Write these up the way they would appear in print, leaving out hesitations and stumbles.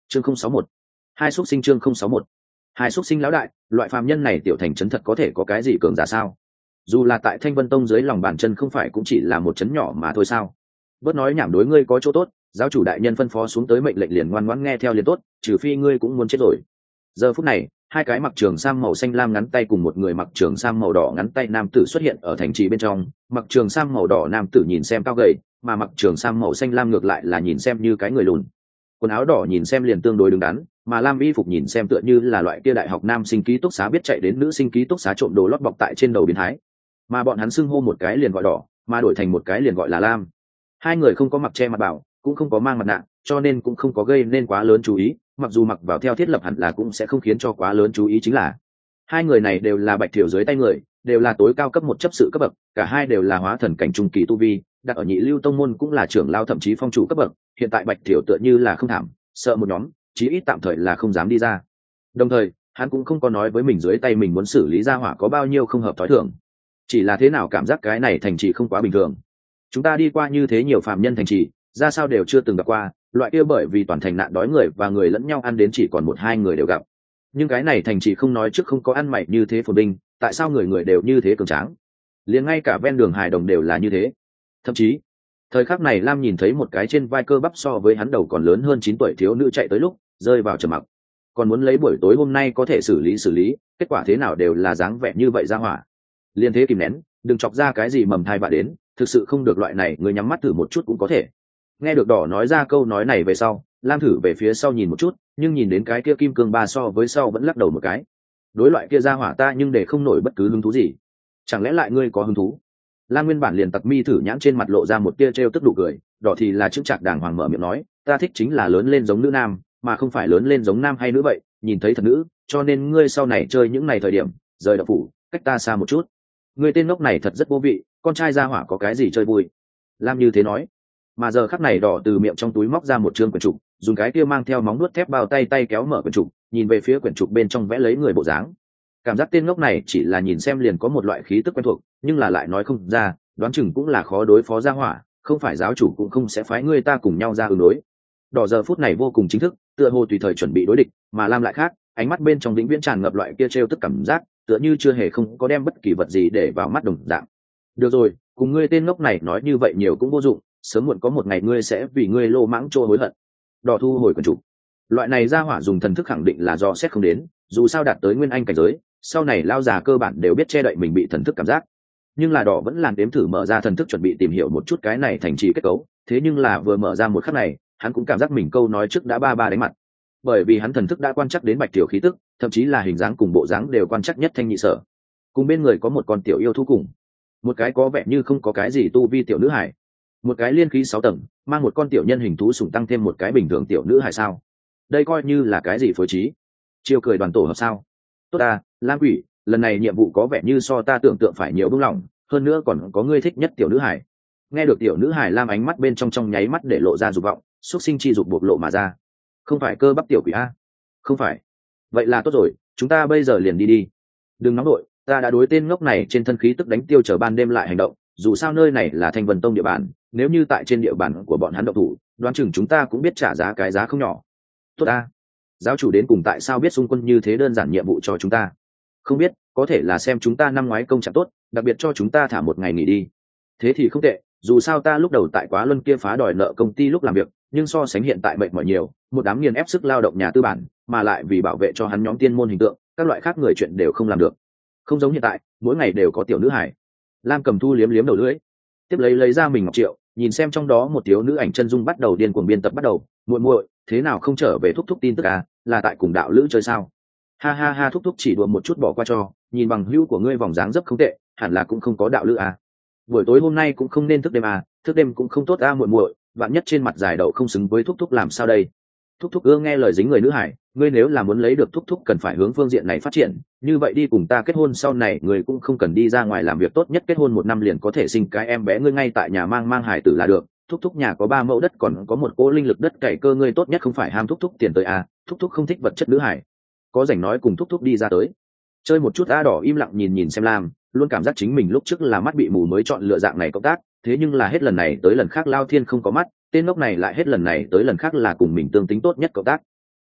chương 061. Hai xúc sinh chương 061. Hai xúc sinh lão đại, loại phàm nhân này tiểu thành trấn thật có thể có cái gì cường giả sao? Dù là tại Thanh Vân Tông dưới lòng bàn chân không phải cũng chỉ là một trấn nhỏ mà thôi sao? Bớt nói nhảm, đối ngươi có chỗ tốt, giáo chủ đại nhân phân phó xuống tới mệnh lệnh liền ngoan ngoãn nghe theo liền tốt, trừ phi ngươi cũng muốn chết rồi. Giờ phút này, hai cái mặc trường sam màu xanh lam ngắn tay cùng một người mặc trường sam màu đỏ ngắn tay nam tử xuất hiện ở thành trì bên trong. Mặc trường sam màu đỏ nam tử nhìn xem cao gầy, mà mặc trường sam màu xanh lam ngược lại là nhìn xem như cái người lùn. Quần áo đỏ nhìn xem liền tương đối đứng đắn, mà lam y phục nhìn xem tựa như là loại kia đại học nam sinh ký túc xá biết chạy đến nữ sinh ký túc xá trộm đồ lót bọc tại trên đầu biến thái. Mà bọn hắn xưng hô một cái liền gọi đỏ, mà đổi thành một cái liền gọi là lam. Hai người không có mặc che mặt bảo, cũng không có mang mặt nạ, cho nên cũng không có gây nên quá lớn chú ý, mặc dù mặc vào theo thiết lập hẳn là cũng sẽ không khiến cho quá lớn chú ý. Chính là hai người này đều là Bạch Thiểu dưới tay người, đều là tối cao cấp một chấp sự cấp bậc, cả hai đều là hóa thần cảnh trung kỳ tu vi, đặt ở Nhị Lưu tông môn cũng là trưởng lao thậm chí phong chủ cấp bậc. Hiện tại Bạch Thiểu tựa như là không thảm, sợ một nhóm, chí ít tạm thời là không dám đi ra. Đồng thời hắn cũng không có nói với mình dưới tay mình muốn xử lý ra hỏa có bao nhiêu không hợp thói thường, chỉ là thế nào cảm giác cái này thành trì không quá bình thường. Chúng ta đi qua như thế nhiều phàm nhân thành trì, ra sao đều chưa từng gặp qua loại kia bởi vì toàn thành nạn đói người và người lẫn nhau ăn đến chỉ còn một hai người đều gặp. Nhưng cái này thành trì không nói trước không có ăn mày như thế phồn binh, tại sao người người đều như thế cường tráng, liền ngay cả ven đường hài đồng đều là như thế. Thậm chí thời khắc này Lam nhìn thấy một cái trên vai cơ bắp so với hắn đầu còn lớn hơn 9 tuổi thiếu nữ chạy tới lúc rơi vào trầm mặc, còn muốn lấy buổi tối hôm nay có thể xử lý, kết quả thế nào đều là dáng vẻ như vậy ra hỏa. Liên thế kìm nén, đừng chọc ra cái gì mầm thai vạ đến, thực sự không được loại này người nhắm mắt thử một chút cũng có thể. Nghe được đỏ nói ra câu nói này về sau, Lam thử về phía sau nhìn một chút, nhưng nhìn đến cái kia kim cương ba so với sau vẫn lắc đầu một cái. Đối loại kia ra hỏa ta nhưng để không nổi bất cứ hứng thú gì. Chẳng lẽ lại ngươi có hứng thú? Lam nguyên bản liền tặc mi thử nhãn trên mặt lộ ra một tia trêu tức đủ cười, đỏ thì là chững chạc đàng hoàng mở miệng nói, ta thích chính là lớn lên giống nữ nam, mà không phải lớn lên giống nam hay nữ vậy, nhìn thấy thật nữ, cho nên ngươi sau này chơi những này thời điểm, rời đạo phủ, cách ta xa một chút. Ngươi tên ngốc này thật rất vô vị, con trai ra hỏa có cái gì chơi vui? Lam như thế nói. Mà giờ khắc này đỏ từ miệng trong túi móc ra một chương quyển trục, dùng cái kia mang theo móng nuốt thép bao tay kéo mở quyển trục, nhìn về phía quyển trục bên trong vẽ lấy người bộ dáng. Cảm giác tên ngốc này chỉ là nhìn xem liền có một loại khí tức quen thuộc, nhưng là lại nói không ra, đoán chừng cũng là khó đối phó ra hỏa, không phải giáo chủ cũng không sẽ phái người ta cùng nhau ra ứng đối. Đỏ giờ phút này vô cùng chính thức, tựa hồ tùy thời chuẩn bị đối địch, mà Lam lại khác, ánh mắt bên trong vĩnh viễn tràn ngập loại kia trêu tức cảm giác, tựa như chưa hề không có đem bất kỳ vật gì để vào mắt đồng dạng. Được rồi, cùng ngươi tên ngốc này nói như vậy nhiều cũng vô dụng, sớm muộn có một ngày ngươi sẽ vì ngươi lô mãng trôi hối hận. Đỏ thu hồi quyển trục. Loại này ra hỏa dùng thần thức khẳng định là do xét không đến, dù sao đạt tới nguyên anh cảnh giới, sau này lao già cơ bản đều biết che đậy mình bị thần thức cảm giác. Nhưng là đỏ vẫn làm đếm thử mở ra thần thức chuẩn bị tìm hiểu một chút cái này thành trì kết cấu, thế nhưng là vừa mở ra một khắc này, hắn cũng cảm giác mình câu nói trước đã ba đánh mặt. Bởi vì hắn thần thức đã quan trắc đến Bạch Tiểu khí tức, thậm chí là hình dáng cùng bộ dáng đều quan trắc nhất thanh nhị sở. Cùng bên người có một con tiểu yêu thú cùng một cái có vẻ như không có cái gì tu vi tiểu nữ hải, một cái liên khí 6 tầng mang một con tiểu nhân hình thú sủng tăng thêm một cái bình thường tiểu nữ hải sao? Đây coi như là cái gì phối trí? Chiêu cười đoàn tổ hợp sao? Tốt ta, Lam Quỷ, lần này nhiệm vụ có vẻ như so ta tưởng tượng phải nhiều bưng lỏng, hơn nữa còn có ngươi thích nhất tiểu nữ hải. Nghe được tiểu nữ hải Lam ánh mắt bên trong nháy mắt để lộ ra dục vọng, xúc sinh chi dục bộc lộ mà ra. Không phải cơ bắp tiểu quỷ a? Không phải. Vậy là tốt rồi, chúng ta bây giờ liền đi. Đừng nóng đội, ta đã đối tên ngốc này trên thân khí tức đánh tiêu chờ ban đêm lại hành động, dù sao nơi này là Thanh Vân Tông địa bàn, nếu như tại trên địa bàn của bọn hắn động thủ, đoán chừng chúng ta cũng biết trả giá cái giá không nhỏ. Tốt ta. Giáo chủ đến cùng tại sao biết xung quân như thế đơn giản nhiệm vụ cho chúng ta? Không biết, có thể là xem chúng ta năm ngoái công trạng tốt, đặc biệt cho chúng ta thả một ngày nghỉ đi. Thế thì không tệ, dù sao ta lúc đầu tại Quá Luân kia phá đòi nợ công ty lúc làm việc, nhưng so sánh hiện tại mệt mỏi nhiều, một đám nghiền ép sức lao động nhà tư bản, mà lại vì bảo vệ cho hắn nhóm tiên môn hình tượng, các loại khác người chuyện đều không làm được. Không giống hiện tại, mỗi ngày đều có tiểu nữ hải. Lam Cầm Thu liếm liếm đầu lưỡi, tiếp lấy ra mình ngọc triệu, nhìn xem trong đó một thiếu nữ ảnh chân dung bắt đầu điên cuồng biên tập bắt đầu. Muội, thế nào không trở về thúc thúc tin tức à, là tại cùng đạo lữ chơi sao? Ha ha ha, thúc thúc chỉ đùa một chút bỏ qua cho, nhìn bằng hữu của ngươi vòng dáng dấp không tệ, hẳn là cũng không có đạo lữ à. Buổi tối hôm nay cũng không nên thức đêm à, thức đêm cũng không tốt à muội, vạn nhất trên mặt dài đậu không xứng với thúc thúc làm sao đây? Thúc thúc ưa nghe lời dính người nữ hải, ngươi nếu là muốn lấy được thúc thúc cần phải hướng phương diện này phát triển, như vậy đi cùng ta kết hôn sau này người cũng không cần đi ra ngoài làm việc, tốt nhất kết hôn 1 năm liền có thể sinh cái em bé, ngươi ngay tại nhà mang hải tử là được. Thúc thúc nhà có 3 mẫu đất còn có một cỗ linh lực đất cày cơ, ngươi tốt nhất không phải ham thúc thúc tiền tới à, thúc thúc không thích vật chất nữ hải. Có rảnh nói cùng thúc thúc đi ra tới chơi một chút. A đỏ im lặng nhìn xem Lam, luôn cảm giác chính mình lúc trước là mắt bị mù mới chọn lựa dạng này cộng tác, thế nhưng là hết lần này tới lần khác Lao Thiên không có mắt, tên ngốc này lại hết lần này tới lần khác là cùng mình tương tính tốt nhất cộng tác.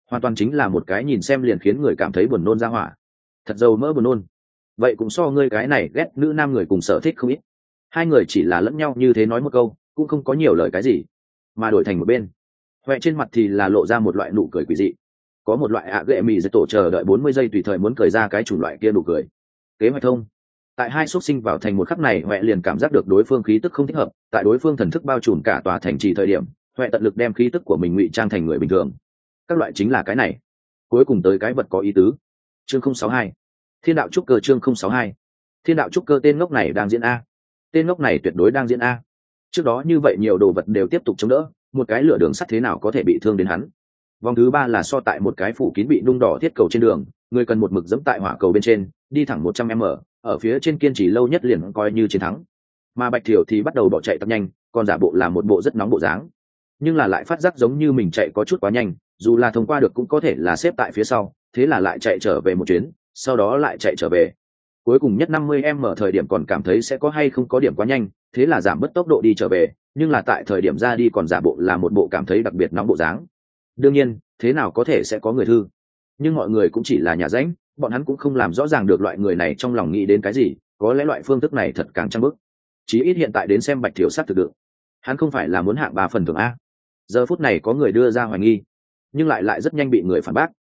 hoàn toàn chính là một cái nhìn xem liền khiến người cảm thấy buồn nôn ra hỏa. Thật dầu mỡ buồn nôn. Vậy cũng so ngươi cái này ghét nữ nam người cùng sở thích không ít. Hai người chỉ là lẫn nhau như thế nói một câu, cũng không có nhiều lời cái gì, mà đổi thành một bên Huệ trên mặt thì là lộ ra một loại nụ cười quỷ dị, có một loại ạ ghệ mì giật tổ chờ đợi 40 giây tùy thời muốn cười ra cái chủng loại kia nụ cười. Kế hoạch thông. Tại hai xuất sinh vào thành một khắc này, Huệ liền cảm giác được đối phương khí tức không thích hợp. Tại đối phương thần thức bao trùm cả tòa thành trì thời điểm, Huệ tận lực đem khí tức của mình ngụy trang thành người bình thường. Các loại chính là cái này. Cuối cùng tới cái vật có ý tứ. Chương 062. Thiên đạo trúc cơ. Chương 062. Thiên đạo trúc cơ. Tên ngốc này đang diễn a. Tên ngốc này tuyệt đối đang diễn a. Trước đó như vậy nhiều đồ vật đều tiếp tục chống đỡ, một cái lửa đường sắt thế nào có thể bị thương đến hắn. Vòng thứ ba là so tại một cái phủ kín bị nung đỏ thiết cầu trên đường, người cần một mực dẫm tại hỏa cầu bên trên, đi thẳng 100m, ở phía trên kiên trì lâu nhất liền coi như chiến thắng. Mà Bạch Thiểu thì bắt đầu bỏ chạy tập nhanh, còn giả bộ là một bộ rất nóng bộ dáng, nhưng là lại phát giác giống như mình chạy có chút quá nhanh, dù là thông qua được cũng có thể là xếp tại phía sau, thế là lại chạy trở về một chuyến, sau đó lại chạy trở về. Cuối cùng nhất 50m thời điểm còn cảm thấy sẽ có hay không có điểm quá nhanh, thế là giảm bớt tốc độ đi trở về, nhưng là tại thời điểm ra đi còn giả bộ là một bộ cảm thấy đặc biệt nóng bộ dáng. Đương nhiên, thế nào có thể sẽ có người thư, nhưng mọi người cũng chỉ là nhà ránh, bọn hắn cũng không làm rõ ràng được loại người này trong lòng nghĩ đến cái gì, có lẽ loại phương thức này thật càng trăng bức. Chí ít hiện tại đến xem Bạch Thiểu sát thực được, hắn không phải là muốn hạng 3 phần thưởng a. Giờ phút này có người đưa ra hoài nghi, nhưng lại rất nhanh bị người phản bác.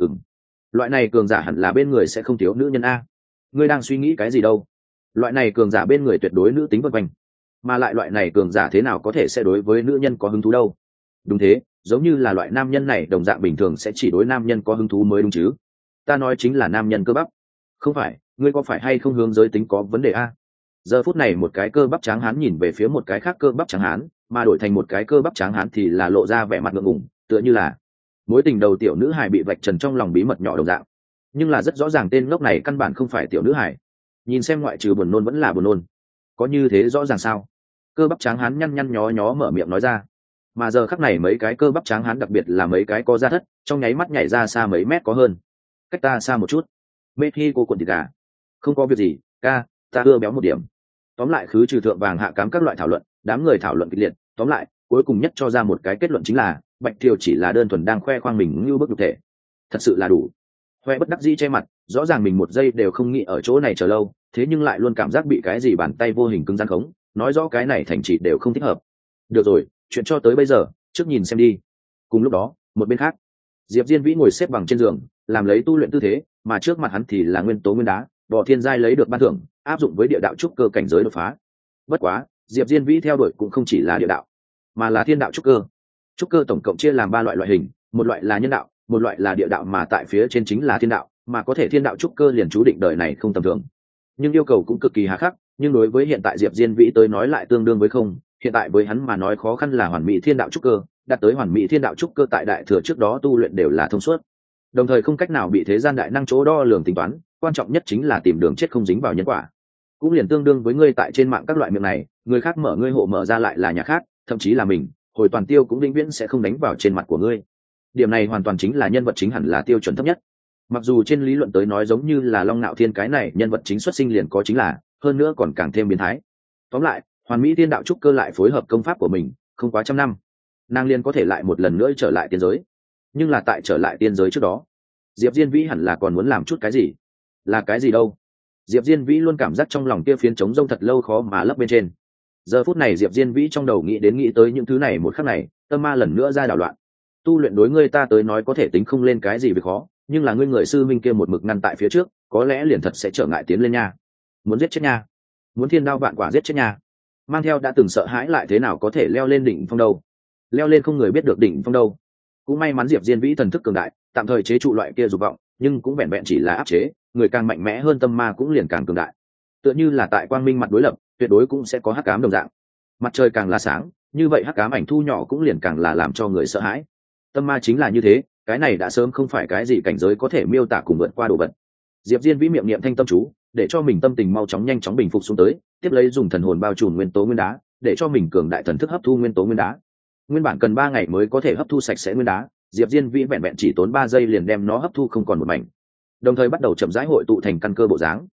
Loại này cường giả hẳn là bên người sẽ không thiếu nữ nhân a. Ngươi đang suy nghĩ cái gì đâu? Loại này cường giả bên người tuyệt đối nữ tính vân quanh, mà lại loại này cường giả thế nào có thể sẽ đối với nữ nhân có hứng thú đâu? Đúng thế, giống như là loại nam nhân này đồng dạng bình thường sẽ chỉ đối nam nhân có hứng thú mới đúng chứ? Ta nói chính là nam nhân cơ bắp. Không phải, ngươi có phải hay không hướng giới tính có vấn đề a? Giờ phút này một cái cơ bắp tráng hán nhìn về phía một cái khác cơ bắp tráng hán, mà đổi thành một cái cơ bắp tráng hán thì là lộ ra vẻ mặt ngượng ngùng, tựa như là mối tình đầu tiểu nữ hài bị vạch trần trong lòng bí mật nhỏ đồng dạng. Nhưng là rất rõ ràng tên ngốc này căn bản không phải tiểu nữ hài, nhìn xem ngoại trừ buồn nôn vẫn là buồn nôn. Có như thế rõ ràng sao? Cơ bắp tráng hán nhăn nhăn nhó nhó mở miệng nói ra. Mà giờ khắc này mấy cái cơ bắp tráng hán, đặc biệt là mấy cái có da thất, trong nháy mắt nhảy ra xa mấy mét có hơn. Cách ta xa một chút. Mê Thi cô cuộn thịt gà. Không có việc gì, ca, ta ưa béo một điểm. Tóm lại khứ trừ thượng vàng hạ cám các loại thảo luận, đám người thảo luận kịch liệt, tóm lại, cuối cùng nhất cho ra một cái kết luận chính là Bạch Thiều chỉ là đơn thuần đang khoe khoang mình như bức nhục thể. Thật sự là đủ. Khoe bất đắc dĩ che mặt, rõ ràng mình một giây đều không nghĩ ở chỗ này chờ lâu, thế nhưng lại luôn cảm giác bị cái gì bàn tay vô hình cứng rắn khống, nói rõ cái này thành chỉ đều không thích hợp. Được rồi, chuyện cho tới bây giờ, trước nhìn xem đi. Cùng lúc đó, một bên khác, Diệp Diên Vĩ ngồi xếp bằng trên giường, làm lấy tu luyện tư thế, mà trước mặt hắn thì là nguyên tố nguyên đá, Bò Thiên giai lấy được ban thưởng, áp dụng với địa đạo trúc cơ cảnh giới đột phá. Bất quá, Diệp Diên Vĩ theo đuổi cũng không chỉ là địa đạo, mà là thiên đạo trúc cơ. Trúc cơ tổng cộng chia làm 3 loại hình, một loại là nhân đạo, một loại là địa đạo, mà tại phía trên chính là thiên đạo, mà có thể thiên đạo trúc cơ liền chú định đời này không tầm thường. Nhưng yêu cầu cũng cực kỳ hà khắc, nhưng đối với hiện tại Diệp Diên Vĩ tới nói lại tương đương với không, hiện tại với hắn mà nói khó khăn là hoàn mỹ thiên đạo trúc cơ, đạt tới hoàn mỹ thiên đạo trúc cơ tại đại thừa trước đó tu luyện đều là thông suốt, đồng thời không cách nào bị thế gian đại năng chỗ đo lường tính toán, quan trọng nhất chính là tìm đường chết không dính vào nhân quả. Cũng liền tương đương với ngươi tại trên mạng các loại miệng này, người khác mở ngươi hộ mở ra lại là nhà khác, thậm chí là mình, hồi toàn tiêu cũng vĩnh viễn sẽ không đánh vào trên mặt của ngươi. Điểm này hoàn toàn chính là nhân vật chính hẳn là tiêu chuẩn thấp nhất. Mặc dù trên lý luận tới nói giống như là Long Nạo Thiên cái này nhân vật chính xuất sinh liền có chính là, hơn nữa còn càng thêm biến thái. Tóm lại, hoàn mỹ thiên đạo trúc cơ lại phối hợp công pháp của mình, không quá trăm năm, nàng liền có thể lại một lần nữa trở lại tiên giới. Nhưng là tại trở lại tiên giới trước đó, Diệp Diên Vĩ hẳn là còn muốn làm chút cái gì. Là cái gì đâu? Diệp Diên Vĩ luôn cảm giác trong lòng kia phiến trống rông thật lâu khó mà lấp bên trên. Giờ phút này Diệp Diên Vĩ trong đầu nghĩ tới những thứ này một khắc này, tâm ma lần nữa ra đảo loạn. Tu luyện đối ngươi ta tới nói có thể tính không lên cái gì việc khó, nhưng là ngươi người sư minh kia một mực ngăn tại phía trước, có lẽ liền thật sẽ trở ngại tiến lên nha. Muốn giết chết nha, muốn thiên đao vạn quả giết chết nha. Mang theo đã từng sợ hãi lại thế nào có thể leo lên đỉnh phong đâu? Leo lên không người biết được đỉnh phong đâu. Cũng may mắn Diệp Diên Vĩ thần thức cường đại, tạm thời chế trụ loại kia dục vọng, nhưng cũng vẹn vẹn chỉ là áp chế, người càng mạnh mẽ hơn tâm ma cũng liền càng cường đại. Tựa như là tại quang minh mặt đối lập, tuyệt đối cũng sẽ có hắc ám đồng dạng. Mặt trời càng là sáng, như vậy hắc ám ảnh thu nhỏ cũng liền càng là làm cho người sợ hãi. Tâm ma chính là như thế, cái này đã sớm không phải cái gì cảnh giới có thể miêu tả cùng vượt qua đồ vật. Diệp Diên Vĩ miệng niệm thanh tâm chú, để cho mình tâm tình mau chóng nhanh chóng bình phục xuống tới, tiếp lấy dùng thần hồn bao trùm nguyên tố nguyên đá, để cho mình cường đại thần thức hấp thu nguyên tố nguyên đá. Nguyên bản cần 3 ngày mới có thể hấp thu sạch sẽ nguyên đá, Diệp Diên Vĩ vẹn vẹn chỉ tốn 3 giây liền đem nó hấp thu không còn một mảnh. Đồng thời bắt đầu chậm rãi hội tụ thành căn cơ bộ dáng.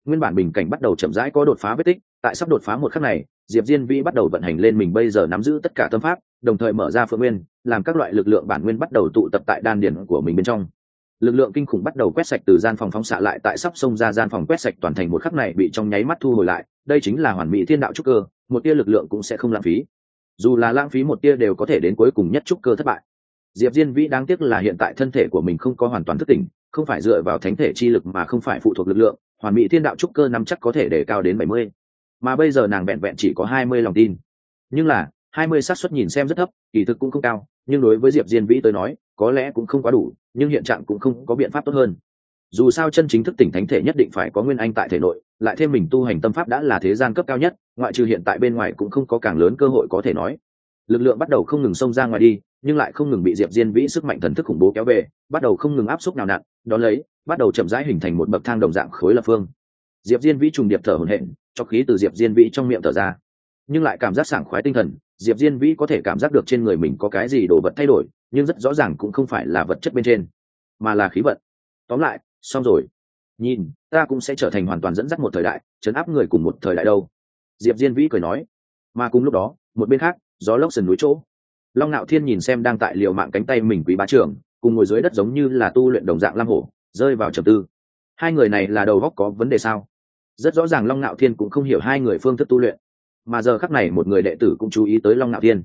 nguyên bản bình cảnh bắt đầu chậm rãi có đột phá vết tích. Tại sắp đột phá một khắc này, Diệp Diên Vĩ bắt đầu vận hành lên mình bây giờ nắm giữ tất cả tâm pháp, đồng thời mở ra phượng nguyên, làm các loại lực lượng bản nguyên bắt đầu tụ tập tại đan điển của mình bên trong. Lực lượng kinh khủng bắt đầu quét sạch từ gian phòng phóng xạ lại tại sắp xông ra gian phòng quét sạch toàn thành một khắc này bị trong nháy mắt thu hồi lại. Đây chính là hoàn mỹ thiên đạo trúc cơ, một tia lực lượng cũng sẽ không lãng phí. Dù là lãng phí một tia đều có thể đến cuối cùng nhất trúc cơ thất bại. Diệp Diên Vĩ đáng tiếc là hiện tại thân thể của mình không có hoàn toàn thức tỉnh, không phải dựa vào thánh thể chi lực mà không phải phụ thuộc lực lượng, hoàn mỹ thiên đạo trúc cơ năm chắc có thể để cao đến 70. Mà bây giờ nàng vẹn vẹn chỉ có 20 lòng tin. Nhưng là 20 xác suất nhìn xem rất thấp, kỳ thực cũng không cao, nhưng đối với Diệp Diên Vĩ tới nói, có lẽ cũng không quá đủ, nhưng hiện trạng cũng không có biện pháp tốt hơn. Dù sao chân chính thức tỉnh thánh thể nhất định phải có nguyên anh tại thể nội, lại thêm mình tu hành tâm pháp đã là thế gian cấp cao nhất, ngoại trừ hiện tại bên ngoài cũng không có càng lớn cơ hội có thể nói. Lực lượng bắt đầu không ngừng xông ra ngoài đi, nhưng lại không ngừng bị Diệp Diên Vĩ sức mạnh thần thức khủng bố kéo về, bắt đầu không ngừng áp xúc nào nặn, đón lấy, bắt đầu chậm rãi hình thành một bậc thang đồng dạng khối lập phương. Diệp Diên Vĩ trùng điệp thở hổn hển, cho khí từ Diệp Diên Vĩ trong miệng thở ra, nhưng lại cảm giác sảng khoái tinh thần. Diệp Diên Vĩ có thể cảm giác được trên người mình có cái gì đồ vật thay đổi, nhưng rất rõ ràng cũng không phải là vật chất bên trên, mà là khí vận. Tóm lại, xong rồi. Nhìn, ta cũng sẽ trở thành hoàn toàn dẫn dắt một thời đại, trấn áp người cùng một thời đại đâu. Diệp Diên Vĩ cười nói. Mà cùng lúc đó, một bên khác, gió lốc sườn núi chỗ, Long Nạo Thiên nhìn xem đang tại liều mạng cánh tay mình quý bá trưởng, cùng ngồi dưới đất giống như là tu luyện đồng dạng lam hổ, rơi vào trầm tư. Hai người này là đầu óc có vấn đề sao? Rất rõ ràng Long Nạo Thiên cũng không hiểu hai người phương thức tu luyện, mà giờ khắc này một người đệ tử cũng chú ý tới Long Nạo Thiên.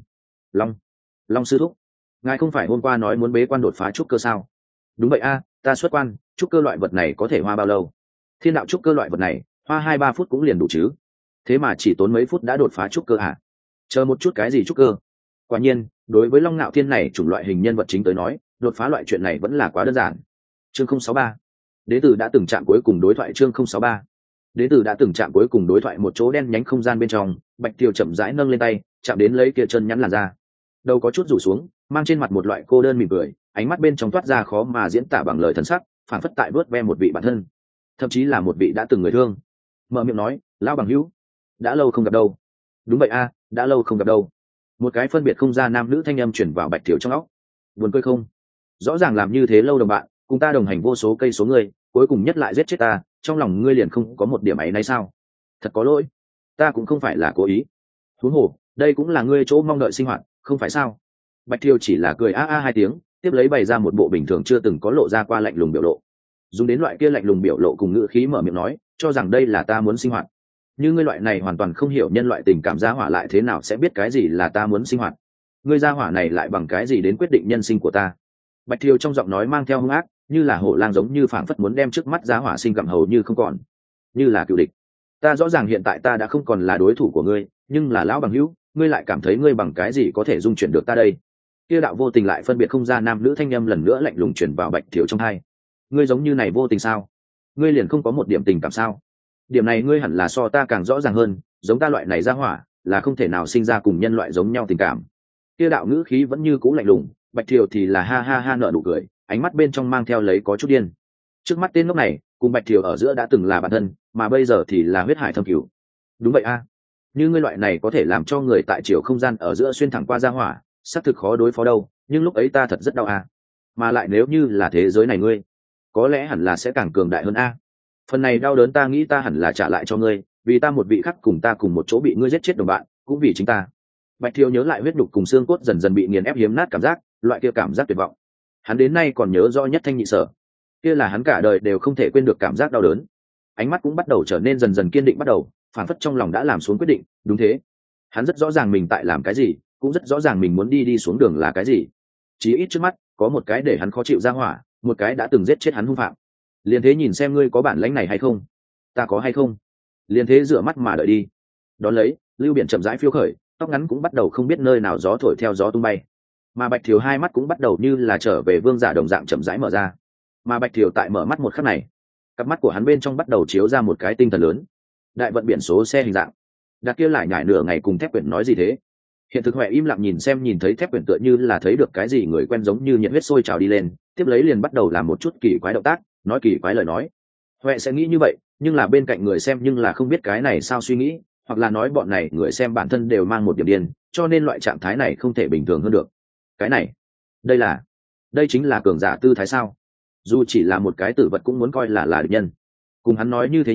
Long sư thúc, ngài không phải hôm qua nói muốn bế quan đột phá trúc cơ sao? Đúng vậy a, ta xuất quan, trúc cơ loại vật này có thể hoa bao lâu? Thiên đạo trúc cơ loại vật này, hoa 2-3 phút cũng liền đủ chứ? Thế mà chỉ tốn mấy phút đã đột phá trúc cơ à? Chờ một chút cái gì trúc cơ? Quả nhiên, đối với Long Nạo Thiên này chủng loại hình nhân vật chính tới nói, đột phá loại chuyện này vẫn là quá đơn giản. Chương 063. Đế tử đã từng chạm cuối cùng đối thoại chương 063. Đế tử đã từng chạm cuối cùng đối thoại một chỗ đen nhánh không gian bên trong, Bạch Tiêu chậm rãi nâng lên tay, chạm đến lấy kia chân nhắn làn ra. Đầu có chút rủ xuống, mang trên mặt một loại cô đơn mỉm cười, ánh mắt bên trong toát ra khó mà diễn tả bằng lời thần sắc, phảng phất tại vớt ve một vị bản thân, thậm chí là một vị đã từng người thương. Mở miệng nói, lão bằng hữu, đã lâu không gặp đâu. Đúng vậy a, đã lâu không gặp đâu. Một cái phân biệt không ra nam nữ thanh âm chuyển vào Bạch Tiểu trong óc. Buồn cười không? Rõ ràng làm như thế lâu đồng bạn, cùng ta đồng hành vô số cây số người, cuối cùng nhất lại giết chết ta, trong lòng ngươi liền không có một điểm ấy nấy sao? Thật có lỗi, ta cũng không phải là cố ý. Huống hồ, đây cũng là ngươi chỗ mong đợi sinh hoạt, không phải sao? Bạch Thiêu chỉ là cười a a hai tiếng, tiếp lấy bày ra một bộ bình thường chưa từng có lộ ra qua lạnh lùng biểu lộ. Dùng đến loại kia lạnh lùng biểu lộ cùng ngữ khí mở miệng nói, cho rằng đây là ta muốn sinh hoạt. Như ngươi loại này hoàn toàn không hiểu nhân loại tình cảm gia hỏa lại thế nào sẽ biết cái gì là ta muốn sinh hoạt? Ngươi gia hỏa này lại bằng cái gì đến quyết định nhân sinh của ta? Bạch Thiêu trong giọng nói mang theo hung ác, như là hổ lang giống như phảng phất muốn đem trước mắt gia hỏa sinh gặm hầu như không còn, như là cựu địch. Ta rõ ràng hiện tại ta đã không còn là đối thủ của ngươi, nhưng là lão bằng hữu, ngươi lại cảm thấy ngươi bằng cái gì có thể dung chuyển được ta đây? Kia đạo vô tình lại phân biệt không ra nam nữ thanh âm lần nữa lạnh lùng chuyển vào Bạch Thiêu trong tai. Ngươi giống như này vô tình sao? Ngươi liền không có một điểm tình cảm sao? Điểm này ngươi hẳn là so ta càng rõ ràng hơn, giống ta loại này gia hỏa là không thể nào sinh ra cùng nhân loại giống nhau tình cảm. Kia đạo ngữ khí vẫn như cũ lạnh lùng, Bạch Thiều thì là ha ha ha nở nụ cười, ánh mắt bên trong mang theo lấy có chút điên. Trước mắt tên ngốc này cùng Bạch Thiều ở giữa đã từng là bạn thân, mà bây giờ thì là huyết hải thâm cửu. Đúng vậy a, như ngươi loại này có thể làm cho người tại chiều không gian ở giữa xuyên thẳng qua gia hỏa xác thực khó đối phó đâu, nhưng lúc ấy ta thật rất đau a. Mà lại nếu như là thế giới này ngươi, có lẽ hẳn là sẽ càng cường đại hơn a. Phần này đau đớn ta nghĩ ta hẳn là trả lại cho ngươi, vì ta một vị khác cùng ta cùng một chỗ bị ngươi giết chết đồng bạn, cũng vì chính ta. Bạch Thiêu nhớ lại huyết đục cùng xương cốt dần dần bị nghiền ép hiếm nát cảm giác, loại kia cảm giác tuyệt vọng. Hắn đến nay còn nhớ rõ nhất thanh nhị sở, kia là hắn cả đời đều không thể quên được cảm giác đau đớn. Ánh mắt cũng bắt đầu trở nên dần dần kiên định bắt đầu, phản phất trong lòng đã làm xuống quyết định. Đúng thế, hắn rất rõ ràng mình tại làm cái gì, cũng rất rõ ràng mình muốn đi xuống đường là cái gì. Chí ít trước mắt có một cái để hắn khó chịu ra hỏa, một cái đã từng giết chết hắn hung phạm. Liền thế nhìn xem ngươi có bản lãnh này hay không, ta có hay không. Liền thế rửa mắt mà đợi đi. Đón lấy, lưu biển chậm rãi phiêu khởi, tóc ngắn cũng bắt đầu không biết nơi nào gió thổi theo gió tung bay. Mà Bạch Thiều hai mắt cũng bắt đầu như là trở về vương giả đồng dạng chậm rãi mở ra. Mà Bạch Thiều tại mở mắt một khắc này, cặp mắt của hắn bên trong bắt đầu chiếu ra một cái tinh thần lớn. Đại vận biển số xe hình dạng. Đặt kia lại nhải nửa ngày cùng Thép Quyển nói gì thế? Hiện thực Huệ im lặng nhìn xem, nhìn thấy Thép Quyển tựa như là thấy được cái gì người quen giống như nhiệt huyết sôi trào đi lên, tiếp lấy liền bắt đầu làm một chút kỳ quái động tác, nói kỳ quái lời nói. Huệ sẽ nghĩ như vậy, nhưng là bên cạnh người xem nhưng là không biết cái này sao suy nghĩ, hoặc là nói bọn này người xem bản thân đều mang một điểm điên, cho nên loại trạng thái này không thể bình thường hơn được. Cái này, đây chính là cường giả tư thái sao? Dù chỉ là một cái tử vật cũng muốn coi là địch nhân. Cùng hắn nói như thế nhiều,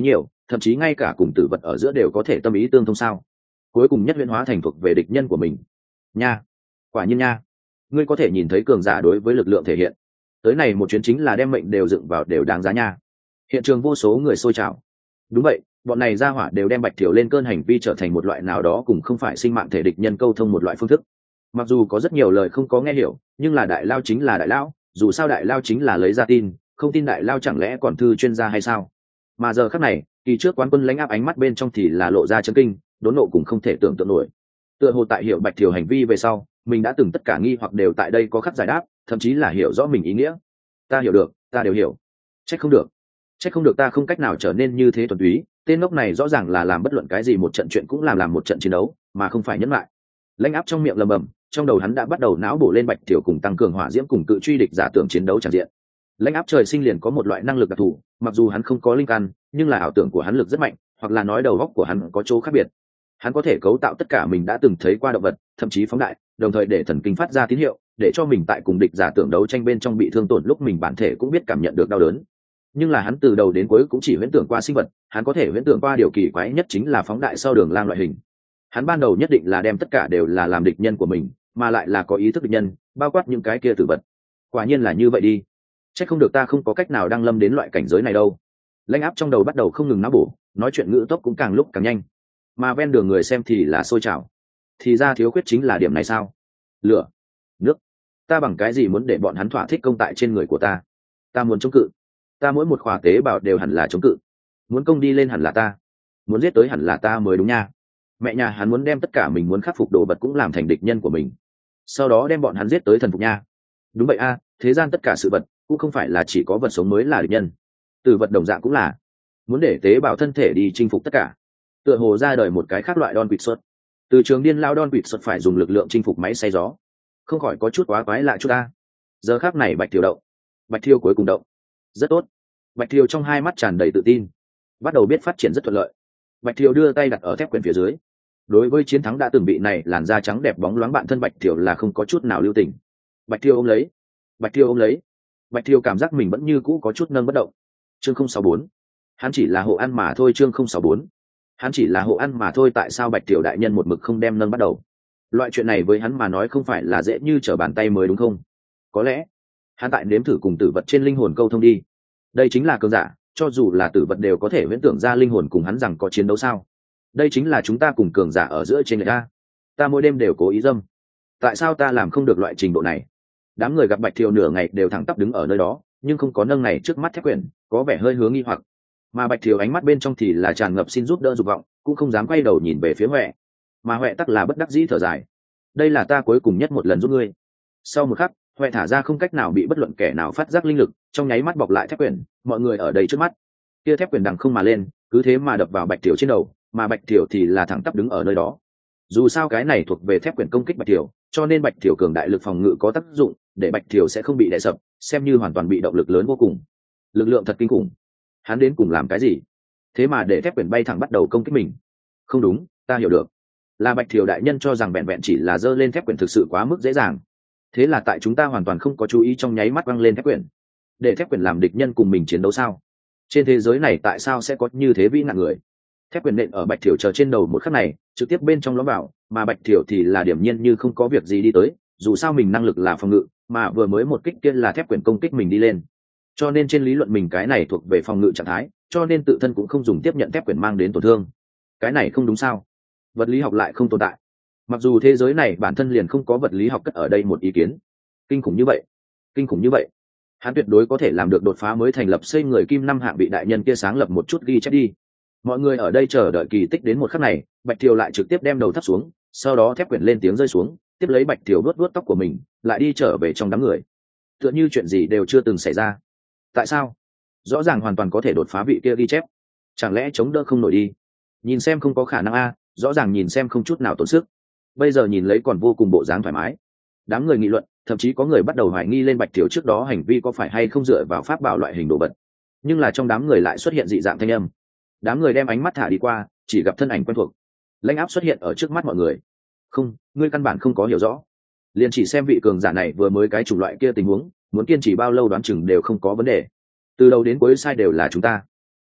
thậm chí ngay cả cùng tử vật ở giữa đều có thể tâm ý tương thông sao? Cuối cùng nhất huyễn hóa thành thuộc về địch nhân của mình. Nha, quả nhiên nha, ngươi có thể nhìn thấy cường giả đối với lực lượng thể hiện. Tới này một chuyến chính là đem mệnh đều dựng vào đều đáng giá nha. Hiện trường vô số người xôi trào. Đúng vậy, bọn này ra hỏa đều đem Bạch Thiểu lên cơn hành vi trở thành một loại nào đó cùng không phải sinh mạng thể địch nhân câu thông một loại phương thức. Mặc dù có rất nhiều lời không có nghe hiểu, nhưng là đại lao chính là đại lao, dù sao đại lao chính là lấy ra tin, không tin đại lao chẳng lẽ còn thư chuyên gia hay sao? Mà giờ khắc này, kỳ trước quán quân lãnh áp ánh mắt bên trong thì là lộ ra chấn kinh, đốn nộ cũng không thể tưởng tượng nổi. Tựa hồ tại hiểu Bạch Thiểu hành vi về sau, mình đã từng tất cả nghi hoặc đều tại đây có khắc giải đáp, thậm chí là hiểu rõ mình ý nghĩa. Ta hiểu được, ta đều hiểu. Trách không được ta không cách nào trở nên như thế thuần túy, tên ngốc này rõ ràng là làm bất luận cái gì một trận chuyện cũng làm một trận chiến đấu, mà không phải nhẫn lại. Lãnh áp trong miệng lầm bầm, trong đầu hắn đã bắt đầu não bổ lên Bạch Thiểu cùng tăng cường hỏa diễm cùng cự truy địch giả tưởng chiến đấu tràn diện. Lãnh áp trời sinh liền có một loại năng lực đặc thù, mặc dù hắn không có linh căn, nhưng là ảo tưởng của hắn lực rất mạnh, hoặc là nói đầu óc của hắn có chỗ khác biệt. Hắn có thể cấu tạo tất cả mình đã từng thấy qua động vật, thậm chí phóng đại, đồng thời để thần kinh phát ra tín hiệu, để cho mình tại cùng địch giả tưởng đấu tranh bên trong bị thương tổn lúc mình bản thể cũng biết cảm nhận được đau đớn. Nhưng là hắn từ đầu đến cuối cũng chỉ huyễn tưởng qua sinh vật, hắn có thể huyễn tưởng qua điều kỳ quái nhất chính là phóng đại sau đường lang loại hình. Hắn ban đầu nhất định là đem tất cả đều là làm địch nhân của mình, mà lại là có ý thức địch nhân, bao quát những cái kia tử vật. Quả nhiên là như vậy đi. Chắc không được ta không có cách nào đăng lâm đến loại cảnh giới này đâu. Lãnh áp trong đầu bắt đầu không ngừng não bổ, nói chuyện ngữ tốc cũng càng lúc càng nhanh. Mà ven đường người xem thì là sôi trào. Thì ra thiếu khuyết chính là điểm này sao? Lửa, nước. Ta bằng cái gì muốn để bọn hắn thỏa thích công tại trên người của ta? Ta muốn chống cự. Ta mỗi một khỏa tế bào đều hẳn là chống cự. Muốn công đi lên hẳn là ta. Muốn giết tới hẳn là ta mới đúng nha. Mẹ nhà hắn muốn đem tất cả mình muốn khắc phục đồ vật cũng làm thành địch nhân của mình. Sau đó đem bọn hắn giết tới thần phục nha. Đúng vậy a, thế gian tất cả sự vật cũng không phải là chỉ có vật sống mới là địch nhân. Từ vật đồng dạng cũng là. Muốn để tế bào thân thể đi chinh phục tất cả. Tựa hồ ra đời một cái khác loại Don Quixote. Từ trường điên lao Don Quixote phải dùng lực lượng chinh phục máy xay gió. Không khỏi có chút quá quái lạ chút ta. Giờ khác này Bạch Thiều động. Bạch Thiều cuối cùng động. Rất tốt. Bạch Thiều trong hai mắt tràn đầy tự tin, bắt đầu biết phát triển rất thuận lợi. Bạch Thiều đưa tay đặt ở thép quyển phía dưới. Đối với chiến thắng đã từng bị này làn da trắng đẹp bóng loáng bạn thân Bạch Thiều là không có chút nào lưu tình. Bạch Thiều ôm lấy. Bạch Thiều ôm lấy. Bạch Thiều cảm giác mình vẫn như cũ có chút nâng bất động. Chương 064. Hắn chỉ là hộ ăn mà thôi. Chương 064. Hắn chỉ là hộ ăn mà thôi. Tại sao Bạch Thiều đại nhân một mực không đem nâng bắt đầu? Loại chuyện này với hắn mà nói không phải là dễ như trở bàn tay mới đúng không? Có lẽ hắn tại nếm thử cùng tử vật trên linh hồn câu thông đi. Đây chính là cường giả, cho dù là tử vật đều có thể huyễn tưởng ra linh hồn cùng hắn rằng có chiến đấu sao? Đây chính là chúng ta cùng cường giả ở giữa trên người ta. Ta mỗi đêm đều cố ý dâm. Tại sao ta làm không được loại trình độ này? Đám người gặp Bạch Thiều nửa ngày đều thẳng tắp đứng ở nơi đó, nhưng không có nâng này trước mắt thép quyển, có vẻ hơi hướng nghi hoặc. Mà Bạch Thiều ánh mắt bên trong thì là tràn ngập xin giúp đỡ dục vọng, cũng không dám quay đầu nhìn về phía Huệ. Mà Huệ tắc là bất đắc dĩ thở dài. Đây là ta cuối cùng nhất một lần giúp ngươi. Sau một khắc, Huệ thả ra không cách nào bị bất luận kẻ nào phát giác linh lực, trong nháy mắt bọc lại thép quyển, mọi người ở đây trước mắt. Kia thép quyển đằng không mà lên, cứ thế mà đập vào Bạch Thiều trên đầu, mà Bạch Thiều thì là thẳng tắp đứng ở nơi đó. Dù sao cái này thuộc về thép quyển công kích Bạch Thiều, cho nên Bạch Thiều cường đại lực phòng ngự có tác dụng, để Bạch Thiều sẽ không bị đè sập, xem như hoàn toàn bị động lực lớn vô cùng. Lực lượng thật kinh khủng. Hắn đến cùng làm cái gì? Thế mà để thép quyển bay thẳng bắt đầu công kích mình. Không đúng, ta hiểu được. Là Bạch Thiều đại nhân cho rằng vẹn vẹn chỉ là giơ lên thép quyển thực sự quá mức dễ dàng. Thế là tại chúng ta hoàn toàn không có chú ý trong nháy mắt văng lên thép quyển. Để thép quyển làm địch nhân cùng mình chiến đấu sao? Trên thế giới này tại sao sẽ có như thế vĩ nạn người? Thép quyển nện ở Bạch Thiều chờ trên đầu một khắc này, trực tiếp bên trong lõm vào, mà Bạch Thiều thì là điểm nhiên như không có việc gì đi tới, dù sao mình năng lực là phòng ngự, mà vừa mới một kích kia là thép quyển công kích mình đi lên. Cho nên trên lý luận mình cái này thuộc về phòng ngự trạng thái, cho nên tự thân cũng không dùng tiếp nhận thép quyển mang đến tổn thương. Cái này không đúng sao? Vật lý học lại không tồn tại. Mặc dù thế giới này bản thân liền không có vật lý học cất ở đây một ý kiến. Kinh khủng như vậy, kinh khủng như vậy. Hắn tuyệt đối có thể làm được đột phá mới thành lập xây người kim năm hạng bị đại nhân kia sáng lập một chút ghi chép đi. Mọi người ở đây chờ đợi kỳ tích đến một khắc này, Bạch Thiều lại trực tiếp đem đầu thấp xuống, sau đó thép quyển lên tiếng rơi xuống, tiếp lấy Bạch Thiều vuốt vuốt tóc của mình, lại đi trở về trong đám người. Tựa như chuyện gì đều chưa từng xảy ra. Tại sao? Rõ ràng hoàn toàn có thể đột phá vị kia ghi chép, chẳng lẽ chống đỡ không nổi đi? Nhìn xem không có khả năng a, rõ ràng nhìn xem không chút nào tốn sức. Bây giờ nhìn lấy còn vô cùng bộ dáng thoải mái. Đám người nghị luận, thậm chí có người bắt đầu hoài nghi lên Bạch Thiều trước đó hành vi có phải hay không dựa vào pháp bảo loại hình đồ vật. Nhưng là trong đám người lại xuất hiện dị dạng thanh âm. Đám người đem ánh mắt thả đi qua, chỉ gặp thân ảnh quen thuộc. Lãnh áp xuất hiện ở trước mắt mọi người. Không, ngươi căn bản không có hiểu rõ. Liền chỉ xem vị cường giả này vừa mới cái chủng loại kia tình huống, muốn kiên trì bao lâu đoán chừng đều không có vấn đề. Từ đầu đến cuối sai đều là chúng ta.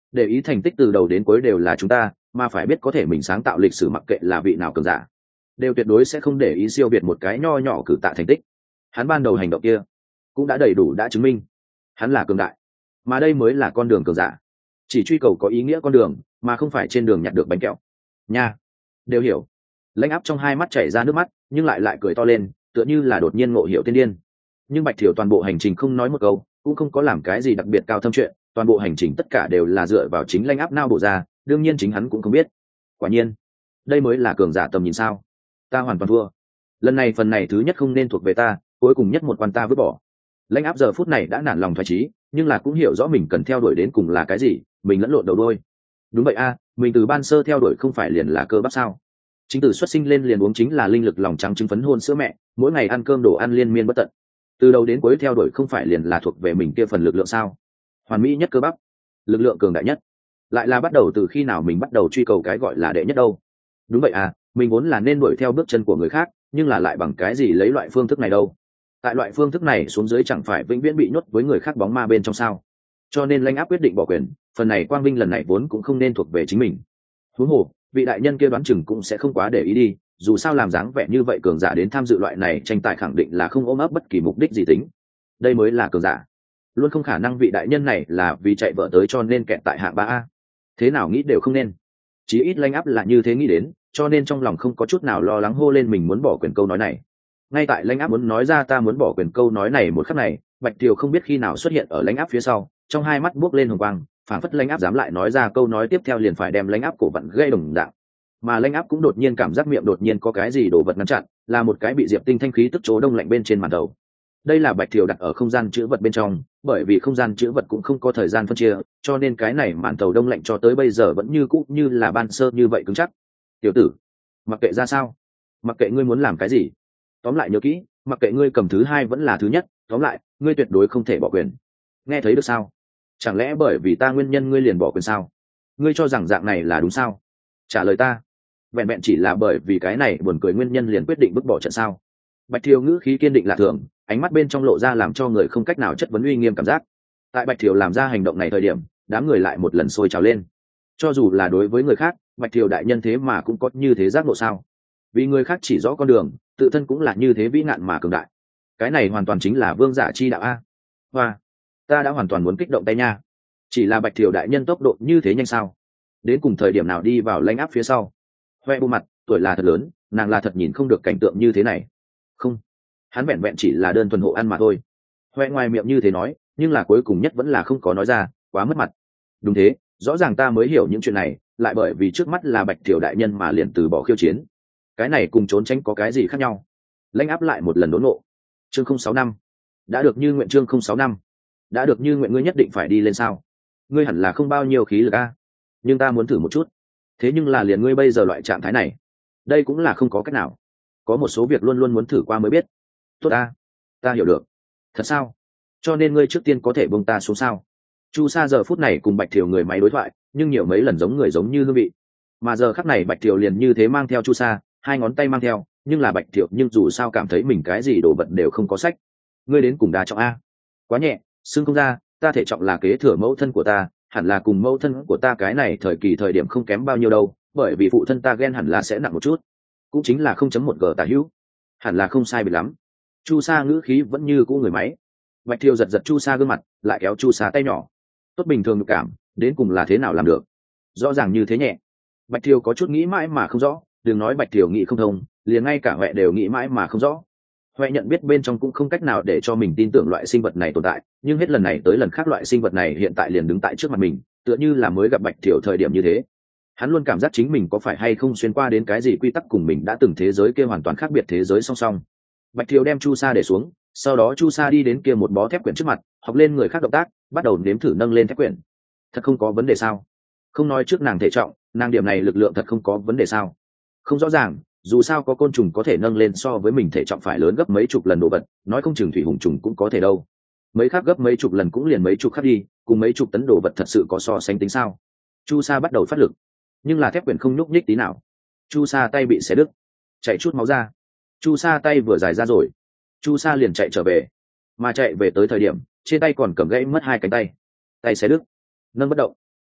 để ý thành tích từ đầu đến cuối đều là chúng ta, mà phải biết có thể mình sáng tạo lịch sử mặc kệ là vị nào cường giả đều tuyệt đối sẽ không để ý siêu việt một cái nho nhỏ cử tạ thành tích. Hắn ban đầu hành động kia cũng đã đầy đủ đã chứng minh hắn là cường đại, mà đây mới là con đường cường giả, chỉ truy cầu có ý nghĩa con đường mà không phải trên đường nhặt được bánh kẹo nha. Đều hiểu. Lãnh Áp trong hai mắt chảy ra nước mắt nhưng lại cười to lên, tựa như là đột nhiên ngộ hiểu tiên điên. Nhưng Bạch Thiểu toàn bộ hành trình không nói một câu, cũng không có làm cái gì đặc biệt cao thâm chuyện, toàn bộ hành trình tất cả đều là dựa vào chính Lãnh Áp nao bộ ra, đương nhiên chính hắn cũng không biết. Quả nhiên đây mới là cường giả tầm nhìn sao. Ta hoàn toàn thua, lần này phần này thứ nhất không nên thuộc về ta, cuối cùng nhất một quan ta vứt bỏ. Lãnh Áp giờ phút này đã nản lòng thoái trí, nhưng là cũng hiểu rõ mình cần theo đuổi đến cùng là cái gì, mình lẫn lộn đầu đôi. Đúng vậy a, mình từ ban sơ theo đuổi không phải liền là cơ bắp sao? Chính từ xuất sinh lên liền uống chính là linh lực lòng trắng trứng phấn hôn sữa mẹ, mỗi ngày ăn cơm đồ ăn liên miên bất tận. Từ đầu đến cuối theo đuổi không phải liền là thuộc về mình kia phần lực lượng sao? Hoàn mỹ nhất cơ bắp, lực lượng cường đại nhất, lại là bắt đầu từ khi nào mình bắt đầu truy cầu cái gọi là đệ nhất đâu? Đúng vậy à, mình vốn là nên đuổi theo bước chân của người khác, nhưng là lại bằng cái gì lấy loại phương thức này đâu? Tại loại phương thức này xuống dưới chẳng phải vĩnh viễn bị nhốt với người khác bóng ma bên trong sao? Cho nên Lãnh Áp quyết định bỏ quyền, phần này quang vinh lần này vốn cũng không nên thuộc về chính mình. Huống hồ vị đại nhân kia đoán chừng cũng sẽ không quá để ý đi, dù sao làm dáng vẻ như vậy cường giả đến tham dự loại này tranh tài khẳng định là không ôm ấp bất kỳ mục đích gì tính. Đây mới là cường giả, luôn không khả năng vị đại nhân này là vì chạy vợ tới cho nên kẹt tại hạng 3A. Thế nào nghĩ đều không nên. Chí ít Lãnh Áp là như thế nghĩ đến, cho nên trong lòng không có chút nào lo lắng hô lên mình muốn bỏ quyền câu nói này. Ngay tại Lãnh Áp muốn nói ra ta muốn bỏ quyền câu nói này một khắc này, Bạch Tiều không biết khi nào xuất hiện ở Lãnh Áp phía sau, trong hai mắt buốc lên hồng quang, phảng phất Lãnh Áp dám lại nói ra câu nói tiếp theo liền phải đem Lãnh Áp cổ vặn gây đồng dạng. Mà Lãnh Áp cũng đột nhiên cảm giác miệng đột nhiên có cái gì đổ vật ngăn chặn, là một cái bị Diệp Tinh thanh khí tức chỗ đông lạnh bên trên màn đầu. Đây là Bạch Tiều đặt ở không gian chữ vật bên trong, bởi vì không gian chữ vật cũng không có thời gian phân chia, cho nên cái này màn tàu đông lạnh cho tới bây giờ vẫn như cũ như là ban sơ như vậy cứng chắc. Tiểu tử, mặc kệ ra sao, mặc kệ ngươi muốn làm cái gì, tóm lại nhớ kỹ, mặc kệ ngươi cầm thứ hai vẫn là thứ nhất, tóm lại ngươi tuyệt đối không thể bỏ quyền. Nghe thấy được sao? Chẳng lẽ bởi vì ta nguyên nhân ngươi liền bỏ quyền sao? Ngươi cho rằng dạng này là đúng sao? Trả lời ta. Vẹn vẹn chỉ là bởi vì cái này buồn cười nguyên nhân liền quyết định vứt bỏ trận sao? Bạch Thiều ngữ khí kiên định lạ thường, ánh mắt bên trong lộ ra làm cho người không cách nào chất vấn uy nghiêm cảm giác. Tại Bạch Thiều làm ra hành động này thời điểm, đám người lại một lần sôi trào lên. Cho dù là đối với người khác, Bạch Thiều đại nhân thế mà cũng có như thế giác ngộ sao? Vì người khác chỉ rõ con đường, tự thân cũng là như thế vĩ ngạn mà cường đại. Cái này hoàn toàn chính là vương giả chi đạo a. Hoa, ta đã hoàn toàn muốn kích động tay nha. Chỉ là Bạch Thiều đại nhân tốc độ như thế nhanh sao? Đến cùng thời điểm nào đi vào Lãnh Áp phía sau? Hoe bộ mặt, tuổi là thật lớn, nàng là thật nhìn không được cảnh tượng như thế này. Không, hắn vẹn vẹn chỉ là đơn thuần hộ ăn mà thôi. Hoe ngoài miệng như thế nói, nhưng là cuối cùng nhất vẫn là không có nói ra, quá mất mặt. Đúng thế, rõ ràng ta mới hiểu những chuyện này, lại bởi vì trước mắt là Bạch Thiều đại nhân mà liền từ bỏ khiêu chiến. Cái này cùng trốn tránh có cái gì khác nhau? Lãnh Áp lại một lần đốn ngộ. Chương 065. Đã được như nguyện. Chương 065. Đã được như nguyện. Ngươi nhất định phải đi lên sao? Ngươi hẳn là không bao nhiêu khí lực a, nhưng ta muốn thử một chút. Thế nhưng là liền ngươi bây giờ loại trạng thái này, đây cũng là không có cách nào. Có một số việc luôn luôn muốn thử qua mới biết. Tốt a, ta hiểu được. Thật sao? Cho nên ngươi trước tiên có thể buông ta xuống sao? Chu Sa giờ phút này cùng Bạch Thiều người máy đối thoại, nhưng nhiều mấy lần giống người giống như hương vị. Mà giờ khắc này Bạch Thiều liền như thế mang theo Chu Sa, hai ngón tay mang theo, nhưng là Bạch Thiều nhưng dù sao cảm thấy mình cái gì đồ vật đều không có sách. Ngươi đến cùng đa trọng a? Quá nhẹ, xương không ra, ta thể trọng là kế thừa mẫu thân của ta, hẳn là cùng mẫu thân của ta cái này thời điểm không kém bao nhiêu đâu, bởi vì phụ thân ta ghen hẳn là sẽ nặng một chút, cũng chính là 0.1 g tả hữu, hẳn là không sai biệt lắm. Chu Sa ngữ khí vẫn như cũ người máy. Bạch Thiều giật Chu Sa gương mặt, lại kéo Chu Sa tay nhỏ. Tốt bình thường cảm, đến cùng là thế nào làm được? Rõ ràng như thế nhẹ. Bạch Thiều có chút nghĩ mãi mà không rõ, đừng nói Bạch Thiều nghĩ không thông, liền ngay cả Huệ đều nghĩ mãi mà không rõ. Huệ nhận biết bên trong cũng không cách nào để cho mình tin tưởng loại sinh vật này tồn tại, nhưng hết lần này tới lần khác loại sinh vật này hiện tại liền đứng tại trước mặt mình, tựa như là mới gặp Bạch Thiều thời điểm như thế. Hắn luôn cảm giác chính mình có phải hay không xuyên qua đến cái gì quy tắc cùng mình đã từng thế giới kia hoàn toàn khác biệt thế giới song song. Bạch Thiều đem Chu Sa để xuống, sau đó Chu Sa đi đến kia một bó thép quyển trước mặt, học lên người khác động tác, bắt đầu nếm thử nâng lên thép quyển. Thật không có vấn đề sao? Không nói trước nàng thể trọng, nàng điểm này lực lượng thật không có vấn đề sao? Không rõ ràng, dù sao có côn trùng có thể nâng lên so với mình thể trọng phải lớn gấp mấy chục lần đồ vật, nói không chừng thủy hùng trùng cũng có thể đâu. Mấy khác gấp mấy chục lần cũng liền mấy chục khác đi, cùng mấy chục tấn đồ vật thật sự có so sánh tính sao? Chu Sa bắt đầu phát lực, nhưng là thép quyển không nhúc nhích tí nào. Chu Sa tay bị xé đứt, chạy chút máu ra. Chu Sa tay vừa dài ra rồi, Chu Sa liền chạy trở về, mà chạy về tới thời điểm trên tay còn cầm gãy mất hai cánh tay, tay xé đứt, nâng bất động.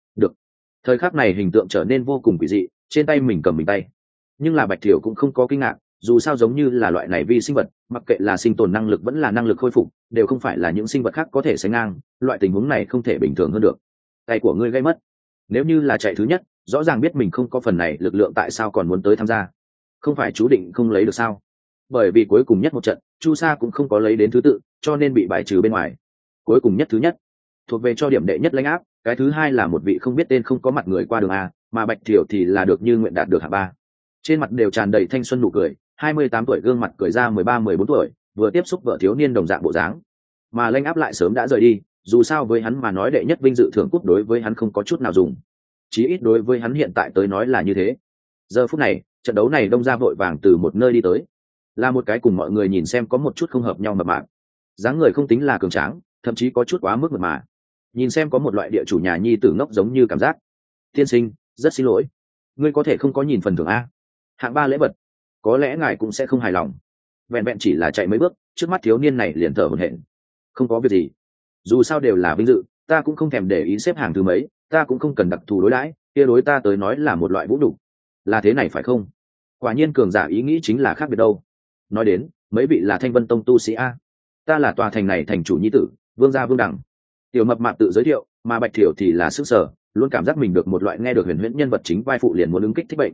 được. Thời khắc này hình tượng trở nên vô cùng quỷ dị, trên tay mình cầm mình tay, nhưng là Bạch Thiểu cũng không có kinh ngạc, dù sao giống như là loại này vi sinh vật, mặc kệ là sinh tồn năng lực vẫn là năng lực khôi phục, đều không phải là những sinh vật khác có thể sánh ngang, loại tình huống này không thể bình thường hơn được. Tay của ngươi gây mất. Nếu như là chạy thứ nhất, rõ ràng biết mình không có phần này lực lượng, tại sao còn muốn tới tham gia? Không phải chú định không lấy được sao? Bởi vì cuối cùng nhất một trận, Chu Sa cũng không có lấy đến thứ tự, cho nên bị bài trừ bên ngoài. Cuối cùng nhất thứ nhất thuộc về cho điểm đệ nhất lãnh áp, cái thứ hai là một vị không biết tên không có mặt người qua đường a, mà Bạch Thiểu thì là được như nguyện đạt được hạng ba. Trên mặt đều tràn đầy thanh xuân nụ cười, 28 tuổi gương mặt cười ra 13-14 tuổi, vừa tiếp xúc vợ thiếu niên đồng dạng bộ dáng. Mà lãnh áp lại sớm đã rời đi, dù sao với hắn mà nói đệ nhất vinh dự thưởng cúp đối với hắn không có chút nào dùng. Chí ít đối với hắn hiện tại tới nói là như thế. Giờ phút này, trận đấu này đông ra vội vàng từ một nơi đi tới, là một cái cùng mọi người nhìn xem có một chút không hợp nhau mập mạp. Dáng người không tính là cường tráng, thậm chí có chút quá mức mượt mà. Nhìn xem có một loại địa chủ nhà nhi tử ngốc giống như cảm giác. Tiên sinh, rất xin lỗi, ngươi có thể không có nhìn phần thưởng a, hạng ba lễ vật, có lẽ ngài cũng sẽ không hài lòng. Vẹn vẹn chỉ là chạy mấy bước, trước mắt thiếu niên này liền thở hổn hển. Không có việc gì, dù sao đều là vinh dự, ta cũng không thèm để ý xếp hàng thứ mấy, ta cũng không cần đặc thù đối đãi, kia đối ta tới nói là một loại vũ nhục. Là thế này phải không? Quả nhiên cường giả ý nghĩ chính là khác biệt đâu. Nói đến, mấy vị là Thanh Vân Tông tu sĩ a, ta là tòa thành này thành chủ nhi tử, Vương gia Vương Đẳng. Tiểu mập mạp tự giới thiệu, mà Bạch Thiểu thì là sức sở, luôn cảm giác mình được một loại nghe được huyền huyễn nhân vật chính vai phụ liền muốn ứng kích thích bệnh.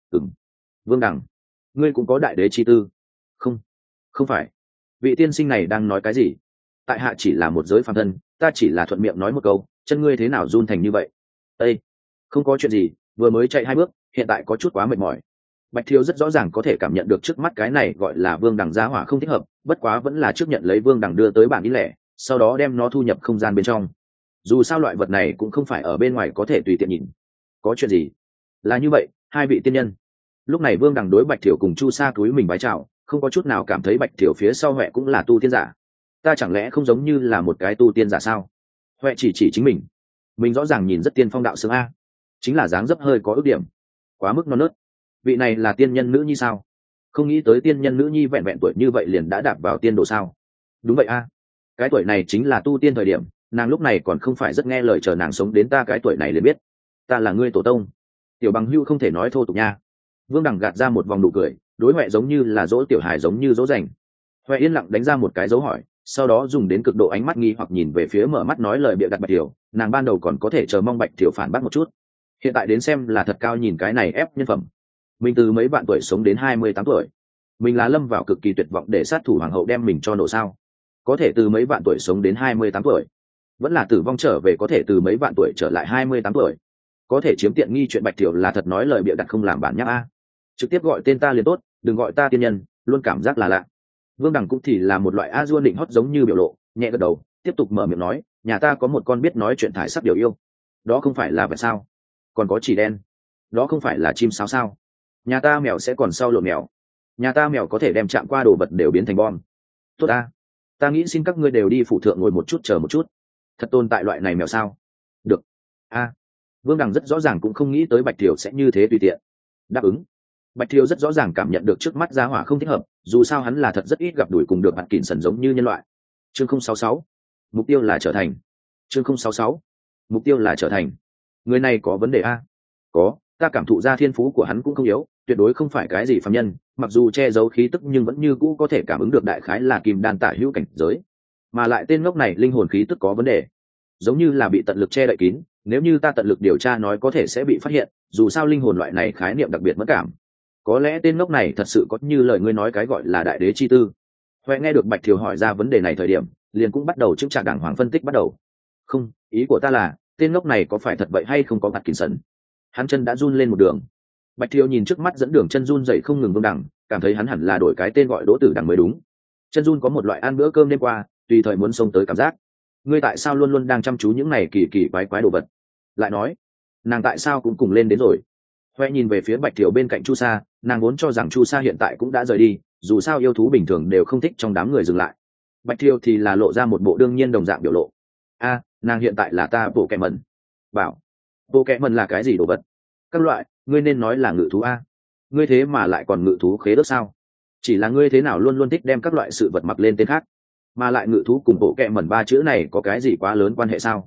Vương Đẳng, ngươi cũng có đại đế chi tư? Không, không phải. Vị tiên sinh này đang nói cái gì? Tại hạ chỉ là một giới phàm thân, ta chỉ là thuận miệng nói một câu, chân ngươi thế nào run thành như vậy? Ê, không có chuyện gì, vừa mới chạy 2 bước, hiện tại có chút quá mệt mỏi. Bạch Thiêu rất rõ ràng có thể cảm nhận được trước mắt cái này gọi là Vương Đẳng gia hỏa không thích hợp, bất quá vẫn là trước nhận lấy Vương Đẳng đưa tới bản ý lẻ, sau đó đem nó thu nhập không gian bên trong. Dù sao loại vật này cũng không phải ở bên ngoài có thể tùy tiện nhìn. Có chuyện gì? Là như vậy, hai vị tiên nhân. Lúc này Vương Đẳng đối Bạch Thiểu cùng Chu Sa túi mình bái chào, không có chút nào cảm thấy Bạch Thiểu phía sau Huệ cũng là tu tiên giả. Ta chẳng lẽ không giống như là một cái tu tiên giả sao? Huệ chỉ chính mình rõ ràng nhìn rất tiên phong đạo sướng a, chính là dáng dấp hơi có ước điểm, quá mức non nớt. Vị này là tiên nhân nữ nhi sao? Không nghĩ tới tiên nhân nữ nhi vẹn vẹn tuổi như vậy liền đã đạp vào tiên độ sao? Đúng vậy a, cái tuổi này chính là tu tiên thời điểm, nàng lúc này còn không phải rất nghe lời, chờ nàng sống đến ta cái tuổi này liền biết ta là ngươi tổ tông. Tiểu bằng hưu không thể nói thô tục nha. Vương Đẳng gạt ra một vòng nụ cười, đối Huệ giống như là dỗ tiểu hài giống như dỗ dành. Huệ yên lặng đánh ra một cái dấu hỏi, sau đó dùng đến cực độ ánh mắt nghi hoặc nhìn về phía mở mắt nói lời bịa đặt Bạch Thiểu. Nàng ban đầu còn có thể chờ mong Bạch Thiểu phản bác một chút, hiện tại đến xem là thật cao nhìn cái này ép nhân phẩm. Mình từ mấy vạn tuổi sống đến 28 tuổi, mình là lâm vào cực kỳ tuyệt vọng để sát thủ hoàng hậu đem mình cho nổ sao? Có thể từ mấy vạn tuổi sống đến 28 tuổi, vẫn là tử vong trở về có thể từ mấy vạn tuổi trở lại 28 tuổi, có thể chiếm tiện nghi chuyện Bạch Thiểu là thật nói lời bịa đặt không làm bản nháp a. Trực tiếp gọi tên ta liền tốt, đừng gọi ta tiên nhân, luôn cảm giác là lạ. Vương Đẳng cũng thì là một loại a dua định hót giống như biểu lộ, nhẹ gật đầu, tiếp tục mở miệng nói, nhà ta có một con biết nói chuyện thải sắc điều yêu. Đó không phải là vật sao? Còn có chỉ đen, đó không phải là chim sáo sao? Nhà ta mèo sẽ còn sau lộn mèo, nhà ta mèo có thể đem chạm qua đồ vật đều biến thành bom. Tốt a, ta nghĩ xin các ngươi đều đi phủ thượng ngồi một chút chờ một chút. Thật tồn tại loại này mèo sao? Được a. Vương Đẳng rất rõ ràng cũng không nghĩ tới Bạch Thiểu sẽ như thế tùy tiện đáp ứng. Bạch Thiểu rất rõ ràng cảm nhận được trước mắt gia hỏa không thích hợp, dù sao hắn là thật rất ít gặp đuổi cùng được bạn kỉnh sần giống như nhân loại. Chương 066, mục tiêu là trở thành. Chương 066, mục tiêu là trở thành. Người này có vấn đề a? Có, ta cảm thụ ra thiên phú của hắn cũng không yếu, tuyệt đối không phải cái gì phàm nhân, mặc dù che giấu khí tức nhưng vẫn như cũ có thể cảm ứng được đại khái là kim đan tả hữu cảnh giới. Mà lại tên ngốc này linh hồn khí tức có vấn đề, giống như là bị tận lực che đậy kín, nếu như ta tận lực điều tra nói có thể sẽ bị phát hiện, dù sao linh hồn loại này khái niệm đặc biệt mất cảm. Có lẽ tên ngốc này thật sự có như lời ngươi nói cái gọi là đại đế chi tư. Huệ nghe được Bạch Thiểu hỏi ra vấn đề này thời điểm, liền cũng bắt đầu chứng trả đàng hoàng phân tích bắt đầu. Không, ý của ta là, tên ngốc này có phải thật vậy hay không có mặt kín sần? Hắn chân đã run lên một đường. Bạch Thiểu nhìn trước mắt dẫn đường chân run dậy không ngừng Vương Đẳng, cảm thấy hắn hẳn là đổi cái tên gọi Đỗ Tử Đẳng mới đúng. Chân run có một loại ăn bữa cơm đêm qua, tùy thời muốn xông tới cảm giác. Ngươi tại sao luôn luôn đang chăm chú những này kỳ kỳ quái quái đồ vật? Lại nói, nàng tại sao cũng cùng lên đến rồi? Huệ nhìn về phía Bạch Thiểu bên cạnh Chu Sa, nàng vốn cho rằng Chu Sa hiện tại cũng đã rời đi, dù sao yêu thú bình thường đều không thích trong đám người dừng lại. Bạch Thiểu thì là lộ ra một bộ đương nhiên đồng dạng biểu lộ. A, nàng hiện tại là ta bộ kẹ mẩn. Bảo, bộ kẹ mẩn là cái gì đồ vật? Các loại, ngươi nên nói là ngự thú a. Ngươi thế mà lại còn ngự thú khế ước sao? Chỉ là ngươi thế nào luôn luôn thích đem các loại sự vật mặc lên tên khác, mà lại ngự thú cùng bộ kẹ mẩn ba chữ này có cái gì quá lớn quan hệ sao?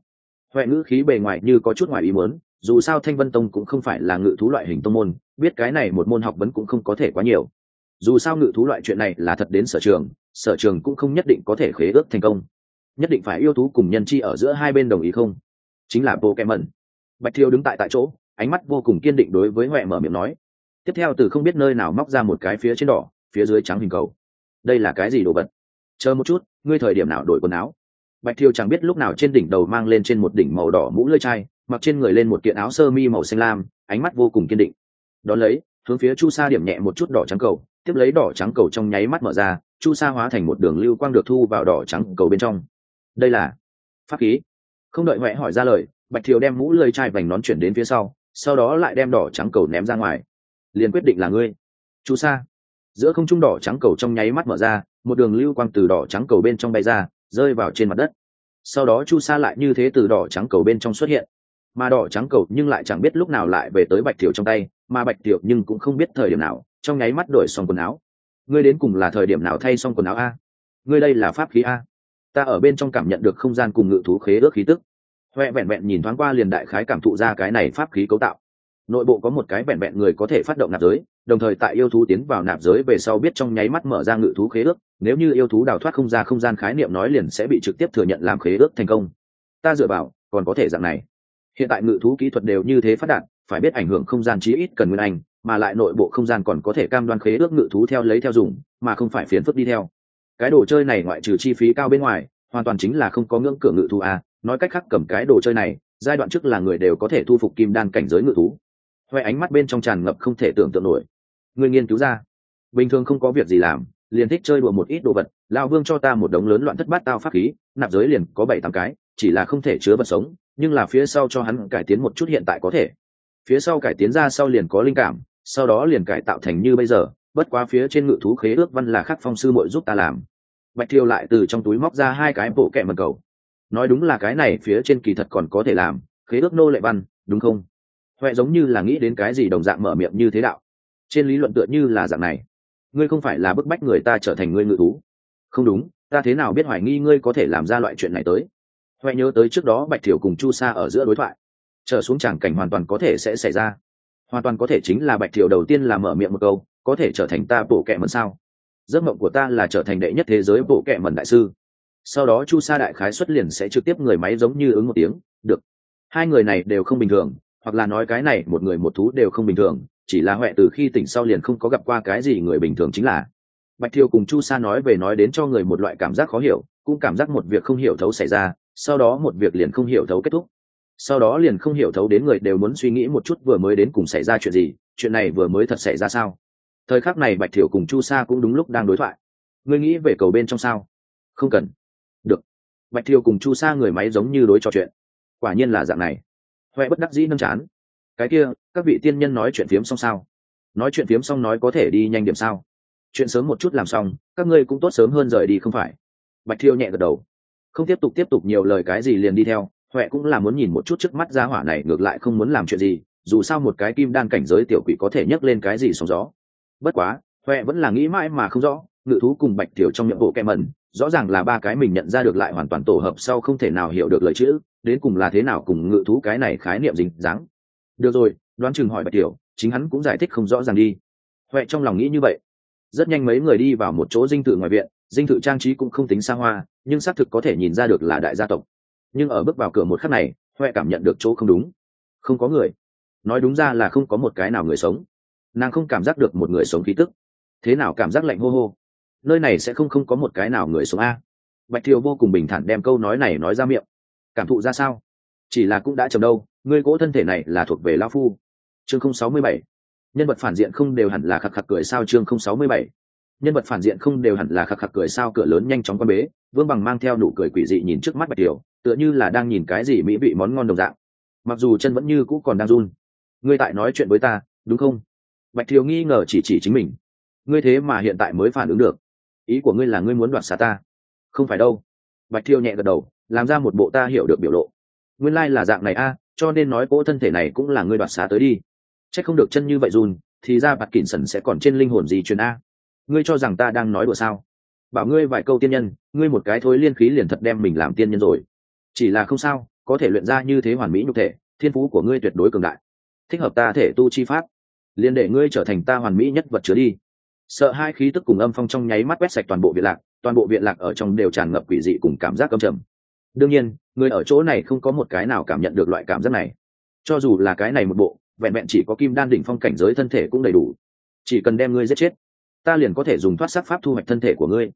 Huệ ngữ khí bề ngoài như có chút ngoài ý muốn, dù sao Thanh Vân Tông cũng không phải là ngự thú loại hình tông môn, biết cái này một môn học vấn cũng không có thể quá nhiều. Dù sao ngự thú loại chuyện này là thật đến sở trường cũng không nhất định có thể khế ước thành công, nhất định phải yêu thú cùng nhân chi ở giữa hai bên đồng ý không, chính là Pokemon. Bạch Thiều đứng tại chỗ, ánh mắt vô cùng kiên định đối với Huệ mở miệng nói. Tiếp theo từ không biết nơi nào móc ra một cái phía trên đỏ, phía dưới trắng hình cầu. Đây là cái gì đồ vật? Chờ một chút, ngươi thời điểm nào đổi quần áo? Bạch Thiều chẳng biết lúc nào trên đỉnh đầu mang lên trên một đỉnh màu đỏ mũ lưỡi chai, mặc trên người lên một kiện áo sơ mi màu xanh lam, ánh mắt vô cùng kiên định. Đón lấy, hướng phía Chu Sa điểm nhẹ một chút đỏ trắng cầu, tiếp lấy đỏ trắng cầu trong nháy mắt mở ra, Chu Sa hóa thành một đường lưu quang được thu vào đỏ trắng cầu bên trong. Đây là pháp khí. Không đợi Huệ hỏi ra lời, Bạch Thiều đem mũ lưỡi chai vành nón chuyển đến phía sau đó lại đem đỏ trắng cầu ném ra ngoài. Liền quyết định là ngươi, Chu Sa. Giữa không trung đỏ trắng cầu trong nháy mắt mở ra, một đường lưu quang từ đỏ trắng cầu bên trong bay ra, rơi vào trên mặt đất. Sau đó Chu Sa lại như thế từ đỏ trắng cầu bên trong xuất hiện, mà đỏ trắng cầu nhưng lại chẳng biết lúc nào lại về tới Bạch Thiều trong tay, mà Bạch Thiều nhưng cũng không biết thời điểm nào, trong nháy mắt đổi xong quần áo. Ngươi đến cùng là thời điểm nào thay xong quần áo a? Ngươi đây là pháp khí a? Ta ở bên trong cảm nhận được không gian cùng ngự thú khế ước khí tức. Huệ vẹn vẹn nhìn thoáng qua liền đại khái cảm thụ ra cái này pháp khí cấu tạo. Nội bộ có một cái vẹn vẹn người có thể phát động nạp giới, đồng thời tại yêu thú tiến vào nạp giới về sau biết trong nháy mắt mở ra ngự thú khế ước, nếu như yêu thú đào thoát không ra không gian khái niệm nói liền sẽ bị trực tiếp thừa nhận làm khế ước thành công. Ta dựa vào, còn có thể dạng này. Hiện tại ngự thú kỹ thuật đều như thế phát đạt, phải biết ảnh hưởng không gian chí ít cần nguyên anh, mà lại nội bộ không gian còn có thể cam đoan khế ước ngự thú theo lấy theo dùng, mà không phải phiền phức đi theo. Cái đồ chơi này ngoại trừ chi phí cao bên ngoài, hoàn toàn chính là không có ngưỡng cửa ngự thú a, nói cách khác cầm cái đồ chơi này, giai đoạn trước là người đều có thể thu phục kim đan cảnh giới ngự thú. Huệ ánh mắt bên trong tràn ngập không thể tưởng tượng nổi. Người nghiên cứu ra, bình thường không có việc gì làm, liền thích chơi đùa một ít đồ vật, lão Vương cho ta một đống lớn loạn thất bát tao pháp khí, nạp giới liền có 7-8 cái, chỉ là không thể chứa vật sống, nhưng là phía sau cho hắn cải tiến một chút hiện tại có thể. Phía sau cải tiến ra sau liền có linh cảm, sau đó liền cải tạo thành như bây giờ, bất quá phía trên ngự thú khế ước văn là Khắc Phong sư muội giúp ta làm. Bạch Thiều lại từ trong túi móc ra 2 cái bộ kệ mật cầu. Nói đúng là cái này phía trên kỳ thật còn có thể làm, khế ước nô lệ văn, đúng không? Huệ giống như là nghĩ đến cái gì đồng dạng mở miệng như thế đạo. Trên lý luận tựa như là dạng này. Ngươi không phải là bức bách người ta trở thành ngươi ngự thú. Không đúng, ta thế nào biết hoài nghi ngươi có thể làm ra loại chuyện này tới. Huệ nhớ tới trước đó Bạch Thiều cùng Chu Sa ở giữa đối thoại. Trở xuống tràng cảnh hoàn toàn có thể sẽ xảy ra. Hoàn toàn có thể chính là Bạch Thiều đầu tiên là mở miệng một câu, có thể trở thành ta bộ kệ mẩn sao? Giấc mộng của ta là trở thành đệ nhất thế giới bộ kệ mẩn đại sư. Sau đó Chu Sa đại khái xuất liền sẽ trực tiếp người máy giống như ứng một tiếng, được. Hai người này đều không bình thường, hoặc là nói cái này một người một thú đều không bình thường, chỉ là Huệ từ khi tỉnh sau liền không có gặp qua cái gì người bình thường chính là. Bạch Thiều cùng Chu Sa nói về nói đến cho người một loại cảm giác khó hiểu, cũng cảm giác một việc không hiểu thấu xảy ra, sau đó một việc liền không hiểu thấu kết thúc. Sau đó liền không hiểu thấu đến người đều muốn suy nghĩ một chút vừa mới đến cùng xảy ra chuyện gì, chuyện này vừa mới thật xảy ra sao. Thời khắc này Bạch Thiều cùng Chu Sa cũng đúng lúc đang đối thoại. Ngươi nghĩ về cầu bên trong sao? Không cần. Được. Bạch Thiều cùng Chu Sa người máy giống như đối trò chuyện. Quả nhiên là dạng này. Huệ bất đắc dĩ nâng chán. Cái kia, các vị tiên nhân nói chuyện phiếm xong sao? Nói chuyện phiếm xong nói có thể đi nhanh điểm sao? Chuyện sớm một chút làm xong, các ngươi cũng tốt sớm hơn rời đi không phải? Bạch Thiều nhẹ gật đầu. Không tiếp tục nhiều lời cái gì liền đi theo. Huệ cũng là muốn nhìn một chút trước mắt gia hỏa này ngược lại không muốn làm chuyện gì, dù sao một cái kim đan cảnh giới tiểu quỷ có thể nhấc lên cái gì sóng gió. Bất quá, Huệ vẫn là nghĩ mãi mà không rõ, ngự thú cùng Bạch Thiều trong miệng bộ kẹ mẩn, rõ ràng là 3 cái mình nhận ra được lại hoàn toàn tổ hợp sau không thể nào hiểu được lời chữ, đến cùng là thế nào cùng ngự thú cái này khái niệm dính dáng. Được rồi, đoán chừng hỏi Bạch Thiều, chính hắn cũng giải thích không rõ ràng đi. Huệ trong lòng nghĩ như vậy. Rất nhanh mấy người đi vào một chỗ dinh thự ngoài viện, dinh thự trang trí cũng không tính xa hoa, nhưng xác thực có thể nhìn ra được là đại gia tộc. Nhưng ở bước vào cửa một khắc này, Huệ cảm nhận được chỗ không đúng. Không có người. Nói đúng ra là không có một cái nào người sống. Nàng không cảm giác được một người sống khí tức. Thế nào cảm giác lạnh hô hô. Nơi này sẽ không có một cái nào người sống a. Bạch Thiều vô cùng bình thản đem câu nói này nói ra miệng. Cảm thụ ra sao? Chỉ là cũng đã chầm đâu, ngươi cỗ thân thể này là thuộc về lão phu. Chương 067. Nhân vật phản diện không đều hẳn là khặc khặc cười sao? Chương 067. Nhân vật phản diện không đều hẳn là khặc khặc cười sao? Cửa lớn nhanh chóng quan bế, Vương Bằng mang theo nụ cười quỷ dị nhìn trước mắt Bạch Thiều, tựa như là đang nhìn cái gì mỹ vị món ngon đồng dạng. Mặc dù chân vẫn như cũ còn đang run. Ngươi tại nói chuyện với ta, đúng không? Bạch Thiều nghi ngờ chỉ chính mình. Ngươi thế mà hiện tại mới phản ứng được. Ý của ngươi là ngươi muốn đoạt xá ta? Không phải đâu. Bạch Thiều nhẹ gật đầu, làm ra một bộ ta hiểu được biểu lộ. Nguyên lai là dạng này a, cho nên nói cỗ thân thể này cũng là ngươi đoạt xá tới đi. Chắc không được chân như vậy run, thì ra Bạt Kỉnh Sẩn sẽ còn trên linh hồn gì truyền a. Ngươi cho rằng ta đang nói đùa sao? Bảo ngươi vài câu tiên nhân, ngươi một cái thối liên khí liền thật đem mình làm tiên nhân rồi. Chỉ là không sao, có thể luyện ra như thế hoàn mỹ nhục thể, thiên phú của ngươi tuyệt đối cường đại, thích hợp ta thể tu chi pháp, liền để ngươi trở thành ta hoàn mỹ nhất vật chứa đi. Sợ hai khí tức cùng âm phong trong nháy mắt quét sạch toàn bộ viện lạc, toàn bộ viện lạc ở trong đều tràn ngập quỷ dị cùng cảm giác âm trầm. Đương nhiên người ở chỗ này không có một cái nào cảm nhận được loại cảm giác này, cho dù là cái này một bộ vẹn vẹn chỉ có kim đan đỉnh phong cảnh giới thân thể cũng đầy đủ, chỉ cần đem ngươi giết chết ta liền có thể dùng thoát sắc pháp thu hoạch thân thể của ngươi.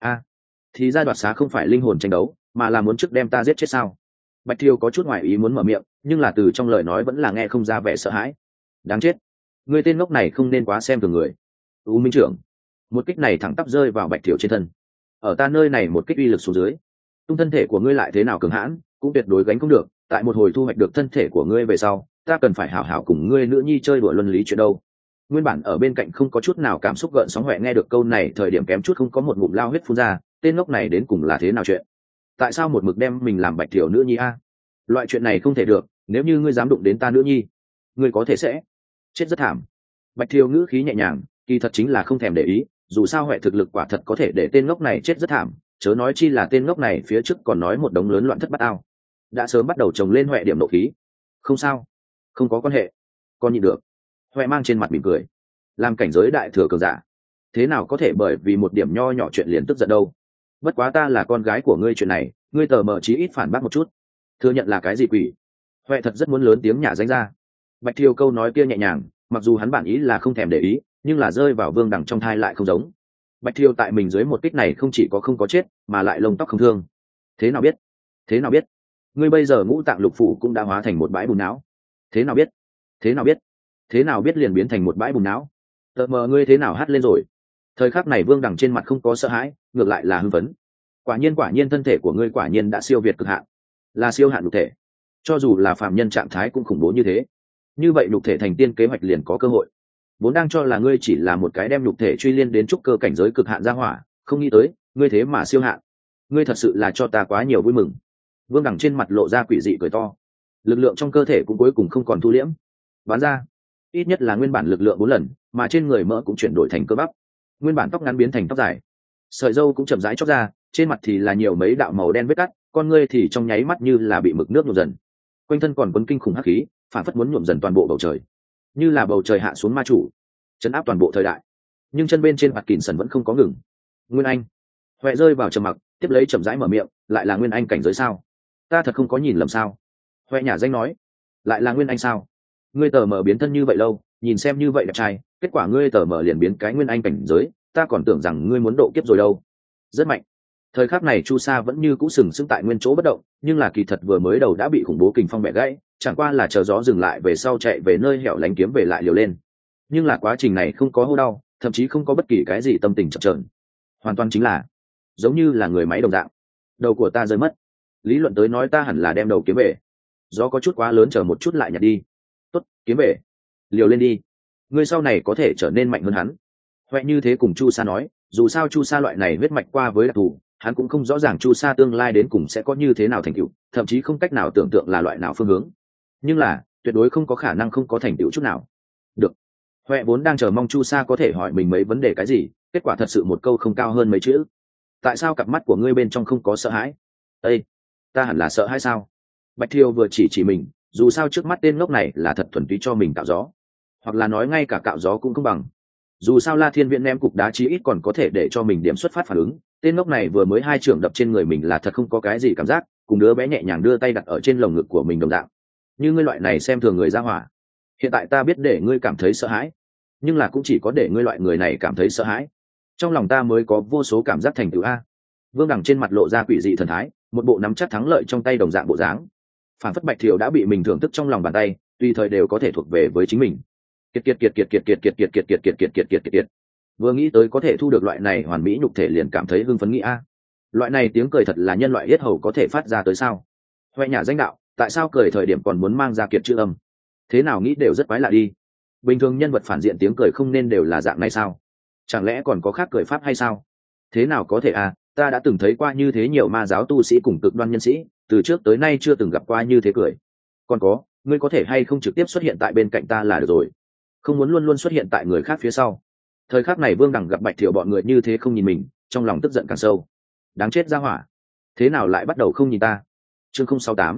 Thì ra đoạt xá không phải linh hồn tranh đấu, mà là muốn trước đem ta giết chết sao? Bạch Thiêu có chút ngoại ý muốn mở miệng, nhưng là từ trong lời nói vẫn là nghe không ra vẻ sợ hãi. Đáng chết, ngươi tên ngốc này không nên quá xem thường người. U Minh trưởng, một kích này thẳng tắp rơi vào Bạch Thiêu trên thân. Ở ta nơi này một kích uy lực xuống dưới, tung thân thể của ngươi lại thế nào cường hãn, cũng tuyệt đối gánh không được. Tại một hồi thu hoạch được thân thể của ngươi về sau, ta cần phải hảo hảo cùng ngươi nữ nhi chơi đùa luân lý chuyện đâu. Nguyên bản ở bên cạnh không có chút nào cảm xúc gợn sóng Huệ nghe được câu này thời điểm kém chút không có một ngụm lao huyết phun ra. Tên ngốc này đến cùng là thế nào chuyện? Tại sao một mực đem mình làm Bạch Thiểu nữ nhi a? Loại chuyện này không thể được, nếu như ngươi dám đụng đến ta nữ nhi, ngươi có thể sẽ chết rất thảm. Bạch Thiểu ngữ khí nhẹ nhàng, kỳ thật chính là không thèm để ý, dù sao Huệ thực lực quả thật có thể để tên ngốc này chết rất thảm, chớ nói chi là tên ngốc này phía trước còn nói một đống lớn loạn thất bát ao, đã sớm bắt đầu trồng lên Huệ điểm nộ khí. Không sao, không có quan hệ, con nhịn được. Huệ mang trên mặt mỉm cười, làm cảnh giới đại thừa cường giả, thế nào có thể bởi vì một điểm nho nhỏ chuyện liền tức giận đâu. Bất quá ta là con gái của ngươi, chuyện này ngươi tờ mờ chí ít phản bác một chút, thừa nhận là cái gì quỷ? Huệ thật rất muốn lớn tiếng nhả danh ra. Bạch Thiêu câu nói kia nhẹ nhàng, mặc dù hắn bản ý là không thèm để ý, nhưng là rơi vào Vương Đằng trong thai lại không giống. Bạch Thiêu tại mình dưới một kích này không chỉ có không có chết, mà lại lông tóc không thương. Thế nào biết? Thế nào biết? Ngươi bây giờ ngũ tạng lục phủ cũng đã hóa thành một bãi bùn não. Thế nào biết? Thế nào biết? Thế nào biết liền biến thành một bãi bùn não? Tờ mờ ngươi thế nào hát lên rồi? Thời khắc này Vương Đằng trên mặt không có sợ hãi, ngược lại là hưng phấn. Quả nhiên thân thể của ngươi quả nhiên đã siêu việt cực hạn, là siêu hạn nhục thể. Cho dù là phàm nhân trạng thái cũng khủng bố như thế. Như vậy nhục thể thành tiên kế hoạch liền có cơ hội. Vốn đang cho là ngươi chỉ là một cái đem nhục thể truy liên đến trúc cơ cảnh giới cực hạn ra hỏa, không nghĩ tới ngươi thế mà siêu hạn. Ngươi thật sự là cho ta quá nhiều vui mừng. Vương Đằng trên mặt lộ ra quỷ dị cười to, lực lượng trong cơ thể cũng cuối cùng không còn thu liễm, bán ra ít nhất là nguyên bản lực lượng 4 lần, mà trên người mỡ cũng chuyển đổi thành cơ bắp, nguyên bản tóc ngắn biến thành tóc dài, sợi râu cũng chậm rãi chóc ra, trên mặt thì là nhiều mấy đạo màu đen vết cắt, con ngươi thì trong nháy mắt như là bị mực nước nhuộm dần, quanh thân còn quấn kinh khủng hắc khí, phản phất muốn nhuộm dần toàn bộ bầu trời, như là bầu trời hạ xuống ma chủ, chấn áp toàn bộ thời đại. Nhưng chân bên trên mặt kìm sần vẫn không có ngừng. Nguyên Anh. Huệ rơi vào trầm mặc, tiếp lấy chậm rãi mở miệng, lại là Nguyên Anh cảnh giới sao? Ta thật không có nhìn lầm sao? Huệ nhả danh nói, lại là Nguyên Anh sao? Ngươi tờ mở biến thân như vậy lâu, nhìn xem như vậy đẹp trai, kết quả ngươi tờ mở liền biến cái Nguyên Anh cảnh giới, ta còn tưởng rằng ngươi muốn độ kiếp rồi đâu. Rất mạnh. Thời khắc này Chu Sa vẫn như cũ sừng sững tại nguyên chỗ bất động, nhưng là kỳ thật vừa mới đầu đã bị khủng bố kình phong bẻ gãy, chẳng qua là chờ gió dừng lại về sau chạy về nơi hẻo lánh kiếm về lại liều lên. Nhưng là quá trình này không có hô đau, thậm chí không có bất kỳ cái gì tâm tình chập chờn, hoàn toàn chính là giống như là người máy đồng dạng. Đầu của ta rơi mất, lý luận tới nói ta hẳn là đem đầu kiếm về, gió có chút quá lớn, chờ một chút lại nhặt đi. Tốt, kiếm về, liều lên đi, ngươi sau này có thể trở nên mạnh hơn hắn. Huệ như thế cùng Chu Sa nói, dù sao Chu Sa loại này huyết mạch qua với đặc thù, hắn cũng không rõ ràng Chu Sa tương lai đến cùng sẽ có như thế nào thành tựu, thậm chí không cách nào tưởng tượng là loại nào phương hướng. Nhưng là tuyệt đối không có khả năng không có thành tựu chút nào. Được. Huệ vốn đang chờ mong Chu Sa có thể hỏi mình mấy vấn đề cái gì, kết quả thật sự một câu không cao hơn mấy chữ. Tại sao cặp mắt của ngươi bên trong không có sợ hãi? Ê, ta hẳn là sợ hãi sao? Bạch Thiêu vừa chỉ mình, dù sao trước mắt tên ngốc này là thật thuần túy cho mình cạo gió, hoặc là nói ngay cả cạo gió cũng không bằng. Dù sao La Thiên Viễn ném cục đá chí ít còn có thể để cho mình điểm xuất phát phản ứng, tên ngốc này vừa mới 2 trưởng đập trên người mình là thật không có cái gì cảm giác, cùng đứa bé nhẹ nhàng đưa tay đặt ở trên lồng ngực của mình đồng dạng. Như ngươi loại này xem thường người ra hỏa, hiện tại ta biết để ngươi cảm thấy sợ hãi, nhưng là cũng chỉ có để ngươi loại người này cảm thấy sợ hãi, trong lòng ta mới có vô số cảm giác thành tựu a. Vương Đằng trên mặt lộ ra quỷ dị thần thái, một bộ nắm chắc thắng lợi trong tay đồng dạng bộ dáng, phản phất Bạch Thiều đã bị mình thưởng thức trong lòng bàn tay, tùy thời đều có thể thuộc về với chính mình. Kiệt. Vừa nghĩ tới có thể thu được loại này hoàn mỹ nhục thể liền cảm thấy hưng phấn nghĩ a. Loại này tiếng cười thật là nhân loại yết hầu có thể phát ra tới sao? Huệ nhà danh đạo, tại sao cười thời điểm còn muốn mang ra kiệt chữ âm? Thế nào nghĩ đều rất quái lạ đi. Bình thường nhân vật phản diện tiếng cười không nên đều là dạng này sao? Chẳng lẽ còn có khác cười pháp hay sao? Thế nào có thể à, ta đã từng thấy qua như thế nhiều ma giáo tu sĩ cùng cực đoan nhân sĩ, từ trước tới nay chưa từng gặp qua như thế cười. Còn có, ngươi có thể hay không trực tiếp xuất hiện tại bên cạnh ta là được rồi, không muốn luôn luôn xuất hiện tại người khác phía sau. Thời khắc này Vương Đằng gặp Bạch Thiệu bọn người như thế không nhìn mình, trong lòng tức giận càng sâu. Đáng chết ra hỏa, thế nào lại bắt đầu không nhìn ta? Chương 068.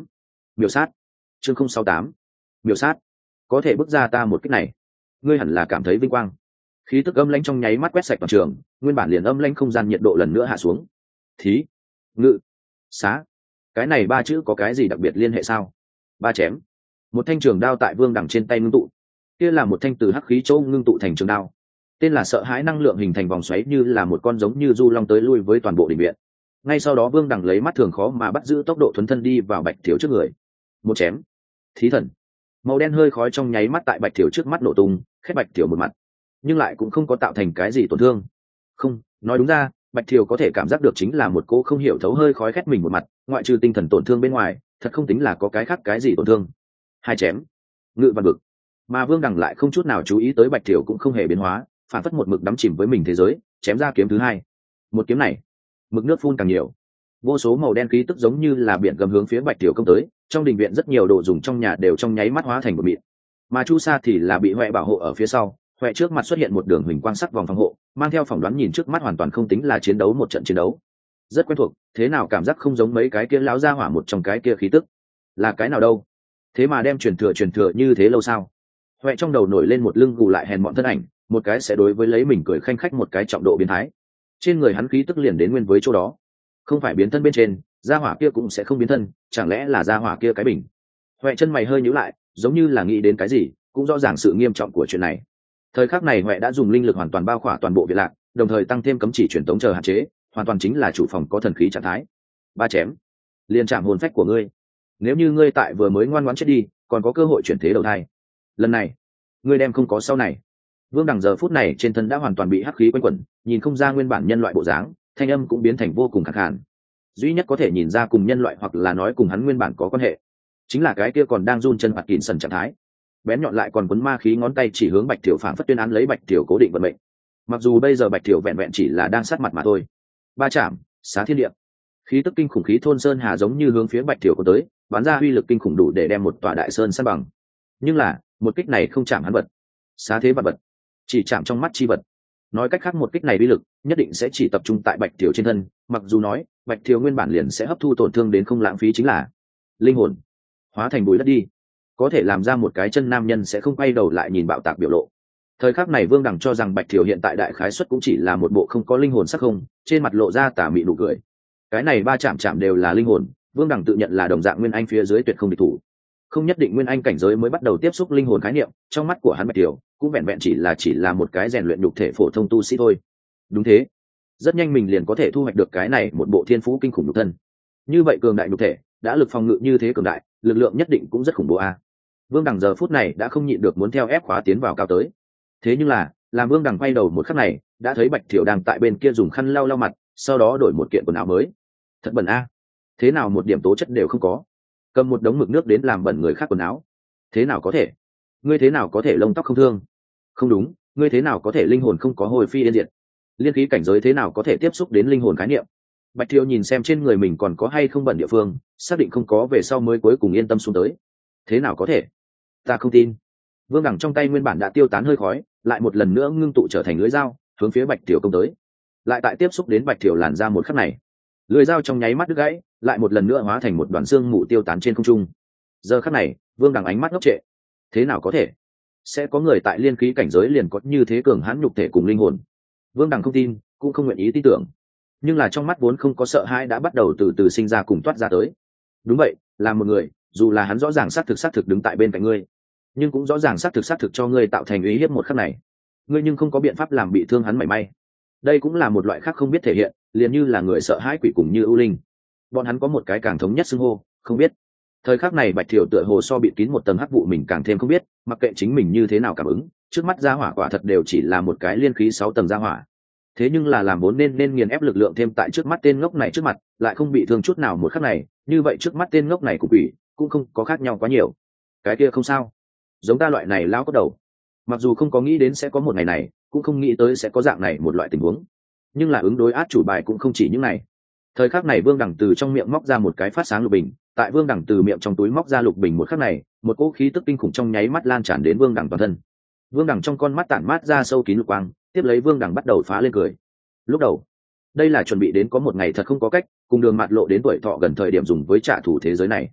Miểu sát. Chương 068. Miểu sát. Có thể bước ra ta một kích này, ngươi hẳn là cảm thấy vinh quang. Khí tức âm lãnh trong nháy mắt quét sạch toàn trường, nguyên bản liền âm lãnh không gian nhiệt độ lần nữa hạ xuống. Thí, ngự, xá, cái này ba chữ có cái gì đặc biệt liên hệ sao? Ba chém. Một thanh trường đao tại Vương Đẳng trên tay ngưng tụ. Kia là một thanh từ hắc khí châu ngưng tụ thành trường đao, tên là sợ hãi năng lượng hình thành vòng xoáy, như là một con giống như du long tới lui với toàn bộ đình viện. Ngay sau đó Vương Đẳng lấy mắt thường khó mà bắt giữ tốc độ thuấn thân đi vào Bạch Thiểu trước người, một chém. Thí thần. Màu đen hơi khói trong nháy mắt tại Bạch Thiểu trước mắt nổ tung, khép Bạch Thiểu một mặt, nhưng lại cũng không có tạo thành cái gì tổn thương. Không, nói đúng ra, Bạch Thiểu có thể cảm giác được chính là một cô không hiểu thấu hơi khói khét mình một mặt, ngoại trừ tinh thần tổn thương bên ngoài, thật không tính là có cái khác cái gì tổn thương. Hai chém. Ngự văn vực. Mà Vương Đằng lại không chút nào chú ý tới Bạch Thiểu cũng không hề biến hóa, phản phất một mực đắm chìm với mình thế giới, chém ra kiếm thứ hai. Một kiếm này, mực nước phun càng nhiều, vô số màu đen khí tức giống như là biển gầm hướng phía Bạch Thiểu công tới, trong đình viện rất nhiều đồ dùng trong nhà đều trong nháy mắt hóa thành bột mịn. Mà Chu Sa thì là bị Huệ bảo hộ ở phía sau, Huệ trước mặt xuất hiện một đường huỳnh quang sắc vòng phòng hộ, mang theo phỏng đoán nhìn trước mắt hoàn toàn không tính là chiến đấu một trận chiến đấu. Rất quen thuộc, thế nào cảm giác không giống mấy cái kia lão gia hỏa một trong cái kia khí tức. Là cái nào đâu? Thế mà đem truyền thừa như thế lâu sao? Huệ trong đầu nổi lên một lưng gù lại hèn mọn thân ảnh, một cái sẽ đối với lấy mình cười khanh khách, một cái trọng độ biến thái. Trên người hắn khí tức liền đến nguyên với chỗ đó. Không phải biến thân bên trên, gia hỏa kia cũng sẽ không biến thân, chẳng lẽ là gia hỏa kia cái bình? Huệ chân mày hơi nhíu lại, giống như là nghĩ đến cái gì, cũng rõ ràng sự nghiêm trọng của chuyện này. Thời khắc này Huệ đã dùng linh lực hoàn toàn bao khỏa toàn bộ viện lạc, đồng thời tăng thêm cấm chỉ truyền tống chờ hạn chế, hoàn toàn chính là chủ phòng có thần khí trạng thái. Ba chém, liền chạm hồn phách của ngươi. Nếu như ngươi tại vừa mới ngoan ngoãn chết đi, còn có cơ hội chuyển thế đầu thai. Lần này, ngươi đem không có sau này. Vương Đằng giờ phút này trên thân đã hoàn toàn bị hắc khí quanh quẩn, nhìn không ra nguyên bản nhân loại bộ dáng, thanh âm cũng biến thành vô cùng khàn khàn. Duy nhất có thể nhìn ra cùng nhân loại hoặc là nói cùng hắn nguyên bản có quan hệ, chính là cái kia còn đang run chân mặt kín sần trạng thái. Bén nhọn lại còn cuốn ma khí ngón tay chỉ hướng Bạch Thiểu, phản phất tuyên án lấy Bạch Thiểu cố định vận mệnh. Mặc dù bây giờ Bạch Thiểu vẹn vẹn chỉ là đang sát mặt mà thôi. Ba chạm, xá thiên địa. Khí tức kinh khủng khí thôn sơn hà giống như hướng phía Bạch Thiểu có tới, bắn ra uy lực kinh khủng đủ để đem một tòa đại sơn san bằng. Nhưng là, một kích này không chạm hắn vật, xá thế vật vật, chỉ chạm trong mắt chi vật. Nói cách khác, một kích này uy lực nhất định sẽ chỉ tập trung tại Bạch Thiểu trên thân, mặc dù nói Bạch Thiểu nguyên bản liền sẽ hấp thu tổn thương đến không lãng phí, chính là linh hồn hóa thành bụi đất đi, có thể làm ra một cái chân nam nhân sẽ không quay đầu lại nhìn bạo tạc biểu lộ. Thời khắc này Vương Đằng cho rằng Bạch Thiểu hiện tại đại khái suất cũng chỉ là một bộ không có linh hồn sắc không, trên mặt lộ ra tà mị nụ cười. Cái này ba chạm đều là linh hồn, Vương Đằng tự nhận là đồng dạng nguyên anh phía dưới tuyệt không địch thủ. Không nhất định nguyên anh cảnh giới mới bắt đầu tiếp xúc linh hồn khái niệm, trong mắt của hắn Bạch Thiểu cũng vẹn vẹn chỉ là một cái rèn luyện nhục thể phổ thông tu sĩ thôi. Đúng thế, rất nhanh mình liền có thể thu hoạch được cái này một bộ thiên phú kinh khủng nhục thân. Như vậy cường đại nhục thể, đã lực phòng ngự như thế cường đại, lực lượng nhất định cũng rất khủng bố a. Vương Đằng giờ phút này đã không nhịn được muốn theo ép khóa tiến vào cao tới. Thế nhưng là, làm Vương Đằng quay đầu một khắc này, đã thấy Bạch Thiểu đang tại bên kia dùng khăn lau lau mặt, sau đó đổi một kiện quần áo mới. Thật bẩn a. Thế nào một điểm tố chất đều không có, cầm một đống mực nước đến làm bẩn người khác quần áo. Thế nào có thể? Ngươi thế nào có thể lông tóc không thương? Không đúng, ngươi thế nào có thể linh hồn không có hồi phi yên diệt? Liên khí cảnh giới thế nào có thể tiếp xúc đến linh hồn khái niệm? Bạch Thiểu nhìn xem trên người mình còn có hay không bẩn địa phương, xác định không có về sau mới cuối cùng yên tâm xuống tới. Thế nào có thể? Ta không tin. Vương Đằng trong tay nguyên bản đã tiêu tán hơi khói, lại một lần nữa ngưng tụ trở thành lưỡi dao, hướng phía Bạch Thiểu công tới. Lại tại tiếp xúc đến Bạch Thiểu làn ra một khắc này, lưỡi dao trong nháy mắt đứt gãy, lại một lần nữa hóa thành một đoàn xương mù tiêu tán trên không trung. Giờ khắc này, Vương Đằng ánh mắt ngốc trệ. Thế nào có thể? Sẽ có người tại liên khí cảnh giới liền có như thế cường hãn nhục thể cùng linh hồn? Vương Đằng không tin, cũng không nguyện ý tin tưởng. Nhưng là trong mắt vốn không có sợ hãi đã bắt đầu từ từ sinh ra cùng toát ra tới. Đúng vậy, là một người, dù là hắn rõ ràng xác thực đứng tại bên cạnh ngươi, nhưng cũng rõ ràng xác thực cho ngươi tạo thành uy hiếp một khắc này, ngươi nhưng không có biện pháp làm bị thương hắn mảy may. Đây cũng là một loại khác không biết thể hiện, liền như là người sợ hãi quỷ cùng như ưu linh. Bọn hắn có một cái càng thống nhất xưng hô, không biết. Thời khắc này Bạch Thiểu tựa hồ so bịt kín một tầng hắc vụ mình càng thêm không biết, mặc kệ chính mình như thế nào cảm ứng, trước mắt gia hỏa quả thật đều chỉ là một cái liên khí 6 tầng gia hỏa. Thế nhưng là làm vốn nên nghiền ép lực lượng thêm tại trước mắt tên ngốc này trước mặt, lại không bị thương chút nào một khắc này, như vậy trước mắt tên ngốc này của quỷ cũng không có khác nhau quá nhiều. Cái kia không sao, giống ta loại này lao có đầu, mặc dù không có nghĩ đến sẽ có một ngày này, cũng không nghĩ tới sẽ có dạng này một loại tình huống, nhưng là ứng đối át chủ bài cũng không chỉ những này. Thời khắc này Vương Đằng từ trong miệng móc ra một cái phát sáng lục bình, tại Vương Đằng từ miệng trong túi móc ra lục bình một khắc này, một cỗ khí tức kinh khủng trong nháy mắt lan tràn đến Vương Đằng toàn thân. Vương Đằng trong con mắt tản mát ra sâu kín lục quang, tiếp lấy Vương Đằng bắt đầu phá lên cười. Lúc đầu đây là chuẩn bị đến có một ngày thật không có cách cùng Đường Mạt Lộ đến tuổi thọ gần thời điểm dùng với trả thù thế giới này,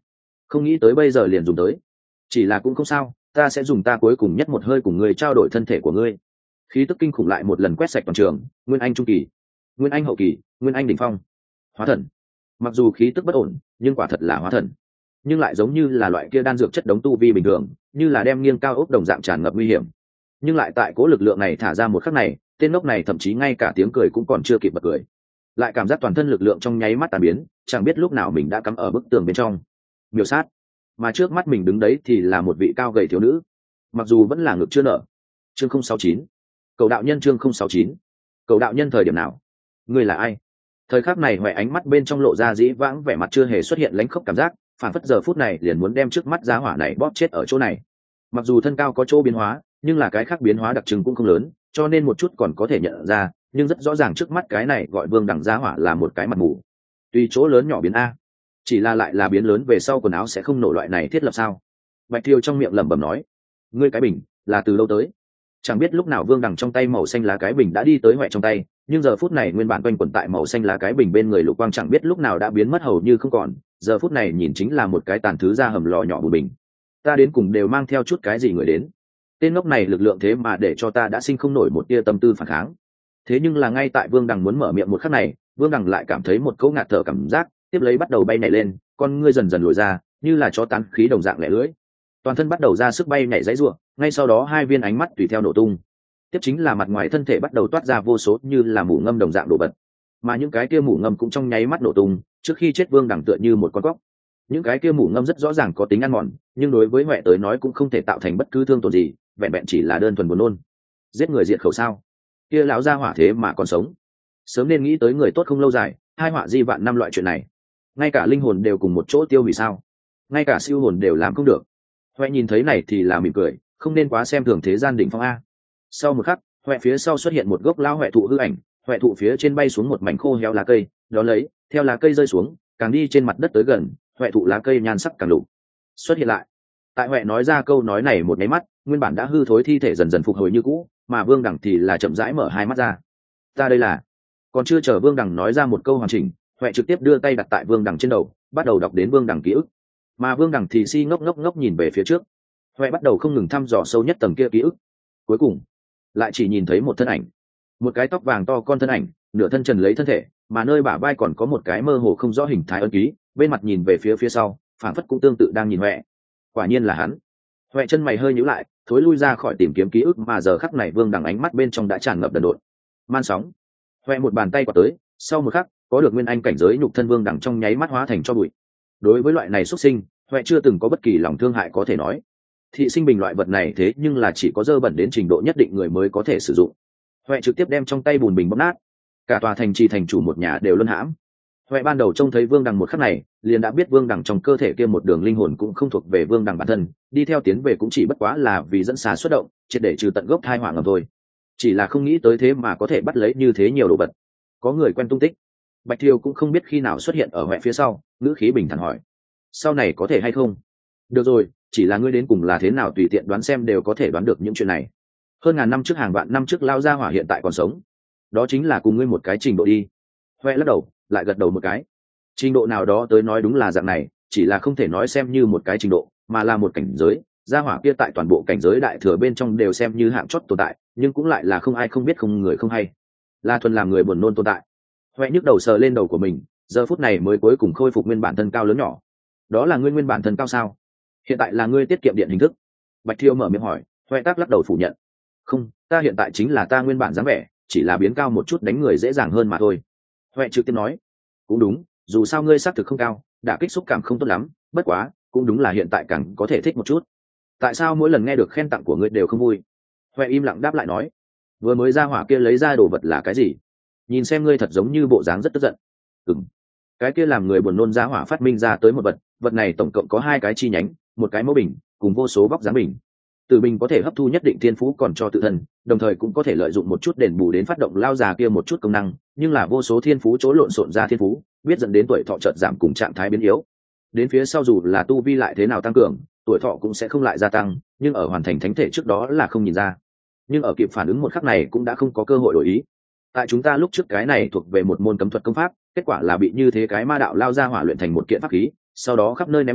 không nghĩ tới bây giờ liền dùng tới. Chỉ là cũng không sao, ta sẽ dùng ta cuối cùng nhất một hơi cùng ngươi trao đổi thân thể của ngươi. Khí tức kinh khủng lại một lần quét sạch toàn trường, nguyên anh trung kỳ, nguyên anh hậu kỳ, nguyên anh đỉnh phong, hóa thần. Mặc dù khí tức bất ổn, nhưng quả thật là hóa thần, nhưng lại giống như là loại kia đan dược chất đống tu vi bình thường, như là đem nghiêng cao ốc đồng dạng tràn ngập nguy hiểm. Nhưng lại tại cố lực lượng này thả ra một khắc này, tên ngốc này thậm chí ngay cả tiếng cười cũng còn chưa kịp bật cười, lại cảm giác toàn thân lực lượng trong nháy mắt tan biến, chẳng biết lúc nào mình đã cắm ở bức tường bên trong. Miêu sát, mà trước mắt mình đứng đấy thì là một vị cao gầy thiếu nữ, mặc dù vẫn là ngực chưa nở. Chương 069, cầu đạo nhân. Chương 069, cầu đạo nhân. Thời điểm nào? Ngươi là ai? Thời khắc này Huệ ánh mắt bên trong lộ ra dĩ vãng vẻ mặt chưa hề xuất hiện lãnh khốc cảm giác, phản phất giờ phút này liền muốn đem trước mắt giá hỏa này bóp chết ở chỗ này. Mặc dù thân cao có chỗ biến hóa, nhưng là cái khác biến hóa đặc trưng cũng không lớn, cho nên một chút còn có thể nhận ra, nhưng rất rõ ràng trước mắt cái này gọi Vương Đẳng giá hỏa là một cái mặt mù. Tuy chỗ lớn nhỏ biến a, chỉ là lại là biến lớn về sau quần áo sẽ không nổ loại này thiết lập sao? Bạch Thiều trong miệng lẩm bẩm nói, ngươi cái bình là từ lâu tới? Chẳng biết lúc nào Vương Đẳng trong tay màu xanh lá cái bình đã đi tới Huệ trong tay, nhưng giờ phút này nguyên bản quanh quẩn tại màu xanh lá cái bình bên người lục quang chẳng biết lúc nào đã biến mất hầu như không còn, giờ phút này nhìn chính là một cái tàn thứ ra hầm lò nhỏ bù bình. Ta đến cùng đều mang theo chút cái gì người đến? Tên ngốc này lực lượng thế mà để cho ta đã sinh không nổi một tia tâm tư phản kháng. Thế nhưng là ngay tại Vương Đằng muốn mở miệng một khắc này, Vương Đằng lại cảm thấy một cỗ ngạt thở cảm giác, tiếp lấy bắt đầu bay nhảy lên, con ngươi dần dần lồi ra, như là chó tán khí đồng dạng lẻ lưỡi. Toàn thân bắt đầu ra sức bay nhảy dãy rủa, ngay sau đó hai viên ánh mắt tùy theo nổ tung. Tiếp chính là mặt ngoài thân thể bắt đầu toát ra vô số như là mủ ngâm đồng dạng đồ vật, mà những cái kia mủ ngâm cũng trong nháy mắt nổ tung. Trước khi chết Vương Đằng tựa như một con cóc, những cái kia mủ ngâm rất rõ ràng có tính ăn mòn, nhưng đối với Huệ tới nói cũng không thể tạo thành bất cứ thương tổn gì, vẹn vẹn chỉ là đơn thuần buồn nôn. Giết người diệt khẩu sao? Kia lão gia hỏa thế mà còn sống, sớm nên nghĩ tới người tốt không lâu dài, hai họa di vạn năm loại chuyện này, ngay cả linh hồn đều cùng một chỗ tiêu hủy sao? Ngay cả siêu hồn đều làm không được. Huệ nhìn thấy này thì là mỉm cười, không nên quá xem thường thế gian đỉnh phong a. Sau một khắc, Huệ phía sau xuất hiện một gốc lão huệ thụ hư ảnh, huệ thụ phía trên bay xuống một mảnh khô héo lá cây, đó lấy theo lá cây rơi xuống, càng đi trên mặt đất tới gần, huệ thụ lá cây nhan sắc càng lục xuất hiện lại. Tại Huệ nói ra câu nói này một máy mắt, nguyên bản đã hư thối thi thể dần dần phục hồi như cũ, mà Vương Đằng thì là chậm rãi mở hai mắt ra. Ta đây là... Còn chưa chờ Vương Đằng nói ra một câu hoàn chỉnh, Huệ trực tiếp đưa tay đặt tại Vương Đằng trên đầu, bắt đầu đọc đến Vương Đằng ký ức. Mà Vương Đằng thì si ngốc ngốc ngốc nhìn về phía trước. Huệ bắt đầu không ngừng thăm dò sâu nhất tầng kia ký ức. Cuối cùng lại chỉ nhìn thấy một thân ảnh, một cái tóc vàng to con thân ảnh, nửa thân trần lấy thân thể, mà nơi bả vai còn có một cái mơ hồ không rõ hình thái ấn ký, bên mặt nhìn về phía sau, phảng phất cũng tương tự đang nhìn Huệ. Quả nhiên là hắn. Huệ chân mày hơi nhíu lại, thối lui ra khỏi tìm kiếm ký ức, mà giờ khắc này Vương Đằng ánh mắt bên trong đã tràn ngập đần độn man sóng. Huệ một bàn tay quạt tới, sau một khắc có được nguyên anh cảnh giới nhục thân Vương Đằng trong nháy mắt hóa thành cho bụi. Đối với loại này xuất sinh, Huệ chưa từng có bất kỳ lòng thương hại có thể nói. Thị sinh bình loại vật này thế nhưng là chỉ có dơ bẩn đến trình độ nhất định người mới có thể sử dụng. Huệ trực tiếp đem trong tay bùn bình bóp nát, cả tòa thành trì thành chủ một nhà đều luân hãm. Huệ ban đầu trông thấy Vương Đằng một khắc này, liền đã biết Vương Đằng trong cơ thể kia một đường linh hồn cũng không thuộc về Vương Đằng bản thân, đi theo tiến về cũng chỉ bất quá là vì dẫn xà xuất động, triệt để trừ tận gốc tai họa ngầm thôi. Chỉ là không nghĩ tới thế mà có thể bắt lấy như thế nhiều đồ vật. Có người quen tung tích. Bạch Thiều cũng không biết khi nào xuất hiện ở Huệ phía sau, ngữ khí bình thản hỏi: "Sau này có thể hay không?" "Được rồi, chỉ là ngươi đến cùng là thế nào tùy tiện đoán xem đều có thể đoán được những chuyện này. Hơn ngàn năm trước hàng vạn năm trước lao gia hỏa hiện tại còn sống, đó chính là cùng ngươi một cái trình độ đi." Huệ lắc đầu, lại gật đầu một cái. Trình độ nào đó tới nói đúng là dạng này, chỉ là không thể nói xem như một cái trình độ, mà là một cảnh giới. Gia hỏa kia tại toàn bộ cảnh giới đại thừa bên trong đều xem như hạng chót tồn tại, nhưng cũng lại là không ai không biết không người không hay, là thuần làm người buồn nôn tồn tại. Huệ nhức đầu sờ lên đầu của mình, giờ phút này mới cuối cùng khôi phục nguyên bản thân cao lớn nhỏ. "Đó là ngươi nguyên bản thân cao sao? Hiện tại là ngươi tiết kiệm điện hình thức?" Bạch Thiêu mở miệng hỏi. Huệ tác lắc đầu phủ nhận: "Không, ta hiện tại chính là ta nguyên bản dáng vẻ, chỉ là biến cao một chút đánh người dễ dàng hơn mà thôi." Huệ trực tiếp nói: "Cũng đúng, dù sao ngươi xác thực không cao, đả kích xúc cảm không tốt lắm, bất quá cũng đúng là hiện tại càng có thể thích một chút. Tại sao mỗi lần nghe được khen tặng của ngươi đều không vui?" Huệ im lặng đáp lại nói: "Vừa mới ra hỏa kia lấy ra đồ vật là cái gì? Nhìn xem ngươi thật giống như bộ dáng rất tức giận." "Ừm, cái kia làm người buồn nôn ra hỏa phát minh ra tới một vật, vật này tổng cộng có 2 cái chi nhánh, một cái mẫu bình cùng vô số vóc dáng bình. Từ bình có thể hấp thu nhất định thiên phú còn cho tự thân, đồng thời cũng có thể lợi dụng một chút đền bù đến phát động lao già kia một chút công năng, nhưng là vô số thiên phú chỗ lộn xộn ra thiên phú, biết dẫn đến tuổi thọ chợt giảm cùng trạng thái biến yếu. Đến phía sau dù là tu vi lại thế nào tăng cường, tuổi thọ cũng sẽ không lại gia tăng, nhưng ở hoàn thành thánh thể trước đó là không nhìn ra. Nhưng ở kịp phản ứng một khắc này cũng đã không có cơ hội đổi ý. Tại chúng ta lúc trước cái này thuộc về một môn cấm thuật công pháp, kết quả là bị như thế cái ma đạo lao ra hỏa luyện thành một kiện pháp khí, sau đó khắp nơi ném loạn,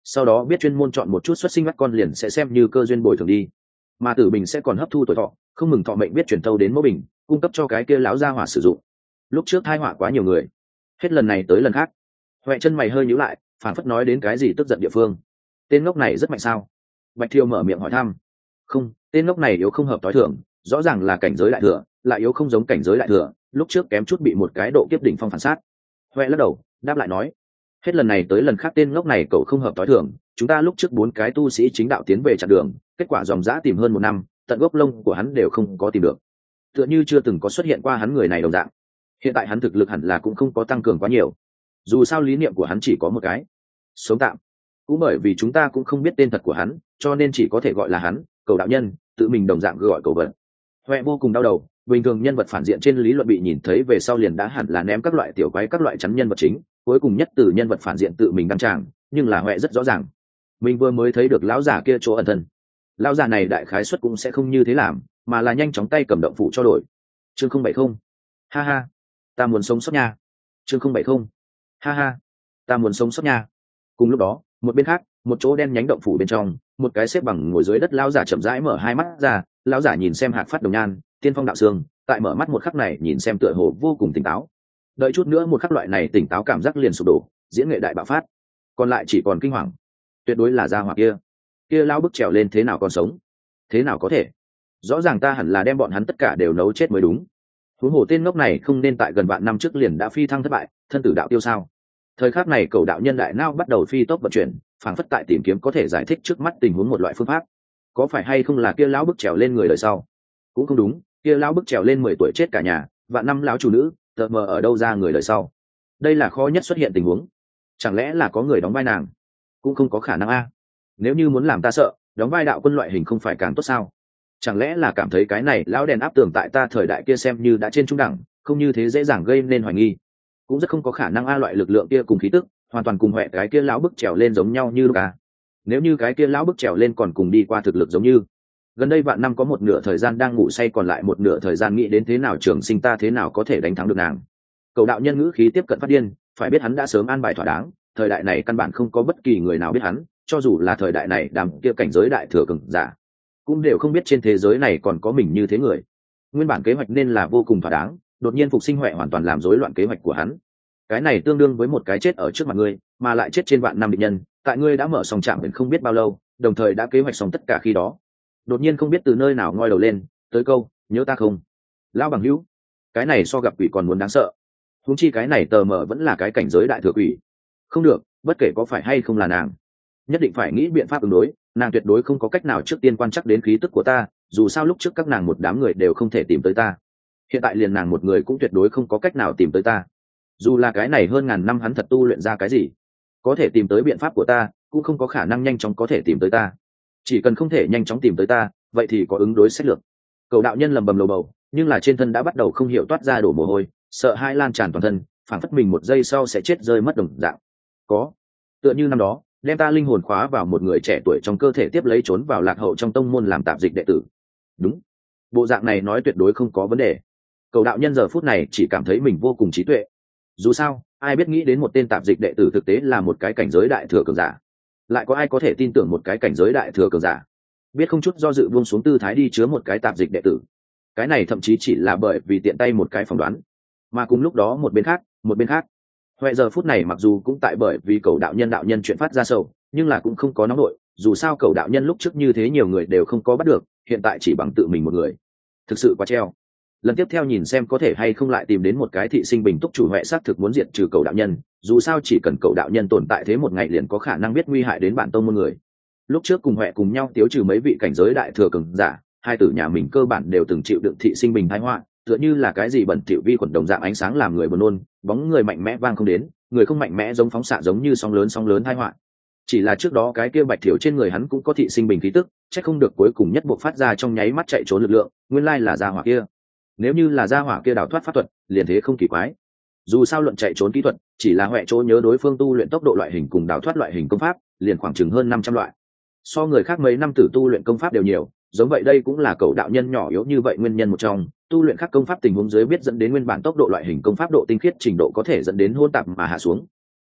sau đó biết chuyên môn chọn một chút xuất sinh mắt con liền sẽ xem như cơ duyên bồi thường đi, mà tử bình sẽ còn hấp thu tuổi thọ, không mừng thọ mệnh biết chuyển thâu đến mẫu bình, cung cấp cho cái kia lão gia hỏa sử dụng. Lúc trước thai họa quá nhiều người, hết lần này tới lần khác. Huệ chân mày hơi nhíu lại, phản phất nói đến cái gì tức giận địa phương. Tên ngốc này rất mạnh sao? Bạch Thiều mở miệng hỏi thăm. Không, tên ngốc này yếu không hợp tối thường, rõ ràng là cảnh giới đại thừa, lại yếu không giống cảnh giới đại thừa, lúc trước kém chút bị một cái độ kiếp đỉnh phong phản sát. Huệ lắc đầu, đáp lại nói, hết lần này tới lần khác tên ngốc này cậu không hợp tối thường, chúng ta lúc trước 4 cái tu sĩ chính đạo tiến về chặn đường, kết quả dòng dã tìm hơn 1 năm, tận gốc lông của hắn đều không có tìm được, tựa như chưa từng có xuất hiện qua hắn người này đồng dạng. Hiện tại hắn thực lực hẳn là cũng không có tăng cường quá nhiều, dù sao lý niệm của hắn chỉ có một cái, sống tạm. Cũng bởi vì chúng ta cũng không biết tên thật của hắn, cho nên chỉ có thể gọi là hắn, Cầu đạo nhân, tự mình đồng dạng gọi Cầu vật. Huệ vô cùng đau đầu, bình thường nhân vật phản diện trên lý luận bị nhìn thấy về sau liền đã hẳn là ném các loại tiểu quái các loại chắn nhân vật chính, cuối cùng nhất từ nhân vật phản diện tự mình đăng tràng, nhưng là Huệ rất rõ ràng, mình vừa mới thấy được lão giả kia chỗ ẩn thân. Lão giả này đại khái suất cũng sẽ không như thế làm, mà là nhanh chóng tay cầm động phủ cho đổi. Chương 070. Ha ha, ta muốn sống sót nha. Chương 070. Ha ha, ta muốn sống sót nha. Cùng lúc đó, một bên khác, một chỗ đen nhánh động phủ bên trong, một cái xếp bằng ngồi dưới đất lão giả chậm rãi mở hai mắt ra. Lão giả nhìn xem Hạc Phát Đồng Nhan, Tiên Phong Đạo Sương, tại mở mắt một khắc này nhìn xem tựa hồ vô cùng tỉnh táo. Đợi chút nữa một khắc loại này tỉnh táo cảm giác liền sụp đổ, diễn nghệ đại bạo phát, còn lại chỉ còn kinh hoàng. Tuyệt đối là gia hỏa kia lão bức trèo lên thế nào còn sống, thế nào có thể? Rõ ràng ta hẳn là đem bọn hắn tất cả đều nấu chết mới đúng. Huống hồ tên ngốc này không nên tại gần vạn năm trước liền đã phi thăng thất bại, thân tử đạo tiêu sao? Thời khắc này Cầu đạo nhân đại não bắt đầu phi tốc vận chuyển, phảng phất tại tìm kiếm có thể giải thích trước mắt tình huống một loại phương pháp. Có phải hay không là kia lão bức trèo lên người đời sau? Cũng không đúng, kia lão bức trèo lên 10 tuổi chết cả nhà, vạn năm lão chủ nữ, tờ mờ ở đâu ra người đời sau? Đây là khó nhất xuất hiện tình huống. Chẳng lẽ là có người đóng vai nàng? Cũng không có khả năng a. Nếu như muốn làm ta sợ, đóng vai đạo quân loại hình không phải càng tốt sao? Chẳng lẽ là cảm thấy cái này lão đèn áp tường tại ta thời đại kia xem như đã trên trung đẳng, không như thế dễ dàng gây nên hoài nghi. Cũng rất không có khả năng a, loại lực lượng kia cùng khí tức hoàn toàn cùng Huệ cái kia lão bức trèo lên giống nhau như lúc à. Nếu như cái kia lão bức trèo lên còn cùng đi qua thực lực giống như, gần đây vạn năm có một nửa thời gian đang ngủ say, còn lại một nửa thời gian nghĩ đến thế nào trường sinh, ta thế nào có thể đánh thắng được nàng. Cầu đạo nhân ngữ khí tiếp cận phát điên, phải biết hắn đã sớm an bài thỏa đáng, thời đại này căn bản không có bất kỳ người nào biết hắn, cho dù là thời đại này đàm kia cảnh giới đại thừa cường giả cũng đều không biết trên thế giới này còn có mình như thế người. Nguyên bản kế hoạch nên là vô cùng thỏa đáng, đột nhiên phục sinh Huệ hoàn toàn làm rối loạn kế hoạch của hắn. Cái này tương đương với một cái chết ở trước mặt ngươi, mà lại chết trên vạn năm địch nhân, tại ngươi đã mở xong trạm vẫn không biết bao lâu, đồng thời đã kế hoạch xong tất cả khi đó, đột nhiên không biết từ nơi nào ngoi đầu lên tới câu nhớ ta không, lão bằng hữu. Cái này so gặp quỷ còn muốn đáng sợ, huống chi cái này tờ mờ vẫn là cái cảnh giới đại thừa quỷ. Không được, bất kể có phải hay không là nàng, nhất định phải nghĩ biện pháp ứng đối. Nàng tuyệt đối không có cách nào trước tiên quan trắc đến khí tức của ta, dù sao lúc trước các nàng một đám người đều không thể tìm tới ta, hiện tại liền nàng một người cũng tuyệt đối không có cách nào tìm tới ta. Dù là cái này hơn ngàn năm hắn thật tu luyện ra cái gì có thể tìm tới biện pháp của ta, cũng không có khả năng nhanh chóng có thể tìm tới ta. Chỉ cần không thể nhanh chóng tìm tới ta, vậy thì có ứng đối sách lược. Cầu đạo nhân lầm bầm lầu bầu, nhưng là trên thân đã bắt đầu không hiểu toát ra đổ mồ hôi, sợ hai lan tràn toàn thân, phảng phất mình một giây sau sẽ chết rơi mất đồng dạng. Có, tựa như năm đó đem ta linh hồn khóa vào một người trẻ tuổi trong cơ thể, tiếp lấy trốn vào lạc hậu trong tông môn làm tạp dịch đệ tử. Đúng, bộ dạng này nói tuyệt đối không có vấn đề. Cầu đạo nhân giờ phút này chỉ cảm thấy mình vô cùng trí tuệ. Dù sao ai biết nghĩ đến một tên tạp dịch đệ tử thực tế là một cái cảnh giới đại thừa cường giả, lại có ai có thể tin tưởng một cái cảnh giới đại thừa cường giả biết không chút do dự buông xuống tư thái đi chứa một cái tạp dịch đệ tử. Cái này thậm chí chỉ là bởi vì tiện tay một cái phỏng đoán. Mà cùng lúc đó một bên khác Huệ giờ phút này mặc dù cũng tại bởi vì Cầu đạo nhân chuyện phát ra sầu, nhưng là cũng không có nóng nổi. Dù sao Cầu đạo nhân lúc trước như thế nhiều người đều không có bắt được, hiện tại chỉ bằng tự mình một người, thực sự quá treo. Lần tiếp theo nhìn xem có thể hay không lại tìm đến một cái thị sinh bình túc chủ. Huệ xác thực muốn diệt trừ Cầu đạo nhân, dù sao chỉ cần Cầu đạo nhân tồn tại thế một ngày liền có khả năng biết nguy hại đến bản tông môn người. Lúc trước cùng Huệ cùng nhau tiêu trừ mấy vị cảnh giới đại thừa cường giả, hai tử nhà mình cơ bản đều từng chịu đựng thị sinh bình thái họa, tựa như là cái gì bẩn thỉu vi khuẩn đồng dạng, ánh sáng làm người buồn nôn, bóng người mạnh mẽ vang không đến, người không mạnh mẽ giống phóng xạ giống như sóng lớn thái họa. Chỉ là trước đó cái kia bạch thiểu trên người hắn cũng có thị sinh bình khí tức, chắc không được cuối cùng nhất buộc phát ra trong nháy mắt chạy trốn lực lượng, nguyên lai là gia hỏa kia. Nếu như là gia hỏa kia đào thoát pháp thuật, liền thế không kỳ quái. Dù sao luận chạy trốn kỹ thuật, chỉ là Huệ chỗ nhớ đối phương tu luyện tốc độ loại hình cùng đào thoát loại hình công pháp, liền khoảng chừng hơn 500 loại. So người khác mấy năm tử tu luyện công pháp đều nhiều, giống vậy đây cũng là Cầu đạo nhân nhỏ yếu như vậy nguyên nhân một trong. Tu luyện các công pháp tình huống dưới biết dẫn đến nguyên bản tốc độ loại hình công pháp độ tinh khiết trình độ có thể dẫn đến hỗn tạp mà hạ xuống.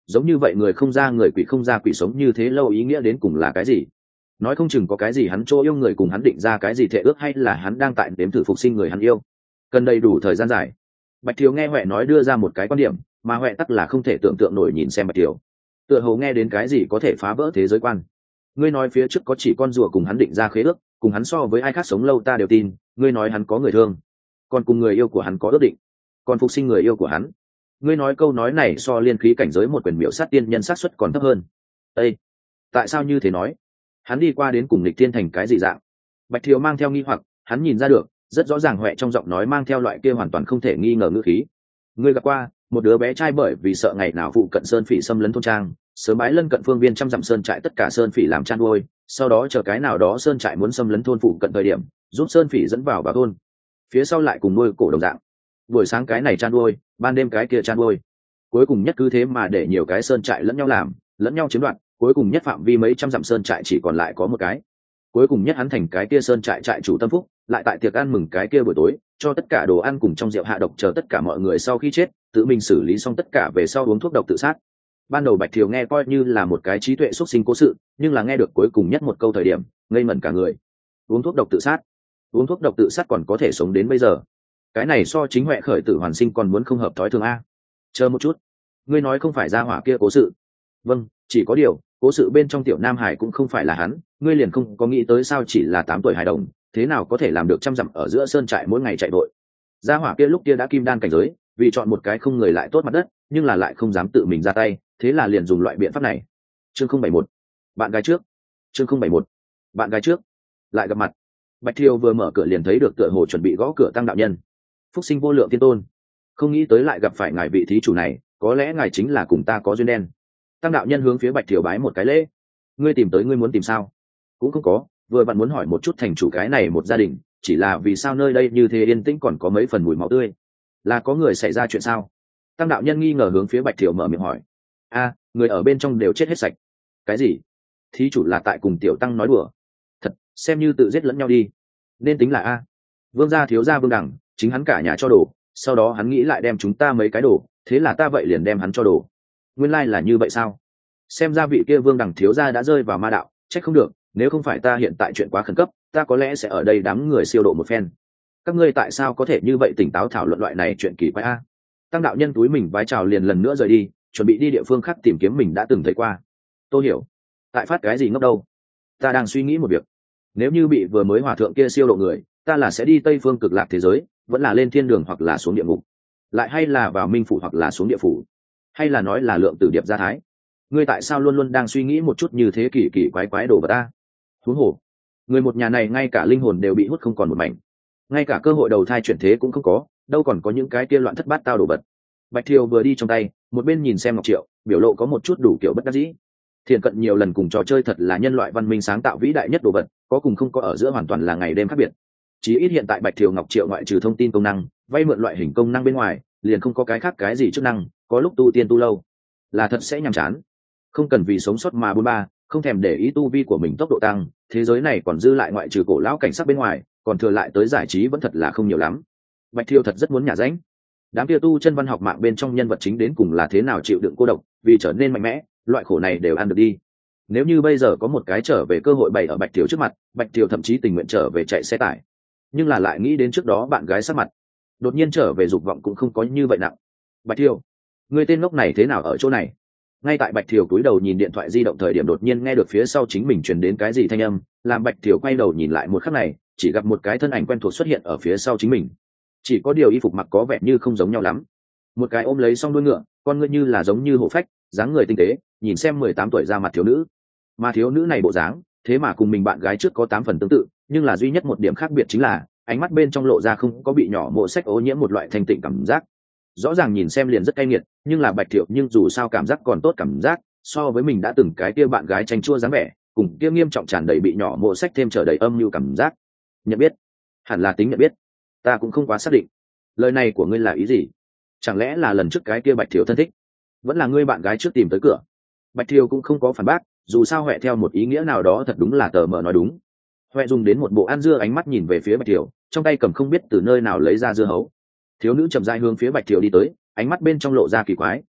giống như vậy người không ra người, quỷ không ra quỷ, sống như thế lâu ý nghĩa đến cùng là cái gì? Nói không chừng có cái gì hắn chỗ yêu người cùng hắn định ra cái gì thệ ước, hay là hắn đang tại đếm thử phục sinh người hắn yêu, cần đầy đủ thời gian dài. Bạch Thiếu nghe Huệ nói đưa ra một cái quan điểm, mà Huệ tắc là không thể tưởng tượng nổi nhìn xem Bạch Thiếu, tựa hồ nghe đến cái gì có thể phá vỡ thế giới quan. Ngươi nói phía trước có chỉ con rùa cùng hắn định ra khế ước, cùng hắn so với ai khác sống lâu ta đều tin. Ngươi nói hắn có người thương, còn cùng người yêu của hắn có ước định, còn phục sinh người yêu của hắn. Ngươi nói câu nói này so liên khí cảnh giới một quyền miểu sát tiên nhân xác suất còn thấp hơn. Ê, tại sao như thế nói? Hắn đi qua đến cùng lịch tiên thành cái gì dạng? Bạch Thiếu mang theo nghi hoặc, hắn nhìn ra được rất rõ ràng Huệ trong giọng nói mang theo loại kia hoàn toàn không thể nghi ngờ ngữ khí. Ngươi gặp qua một đứa bé trai bởi vì sợ ngày nào phụ cận sơn phỉ xâm lấn thôn trang, sớm bái lân cận phương viên trăm dặm sơn trại tất cả sơn phỉ làm chăn nuôi, sau đó chờ cái nào đó sơn trại muốn xâm lấn thôn phụ cận thời điểm giúp sơn phỉ dẫn vào thôn, phía sau lại cùng nuôi cổ đồng dạng, buổi sáng cái này chăn nuôi, ban đêm cái kia chăn nuôi, cuối cùng nhất cứ thế mà để nhiều cái sơn trại lẫn nhau làm, lẫn nhau chiếm đoạt, cuối cùng nhất phạm vi mấy trăm dặm sơn trại chỉ còn lại có một cái, cuối cùng nhất hắn thành cái kia sơn trại trại chủ tâm phúc, lại tại tiệc ăn mừng cái kia buổi tối cho tất cả đồ ăn cùng trong rượu hạ độc, chờ tất cả mọi người sau khi chết tự mình xử lý xong tất cả về sau uống thuốc độc tự sát. Ban đầu Bạch Thiều nghe coi như là một cái trí tuệ xuất sinh cố sự, nhưng là nghe được cuối cùng nhất một câu thời điểm ngây ngẩn cả người. Uống thuốc độc tự sát? Uống thuốc độc tự sát còn có thể sống đến bây giờ? Cái này so chính Huệ khởi tử hoàn sinh còn muốn không hợp thói thường a. Chờ một chút, ngươi nói không phải gia hỏa kia cố sự? Vâng, chỉ có điều cố sự bên trong tiểu Nam Hải cũng không phải là hắn, ngươi liền không có nghĩ tới sao chỉ là 8 tuổi hài đồng, thế nào có thể làm được trăm dặm ở giữa sơn trại mỗi ngày chạy vội? Gia hỏa kia lúc kia đã kim đan cảnh giới, vì chọn một cái không người lại tốt mặt đất, nhưng là lại không dám tự mình ra tay, thế là liền dùng loại biện pháp này. Chương 071, bạn gái trước. Chương 071, bạn gái trước. Lại gặp mặt. Bạch Thiều vừa mở cửa liền thấy được tựa hồ chuẩn bị gõ cửa Tăng đạo nhân. Phúc sinh vô lượng tiên tôn, không nghĩ tới lại gặp phải ngài vị thí chủ này, có lẽ ngài chính là cùng ta có duyên đen. Tăng đạo nhân hướng phía Bạch Thiều bái một cái lễ. Ngươi tìm tới, ngươi muốn tìm sao? Cũng không có, vừa bạn muốn hỏi một chút thành chủ cái này một gia đình, chỉ là vì sao nơi đây như thế yên tĩnh còn có mấy phần mùi máu tươi, là có người xảy ra chuyện sao? Tăng đạo nhân nghi ngờ hướng phía Bạch Thiều mở miệng hỏi. A, người ở bên trong đều chết hết sạch. Cái gì? Thí chủ là tại cùng tiểu tăng nói đùa? Thật, xem như tự giết lẫn nhau đi. Nên tính là A. Vương gia thiếu gia Vương Đẳng, chính hắn cả nhà cho đồ, sau đó hắn nghĩ lại đem chúng ta mấy cái đồ, thế là ta vậy liền đem hắn cho đồ. Nguyên lai là như vậy sao? Xem ra vị kia Vương Đẳng thiếu gia đã rơi vào ma đạo, trách không được, nếu không phải ta hiện tại chuyện quá khẩn cấp, ta có lẽ sẽ ở đây đám người siêu độ một phen. Các ngươi tại sao có thể như vậy tỉnh táo thảo luận loại này chuyện kỳ quái a? Tăng đạo nhân túi mình vái chào liền lần nữa rời đi, chuẩn bị đi địa phương khác tìm kiếm mình đã từng thấy qua. Tôi hiểu. Tại phát cái gì ngốc đâu? Ta đang suy nghĩ một việc. Nếu như bị vừa mới hòa thượng kia siêu độ người, ta là sẽ đi Tây phương cực lạc thế giới, vẫn là lên thiên đường hoặc là xuống địa ngục, lại hay là vào minh phủ hoặc là xuống địa phủ, hay là nói là lượng tử điệp gia thái? Ngươi tại sao luôn luôn đang suy nghĩ một chút như thế kỳ kỳ quái quái đồ vật ta? Huống hồ, người một nhà này ngay cả linh hồn đều bị hút không còn một mảnh, ngay cả cơ hội đầu thai chuyển thế cũng không có, đâu còn có những cái kia loạn thất bát tao đồ vật. Bạch Thiều vừa đi trong tay, một bên nhìn xem Ngọc Triệu, biểu lộ có một chút đủ kiểu bất đắc dĩ. Thiện cận nhiều lần cùng trò chơi thật là nhân loại văn minh sáng tạo vĩ đại nhất đồ vật, có cùng không có ở giữa hoàn toàn là ngày đêm khác biệt. Chí ít hiện tại Bạch Thiều Ngọc Triệu ngoại trừ thông tin công năng, vay mượn loại hình công năng bên ngoài, liền không có cái khác cái gì chức năng, có lúc tu tiên tu lâu, là thật sẽ nhàm chán. Không cần vì sống sót mà bôn ba, không thèm để ý tu vi của mình tốc độ tăng, thế giới này còn dư lại ngoại trừ cổ lão cảnh sắc bên ngoài, còn thừa lại tới giải trí vẫn thật là không nhiều lắm. Bạch Thiều thật rất muốn nhả ránh. Đám kia tu chân văn học mạng bên trong nhân vật chính đến cùng là thế nào chịu đựng cô độc, vì trở nên mạnh mẽ, loại khổ này đều ăn được đi. Nếu như bây giờ có một cái trở về cơ hội bày ở Bạch Thiều trước mặt, Bạch Thiều thậm chí tình nguyện trở về chạy xe tải. Nhưng là lại nghĩ đến trước đó bạn gái sắc mặt, đột nhiên trở về dục vọng cũng không có như vậy nặng. Bạch Thiều, người tên ngốc này thế nào ở chỗ này? Ngay tại Bạch Thiều cúi đầu nhìn điện thoại di động thời điểm đột nhiên nghe được phía sau chính mình truyền đến cái gì thanh âm, làm Bạch Thiều quay đầu nhìn lại một khắc này, chỉ gặp một cái thân ảnh quen thuộc xuất hiện ở phía sau chính mình. Chỉ có điều y phục mặc có vẻ như không giống nhau lắm. Một cái ôm lấy song đuôi ngựa, con ngươi như là giống như hổ phách, dáng người tinh tế, nhìn xem 18 tuổi ra mặt thiếu nữ. Mà thiếu nữ này bộ dáng, thế mà cùng mình bạn gái trước có 8 phần tương tự, nhưng là duy nhất một điểm khác biệt chính là ánh mắt bên trong lộ ra không có bị nhỏ mộ sách ô nhiễm một loại thanh tịnh cảm giác. Rõ ràng nhìn xem liền rất cay nghiệt, nhưng là Bạch Thiệu nhưng dù sao cảm giác còn tốt, cảm giác so với mình đã từng cái kia bạn gái tranh chua dáng vẻ, cùng kia nghiêm trọng tràn đầy bị nhỏ mộ sách thêm trở đầy âm như cảm giác. Nhận biết, hẳn là tính nhận biết, ta cũng không quá xác định. Lời này của ngươi là ý gì? Chẳng lẽ là lần trước cái kia Bạch Thiệu thân thích, vẫn là ngươi bạn gái trước tìm tới cửa? Bạch Thiệu cũng không có phản bác, dù sao Huệ theo một ý nghĩa nào đó thật đúng là tờ mờ nói đúng. Huệ dùng đến một bộ ăn dưa ánh mắt nhìn về phía Bạch Thiệu, trong tay cầm không biết từ nơi nào lấy ra dưa hấu. Thiếu nữ chậm rãi hướng phía Bạch Thiệu đi tới, ánh mắt bên trong lộ ra kỳ quái,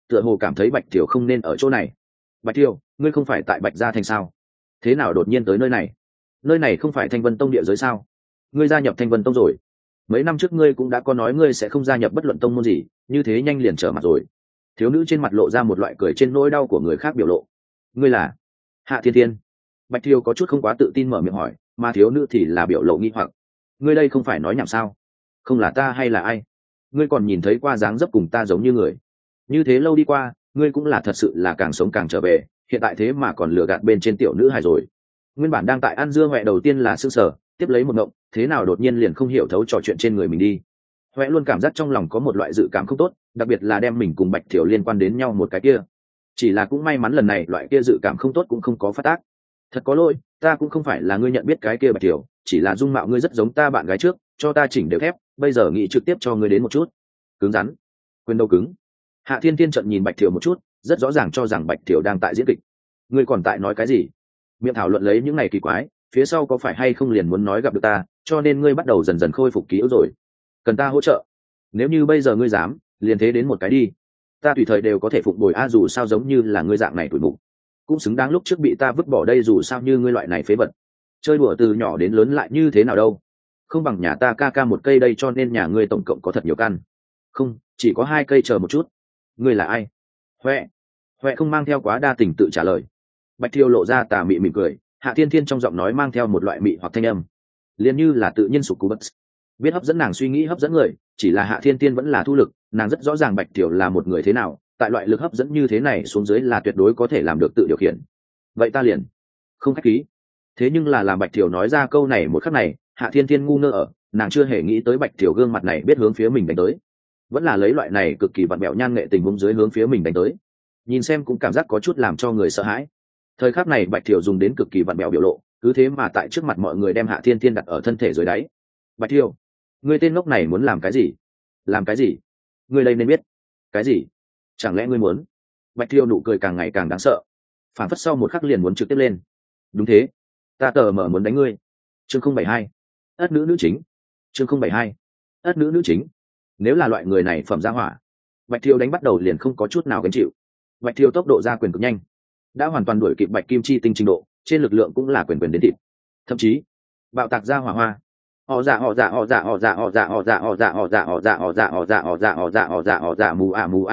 tựa hồ cảm thấy bạch thiều không nên ở chỗ này. Bạch thiều, ngươi không phải tại bạch gia thành sao? Thế nào đột nhiên tới nơi này? Nơi này không phải Thanh Vân Tông địa giới sao? Ngươi gia nhập Thanh Vân Tông rồi? Mấy năm trước ngươi cũng đã có nói ngươi sẽ không gia nhập bất luận tông môn gì, như thế nhanh liền trở mặt rồi. Thiếu nữ trên mặt lộ ra một loại cười trên nỗi đau của người khác biểu lộ. Ngươi là Hạ Thiên Thiên? Bạch thiều có chút không quá tự tin mở miệng hỏi, mà thiếu nữ thì là biểu lộ nghi hoặc. Ngươi đây không phải nói nhảm sao? Không là ta hay là ai? Ngươi còn nhìn thấy qua dáng dấp cùng ta giống như người. Như thế lâu đi qua, ngươi cũng là thật sự là càng sống càng trở về, hiện tại thế mà còn lừa gạt bên trên tiểu nữ hài rồi. Nguyên bản đang tại ăn dưa huệ đầu tiên là sưng sở, tiếp lấy một ngộng, thế nào đột nhiên liền không hiểu thấu trò chuyện trên người mình đi. Huệ luôn cảm giác trong lòng có một loại dự cảm không tốt, đặc biệt là đem mình cùng Bạch Thiểu liên quan đến nhau một cái kia. Chỉ là cũng may mắn lần này loại kia dự cảm không tốt cũng không có phát tác. Thật có lỗi, ta cũng không phải là ngươi nhận biết cái kia Bạch Thiểu, chỉ là dung mạo ngươi rất giống ta bạn gái trước, cho ta chỉnh đều thép, bây giờ nghĩ trực tiếp cho ngươi đến một chút. Cứng rắn, quên đâu cứng. Hạ Thiên Thiên trận nhìn Bạch Thiểu một chút, rất rõ ràng cho rằng Bạch Thiểu đang tại diễn kịch. Ngươi còn tại nói cái gì? Miệng thảo luận lấy những ngày kỳ quái, phía sau có phải hay không liền muốn nói gặp được ta, cho nên ngươi bắt đầu dần dần khôi phục ký ức rồi. Cần ta hỗ trợ? Nếu như bây giờ ngươi dám, liền thế đến một cái đi. Ta tùy thời đều có thể phụng bồi a, dù sao giống như là ngươi dạng này tuổi mục, cũng xứng đáng lúc trước bị ta vứt bỏ đây, dù sao như ngươi loại này phế vật. Chơi đùa từ nhỏ đến lớn lại như thế nào đâu? Không bằng nhà ta ca ca một cây đây, cho nên nhà ngươi tổng cộng có thật nhiều căn. Không, chỉ có 2 cây, chờ một chút. Ngươi là ai? Huệ không mang theo quá đa tình tự trả lời. Bạch Thiêu lộ ra tà mị mỉm cười, Hạ Thiên Thiên trong giọng nói mang theo một loại mị hoặc thanh âm, liền như là tự nhiên sụp cú bất. Biết hấp dẫn nàng suy nghĩ, hấp dẫn người, chỉ là Hạ Thiên Thiên vẫn là thu lực, nàng rất rõ ràng Bạch Thiều là một người thế nào, tại loại lực hấp dẫn như thế này xuống dưới là tuyệt đối có thể làm được tự điều khiển. Vậy ta liền không khách khí. Thế nhưng là làm Bạch Thiều nói ra câu này một khắc này, Hạ Thiên Thiên ngu ngơ ở, nàng chưa hề nghĩ tới Bạch Thiều gương mặt này biết hướng phía mình đánh tới, vẫn là lấy loại này cực kỳ vặn bẹo nhan nghệ tình huống dưới hướng phía mình đánh tới. Nhìn xem cũng cảm giác có chút làm cho người sợ hãi. Thời khắc này Bạch Thiều dùng đến cực kỳ vặn bẹo biểu lộ, cứ thế mà tại trước mặt mọi người đem Hạ Thiên Thiên đặt ở thân thể dưới đáy. Bạch Thiều, ngươi tên ngốc này muốn làm cái gì? Làm cái gì? Ngươi đây nên biết. Cái gì? Chẳng lẽ ngươi muốn? Bạch Thiều nụ cười càng ngày càng đáng sợ, phản phất sau một khắc liền muốn trực tiếp lên. Đúng thế, ta tờ mở muốn đánh ngươi. Chương 072, ất nữ nữ chính. Chương 072, ất nữ nữ chính. Nếu là loại người này phẩm gia hỏa, Bạch Thiều đánh bắt đầu liền không có chút nào gánh chịu. Bạch Thiều tốc độ ra quyền cực nhanh, đã hoàn toàn đuổi kịp Bạch Kim Chi tinh trình độ, trên lực lượng cũng là quyền quyền đến thịt, thậm chí bạo tạc ra hỏa hoa. Họ dạ mù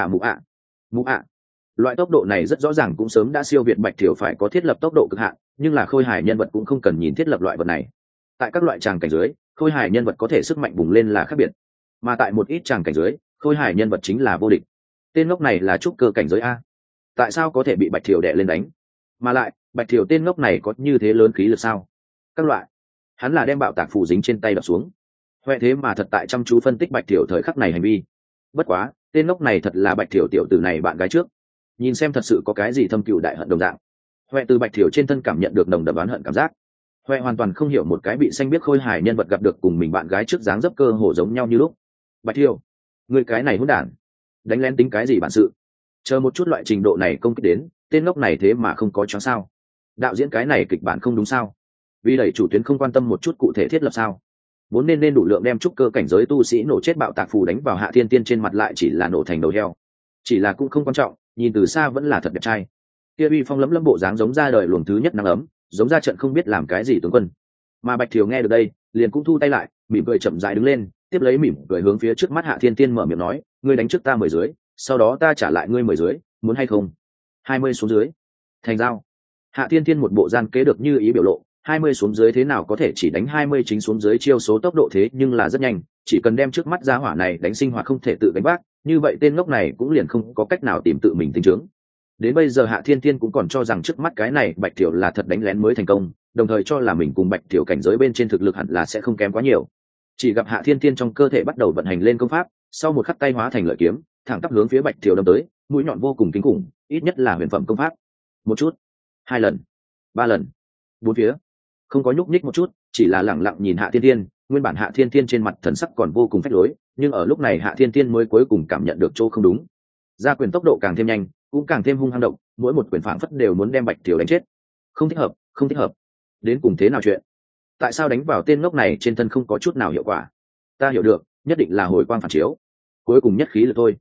ạ. Loại tốc độ này rất rõ ràng cũng sớm đã siêu việt Bạch Thiểu phải có thiết lập tốc độ cực hạn, nhưng là Khôi Hải nhân vật cũng không cần nhìn thiết lập loại vật này. Tại các loại tràng cảnh dưới, Khôi Hải nhân vật có thể sức mạnh bùng lên là khác biệt, mà tại một ít tràng cảnh dưới, Khôi Hải nhân vật chính là vô địch. Tên ngốc này là trúc cơ cảnh giới a, tại sao có thể bị Bạch Thiểu đè lên đánh? Mà lại Bạch Thiểu tên ngốc này có như thế lớn khí lực sao? Các loại, hắn là đem bạo tạc phù dính trên tay đập xuống. Huệ thế mà thật tại chăm chú phân tích Bạch Thiểu thời khắc này hành vi. Bất quá tên ngốc này thật là Bạch Thiểu tiểu tử này bạn gái trước, nhìn xem thật sự có cái gì thâm cựu đại hận đồng dạng. Huệ từ Bạch Thiểu trên thân cảm nhận được nồng đậm oán hận cảm giác. Huệ hoàn toàn không hiểu một cái bị xanh biết Khôi Hải nhân vật gặp được cùng mình bạn gái trước dáng dấp cơ hồ giống nhau như lúc. Bạch Thiểu, người cái này hỗn đản, đánh lén tính cái gì bản sự? Chờ một chút, loại trình độ này công kích đến, tên ngốc này thế mà không có choáng sao? Đạo diễn cái này kịch bản không đúng sao? Vì đẩy chủ tuyến không quan tâm một chút cụ thể thiết lập sao? Vốn nên đủ lượng đem trúc cơ cảnh giới tu sĩ nổ chết bạo tạc phù đánh vào Hạ Thiên Tiên trên mặt lại chỉ là nổ thành đầu heo. Chỉ là cũng không quan trọng, nhìn từ xa vẫn là thật đẹp trai. Kia uy phong lẫm lẫm bộ dáng giống ra đời luồng thứ nhất nắng ấm, giống ra trận không biết làm cái gì tướng quân. Mà Bạch Thiều nghe được đây, liền cũng thu tay lại, mỉm cười chậm rãi đứng lên, tiếp lấy mỉm cười hướng phía trước mắt Hạ Thiên Tiên mở miệng nói, ngươi đánh trước ta 10 dưới, sau đó ta trả lại ngươi 10 dưới, muốn hay không? 20 xuống dưới. Thành giao. Hạ Thiên Tiên một bộ gian kế được như ý biểu lộ, 20 xuống dưới thế nào có thể chỉ đánh 20 chính xuống dưới chiêu số tốc độ thế nhưng là rất nhanh, chỉ cần đem trước mắt giá hỏa này đánh sinh hoạt không thể tự đánh bác, như vậy tên ngốc này cũng liền không có cách nào tìm tự mình tính chứng. Đến bây giờ Hạ Thiên Thiên cũng còn cho rằng trước mắt cái này Bạch Thiểu là thật đánh lén mới thành công, đồng thời cho là mình cùng Bạch Thiểu cảnh giới bên trên thực lực hẳn là sẽ không kém quá nhiều. Chỉ gặp Hạ Thiên Thiên trong cơ thể bắt đầu vận hành lên công pháp, sau một khắc tay hóa thành lợi kiếm, thẳng tắp hướng phía Bạch Thiểu đâm tới, mũi nhọn vô cùng kinh khủng, ít nhất là huyền phẩm công pháp. Một chút, 2 lần, 3 lần, 4 phía, không có nhúc nhích một chút, chỉ là lẳng lặng nhìn Hạ Thiên Thiên. Nguyên bản Hạ Thiên Thiên trên mặt thần sắc còn vô cùng phách lối, nhưng ở lúc này Hạ Thiên Thiên mới cuối cùng cảm nhận được chỗ không đúng. Ra quyền tốc độ càng thêm nhanh, cũng càng thêm hung hăng động, mỗi một quyền phảng phất đều muốn đem Bạch Thiểu đánh chết. Không thích hợp, không thích hợp. Đến cùng thế nào chuyện? Tại sao đánh vào tên ngốc này trên thân không có chút nào hiệu quả? Ta hiểu được, nhất định là hồi quang phản chiếu. Cuối cùng nhất khí lực thôi.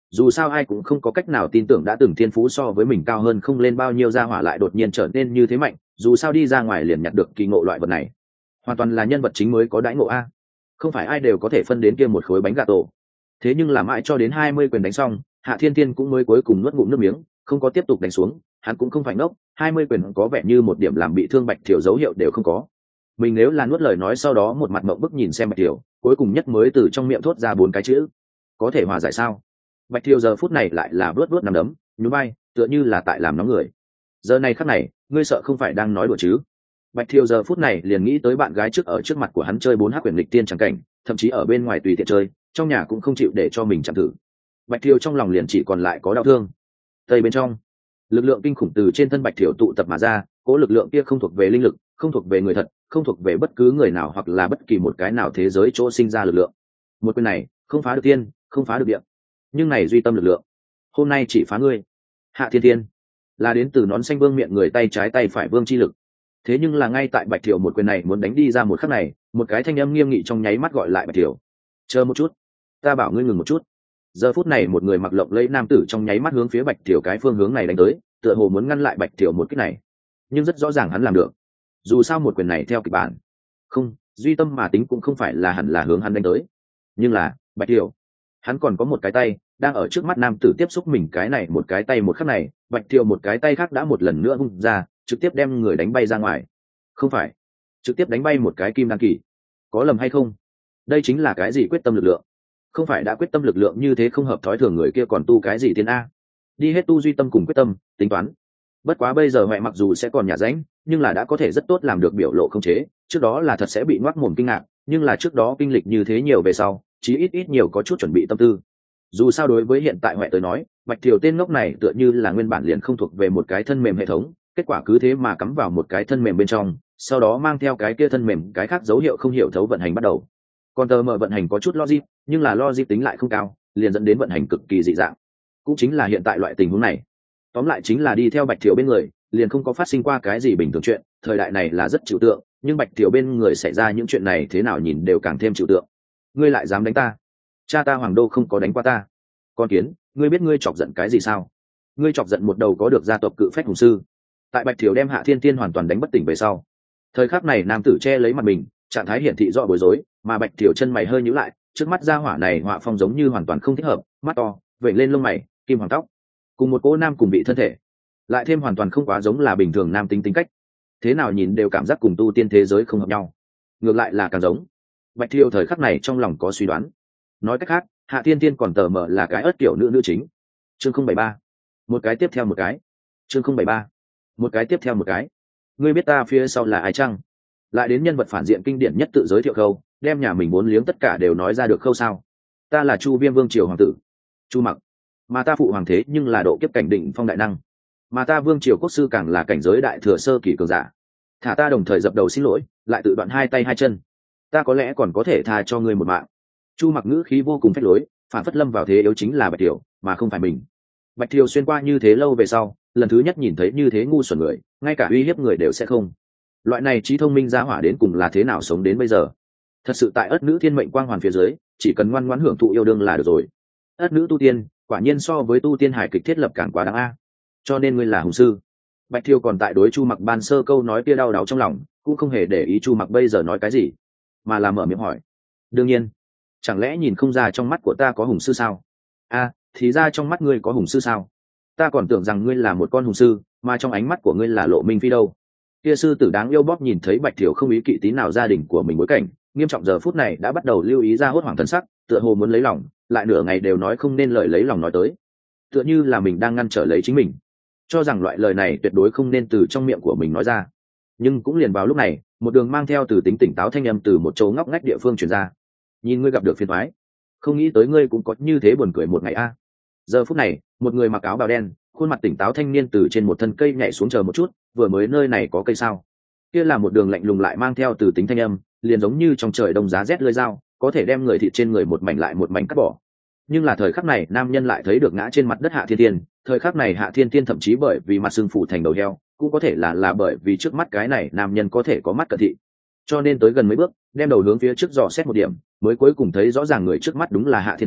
dù sao ai cũng không có cách nào tin tưởng đã từng thiên phú so với mình cao hơn không lên bao nhiêu gia hỏa lại đột nhiên trở nên như thế mạnh, dù sao đi ra ngoài liền nhặt được kỳ ngộ loại vật này hoàn toàn là nhân vật chính mới có đãi ngộ a, không phải ai đều có thể phân đến kia một khối bánh gà tổ. Thế nhưng là mãi cho đến 20 quyền đánh xong, Hạ Thiên Thiên cũng mới cuối cùng nuốt ngụm nước miếng, không có tiếp tục đánh xuống. Hắn cũng không phải ngốc, 20 quyền có vẻ như một điểm làm bị thương Bạch Thiểu dấu hiệu đều không có. Mình nếu là nuốt lời nói sau đó một mặt mộng bức nhìn xem Bạch Thiểu, cuối cùng nhất mới từ trong miệng thốt ra 4 cái chữ: có thể hòa giải sao? Bạch Thiểu giờ phút này lại là vớt nắm đấm, nhún vai, tựa như là tại làm nóng người. Giờ này khắc này, ngươi sợ không phải đang nói đùa chứ? Bạch Thiều giờ phút này liền nghĩ tới bạn gái trước ở trước mặt của hắn chơi 4H quyền lịch tiên chẳng cảnh, thậm chí ở bên ngoài tùy tiện chơi, trong nhà cũng không chịu để cho mình chạm thử. Bạch Thiều trong lòng liền chỉ còn lại có đau thương. Tây bên trong, lực lượng kinh khủng từ trên thân Bạch Thiều tụ tập mà ra, cố lực lượng kia không thuộc về linh lực, không thuộc về người thật, không thuộc về bất cứ người nào hoặc là bất kỳ một cái nào thế giới chỗ sinh ra lực lượng. Một quyền này, không phá được tiên, không phá được địa, nhưng này duy tâm lực lượng, hôm nay chỉ phá ngươi. Hạ Thiên Thiên, là đến từ nón xanh vương miệng người tay trái tay phải vương chi lực. Thế nhưng là ngay tại Bạch Thiểu một quyền này muốn đánh đi ra một khắc này, một cái thanh âm nghiêm nghị trong nháy mắt gọi lại Bạch Thiểu: chờ một chút, ta bảo ngươi ngừng một chút. Giờ phút này một người mặc lộng lẫy nam tử trong nháy mắt hướng phía Bạch Thiểu cái phương hướng này đánh tới, tựa hồ muốn ngăn lại Bạch Thiểu một kích này, nhưng rất rõ ràng hắn làm được. Dù sao một quyền này theo kịch bản, không duy tâm mà tính cũng không phải là hẳn là hướng hắn đánh tới, nhưng là Bạch Thiểu, hắn còn có một cái tay đang ở trước mắt nam tử tiếp xúc mình cái này một cái tay một khắc này, Bạch Thiểu một cái tay khác đã một lần nữa vung ra, trực tiếp đem người đánh bay ra ngoài. Không phải trực tiếp đánh bay một cái kim đan kỳ, có lầm hay không? Đây chính là cái gì quyết tâm lực lượng? Không phải đã quyết tâm lực lượng như thế không hợp thói thường người kia còn tu cái gì tiên a? Đi hết tu duy tâm cùng quyết tâm tính toán. Bất quá bây giờ mẹ mặc dù sẽ còn nhà ránh, nhưng là đã có thể rất tốt làm được biểu lộ không chế. Trước đó là thật sẽ bị ngoác mồm kinh ngạc, nhưng là trước đó kinh lịch như thế nhiều về sau, chí ít nhiều có chút chuẩn bị tâm tư. Dù sao đối với hiện tại mẹ tới nói, Bạch Thiều tên ngốc này tựa như là nguyên bản liền không thuộc về một cái thân mềm hệ thống, kết quả cứ thế mà cắm vào một cái thân mềm bên trong, sau đó mang theo cái kia thân mềm cái khác dấu hiệu không hiểu thấu vận hành bắt đầu. Còn tờ mở vận hành có chút logic, nhưng là logic tính lại không cao, liền dẫn đến vận hành cực kỳ dị dạng. Cũng chính là hiện tại loại tình huống này. Tóm lại chính là đi theo Bạch Thiều bên người, liền không có phát sinh qua cái gì bình thường chuyện, thời đại này là rất trừu tượng, nhưng Bạch Thiều bên người xảy ra những chuyện này thế nào nhìn đều càng thêm trừu tượng. Ngươi lại dám đánh ta? Cha ta Hoàng Đô không có đánh qua ta. Con kiến, ngươi biết ngươi chọc giận cái gì sao? Ngươi chọc giận một đầu có được gia tộc cự phách hùng sư. Tại Bạch Thiều đem Hạ Thiên Tiên hoàn toàn đánh bất tỉnh về sau, thời khắc này nam tử che lấy mặt mình, trạng thái hiển thị rõ bối rối, mà Bạch Thiều chân mày hơi nhíu lại, trước mắt gia hỏa này họa phong giống như hoàn toàn không thích hợp, mắt to, vểnh lên lông mày, kim hoàng tóc, cùng một cô nam cùng bị thân thể, lại thêm hoàn toàn không quá giống là bình thường nam tính tính cách, thế nào nhìn đều cảm giác cùng tu tiên thế giới không hợp nhau, ngược lại là càng giống. Bạch Thiều thời khắc này trong lòng có suy đoán, nói cách khác, Hạ Thiên Tiên còn tờ mờ là cái ớt kiểu nữ chính. Chương 073, một cái tiếp theo một cái. Chương 073, một cái tiếp theo một cái. Ngươi biết ta phía sau là ai chăng? Lại đến nhân vật phản diện kinh điển nhất tự giới thiệu khâu, đem nhà mình vốn liếng tất cả đều nói ra được khâu sao? Ta là Chu Viêm Vương triều hoàng tử, Chu Mặc, mà ta phụ hoàng thế nhưng là độ kiếp cảnh định phong đại năng, mà ta Vương triều quốc sư càng là cảnh giới đại thừa sơ kỳ cường giả. Thả ta đồng thời dập đầu xin lỗi, lại tự đoạn hai tay hai chân. Ta có lẽ còn có thể tha cho ngươi một mạng. Chu Mặc ngữ khí vô cùng phách lối, phản phất lâm vào thế yếu chính là Bạch Thiều, mà không phải mình. Bạch Thiều xuyên qua như thế lâu về sau, lần thứ nhất nhìn thấy như thế ngu xuẩn người, ngay cả uy hiếp người đều sẽ không. Loại này trí thông minh ra hỏa đến cùng là thế nào sống đến bây giờ? Thật sự tại ất nữ thiên mệnh quang hoàn phía dưới, chỉ cần ngoan ngoãn hưởng thụ yêu đương là được rồi. Ất nữ tu tiên, quả nhiên so với tu tiên hài kịch thiết lập càng quá đáng a. Cho nên ngươi là hùng sư. Bạch Thiều còn tại đối Chu Mặc ban sơ câu nói kia đau đáu trong lòng, cũng không hề để ý Chu Mặc bây giờ nói cái gì, mà là mở miệng hỏi. Đương nhiên, chẳng lẽ nhìn không ra trong mắt của ta có hùng sư sao? A, thì ra trong mắt ngươi có hùng sư sao? Ta còn tưởng rằng ngươi là một con hùng sư, mà trong ánh mắt của ngươi là Lộ Minh Phi đâu. Kia sư tử đáng yêu bóp nhìn thấy Bạch Thiều không ý kỵ tí nào gia đình của mình bối cảnh, nghiêm trọng giờ phút này đã bắt đầu lưu ý ra hốt hoảng thân sắc, tựa hồ muốn lấy lòng, lại nửa ngày đều nói không nên lời lấy lòng nói tới, tựa như là mình đang ngăn trở lấy chính mình, cho rằng loại lời này tuyệt đối không nên từ trong miệng của mình nói ra. Nhưng cũng liền vào lúc này, một đường mang theo từ tính tỉnh táo thanh âm từ một chỗ ngóc ngách địa phương truyền ra. Nhìn ngươi gặp được phiền toái, không nghĩ tới ngươi cũng có như thế buồn cười một ngày a. Giờ phút này, một người mặc áo bào đen, khuôn mặt tỉnh táo thanh niên từ trên một thân cây nhảy xuống chờ một chút, vừa mới nơi này có cây sao? Kia là một đường lạnh lùng lại mang theo từ tính thanh âm, liền giống như trong trời đông giá rét lưỡi dao, có thể đem người thịt trên người một mảnh lại một mảnh cắt bỏ. Nhưng là thời khắc này, nam nhân lại thấy được ngã trên mặt đất Hạ Thiên Tiên, thời khắc này Hạ Thiên Tiên thậm chí bởi vì mặt sưng phủ thành đầu heo, cũng có thể là bởi vì trước mắt cái này nam nhân có thể có mắt cận thị. Cho nên tới gần mấy bước, đem đầu hướng phía trước dò xét một điểm, mới cuối cùng thấy rõ ràng người trước mắt đúng là Hạ Thiên Tiên,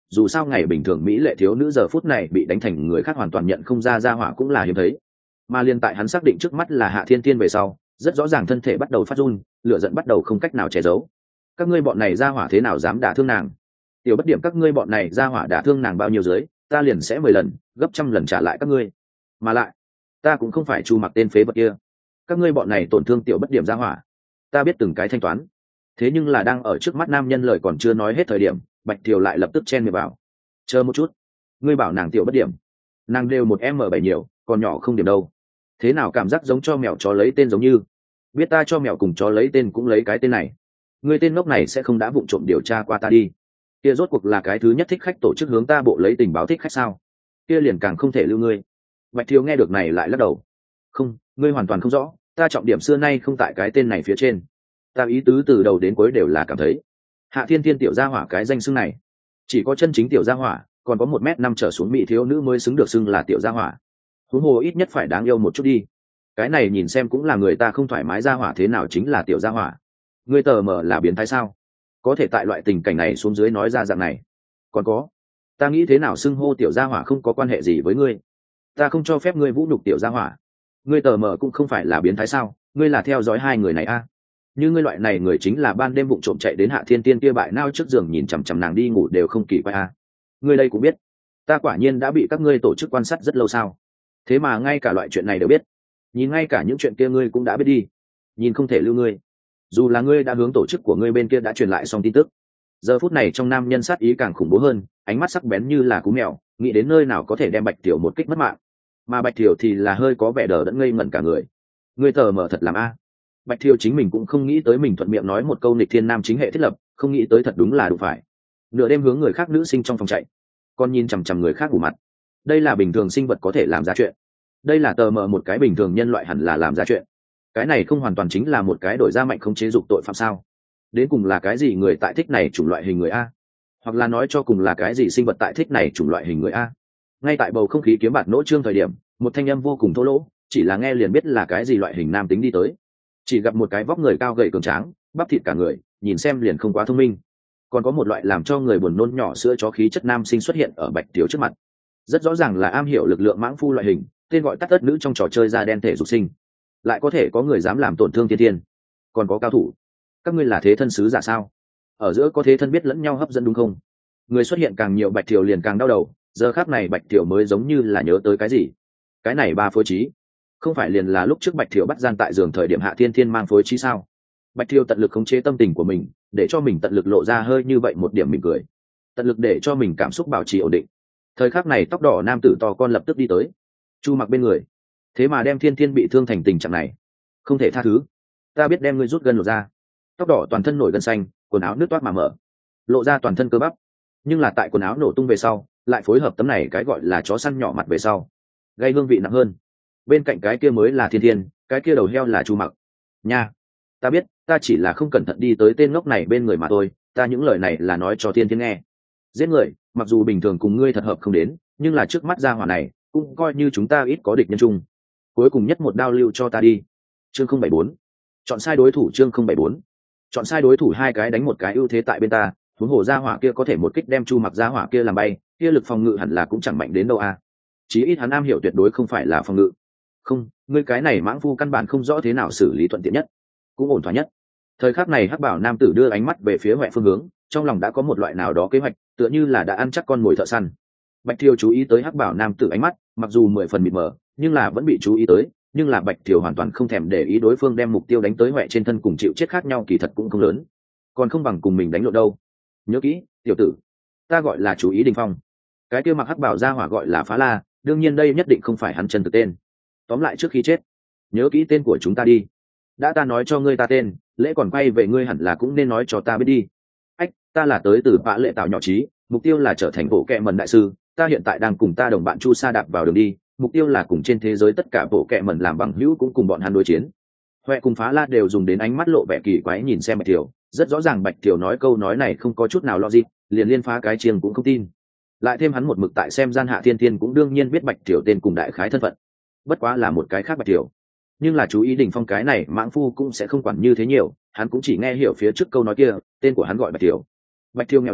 dù sao ngày bình thường mỹ lệ thiếu nữ giờ phút này bị đánh thành người khác hoàn toàn nhận không ra hỏa cũng là hiếm thấy. Mà liên tại hắn xác định trước mắt là Hạ Thiên Tiên về sau, rất rõ ràng thân thể bắt đầu phát run, lửa giận bắt đầu không cách nào che giấu. Các ngươi bọn này ra hỏa thế nào dám đả thương nàng? Tiểu bất điểm các ngươi bọn này ra hỏa đả thương nàng bao nhiêu dưới, ta liền sẽ 10 lần, gấp trăm lần trả lại các ngươi. Mà lại, ta cũng không phải Chu Mặc tên phế vật kia. Các ngươi bọn này tổn thương tiểu bất điểm ra hỏa, ta biết từng cái thanh toán. Thế nhưng là đang ở trước mắt nam nhân lời còn chưa nói hết thời điểm, Bạch Kiều lại lập tức chen miệng vào. Chờ một chút, ngươi bảo nàng tiểu bất điểm, nàng đều 1m7 nhiều, còn nhỏ không điểm đâu. Thế nào cảm giác giống cho mèo chó lấy tên giống như? Biết ta cho mèo cùng chó lấy tên cũng lấy cái tên này. Ngươi tên ngốc này sẽ không đã vụng trộm điều tra qua ta đi. Kia rốt cuộc là cái thứ nhất thích khách tổ chức hướng ta bộ lấy tình báo thích khách sao? Kia liền càng không thể lưu ngươi. Bạch Thiếu nghe được này lại lắc đầu. Không, ngươi hoàn toàn không rõ, ta trọng điểm xưa nay không tại cái tên này phía trên. Ta ý tứ từ đầu đến cuối đều là cảm thấy Hạ Thiên Thiên tiểu gia hỏa cái danh xưng này, chỉ có chân chính tiểu gia hỏa, còn có 1m5 trở xuống mỹ thiếu nữ mới xứng được xưng là tiểu gia hỏa. Huống hồ ít nhất phải đáng yêu một chút đi. Cái này nhìn xem cũng là người ta không thoải mái, gia hỏa thế nào chính là tiểu gia hỏa. Ngươi tờ mờ là biến thái sao? Có thể tại loại tình cảnh này xuống dưới nói ra dạng này. Còn có, ta nghĩ thế nào xưng hô tiểu gia hỏa không có quan hệ gì với ngươi. Ta không cho phép ngươi vũ nhục tiểu gia hỏa. Ngươi tờ mờ cũng không phải là biến thái sao? Ngươi là theo dõi hai người này a? Như ngươi loại này người chính là ban đêm vụng trộm chạy đến Hạ Thiên Tiên kia bại nao trước giường nhìn chằm chằm nàng đi ngủ đều không kỳ quái a. Ngươi đây cũng biết, ta quả nhiên đã bị các ngươi tổ chức quan sát rất lâu sao? Thế mà ngay cả loại chuyện này đều biết. Nhìn ngay cả những chuyện kia ngươi cũng đã biết đi. Nhìn không thể lưu ngươi. Dù là ngươi đã hướng tổ chức của ngươi bên kia đã truyền lại xong tin tức. Giờ phút này trong nam nhân sát ý càng khủng bố hơn, ánh mắt sắc bén như là cú mèo, nghĩ đến nơi nào có thể đem Bạch Tiểu một kích mất mạng. Mà Bạch Tiểu thì là hơi có vẻ đờ đẫn ngây ngẩn cả người. Ngươi tờ mở thật làm a. Bạch Thiêu chính mình cũng không nghĩ tới mình thuận miệng nói một câu nghịch thiên nam chính hệ thiết lập, không nghĩ tới thật đúng là đủ phải. Nửa đêm hướng người khác nữ sinh trong phòng chạy, còn nhìn chằm chằm người khác ngủ mặt. Đây là bình thường sinh vật có thể làm ra chuyện. Đây là tờ mờ một cái bình thường nhân loại hẳn là làm ra chuyện. Cái này không hoàn toàn chính là một cái đổi ra mạnh không chế dục tội phạm sao? Đến cùng là cái gì người tại thích này chủng loại hình người a? Hoặc là nói cho cùng là cái gì sinh vật tại thích này chủng loại hình người a? Ngay tại bầu không khí kiếm bạt nỗ trương thời điểm, một thanh âm vô cùng thô lỗ, chỉ là nghe liền biết là cái gì loại hình nam tính đi tới. Chỉ gặp một cái vóc người cao gầy cường tráng, bắp thịt cả người, nhìn xem liền không quá thông minh. Còn có một loại làm cho người buồn nôn nhỏ sữa chó khí chất nam sinh xuất hiện ở Bạch Tiểu trước mặt. Rất rõ ràng là am hiểu lực lượng mãng phu loại hình, tên gọi tắt tất nữ trong trò chơi da đen thể dục sinh. Lại có thể có người dám làm tổn thương thiên thiên. Còn có cao thủ. Các ngươi là thế thân sứ giả sao? Ở giữa có thế thân biết lẫn nhau hấp dẫn đúng không? Người xuất hiện càng nhiều Bạch Tiểu liền càng đau đầu, giờ khắc này Bạch Tiểu mới giống như là nhớ tới cái gì. Cái này ba phối trí, không phải liền là lúc trước Bạch Thiều bắt gian tại giường thời điểm Hạ Thiên Thiên mang phối trí sao? Bạch Thiều tận lực khống chế tâm tình của mình, để cho mình tận lực lộ ra hơi như vậy một điểm mỉm cười, tận lực để cho mình cảm xúc bảo trì ổn định. Thời khắc này tóc đỏ nam tử to con lập tức đi tới, Chu Mặc bên người, thế mà đem Thiên Thiên bị thương thành tình trạng này, không thể tha thứ. Ta biết đem ngươi rút gân lột ra. Tóc đỏ toàn thân nổi gân xanh, quần áo nứt toát mà mở, lộ ra toàn thân cơ bắp, nhưng là tại quần áo nổ tung về sau, lại phối hợp tấm này cái gọi là chó săn nhỏ mặt về sau, gây hương vị nặng hơn. Bên cạnh cái kia mới là Thiên Thiên, cái kia đầu heo là Chu Mặc nha. Ta biết, ta chỉ là không cẩn thận đi tới tên ngốc này bên người mà thôi, ta những lời này là nói cho Thiên Thiên nghe. Giết người, mặc dù bình thường cùng ngươi thật hợp không đến, nhưng là trước mắt gia hỏa này cũng coi như chúng ta ít có địch nhân chung. Cuối cùng nhất một đao lưu cho ta đi. Chương 074. Chọn sai đối thủ. Chương 074. Chọn sai đối thủ, hai cái đánh một cái ưu thế tại bên ta, huống hồ gia hỏa kia có thể một kích đem Chu Mặc gia hỏa kia làm bay, kia lực phòng ngự hẳn là cũng chẳng mạnh đến đâu a. Chí ít hắn am hiểu tuyệt đối không phải là phòng ngự. Không, ngươi cái này mãng phu căn bản không rõ thế nào xử lý thuận tiện nhất, cũng ổn thỏa nhất. Thời khắc này hắc bảo nam tử đưa ánh mắt về phía Huệ phương hướng, trong lòng đã có một loại nào đó kế hoạch, tựa như là đã ăn chắc con mồi thợ săn. Bạch Thiều chú ý tới hắc bảo nam tử ánh mắt, mặc dù 10 phần mịt mờ, nhưng là vẫn bị chú ý tới. Nhưng là Bạch Thiều hoàn toàn không thèm để ý đối phương đem mục tiêu đánh tới Huệ trên thân cùng chịu chết khác nhau kỳ thật cũng không lớn, còn không bằng cùng mình đánh lộn đâu. Nhớ kỹ, tiểu tử, ta gọi là chú ý Đình Phong. Cái kia mặc hắc bảo ra hỏa gọi là Phá La, đương nhiên đây nhất định không phải hắn chân thực tên. Tóm lại trước khi chết, nhớ kỹ tên của chúng ta đi. Đã ta nói cho ngươi ta tên, lễ còn quay về ngươi hẳn là cũng nên nói cho ta biết đi. Ách, ta là tới từ Vã Lệ Tạo nhỏ trí, mục tiêu là trở thành bộ kệ mẩn đại sư. Ta hiện tại đang cùng ta đồng bạn Chu Sa đạp vào đường đi, mục tiêu là cùng trên thế giới tất cả bộ kệ mẩn làm bằng hữu cũng cùng bọn hắn đối chiến. Huệ cùng Phá La đều dùng đến ánh mắt lộ vẻ kỳ quái nhìn xem Bạch Thiều, rất rõ ràng Bạch Thiều nói câu nói này không có chút nào logic, liền liên phá cái chiêng cũng không tin. Lại thêm hắn một mực tại xem gian Hạ Thiên Thiên cũng đương nhiên biết Bạch Thiều tên cùng đại khái thân phận. Bất quá là một cái khác Bạch Thiều. Nhưng là chú ý Đình Phong cái này mãng phu cũng sẽ không quản như thế nhiều, hắn cũng chỉ nghe hiểu phía trước câu nói kia, tên của hắn gọi Bạch Thiều. Bạch Thiều nghèo đầu,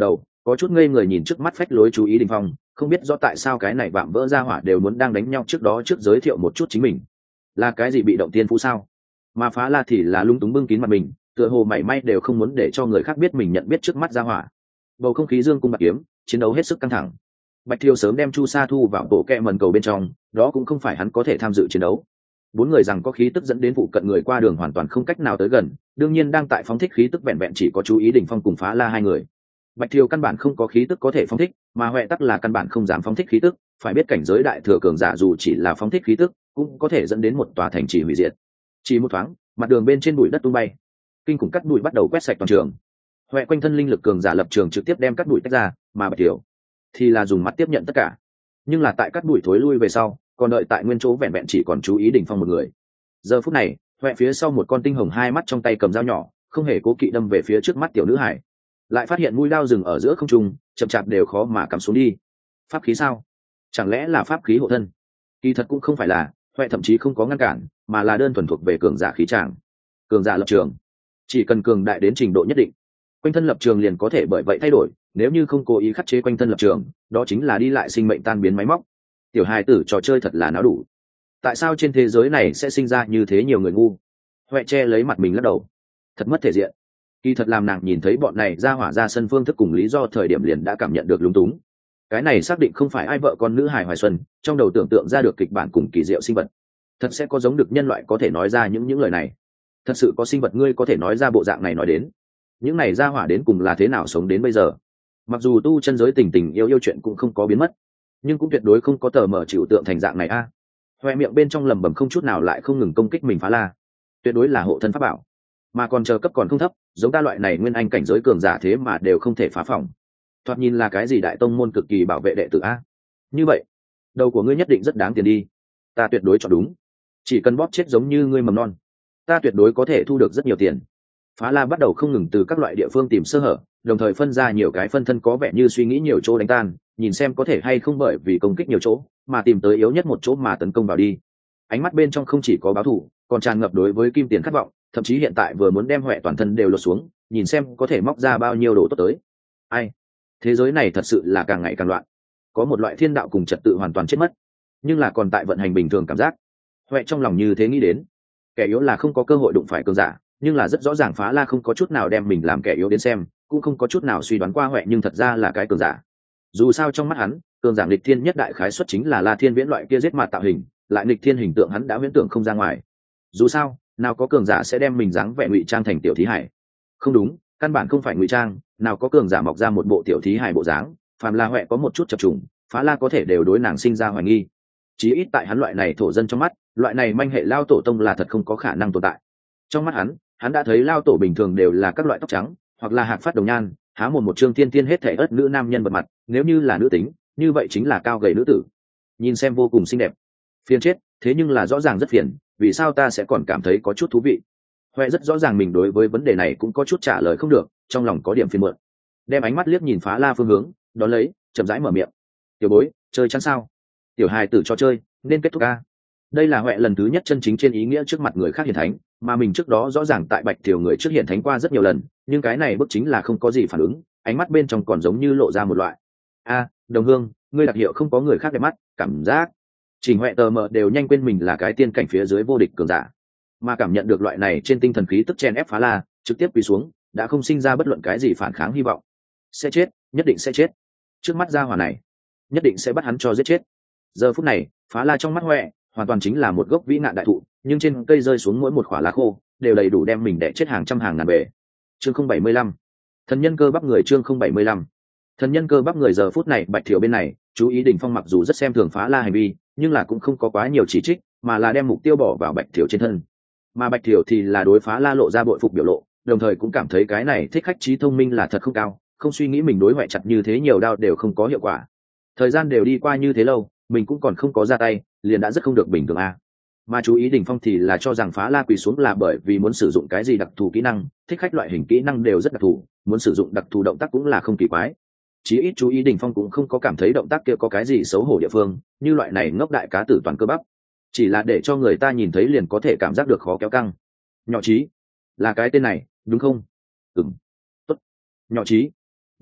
có chút ngây người nhìn trước mắt phách lối chú ý đình phong, không biết rõ tại sao cái này vạm vỡ ra hỏa đều muốn đang đánh nhau trước đó trước giới thiệu một chút chính mình, là cái gì bị động tiên phú sao? Mà Phá La thì là lung túng bưng kín mặt mình, tựa hồ mảy may đều không muốn để cho người khác biết mình nhận biết trước mắt ra hỏa. Bầu không khí dương cung bạc kiếm, chiến đấu hết sức căng thẳng. Bạch Thiều sớm đem Chu Sa thu vào bộ kẹ mần cầu bên trong, đó cũng không phải hắn có thể tham dự chiến đấu. Bốn người rằng có khí tức dẫn đến vụ cận người qua đường hoàn toàn không cách nào tới gần, đương nhiên đang tại phóng thích khí tức vẹn vẹn chỉ có chú ý đỉnh phong cùng Phá La hai người. Bạch Thiều căn bản không có khí tức có thể phóng thích, mà Huệ Tắc là căn bản không dám phóng thích khí tức, phải biết cảnh giới đại thừa cường giả dù chỉ là phóng thích khí tức, cũng có thể dẫn đến một tòa thành trì hủy diệt. Chỉ một thoáng, mặt đường bên trên bụi đất tung bay, kinh khủng cắt bụi bắt đầu quét sạch toàn trường. Huệ quanh thân linh lực cường giả lập trường trực tiếp đem cắt bụi tách ra, mà Bạch Thiều thì là dùng mắt tiếp nhận tất cả. Nhưng là tại cắt bụi thối lui về sau, còn đợi tại nguyên chỗ vẹn vẹn chỉ còn chú ý đỉnh phong một người. Giờ phút này, Huệ phía sau một con tinh hồng hai mắt trong tay cầm dao nhỏ, không hề cố kỵ đâm về phía trước mắt tiểu nữ hải. Lại phát hiện mũi dao dừng ở giữa không trung, chậm chạp đều khó mà cắm xuống đi. Pháp khí sao? Chẳng lẽ là pháp khí hộ thân? Kỳ thật cũng không phải là, Huệ thậm chí không có ngăn cản, mà là đơn thuần thuộc về cường giả khí tràng. Cường giả lập trường, chỉ cần cường đại đến trình độ nhất định, quanh thân lập trường liền có thể bởi vậy thay đổi. Nếu như không cố ý khắc chế quanh thân lập trường, đó chính là đi lại sinh mệnh tan biến máy móc. Tiểu hài tử trò chơi thật là náo đủ. Tại sao trên thế giới này sẽ sinh ra như thế nhiều người ngu? Huệ che lấy mặt mình lắc đầu, thật mất thể diện. Kỳ thật làm nàng nhìn thấy bọn này ra hỏa ra sân phương thức cùng lý do thời điểm liền đã cảm nhận được lúng túng. Cái này xác định không phải ai vợ con nữ hài hoài xuân, trong đầu tưởng tượng ra được kịch bản cùng kỳ diệu sinh vật. Thật sẽ có giống được nhân loại có thể nói ra những lời này. Thật sự có sinh vật ngươi có thể nói ra bộ dạng này nói đến. Những này ra hỏa đến cùng là thế nào sống đến bây giờ? Mặc dù tu chân giới tình tình yêu chuyện cũng không có biến mất, nhưng cũng tuyệt đối không có tờ mở chịu tượng thành dạng này a. Khoe miệng bên trong lẩm bẩm không chút nào lại không ngừng công kích mình Phá La. Tuyệt đối là hộ thân pháp bảo, mà còn chờ cấp còn không thấp, giống ta loại này nguyên anh cảnh giới cường giả thế mà đều không thể phá phòng. Thoạt nhìn là cái gì đại tông môn cực kỳ bảo vệ đệ tử a? Như vậy, đầu của ngươi nhất định rất đáng tiền đi. Ta tuyệt đối chọn đúng. Chỉ cần bóp chết giống như ngươi mầm non, ta tuyệt đối có thể thu được rất nhiều tiền. Phá La bắt đầu không ngừng từ các loại địa phương tìm sơ hở, đồng thời phân ra nhiều cái phân thân có vẻ như suy nghĩ nhiều chỗ đánh tan, nhìn xem có thể hay không bởi vì công kích nhiều chỗ mà tìm tới yếu nhất một chỗ mà tấn công vào đi. Ánh mắt bên trong không chỉ có báo thù, còn tràn ngập đối với kim tiền khát vọng, thậm chí hiện tại vừa muốn đem Huệ toàn thân đều lột xuống, nhìn xem có thể móc ra bao nhiêu đồ tốt tới. Ai, thế giới này thật sự là càng ngày càng loạn, có một loại thiên đạo cùng trật tự hoàn toàn chết mất, nhưng là còn tại vận hành bình thường cảm giác. Huệ trong lòng như thế nghĩ đến, kẻ yếu là không có cơ hội đụng phải cường giả, nhưng là rất rõ ràng Phá La không có chút nào đem mình làm kẻ yếu đến xem, cũng không có chút nào suy đoán qua Huệ nhưng thật ra là cái cường giả. Dù sao trong mắt hắn, cường giả nghịch thiên nhất đại khái xuất chính là La Thiên Viễn loại kia giết mặt tạo hình, lại nghịch thiên hình tượng hắn đã huyễn tưởng không ra ngoài. Dù sao, nào có cường giả sẽ đem mình dáng vẻ ngụy trang thành tiểu thí hải? Không đúng, căn bản không phải ngụy trang, nào có cường giả mọc ra một bộ tiểu thí hải bộ dáng, phàm là Huệ có một chút chập trùng, Phá La có thể đều đối nàng sinh ra hoài nghi. Chí ít tại hắn loại này thổ dân trong mắt, loại này manh hệ lao tổ tông là thật không có khả năng tồn tại. Trong mắt hắn đã thấy lao tổ bình thường đều là các loại tóc trắng, hoặc là hạc phát đồng nhan, há mồm một trương tiên tiên hết thể ớt nữ nam nhân bật mặt, nếu như là nữ tính, như vậy chính là cao gầy nữ tử, nhìn xem vô cùng xinh đẹp. Phiền chết, thế nhưng là rõ ràng rất phiền, vì sao ta sẽ còn cảm thấy có chút thú vị? Huệ rất rõ ràng mình đối với vấn đề này cũng có chút trả lời không được, trong lòng có điểm phiền muộn. Đem ánh mắt liếc nhìn Phá La phương hướng, đón lấy, chậm rãi mở miệng. Tiểu bối, chơi chắn sao? Tiểu hài tử cho chơi, nên kết thúc a. Đây là Huệ lần thứ nhất chân chính trên ý nghĩa trước mặt người khác hiển thánh, mà mình trước đó rõ ràng tại Bạch Thiều người trước hiển thánh qua rất nhiều lần, nhưng cái này bức chính là không có gì phản ứng, ánh mắt bên trong còn giống như lộ ra một loại đồng hương, ngươi đặc hiệu không có người khác đẹp mắt, cảm giác Trình Huệ tờ mờ đều nhanh quên mình là cái tiên cảnh phía dưới vô địch cường giả, mà cảm nhận được loại này trên tinh thần khí tức chen ép Phá La, trực tiếp quỳ xuống, đã không sinh ra bất luận cái gì phản kháng hy vọng. Sẽ chết, nhất định sẽ chết. Trước mắt gia hỏa này, nhất định sẽ bắt hắn cho giết chết. Giờ phút này, Phá La trong mắt Huệ hoàn toàn chính là một gốc vĩ nạn đại thụ, nhưng trên cây rơi xuống mỗi một khỏa lá khô đều đầy đủ đem mình đẻ chết hàng trăm hàng ngàn bể. Chương 075, thần nhân cơ bắp người. Chương 075, thần nhân cơ bắp người. Giờ phút này Bạch Thiều bên này, chú ý Đình Phong mặc dù rất xem thường Phá La hành vi, nhưng là cũng không có quá nhiều chỉ trích, mà là đem mục tiêu bỏ vào Bạch Thiều trên thân. Mà Bạch Thiều thì là đối Phá La lộ ra bội phục biểu lộ, đồng thời cũng cảm thấy cái này thích khách trí thông minh là thật không cao, không suy nghĩ mình đối Huệ chặt như thế nhiều đao đều không có hiệu quả. Thời gian đều đi qua như thế lâu, mình cũng còn không có ra tay, liền đã rất không được bình thường a. Mà chú ý Đình Phong thì là cho rằng Phá La quỳ xuống là bởi vì muốn sử dụng cái gì đặc thù kỹ năng, thích khách loại hình kỹ năng đều rất đặc thù, muốn sử dụng đặc thù động tác cũng là không kỳ quái. Chí ít chú ý Đình Phong cũng không có cảm thấy động tác kia có cái gì xấu hổ địa phương, như loại này ngốc đại cá tử toàn cơ bắp, chỉ là để cho người ta nhìn thấy liền có thể cảm giác được khó kéo căng. Nhỏ Chí, là cái tên này, đúng không? Tốt. Nhỏ Chí,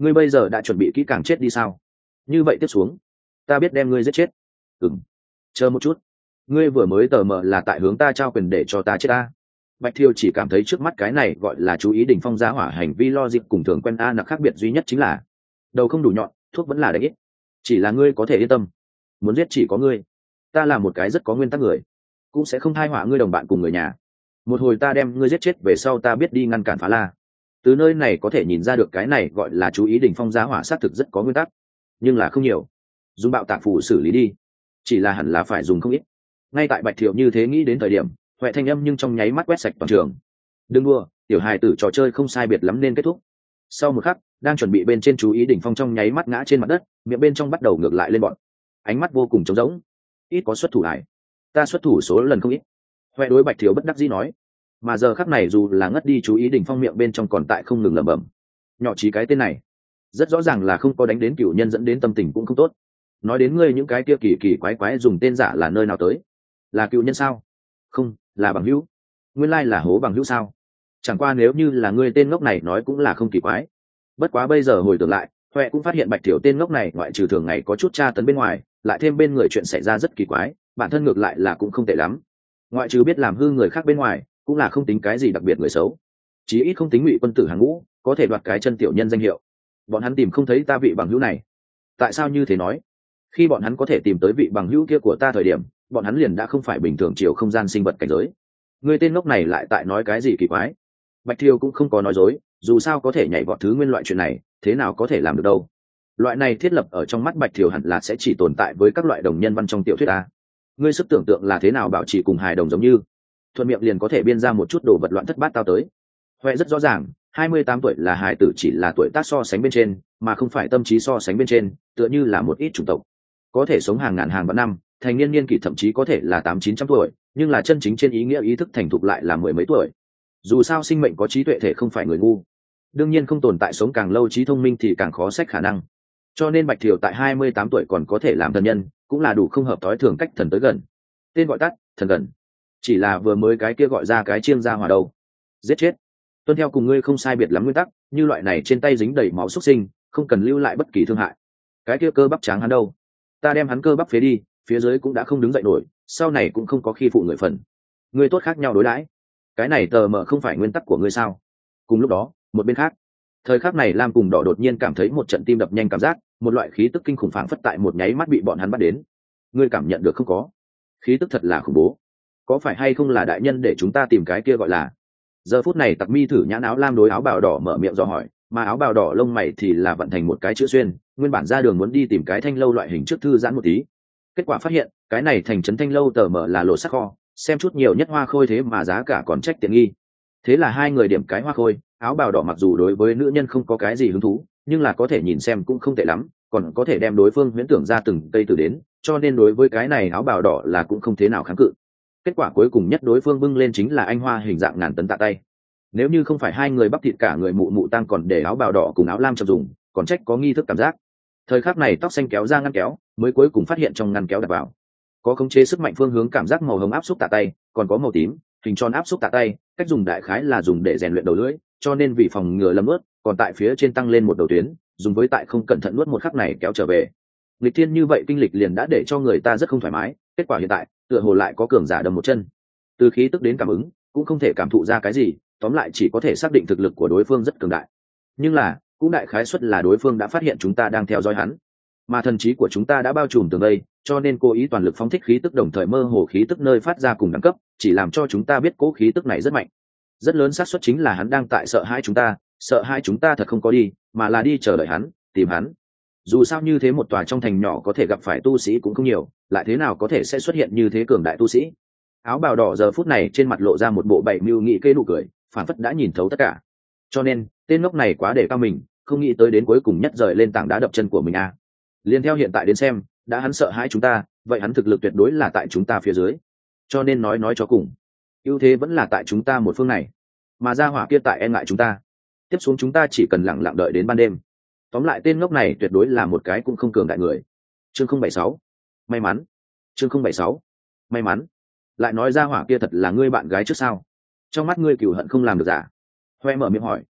ngươi bây giờ đã chuẩn bị kỹ càng chết đi sao? Như vậy tiếp xuống ta biết đem ngươi giết chết. Chờ một chút, ngươi vừa mới tờ mờ là tại hướng ta trao quyền để cho ta chết ta? Bạch Thiều chỉ cảm thấy trước mắt cái này gọi là chú ý đỉnh phong giá hỏa hành vi logic cùng thường quen a nặc khác biệt duy nhất chính là đầu không đủ nhọn, thuốc vẫn là đấy ít. Chỉ là ngươi có thể yên tâm, muốn giết chỉ có ngươi. Ta là một cái rất có nguyên tắc người, cũng sẽ không thai họa ngươi đồng bạn cùng người nhà. Một hồi ta đem ngươi giết chết về sau ta biết đi ngăn cản phá la. Từ nơi này có thể nhìn ra được cái này gọi là chú ý đỉnh phong giá hỏa xác thực rất có nguyên tắc, nhưng là không nhiều. Dùng bạo tạc phủ xử lý đi, chỉ là hẳn là phải dùng không ít. Ngay tại Bạch Thiệu như thế nghĩ đến thời điểm, Huệ thanh âm nhưng trong nháy mắt quét sạch toàn trường. Đừng đua, tiểu hài tử trò chơi không sai biệt lắm nên kết thúc. Sau một khắc, đang chuẩn bị bên trên chú ý đỉnh phong trong nháy mắt ngã trên mặt đất, miệng bên trong bắt đầu ngược lại lên bọn. Ánh mắt vô cùng trống rỗng. Ít có xuất thủ hải, ta xuất thủ số lần không ít. Huệ đối Bạch Thiệu bất đắc dĩ nói. Mà giờ khắc này dù là ngất đi chú ý đỉnh phong miệng bên trong còn tại không ngừng lẩm bẩm. Nhỏ trí cái tên này, rất rõ ràng là không có đánh đến cửu nhân dẫn đến tâm tình cũng không tốt. Nói đến ngươi những cái kia kỳ kỳ quái quái dùng tên giả là nơi nào tới? Là cựu nhân sao? Không, là bằng hữu. Nguyên lai là hố bằng hữu sao? Chẳng qua nếu như là ngươi tên ngốc này nói cũng là không kỳ quái. Bất quá bây giờ hồi tưởng lại, Huệ cũng phát hiện Bạch Thiểu tên ngốc này ngoại trừ thường ngày có chút tra tấn bên ngoài, lại thêm bên người chuyện xảy ra rất kỳ quái, bản thân ngược lại là cũng không tệ lắm. Ngoại trừ biết làm hư người khác bên ngoài, cũng là không tính cái gì đặc biệt người xấu. Chí ít không tính ngụy quân tử hàng ngũ, có thể đoạt cái chân tiểu nhân danh hiệu. Bọn hắn tìm không thấy ta vị bằng hữu này. Tại sao như thế nói? Khi bọn hắn có thể tìm tới vị bằng hữu kia của ta thời điểm, bọn hắn liền đã không phải bình thường chiều không gian sinh vật cảnh giới. Người tên ngốc này lại tại nói cái gì kỳ quái? Bạch Thiêu cũng không có nói dối, dù sao có thể nhảy vọt thứ nguyên loại chuyện này, thế nào có thể làm được đâu. Loại này thiết lập ở trong mắt Bạch Thiều hẳn là sẽ chỉ tồn tại với các loại đồng nhân văn trong tiểu thuyết a. Ngươi sức tưởng tượng là thế nào bảo trì cùng hài đồng giống như thuận miệng liền có thể biên ra một chút đồ vật loạn thất bát tao tới. Huệ rất rõ ràng 28 tuổi là hài tử chỉ là tuổi tác so sánh bên trên, mà không phải tâm trí so sánh bên trên, tựa như là một ít chủng tộc có thể sống hàng ngàn hàng vạn năm, thành niên niên kỷ thậm chí có thể là 800-900 tuổi, nhưng là chân chính trên ý nghĩa ý thức thành thục lại là mười mấy tuổi. Dù sao sinh mệnh có trí tuệ thể không phải người ngu, đương nhiên không tồn tại sống càng lâu trí thông minh thì càng khó sách khả năng. Cho nên Bạch Thiều tại 28 tuổi còn có thể làm thần nhân, cũng là đủ không hợp tối thường cách thần tới gần. Tên gọi tắt, thần gần. Chỉ là vừa mới cái kia gọi ra cái chiêng ra hỏa đâu. Giết chết. Tuân theo cùng ngươi không sai biệt lắm nguyên tắc, như loại này trên tay dính đầy máu xuất sinh, không cần lưu lại bất kỳ thương hại. Cái kia cơ bắp tráng hắn đâu? Ta đem hắn cơ bắp phế đi, phía dưới cũng đã không đứng dậy nổi, sau này cũng không có khi phụ người phần. Ngươi tốt khác nhau đối đãi. Cái này tờ mờ không phải nguyên tắc của ngươi sao? Cùng lúc đó, một bên khác, thời khắc này Lam cùng Đỏ đột nhiên cảm thấy một trận tim đập nhanh cảm giác, một loại khí tức kinh khủng phảng phất tại một nháy mắt bị bọn hắn bắt đến. Ngươi cảm nhận được không có? Khí tức thật là khủng bố. Có phải hay không là đại nhân để chúng ta tìm cái kia gọi là? Giờ phút này Tặc Mi thử nhãn áo lam đối áo bào đỏ mở miệng dò hỏi, mà áo bào đỏ lông mày thì là vận thành một cái chữ xuyên, nguyên bản ra đường muốn đi tìm cái thanh lâu loại hình trước thư giãn một tí. Kết quả phát hiện, cái này thành trấn thanh lâu tờ mở là lộ sắc kho, xem chút nhiều nhất hoa khôi thế mà giá cả còn trách tiện nghi. Thế là hai người điểm cái hoa khôi, áo bào đỏ mặc dù đối với nữ nhân không có cái gì hứng thú, nhưng là có thể nhìn xem cũng không tệ lắm, còn có thể đem đối phương huyễn tưởng ra từng cây từ đến, cho nên đối với cái này áo bào đỏ là cũng không thế nào kháng cự. Kết quả cuối cùng nhất đối phương bưng lên chính là anh hoa hình dạng ngàn tấn tạ tay. Nếu như không phải hai người bắp thịt cả người mụ mụ tăng còn để áo bào đỏ cùng áo lam chậm dùng, còn trách có nghi thức cảm giác. Thời khắc này tóc xanh kéo ra ngăn kéo, mới cuối cùng phát hiện trong ngăn kéo đặt vào có khống chế sức mạnh phương hướng cảm giác màu hồng áp xúc tạ tay, còn có màu tím hình tròn áp xúc tạ tay, cách dùng đại khái là dùng để rèn luyện đầu lưỡi, cho nên vì phòng ngừa lấm ướt, còn tại phía trên tăng lên một đầu tuyến, dùng với tại không cẩn thận nuốt một khắc này kéo trở về. Lịch thiên như vậy kinh lịch liền đã để cho người ta rất không thoải mái, kết quả hiện tại tựa hồ lại có cường giả đâm một chân. Từ khí tức đến cảm ứng cũng không thể cảm thụ ra cái gì, tóm lại chỉ có thể xác định thực lực của đối phương rất cường đại. Nhưng là cũng đại khái suất là đối phương đã phát hiện chúng ta đang theo dõi hắn, mà thần trí của chúng ta đã bao trùm tường đây, cho nên cố ý toàn lực phóng thích khí tức, đồng thời mơ hồ khí tức nơi phát ra cùng đẳng cấp, chỉ làm cho chúng ta biết cố khí tức này rất mạnh. Rất lớn xác suất chính là hắn đang tại sợ hãi chúng ta thật không có đi, mà là đi chờ đợi hắn, tìm hắn. Dù sao như thế một tòa trong thành nhỏ có thể gặp phải tu sĩ cũng không nhiều, lại thế nào có thể sẽ xuất hiện như thế cường đại tu sĩ. Áo bào đỏ giờ phút này trên mặt lộ ra một bộ bảy mưu nghị kê nụ cười, phản phất đã nhìn thấu tất cả. Cho nên tên ngốc này quá để cao mình, không nghĩ tới đến cuối cùng nhất rời lên tảng đá đập chân của mình à. Liên theo hiện tại đến xem, đã hắn sợ hãi chúng ta, vậy hắn thực lực tuyệt đối là tại chúng ta phía dưới. Cho nên nói cho cùng, ưu thế vẫn là tại chúng ta một phương này, mà gia hỏa kia tại e ngại chúng ta. Tiếp xuống chúng ta chỉ cần lặng lặng đợi đến ban đêm. Tóm lại tên ngốc này tuyệt đối là một cái cũng không cường đại người. Chương 076, may mắn. Chương 076, may mắn. Lại nói gia hỏa kia thật là ngươi bạn gái trước sao? Trong mắt ngươi cừu hận không làm được giả. Hoe mở miệng hỏi,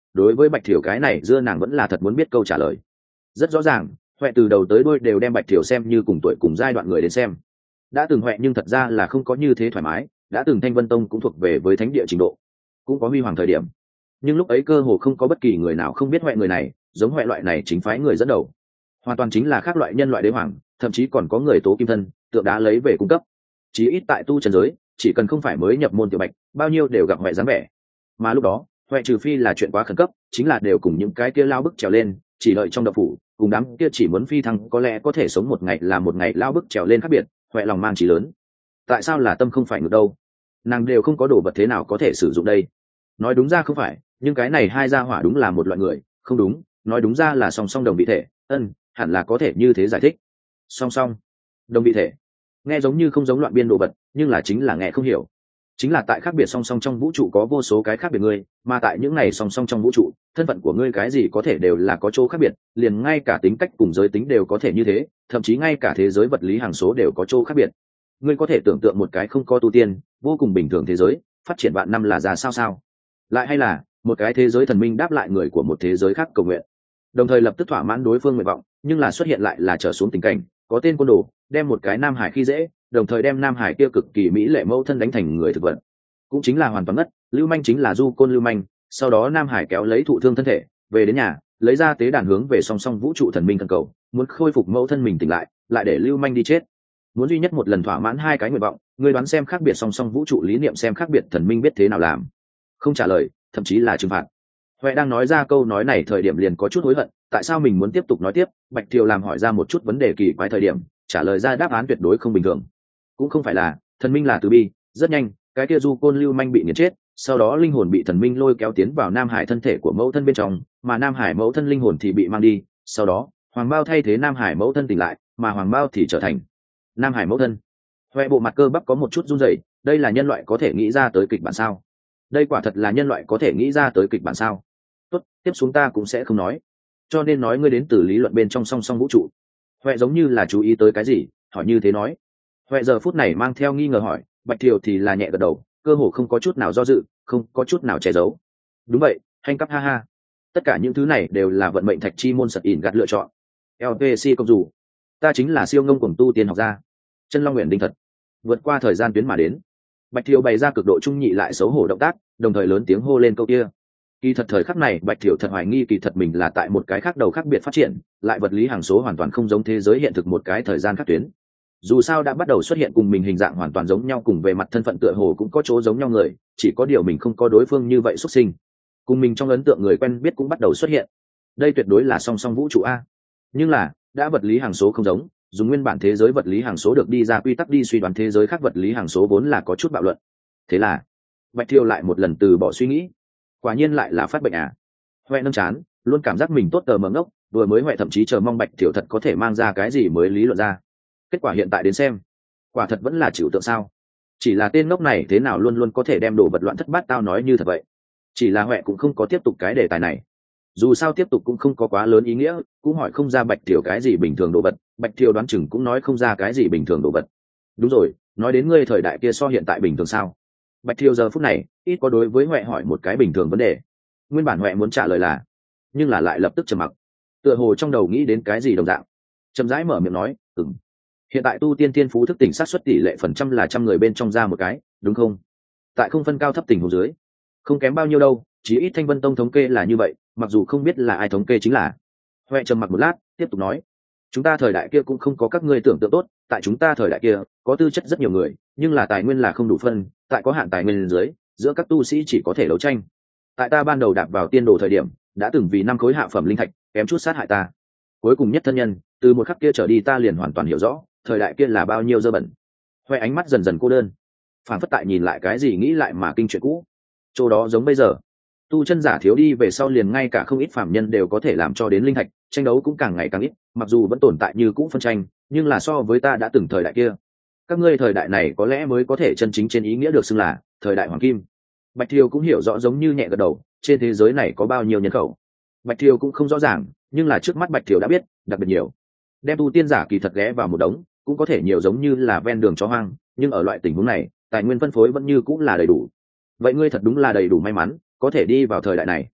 đối với bạch thiểu cái này dưa nàng vẫn là thật muốn biết câu trả lời. Rất rõ ràng huệ từ đầu tới đuôi đều đem bạch thiểu xem như cùng tuổi cùng giai đoạn người đến xem. Đã từng huệ nhưng thật ra là không có như thế thoải mái, đã từng Thanh Vân Tông cũng thuộc về với thánh địa trình độ, cũng có huy hoàng thời điểm, nhưng lúc ấy cơ hồ không có bất kỳ người nào không biết huệ người này, giống huệ loại này chính phái người dẫn đầu hoàn toàn chính là khác loại nhân loại đế hoàng, thậm chí còn có người tố kim thân tượng đá lấy về cung cấp. Chí ít tại tu trần giới, chỉ cần không phải mới nhập môn tiểu bạch, bao nhiêu đều gặp huệ dáng vẻ. Mà lúc đó huệ trừ phi là chuyện quá khẩn cấp, chính là đều cùng những cái kia lao bức trèo lên, chỉ đợi trong đậu phủ cùng đám kia chỉ muốn phi thăng có lẽ có thể sống một ngày là một ngày lao bức trèo lên khác biệt. Huệ lòng mang trí lớn, tại sao là tâm không phải ngược đâu, nàng đều không có đồ vật thế nào có thể sử dụng đây. Nói đúng ra không phải, nhưng cái này hai gia hỏa đúng là một loại người, không đúng, nói đúng ra là song song đồng vị thể. Hẳn là có thể như thế giải thích. Song song đồng vị thể nghe giống như không giống loạn biên đồ vật, nhưng là chính là nghe không hiểu. Chính là tại khác biệt song song trong vũ trụ có vô số cái khác biệt ngươi, mà tại những này song song trong vũ trụ, thân phận của ngươi cái gì có thể đều là có chỗ khác biệt, liền ngay cả tính cách cùng giới tính đều có thể như thế, thậm chí ngay cả thế giới vật lý hàng số đều có chỗ khác biệt. Ngươi có thể tưởng tượng một cái không có tu tiên, vô cùng bình thường thế giới, phát triển vạn năm là ra sao? Lại hay là một cái thế giới thần minh đáp lại người của một thế giới khác cầu nguyện, đồng thời lập tức thỏa mãn đối phương nguyện vọng, nhưng là xuất hiện lại là trở xuống tình cảnh, có tên côn đồ đem một cái nam hải khi dễ, đồng thời đem nam hải kia cực kỳ mỹ lệ mẫu thân đánh thành người thực vật, cũng chính là hoàn toàn mất. Lưu manh chính là du côn lưu manh. Sau đó nam hải kéo lấy thụ thương thân thể về đến nhà, lấy ra tế đàn hướng về song song vũ trụ thần minh cần cầu, muốn khôi phục mẫu thân mình tỉnh lại, lại để lưu manh đi chết. Muốn duy nhất một lần thỏa mãn hai cái nguyện vọng, người đoán xem khác biệt song song vũ trụ lý niệm xem khác biệt thần minh biết thế nào làm? Không trả lời, thậm chí là trừng phạt. Huệ đang nói ra câu nói này thời điểm liền có chút hối hận, tại sao mình muốn tiếp tục nói tiếp. Bạch Thiều làm hỏi ra một chút vấn đề kỳ quái thời điểm, trả lời ra đáp án tuyệt đối không bình thường. Cũng không phải là thần minh là từ bi, rất nhanh cái kia du côn lưu manh bị nghiền chết, sau đó linh hồn bị thần minh lôi kéo tiến vào nam hải thân thể của mẫu thân bên trong, mà nam hải mẫu thân linh hồn thì bị mang đi, sau đó hoàng bao thay thế nam hải mẫu thân tỉnh lại, mà hoàng bao thì trở thành nam hải mẫu thân. Huệ bộ mặt cơ bắp có một chút run rẩy, đây là nhân loại có thể nghĩ ra tới kịch bản sao? Đây quả thật là nhân loại có thể nghĩ ra tới kịch bản sao? Tốt, tiếp xuống ta cũng sẽ không nói, cho nên nói ngươi đến từ lý luận bên trong song song vũ trụ. Huệ giống như là chú ý tới cái gì, hỏi như thế nói. Huệ giờ phút này mang theo nghi ngờ hỏi, Bạch Thiều thì là nhẹ gật đầu, cơ hồ không có chút nào do dự, không có chút nào che giấu. Đúng vậy, hành cấp ha ha. Tất cả những thứ này đều là vận mệnh thạch chi môn sật ỉn gạt lựa chọn. LPC công dù, ta chính là siêu ngông cuồng tu tiên học gia, chân long nguyện đinh thật, vượt qua thời gian tuyến mà đến. Bạch Thiều bày ra cực độ trung nhị lại xấu hổ động tác, đồng thời lớn tiếng hô lên câu kia. Kỳ thật thời khắc này Bạch Thiều thật hoài nghi kỳ thật mình là tại một cái khác đầu khác biệt phát triển, lại vật lý hàng số hoàn toàn không giống thế giới hiện thực một cái thời gian khác tuyến. Dù sao đã bắt đầu xuất hiện cùng mình hình dạng hoàn toàn giống nhau, cùng về mặt thân phận tựa hồ cũng có chỗ giống nhau người, chỉ có điều mình không có đối phương như vậy xuất sinh. Cùng mình trong ấn tượng người quen biết cũng bắt đầu xuất hiện. Đây tuyệt đối là song song vũ trụ a. Nhưng là đã vật lý hàng số không giống, dùng nguyên bản thế giới vật lý hàng số được đi ra quy tắc đi suy đoán thế giới khác vật lý hàng số vốn là có chút bạo luận. Thế là Bạch Thiều lại một lần từ bỏ suy nghĩ. Quả nhiên lại là phát bệnh à? Huệ nâng chán, luôn cảm giác mình tốt tờ mờ ngốc, vừa mới Huệ thậm chí chờ mong Bạch Thiều thật có thể mang ra cái gì mới lý luận ra. Kết quả hiện tại đến xem, quả thật vẫn là chịu tượng sao? Chỉ là tên ngốc này thế nào luôn luôn có thể đem đồ vật loạn thất bát tao nói như thật vậy. Chỉ là Huệ cũng không có tiếp tục cái đề tài này. Dù sao tiếp tục cũng không có quá lớn ý nghĩa, cũng hỏi không ra Bạch Thiều cái gì bình thường đồ vật, Bạch Thiều đoán chừng cũng nói không ra cái gì bình thường đồ vật. Đúng rồi, nói đến ngươi thời đại kia so hiện tại bình thường sao? Bạch Thiều giờ phút này ít có đối với Huệ hỏi một cái bình thường vấn đề. Nguyên bản Huệ muốn trả lời là, nhưng là lại lập tức trầm mặc, tựa hồ trong đầu nghĩ đến cái gì đồng dạng, chậm rãi mở miệng nói, hiện tại tu tiên thiên phú thức tỉnh sát suất tỷ lệ phần trăm là 100 người bên trong ra một cái, đúng không? Tại không phân cao thấp tình huống dưới, không kém bao nhiêu đâu, chỉ ít Thanh Vân Tông thống kê là như vậy, mặc dù không biết là ai thống kê chính là. Huệ trầm mặc một lát, tiếp tục nói, chúng ta thời đại kia cũng không có các ngươi tưởng tượng tốt, tại chúng ta thời đại kia có tư chất rất nhiều người, nhưng là tài nguyên là không đủ phân, tại có hạn tài nguyên dưới, giữa các tu sĩ chỉ có thể đấu tranh. Tại ta ban đầu đạp vào tiên đồ thời điểm, đã từng vì 5 khối hạ phẩm linh thạch kém chút sát hại ta. Cuối cùng nhất thân nhân, từ một khắc kia trở đi ta liền hoàn toàn hiểu rõ thời đại kia là bao nhiêu dơ bẩn. Huệ ánh mắt dần dần cô đơn, phản phất tại nhìn lại cái gì nghĩ lại mà kinh chuyện cũ. Chỗ đó giống bây giờ, tu chân giả thiếu đi về sau liền ngay cả không ít phàm nhân đều có thể làm cho đến linh thạch, tranh đấu cũng càng ngày càng ít, mặc dù vẫn tồn tại như cũ phân tranh, nhưng là so với ta đã từng thời đại kia, các ngươi thời đại này có lẽ mới có thể chân chính trên ý nghĩa được xưng là thời đại hoàng kim. Bạch Thiều cũng hiểu rõ giống như nhẹ gật đầu, trên thế giới này có bao nhiêu nhân khẩu Bạch Thiều cũng không rõ ràng, nhưng là trước mắt Bạch Thiều đã biết, đặc biệt nhiều. Đem tu tiên giả kỳ thật ghé vào một đống, cũng có thể nhiều giống như là ven đường chó hoang, nhưng ở loại tình huống này, tài nguyên phân phối vẫn như cũng là đầy đủ. Vậy ngươi thật đúng là đầy đủ may mắn, có thể đi vào thời đại này.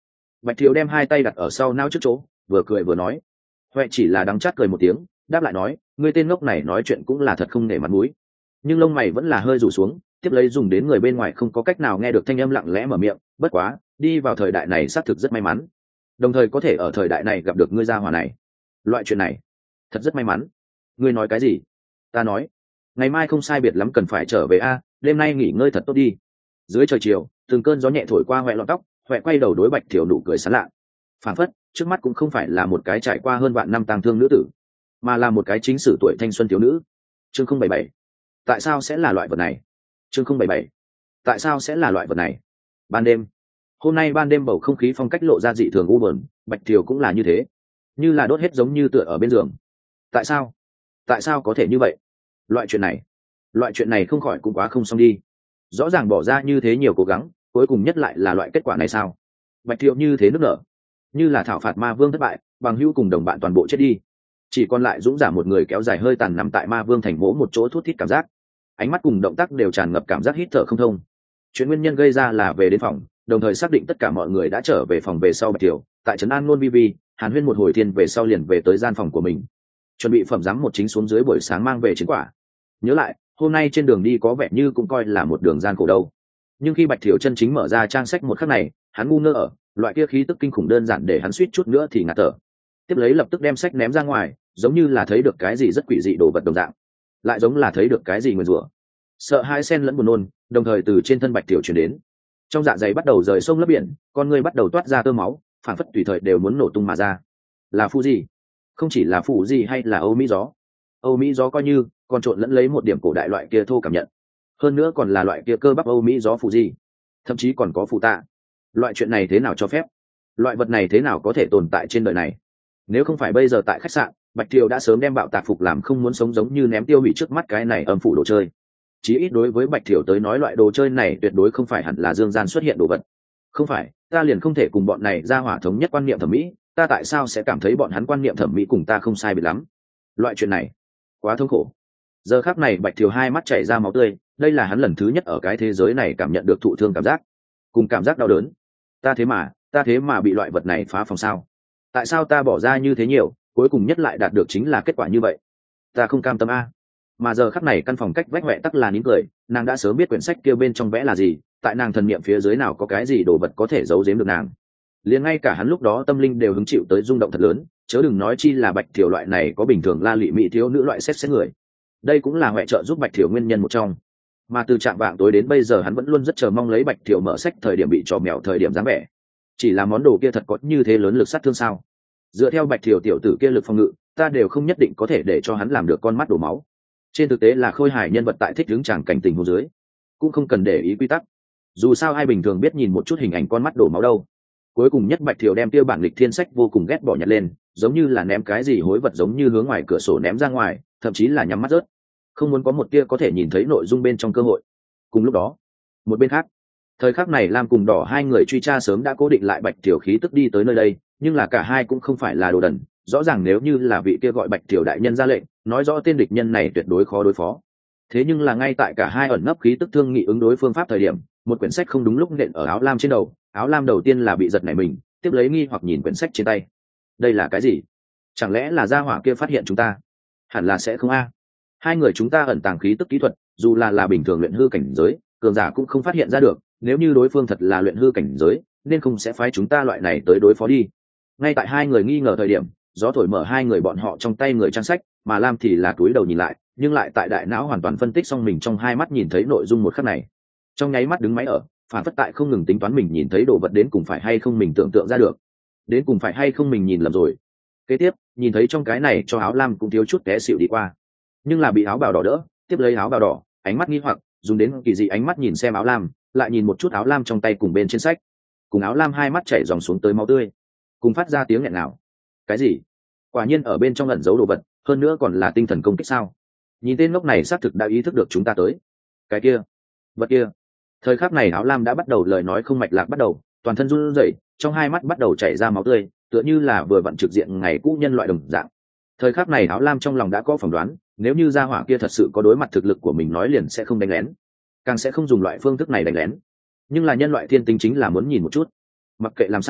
Bạch Thiếu đem hai tay đặt ở sau não trước chỗ, vừa cười vừa nói. Huệ chỉ là đắng chát cười một tiếng, đáp lại nói, ngươi tên ngốc này nói chuyện cũng là thật không nể mặt mũi. Nhưng lông mày vẫn là hơi rủ xuống, tiếp lấy dùng đến người bên ngoài không có cách nào nghe được thanh âm lặng lẽ mở miệng, bất quá, đi vào thời đại này xác thực rất may mắn. Đồng thời có thể ở thời đại này gặp được ngươi gia hỏa này. Loại chuyện này, thật rất may mắn. Ngươi nói cái gì? Ta nói, ngày mai không sai biệt lắm cần phải trở về a, đêm nay nghỉ ngơi thật tốt đi. Dưới trời chiều, từng cơn gió nhẹ thổi qua Huệ lọn tóc, Huệ quay đầu đối Bạch Thiểu nụ cười sán lạ. Phản phất, trước mắt cũng không phải là một cái trải qua hơn vạn năm tang thương nữ tử, mà là một cái chính sử tuổi thanh xuân thiếu nữ. Chương 077. Tại sao sẽ là loại vật này? Chương 077. Tại sao sẽ là loại vật này? Ban đêm. Hôm nay ban đêm bầu không khí phong cách lộ ra dị thường u buồn, Bạch Thiều cũng là như thế, như là đốt hết giống như tựa ở bên giường. Tại sao? Tại sao có thể như vậy? Loại chuyện này không khỏi cũng quá không xong đi. Rõ ràng bỏ ra như thế nhiều cố gắng, cuối cùng nhất lại là loại kết quả này sao? Bạch Thiều như thế nức nở, như là thảo phạt ma vương thất bại, bằng hữu cùng đồng bạn toàn bộ chết đi, chỉ còn lại dũng giả một người kéo dài hơi tàn nằm tại ma vương thành mỗ một chỗ thút thít cảm giác, ánh mắt cùng động tác đều tràn ngập cảm giác hít thở không thông. Chuyện nguyên nhân gây ra là về đến phòng, đồng thời xác định tất cả mọi người đã trở về phòng về sau Bạch Thiều tại trấn an ngôn vi vi hàn huyên một hồi thiên về sau liền về tới gian phòng của mình, chuẩn bị phẩm giám một chính xuống dưới buổi sáng mang về chiến quả. Nhớ lại hôm nay trên đường đi có vẻ như cũng coi là một đường gian khổ đâu, nhưng khi Bạch Thiều chân chính mở ra trang sách một khắc này, hắn ngu ngơ ở loại kia khí tức kinh khủng đơn giản để hắn suýt chút nữa thì ngạt thở. Tiếp lấy lập tức đem sách ném ra ngoài, giống như là thấy được cái gì rất quỷ dị đồ vật đồng dạng, lại giống là thấy được cái gì nguyền rủa. Sợ hãi xen lẫn buồn nôn đồng thời từ trên thân Bạch Thiều truyền đến, trong dạ dày bắt đầu rời sông lấp biển, con người bắt đầu toát ra tơ máu, phản phất tùy thời đều muốn nổ tung mà ra. Là phù gì? Không chỉ là phù gì hay là Âu Mỹ gió. Âu Mỹ gió coi như còn trộn lẫn lấy một điểm cổ đại loại kia thô cảm nhận, hơn nữa còn là loại kia cơ bắp Âu Mỹ gió phù gì, thậm chí còn có phù tạ. Loại chuyện này thế nào cho phép? Loại vật này thế nào có thể tồn tại trên đời này? Nếu không phải bây giờ tại khách sạn, Bạch Thiều đã sớm đem bạo tạc phục làm không muốn sống, giống như ném tiêu hủy trước mắt cái này âm phủ đồ chơi. Chí ít đối với Bạch Thiều tới nói, loại đồ chơi này tuyệt đối không phải hẳn là dương gian xuất hiện đồ vật. Không phải, ta liền không thể cùng bọn này ra hỏa thống nhất quan niệm thẩm mỹ, ta tại sao sẽ cảm thấy bọn hắn quan niệm thẩm mỹ cùng ta không sai biệt lắm? Loại chuyện này quá thống khổ. Giờ khắc này Bạch Thiều hai mắt chảy ra máu tươi, đây là hắn lần thứ nhất ở cái thế giới này cảm nhận được thụ thương cảm giác, cùng cảm giác đau đớn. Ta thế mà bị loại vật này phá phòng sao? Tại sao ta bỏ ra như thế nhiều, cuối cùng nhất lại đạt được chính là kết quả như vậy? Ta không cam tâm a. Mà giờ khắc này căn phòng cách vách Huệ tắc là nín cười, nàng đã sớm biết quyển sách kia bên trong vẽ là gì, tại nàng thần niệm phía dưới nào có cái gì đồ vật có thể giấu giếm được nàng. Liền ngay cả hắn lúc đó tâm linh đều hứng chịu tới rung động thật lớn, chớ đừng nói chi là Bạch Thiều loại này có bình thường la lị mỹ thiếu nữ loại xét người. Đây cũng là Huệ trợ giúp Bạch Thiều nguyên nhân một trong. Mà từ trạng vạng tối đến bây giờ hắn vẫn luôn rất chờ mong lấy Bạch Thiều mở sách thời điểm bị trò mèo thời điểm dáng vẻ. Chỉ là món đồ kia thật có như thế lớn lực sát thương sao? Dựa theo Bạch Thiều tiểu tử kia lực phòng ngự, ta đều không nhất định có thể để cho hắn làm được con mắt đổ máu. Trên thực tế là khôi hài nhân vật tại thích đứng tràng cảnh tình huống dưới, cũng không cần để ý quy tắc. Dù sao ai bình thường biết nhìn một chút hình ảnh con mắt đổ máu đâu. Cuối cùng nhất Bạch Thiều đem tiêu bản lịch thiên sách vô cùng ghét bỏ nhặt lên, giống như là ném cái gì hối vật, giống như hướng ngoài cửa sổ ném ra ngoài, thậm chí là nhắm mắt rớt, không muốn có một tia có thể nhìn thấy nội dung bên trong cơ hội. Cùng lúc đó, một bên khác, thời khắc này Lam cùng Đỏ hai người truy tra sớm đã cố định lại Bạch Thiều khí tức đi tới nơi đây, nhưng là cả hai cũng không phải là đồ đần, rõ ràng nếu như là vị kia gọi Bạch Thiều đại nhân ra lệnh, nói rõ tên địch nhân này tuyệt đối khó đối phó. Thế nhưng là ngay tại cả hai ẩn nấp khí tức thương nghị ứng đối phương pháp thời điểm, một quyển sách không đúng lúc nện ở áo lam trên đầu. Áo lam đầu tiên là bị giật nảy mình, tiếp lấy nghi hoặc nhìn quyển sách trên tay. Đây là cái gì? Chẳng lẽ là gia hỏa kia phát hiện chúng ta? Hẳn là sẽ không a. Hai người chúng ta ẩn tàng khí tức kỹ thuật, dù là bình thường luyện hư cảnh giới, cường giả cũng không phát hiện ra được. Nếu như đối phương thật là luyện hư cảnh giới, nên không sẽ phái chúng ta loại này tới đối phó đi. Ngay tại hai người nghi ngờ thời điểm, gió thổi mở hai người bọn họ trong tay người trang sách, mà Lam thì là cúi đầu nhìn lại, nhưng lại tại đại não hoàn toàn phân tích xong mình trong hai mắt nhìn thấy nội dung một khắc này, trong nháy mắt đứng máy ở, phản phất tại không ngừng tính toán mình nhìn thấy đồ vật đến cùng phải hay không mình tưởng tượng ra được, đến cùng phải hay không mình nhìn lầm rồi. Kế tiếp nhìn thấy trong cái này cho áo lam cũng thiếu chút té xịu đi qua, nhưng là bị áo bào đỏ đỡ, tiếp lấy áo bào đỏ ánh mắt nghi hoặc dùng đến kỳ dị ánh mắt nhìn xem áo lam, lại nhìn một chút áo lam trong tay cùng bên trên sách, cùng áo lam hai mắt chảy dòng xuống tới máu tươi, cùng phát ra tiếng nghẹn nào. Cái gì? Quả nhiên ở bên trong ẩn giấu đồ vật, hơn nữa còn là tinh thần công kích sao? Nhìn tên ngốc này xác thực đã ý thức được chúng ta tới. Cái kia, vật kia. Thời khắc này áo lam đã bắt đầu lời nói không mạch lạc, bắt đầu toàn thân run rẩy, trong hai mắt bắt đầu chảy ra máu tươi, tựa như là vừa vặn trực diện ngày cũ nhân loại đồng dạng. Thời khắc này áo lam trong lòng đã có phỏng đoán, nếu như gia hỏa kia thật sự có đối mặt thực lực của mình nói liền sẽ không đánh lén, càng sẽ không dùng loại phương thức này đánh lén. Nhưng là nhân loại thiên tính chính là muốn nhìn một chút, mặc kệ làm sao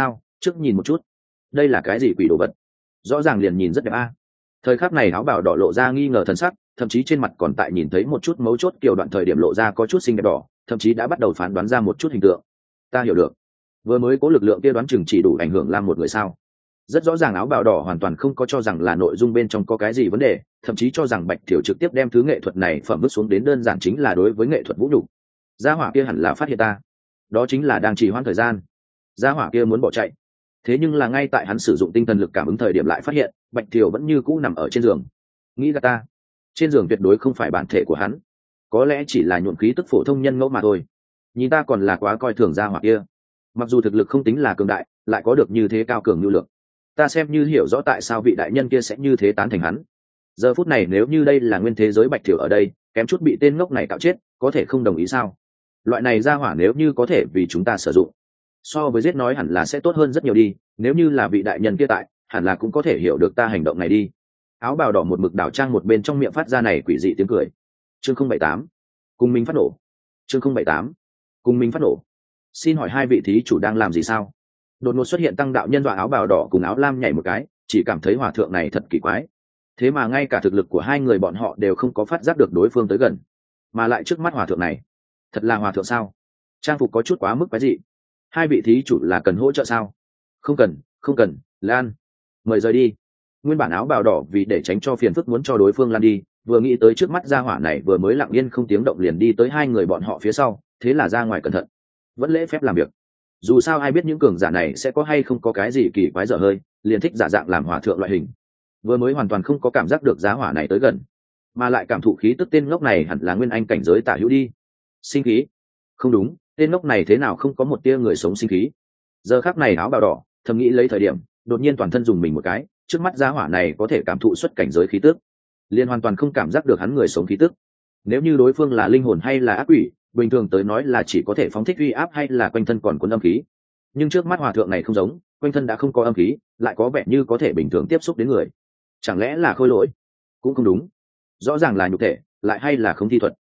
trước nhìn một chút, đây là cái gì quỷ đồ vật, rõ ràng liền nhìn rất đẹp a. Thời khắc này áo bào đỏ lộ ra nghi ngờ thần sắc, thậm chí trên mặt còn tại nhìn thấy một chút mấu chốt kiểu đoạn thời điểm lộ ra có chút xinh đẹp đỏ, thậm chí đã bắt đầu phán đoán ra một chút hình tượng. Ta hiểu được, vừa mới có lực lượng kia đoán chừng chỉ đủ ảnh hưởng Lam một người sao. Rất rõ ràng áo bào đỏ hoàn toàn không có cho rằng là nội dung bên trong có cái gì vấn đề, thậm chí cho rằng Bạch Thiểu trực tiếp đem thứ nghệ thuật này phẩm vứt xuống đến đơn giản chính là đối với nghệ thuật vũ nhục. Gia hỏa kia hẳn là phát hiện ta, đó chính là đang trì hoãn thời gian. Gia hỏa kia muốn bỏ chạy, thế nhưng là ngay tại hắn sử dụng tinh thần lực cảm ứng thời điểm lại phát hiện Bạch Thiểu vẫn như cũ nằm ở trên giường. Nghĩ ra ta, trên giường tuyệt đối không phải bản thể của hắn, có lẽ chỉ là nhuộm khí tức phổ thông nhân ngẫu mà thôi. Nhìn ta còn là quá coi thường gia hỏa kia, mặc dù thực lực không tính là cường đại, lại có được như thế cao cường nhu lược. Ta xem như hiểu rõ tại sao vị đại nhân kia sẽ như thế tán thành hắn. Giờ phút này nếu như đây là nguyên thế giới Bạch Thiểu ở đây, kém chút bị tên ngốc này cạo chết, có thể không đồng ý sao? Loại này gia hỏa nếu như có thể vì chúng ta sử dụng, so với giết nói hẳn là sẽ tốt hơn rất nhiều đi. Nếu như là vị đại nhân kia tại, hẳn là cũng có thể hiểu được ta hành động này đi. Áo bào đỏ một mực đảo trang một bên trong miệng phát ra này quỷ dị tiếng cười. Chương 078, cùng mình phát nổ. Chương 078, cùng mình phát nổ. Xin hỏi hai vị thí chủ đang làm gì sao? Đột ngột xuất hiện tăng đạo nhân dọa áo bào đỏ cùng áo lam nhảy một cái, chỉ cảm thấy hòa thượng này thật kỳ quái. Thế mà ngay cả thực lực của hai người bọn họ đều không có phát giác được đối phương tới gần, mà lại trước mắt hòa thượng này, thật là hòa thượng sao? Trang phục có chút quá mức quái dị. Hai vị thí chủ là cần hỗ trợ sao? Không cần, không cần, Lan, mời rời đi. Nguyên bản áo bào đỏ vì để tránh cho phiền phức muốn cho đối phương Lan đi, vừa nghĩ tới trước mắt gia hỏa này vừa mới lặng yên không tiếng động liền đi tới hai người bọn họ phía sau, thế là ra ngoài cẩn thận, vẫn lễ phép làm việc. Dù sao ai biết những cường giả này sẽ có hay không có cái gì kỳ quái dở hơi, liền thích giả dạng làm hòa thượng loại hình. Vừa mới hoàn toàn không có cảm giác được giá hỏa này tới gần, mà lại cảm thụ khí tức tên ngốc này hẳn là nguyên anh cảnh giới tả hữu đi. Sinh khí? Không đúng, tên ngốc này thế nào không có một tia người sống sinh khí. Giờ khắc này áo bào đỏ thầm nghĩ lấy thời điểm, đột nhiên toàn thân dùng mình một cái, trước mắt giá hỏa này có thể cảm thụ xuất cảnh giới khí tức, liền hoàn toàn không cảm giác được hắn người sống khí tức. Nếu như đối phương là linh hồn hay là ác quỷ, bình thường tới nói là chỉ có thể phóng thích uy áp hay là quanh thân còn cuốn âm khí, nhưng trước mắt hòa thượng này không giống, quanh thân đã không có âm khí, lại có vẻ như có thể bình thường tiếp xúc đến người. Chẳng lẽ là khôi lỗi? Cũng không đúng, rõ ràng là nhục thể, lại hay là không thi thuật?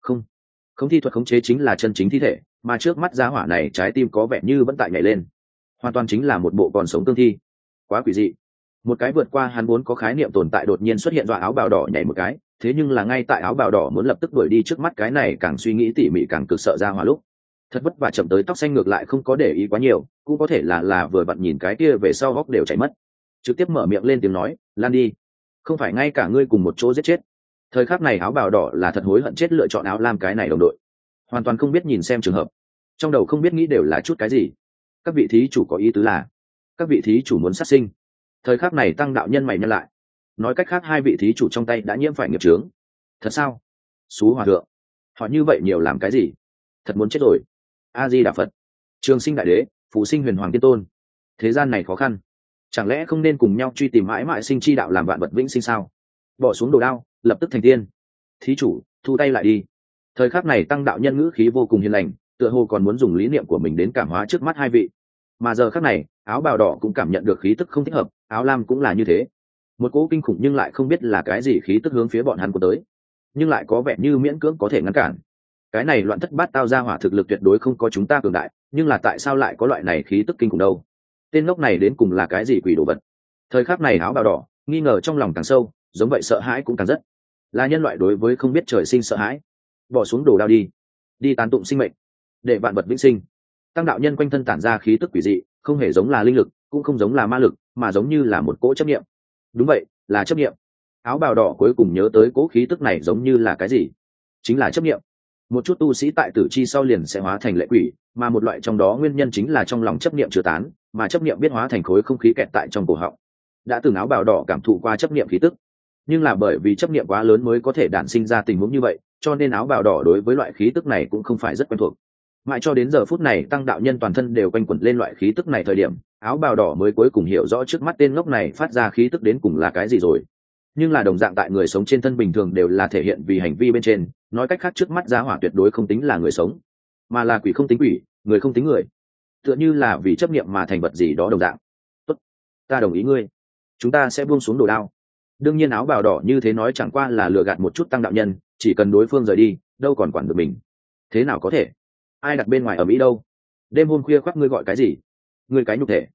Không thi thuật khống chế chính là chân chính thi thể, mà trước mắt giá hỏa này trái tim có vẻ như vẫn tại nhảy lên, hoàn toàn chính là một bộ còn sống tương thi. Quá quỷ dị. Một cái vượt qua hắn vốn có khái niệm tồn tại đột nhiên xuất hiện, dọa áo bào đỏ nhảy một cái. Thế nhưng là ngay tại áo bào đỏ muốn lập tức đuổi đi trước mắt cái này càng suy nghĩ tỉ mỉ càng cực sợ ra hỏa lúc, thật vất vả chậm tới tóc xanh ngược lại không có để ý quá nhiều, cũng có thể là vừa vặn nhìn cái kia về sau góc đều chảy mất, trực tiếp mở miệng lên tiếng nói, Lan đi, không phải ngay cả ngươi cùng một chỗ giết chết. Thời khắc này áo bào đỏ là thật hối hận chết lựa chọn áo lam cái này đồng đội, hoàn toàn không biết nhìn xem trường hợp, trong đầu không biết nghĩ đều là chút cái gì. Các vị thí chủ có ý tứ là các vị thí chủ muốn sát sinh? Thời khắc này tăng đạo nhân mày nhăn lại, nói cách khác hai vị thí chủ trong tay đã nhiễm phải nghiệp chướng. Thật sao? Xú hòa thượng, họ như vậy nhiều làm cái gì? Thật muốn chết rồi. A Di Đà Phật, trường sinh đại đế, phụ sinh huyền hoàng tiên tôn, thế gian này khó khăn, chẳng lẽ không nên cùng nhau truy tìm mãi mãi sinh chi đạo làm vạn vật vĩnh sinh sao? Bỏ xuống đồ đao, lập tức thành tiên. Thí chủ thu tay lại đi. Thời khắc này tăng đạo nhân ngữ khí vô cùng hiền lành, tựa hồ còn muốn dùng lý niệm của mình đến cảm hóa trước mắt hai vị. Mà giờ khắc này áo bào đỏ cũng cảm nhận được khí tức không thích hợp, áo lam cũng là như thế. Một cỗ kinh khủng nhưng lại không biết là cái gì khí tức hướng phía bọn hắn của tới, nhưng lại có vẻ như miễn cưỡng có thể ngăn cản. Cái này loạn thất bát tao ra hỏa thực lực tuyệt đối không có chúng ta cường đại, nhưng là tại sao lại có loại này khí tức kinh khủng đâu? Tên ngốc này đến cùng là cái gì quỷ đồ vật? Thời khắc này áo bào đỏ nghi ngờ trong lòng càng sâu, giống vậy sợ hãi cũng càng rất, là nhân loại đối với không biết trời sinh sợ hãi. Bỏ xuống đồ đao đi, đi tán tụng sinh mệnh, để vạn vật vĩnh sinh. Tăng đạo nhân quanh thân tản ra khí tức quỷ dị, không hề giống là linh lực, cũng không giống là ma lực, mà giống như là một cỗ chấp niệm. Đúng vậy, là chấp niệm. Áo bào đỏ cuối cùng nhớ tới cỗ khí tức này giống như là cái gì? Chính là chấp niệm. Một chút tu sĩ tại tử chi sau liền sẽ hóa thành lệ quỷ, mà một loại trong đó nguyên nhân chính là trong lòng chấp niệm chưa tán, mà chấp niệm biết hóa thành khối không khí kẹt tại trong cổ họng. Đã từng áo bào đỏ cảm thụ qua chấp niệm khí tức, nhưng là bởi vì chấp niệm quá lớn mới có thể đản sinh ra tình huống như vậy, cho nên áo bào đỏ đối với loại khí tức này cũng không phải rất quen thuộc. Mãi cho đến giờ phút này tăng đạo nhân toàn thân đều quanh quẩn lên loại khí tức này thời điểm, áo bào đỏ mới cuối cùng hiểu rõ trước mắt tên ngốc này phát ra khí tức đến cùng là cái gì rồi. Nhưng là đồng dạng tại người sống trên thân bình thường đều là thể hiện vì hành vi bên trên, nói cách khác trước mắt giá hỏa tuyệt đối không tính là người sống, mà là quỷ không tính quỷ, người không tính người, tựa như là vì chấp niệm mà thành vật gì đó đồng dạng. Tốt, ta đồng ý ngươi, chúng ta sẽ buông xuống đồ đao. Đương nhiên áo bào đỏ như thế nói chẳng qua là lừa gạt một chút tăng đạo nhân, chỉ cần đối phương rời đi đâu còn quản được mình. Thế nào có thể, ai đặt bên ngoài ở Mỹ đâu? Đêm hôm khuya khoác ngươi gọi cái gì? Ngươi cái nhục thể.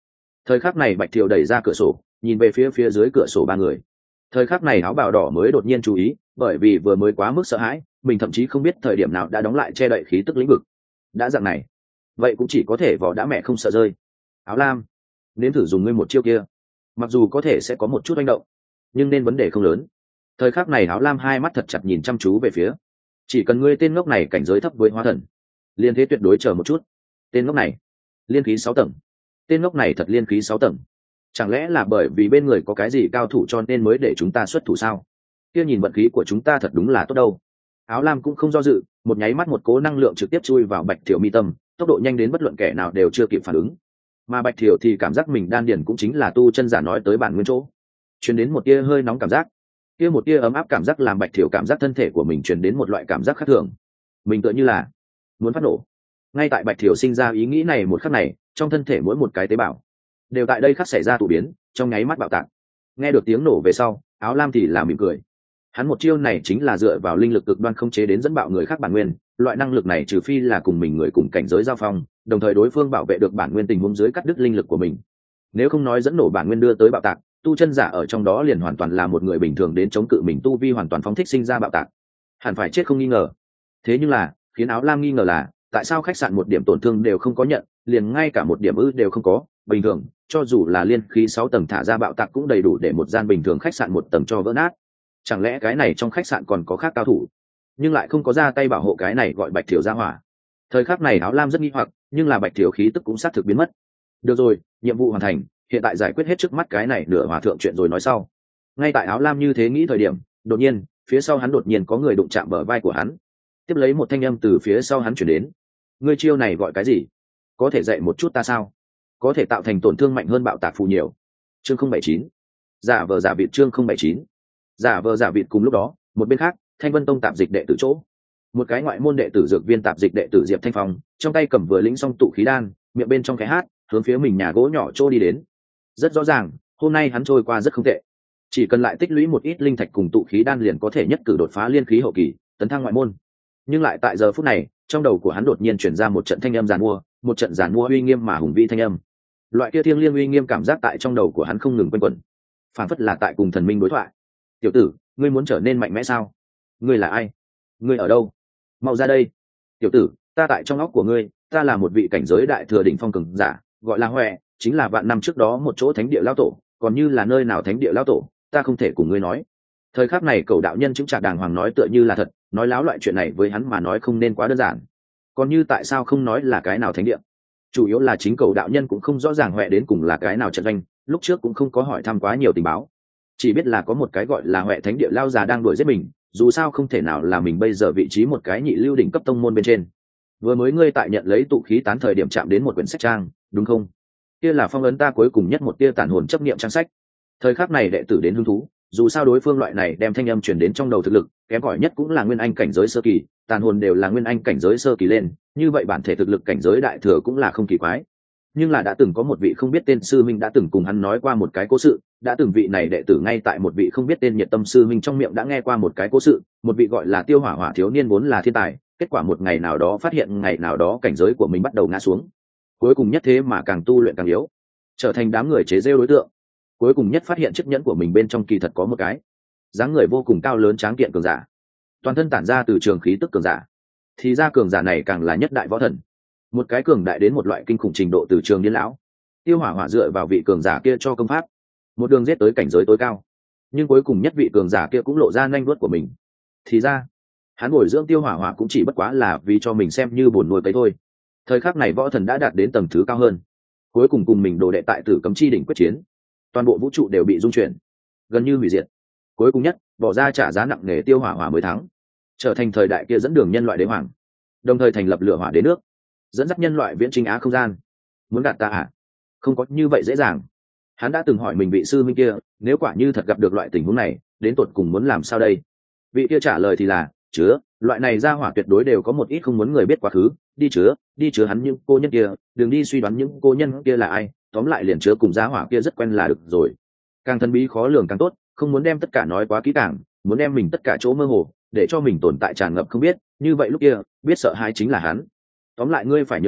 Thời khắc này Bạch Thiều đẩy ra cửa sổ, nhìn về phía dưới cửa sổ ba người. Thời khắc này áo bào đỏ mới đột nhiên chú ý, bởi vì vừa mới quá mức sợ hãi, mình thậm chí không biết thời điểm nào đã đóng lại che đậy khí tức lĩnh vực. Đã dạng này, vậy cũng chỉ có thể vỏ đã mẹ không sợ rơi. Áo lam, nếm thử dùng ngươi một chiêu kia, mặc dù có thể sẽ có một chút manh động, nhưng nên vấn đề không lớn. Thời khắc này áo lam hai mắt thật chặt nhìn chăm chú về phía, chỉ cần ngươi tên ngốc này cảnh giới thấp với hóa thần, liên thế tuyệt đối chờ một chút. Tên ngốc này liên khí 6 tầng, tên ngốc này thật liên khí 6 tầng, chẳng lẽ là bởi vì bên người có cái gì cao thủ cho nên mới để chúng ta xuất thủ sao? Kia nhìn vận khí của chúng ta thật đúng là tốt đâu. Áo lam cũng không do dự, một nháy mắt một cố năng lượng trực tiếp chui vào Bạch Thiểu mi tâm, tốc độ nhanh đến bất luận kẻ nào đều chưa kịp phản ứng. Mà Bạch Thiểu thì cảm giác mình đan điền cũng chính là tu chân giả nói tới bản nguyên chỗ, truyền đến một tia hơi nóng cảm giác, kia một tia ấm áp cảm giác làm Bạch Thiểu cảm giác thân thể của mình truyền đến một loại cảm giác khác thường, mình tựa như là muốn phát nổ. Ngay tại Bạch Thiểu sinh ra ý nghĩ này một khắc này, trong thân thể mỗi một cái tế bào đều tại đây khắc xảy ra tụ biến, trong nháy mắt bạo tạc. Nghe được tiếng nổ về sau, áo lam thì là mỉm cười. Hắn một chiêu này chính là dựa vào linh lực cực đoan không chế đến dẫn bạo người khác bản nguyên, loại năng lực này trừ phi là cùng mình người cùng cảnh giới giao phong, đồng thời đối phương bảo vệ được bản nguyên tình huống dưới cắt đứt linh lực của mình. Nếu không nói dẫn nổ bản nguyên đưa tới bạo tạc, tu chân giả ở trong đó liền hoàn toàn là một người bình thường đến chống cự mình tu vi hoàn toàn phóng thích sinh ra bạo tạc, hẳn phải chết không nghi ngờ. Thế nhưng là, khiến áo lam nghi ngờ là, tại sao khách sạn một điểm tổn thương đều không có nhận, liền ngay cả một điểm ư đều không có, bình thường, cho dù là liên khí 6 tầng thả ra bạo tạc cũng đầy đủ để một gian bình thường khách sạn một tầng cho vỡ nát. Chẳng lẽ cái này trong khách sạn còn có khác cao thủ, nhưng lại không có ra tay bảo hộ cái này gọi Bạch Thiểu ra hỏa. Thời khắc này áo lam rất nghi hoặc, nhưng là Bạch Thiểu khí tức cũng xác thực biến mất. Được rồi, nhiệm vụ hoàn thành, hiện tại giải quyết hết trước mắt cái này nửa hòa thượng chuyện rồi nói sau. Ngay tại áo lam như thế nghĩ thời điểm, đột nhiên phía sau hắn đột nhiên có người đụng chạm bờ vai của hắn, tiếp lấy một thanh âm từ phía sau hắn chuyển đến. Ngươi chiêu này gọi cái gì? Có thể dạy một chút ta sao? Có thể tạo thành tổn thương mạnh hơn bạo tạc phù nhiều. Chương 079. Giả vờ giả vịt. Chương 079. Giả vờ giả vịt. Cùng lúc đó, một bên khác, Thanh Vân Tông tạp dịch đệ tử chỗ, một cái ngoại môn đệ tử dược viên tạp dịch đệ tử Diệp Thanh Phong, trong tay cầm vừa lĩnh xong tụ khí đan, miệng bên trong cái hát, hướng phía mình nhà gỗ nhỏ chỗ đi đến. Rất rõ ràng, hôm nay hắn trôi qua rất không tệ. Chỉ cần lại tích lũy một ít linh thạch cùng tụ khí đan liền có thể nhất cử đột phá liên khí hậu kỳ, tấn thăng ngoại môn. Nhưng lại tại giờ phút này, trong đầu của hắn đột nhiên truyền ra một trận thanh âm giàn mua, một trận giàn mua uy nghiêm mà hùng vĩ thanh âm. Loại kia thiêng liêng uy nghiêm cảm giác tại trong đầu của hắn không ngừng quanh quẩn, phản phất là tại cùng thần minh đối thoại. Tiểu tử, ngươi muốn trở nên mạnh mẽ sao? Ngươi là ai? Ngươi ở đâu? Mau ra đây! Tiểu tử, ta tại trong óc của ngươi, ta là một vị cảnh giới đại thừa đỉnh phong cường giả, gọi là Huệ, chính là vạn năm trước đó một chỗ thánh địa lao tổ, còn như là nơi nào thánh địa lao tổ, ta không thể cùng ngươi nói. Thời khắc này cầu đạo nhân chứng trạc đàng hoàng nói tựa như là thật, nói láo loại chuyện này với hắn mà nói không nên quá đơn giản. Còn như tại sao không nói là cái nào thánh địa? Chủ yếu là chính cầu đạo nhân cũng không rõ ràng Huệ đến cùng là cái nào trận doanh, lúc trước cũng không có hỏi thăm quá nhiều tình báo, chỉ biết là có một cái gọi là Huệ thánh địa lao già đang đuổi giết mình, dù sao không thể nào là mình bây giờ vị trí một cái nhị lưu đỉnh cấp tông môn bên trên. Vừa mới ngươi tại nhận lấy tụ khí tán thời điểm chạm đến một quyển sách trang, đúng không? Kia là phong ấn ta cuối cùng nhất một tia tàn hồn chấp niệm trang sách. Thời khắc này đệ tử đến hứng thú, dù sao đối phương loại này đem thanh âm truyền đến trong đầu thực lực kém cỏi nhất cũng là nguyên anh cảnh giới sơ kỳ, tàn hồn đều là nguyên anh cảnh giới sơ kỳ lên, như vậy bản thể thực lực cảnh giới đại thừa cũng là không kỳ quái. Nhưng là đã từng có một vị không biết tên sư minh đã từng cùng hắn nói qua một cái cố sự, đã từng vị này đệ tử ngay tại một vị không biết tên nhiệt tâm sư minh trong miệng đã nghe qua một cái cố sự, một vị gọi là Tiêu Hỏa Hỏa thiếu niên vốn là thiên tài, kết quả một ngày nào đó phát hiện ngày nào đó cảnh giới của mình bắt đầu ngã xuống, cuối cùng nhất thế mà càng tu luyện càng yếu, trở thành đám người chế giễu đối tượng. Cuối cùng nhất phát hiện chiếc nhẫn của mình bên trong kỳ thật có một cái dáng người vô cùng cao lớn tráng kiện cường giả, toàn thân tản ra từ trường khí tức cường giả, thì ra cường giả này càng là nhất đại võ thần, một cái cường đại đến một loại kinh khủng trình độ từ trường điên lão. Tiêu Hỏa Hỏa dựa vào vị cường giả kia cho công pháp, một đường giết tới cảnh giới tối cao, nhưng cuối cùng nhất vị cường giả kia cũng lộ ra nhanh vuốt của mình. Thì ra hắn bồi dưỡng Tiêu Hỏa Hỏa cũng chỉ bất quá là vì cho mình xem như bổn nuôi cấy thôi. Thời khắc này võ thần đã đạt đến tầng thứ cao hơn, cuối cùng cùng mình đồ đệ tại Tử Cấm Chi đỉnh quyết chiến, toàn bộ vũ trụ đều bị rung chuyển, gần như hủy diệt. Cuối cùng nhất bỏ ra trả giá nặng nề, Tiêu Hỏa Hỏa mới thắng, trở thành thời đại kia dẫn đường nhân loại đế hoàng, đồng thời thành lập lửa hỏa đế nước, dẫn dắt nhân loại viễn chinh á không gian. Muốn gạt ta à? Không có như vậy dễ dàng. Hắn đã từng hỏi mình vị sư minh kia, nếu quả như thật gặp được loại tình huống này, đến tột cùng muốn làm sao đây? Vị kia trả lời thì là, chứa, loại này ra hỏa tuyệt đối đều có một ít không muốn người biết quá khứ, đi chứa hắn những cô nhân kia, đừng đi suy đoán những cô nhân kia là ai, tóm lại liền chứa cùng ra hỏa kia rất quen là được rồi. Càng thần bí khó lường càng tốt, không muốn đem tất cả nói quá kỹ càng, muốn đem mình tất cả chỗ mơ hồ, để cho mình tồn tại tràn ngập không biết, như vậy lúc kia, biết sợ hãi chính là hắn. Tóm lại ngươi phải nhớ kỹ,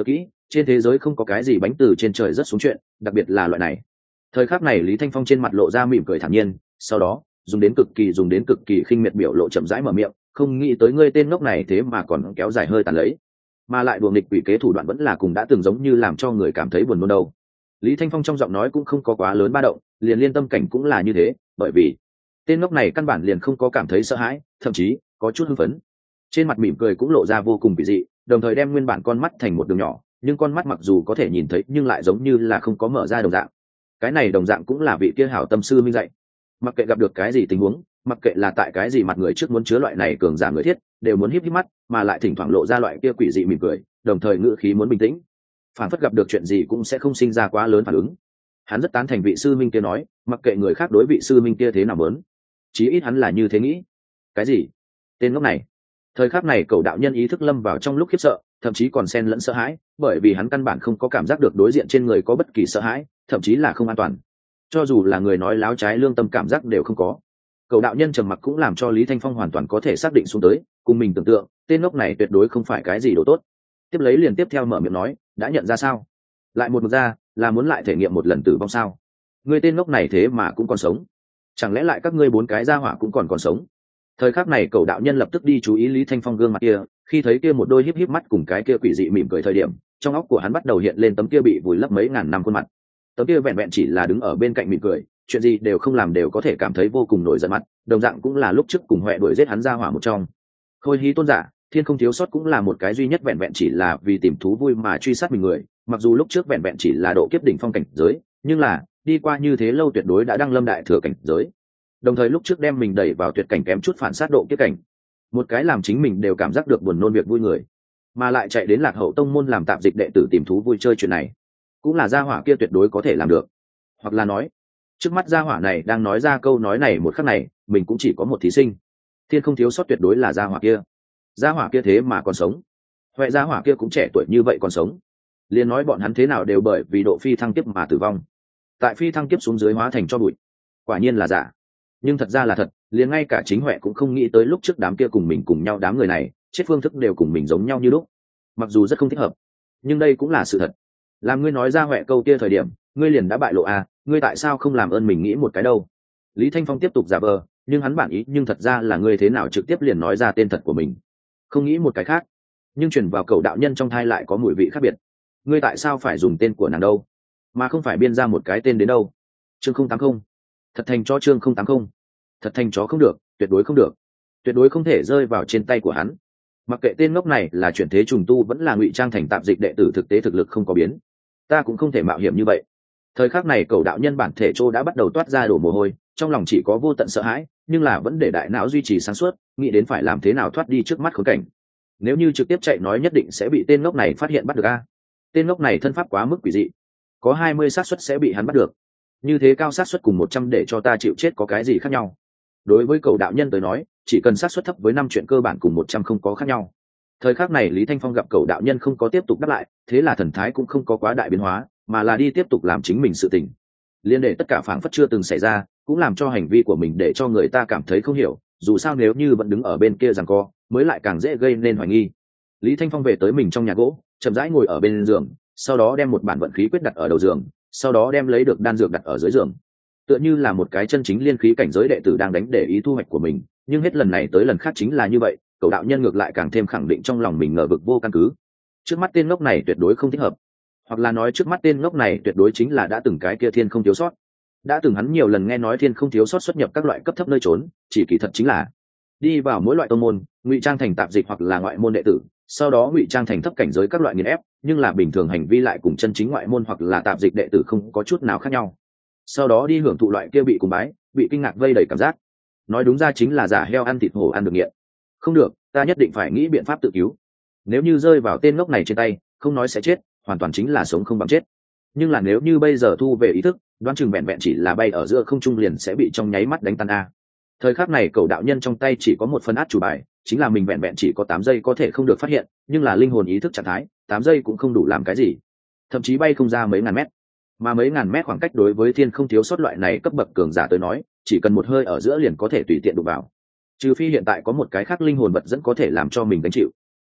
trên thế giới không có cái gì bánh từ trên trời rất xuống chuyện, đặc biệt là loại này. Thời khắc này Lý Thanh Phong trên mặt lộ ra mỉm cười thản nhiên, sau đó dùng đến cực kỳ khinh miệt biểu lộ chậm rãi mở miệng, không nghĩ tới ngươi tên ngốc này thế mà còn kéo dài hơi tàn lấy, mà lại đùa nghịch quỷ kế thủ đoạn vẫn là cùng đã từng giống như làm cho người cảm thấy buồn nôn đâu. Lý Thanh Phong trong giọng nói cũng không có quá lớn ba động, liền liên tâm cảnh cũng là như thế, bởi vì tên ngốc này căn bản liền không có cảm thấy sợ hãi, thậm chí có chút hưng phấn. Trên mặt mỉm cười cũng lộ ra vô cùng kỳ dị, đồng thời đem nguyên bản con mắt thành một đường nhỏ, nhưng con mắt mặc dù có thể nhìn thấy nhưng lại giống như là không có mở ra đồng dạng. Cái này đồng dạng cũng là vị kia hảo tâm sư minh dạy. Mặc kệ gặp được cái gì tình huống, mặc kệ là tại cái gì mặt người trước muốn chứa loại này cường giả người thiết, đều muốn híp híp mắt, mà lại thỉnh thoảng lộ ra loại kia quỷ dị mỉm cười, đồng thời ngữ khí muốn bình tĩnh. Phản phất gặp được chuyện gì cũng sẽ không sinh ra quá lớn phản ứng. Hắn rất tán thành vị sư minh kia nói, mặc kệ người khác đối vị sư minh kia thế nào muốn, chí ít hắn là như thế nghĩ. Cái gì? Tên ngốc này. Thời khắc này Cẩu đạo nhân ý thức lâm vào trong lúc khiếp sợ, thậm chí còn xen lẫn sợ hãi, bởi vì hắn căn bản không có cảm giác được đối diện trên người có bất kỳ sợ hãi, thậm chí là không an toàn. Cho dù là người nói láo trái lương tâm cảm giác đều không có. Cẩu đạo nhân trầm mặc cũng làm cho Lý Thanh Phong hoàn toàn có thể xác định xuống tới, cùng mình tưởng tượng, tên ngốc này tuyệt đối không phải cái gì đồ tốt. Tiếp lấy liền tiếp theo mở miệng nói, đã nhận ra sao? Lại một mực ra, là muốn lại thể nghiệm một lần tử vong sao? Người tên ngốc này thế mà cũng còn sống, chẳng lẽ lại các ngươi bốn cái gia hỏa cũng còn sống? Thời khắc này Cẩu đạo nhân lập tức đi chú ý Lý Thanh Phong gương mặt kia, khi thấy kia một đôi híp híp mắt cùng cái kia quỷ dị mỉm cười thời điểm, trong óc của hắn bắt đầu hiện lên tấm kia bị vùi lấp mấy ngàn năm khuôn mặt. Tấm kia vẹn vẹn chỉ là đứng ở bên cạnh mỉm cười, chuyện gì đều không làm đều có thể cảm thấy vô cùng nổi giận mặt, đồng dạng cũng là lúc trước cùng Huệ đuổi giết hắn gia hỏa một trong. Khôi Hí tôn giả, Thiên Không Thiếu Sót cũng là một cái duy nhất vẹn vẹn chỉ là vì tìm thú vui mà truy sát mình người, mặc dù lúc trước vẹn vẹn chỉ là độ kiếp đỉnh phong cảnh giới, nhưng là đi qua như thế lâu tuyệt đối đã đăng lâm đại thừa cảnh giới. Đồng thời lúc trước đem mình đẩy vào tuyệt cảnh kém chút phản sát độ kiếp cảnh, một cái làm chính mình đều cảm giác được buồn nôn việc vui người, mà lại chạy đến Lạc Hậu tông môn làm tạp dịch đệ tử tìm thú vui chơi, chuyện này cũng là gia hỏa kia tuyệt đối có thể làm được. Hoặc là nói, trước mắt gia hỏa này đang nói ra câu nói này một khắc này, mình cũng chỉ có một thí sinh. Thiên Không Thiếu Sót tuyệt đối là gia hỏa kia. Gia hỏa kia thế mà còn sống. Huệ gia hỏa kia cũng trẻ tuổi như vậy còn sống. Liền nói bọn hắn thế nào đều bởi vì độ phi thăng kiếp mà tử vong. Tại phi thăng kiếp xuống dưới hóa thành cho bụi. Quả nhiên là giả. Nhưng thật ra là thật, liền ngay cả chính Huệ cũng không nghĩ tới lúc trước đám kia cùng mình cùng nhau đám người này, chết phương thức đều cùng mình giống nhau như lúc. Mặc dù rất không thích hợp, nhưng đây cũng là sự thật. Làm ngươi nói ra Huệ câu kia thời điểm, ngươi liền đã bại lộ à, ngươi tại sao không làm ơn mình nghĩ một cái đâu? Lý Thanh Phong tiếp tục giả vờ, nhưng hắn bản ý nhưng thật ra là ngươi thế nào trực tiếp liền nói ra tên thật của mình, không nghĩ một cái khác. Nhưng chuyển vào Cẩu đạo nhân trong thai lại có mùi vị khác biệt. Ngươi tại sao phải dùng tên của nàng đâu, mà không phải biên ra một cái tên đến đâu? Chương 080. Thật thành cho chương 080. Thật thành chó không được, tuyệt đối không được, tuyệt đối không thể rơi vào trên tay của hắn. Mặc kệ tên ngốc này là chuyển thế trùng tu vẫn là ngụy trang thành tạp dịch đệ tử, thực tế thực lực không có biến, ta cũng không thể mạo hiểm như vậy. Thời khắc này Cẩu đạo nhân bản thể Trô đã bắt đầu toát ra đổ mồ hôi, trong lòng chỉ có vô tận sợ hãi, nhưng là vẫn để đại não duy trì sáng suốt, nghĩ đến phải làm thế nào thoát đi trước mắt khốn cảnh. Nếu như trực tiếp chạy nói nhất định sẽ bị tên ngốc này phát hiện bắt được a. Tên ngốc này thân pháp quá mức quỷ dị, có 20 xác suất sẽ bị hắn bắt được. Như thế cao xác suất cùng 100 để cho ta chịu chết có cái gì khác nhau? Đối với Cẩu đạo nhân tới nói, chỉ cần xác suất thấp với 5 chuyện cơ bản cùng 100 không có khác nhau. Thời khắc này Lý Thanh Phong gặp Cẩu đạo nhân không có tiếp tục đáp lại, thế là thần thái cũng không có quá đại biến hóa, mà là đi tiếp tục làm chính mình sự tình. Liên để tất cả phảng phất chưa từng xảy ra, cũng làm cho hành vi của mình để cho người ta cảm thấy không hiểu, dù sao nếu như vẫn đứng ở bên kia giằng co, mới lại càng dễ gây nên hoài nghi. Lý Thanh Phong về tới mình trong nhà gỗ, chậm rãi ngồi ở bên giường, sau đó đem một bản vận khí quyết đặt ở đầu giường, sau đó đem lấy được đan dược đặt ở dưới giường. Tựa như là một cái chân chính liên khí cảnh giới đệ tử đang đánh để ý thu hoạch của mình, nhưng hết lần này tới lần khác chính là như vậy, Cẩu đạo nhân ngược lại càng thêm khẳng định trong lòng mình ngờ vực vô căn cứ. Trước mắt tên ngốc này tuyệt đối không thích hợp, hoặc là nói trước mắt tên ngốc này tuyệt đối chính là đã từng cái kia Thiên Không Thiếu Sót. Đã từng hắn nhiều lần nghe nói Thiên Không Thiếu Sót xuất nhập các loại cấp thấp nơi trốn, chỉ kỳ thật chính là đi vào mỗi loại tông môn, ngụy trang thành tạp dịch hoặc là ngoại môn đệ tử, sau đó ngụy trang thành thấp cảnh giới các loại nghiền ép, nhưng là bình thường hành vi lại cùng chân chính ngoại môn hoặc là tạp dịch đệ tử không có chút nào khác nhau. Sau đó đi hưởng thụ loại kia bị cùng bái, bị kinh ngạc vây đầy cảm giác. Nói đúng ra chính là giả heo ăn thịt hổ ăn được nghiện. Không được, ta nhất định phải nghĩ biện pháp tự cứu. Nếu như rơi vào tên ngốc này trên tay, không nói sẽ chết, hoàn toàn chính là sống không bằng chết. Nhưng là nếu như bây giờ thu về ý thức, đoán chừng vẹn vẹn chỉ là bay ở giữa không trung liền sẽ bị trong nháy mắt đánh tan a. Thời khắc này Cẩu đạo nhân trong tay chỉ có một phần át chủ bài, chính là mình vẹn vẹn chỉ có 8 giây có thể không được phát hiện, nhưng là linh hồn ý thức trạng thái, 8 giây cũng không đủ làm cái gì, thậm chí bay không ra mấy ngàn mét. Mà mấy ngàn mét khoảng cách đối với Thiên Không Thiếu Sót loại này cấp bậc cường giả tới nói, chỉ cần một hơi ở giữa liền có thể tùy tiện đụng vào. Trừ phi hiện tại có một cái khác linh hồn vật dẫn có thể làm cho mình gánh chịu.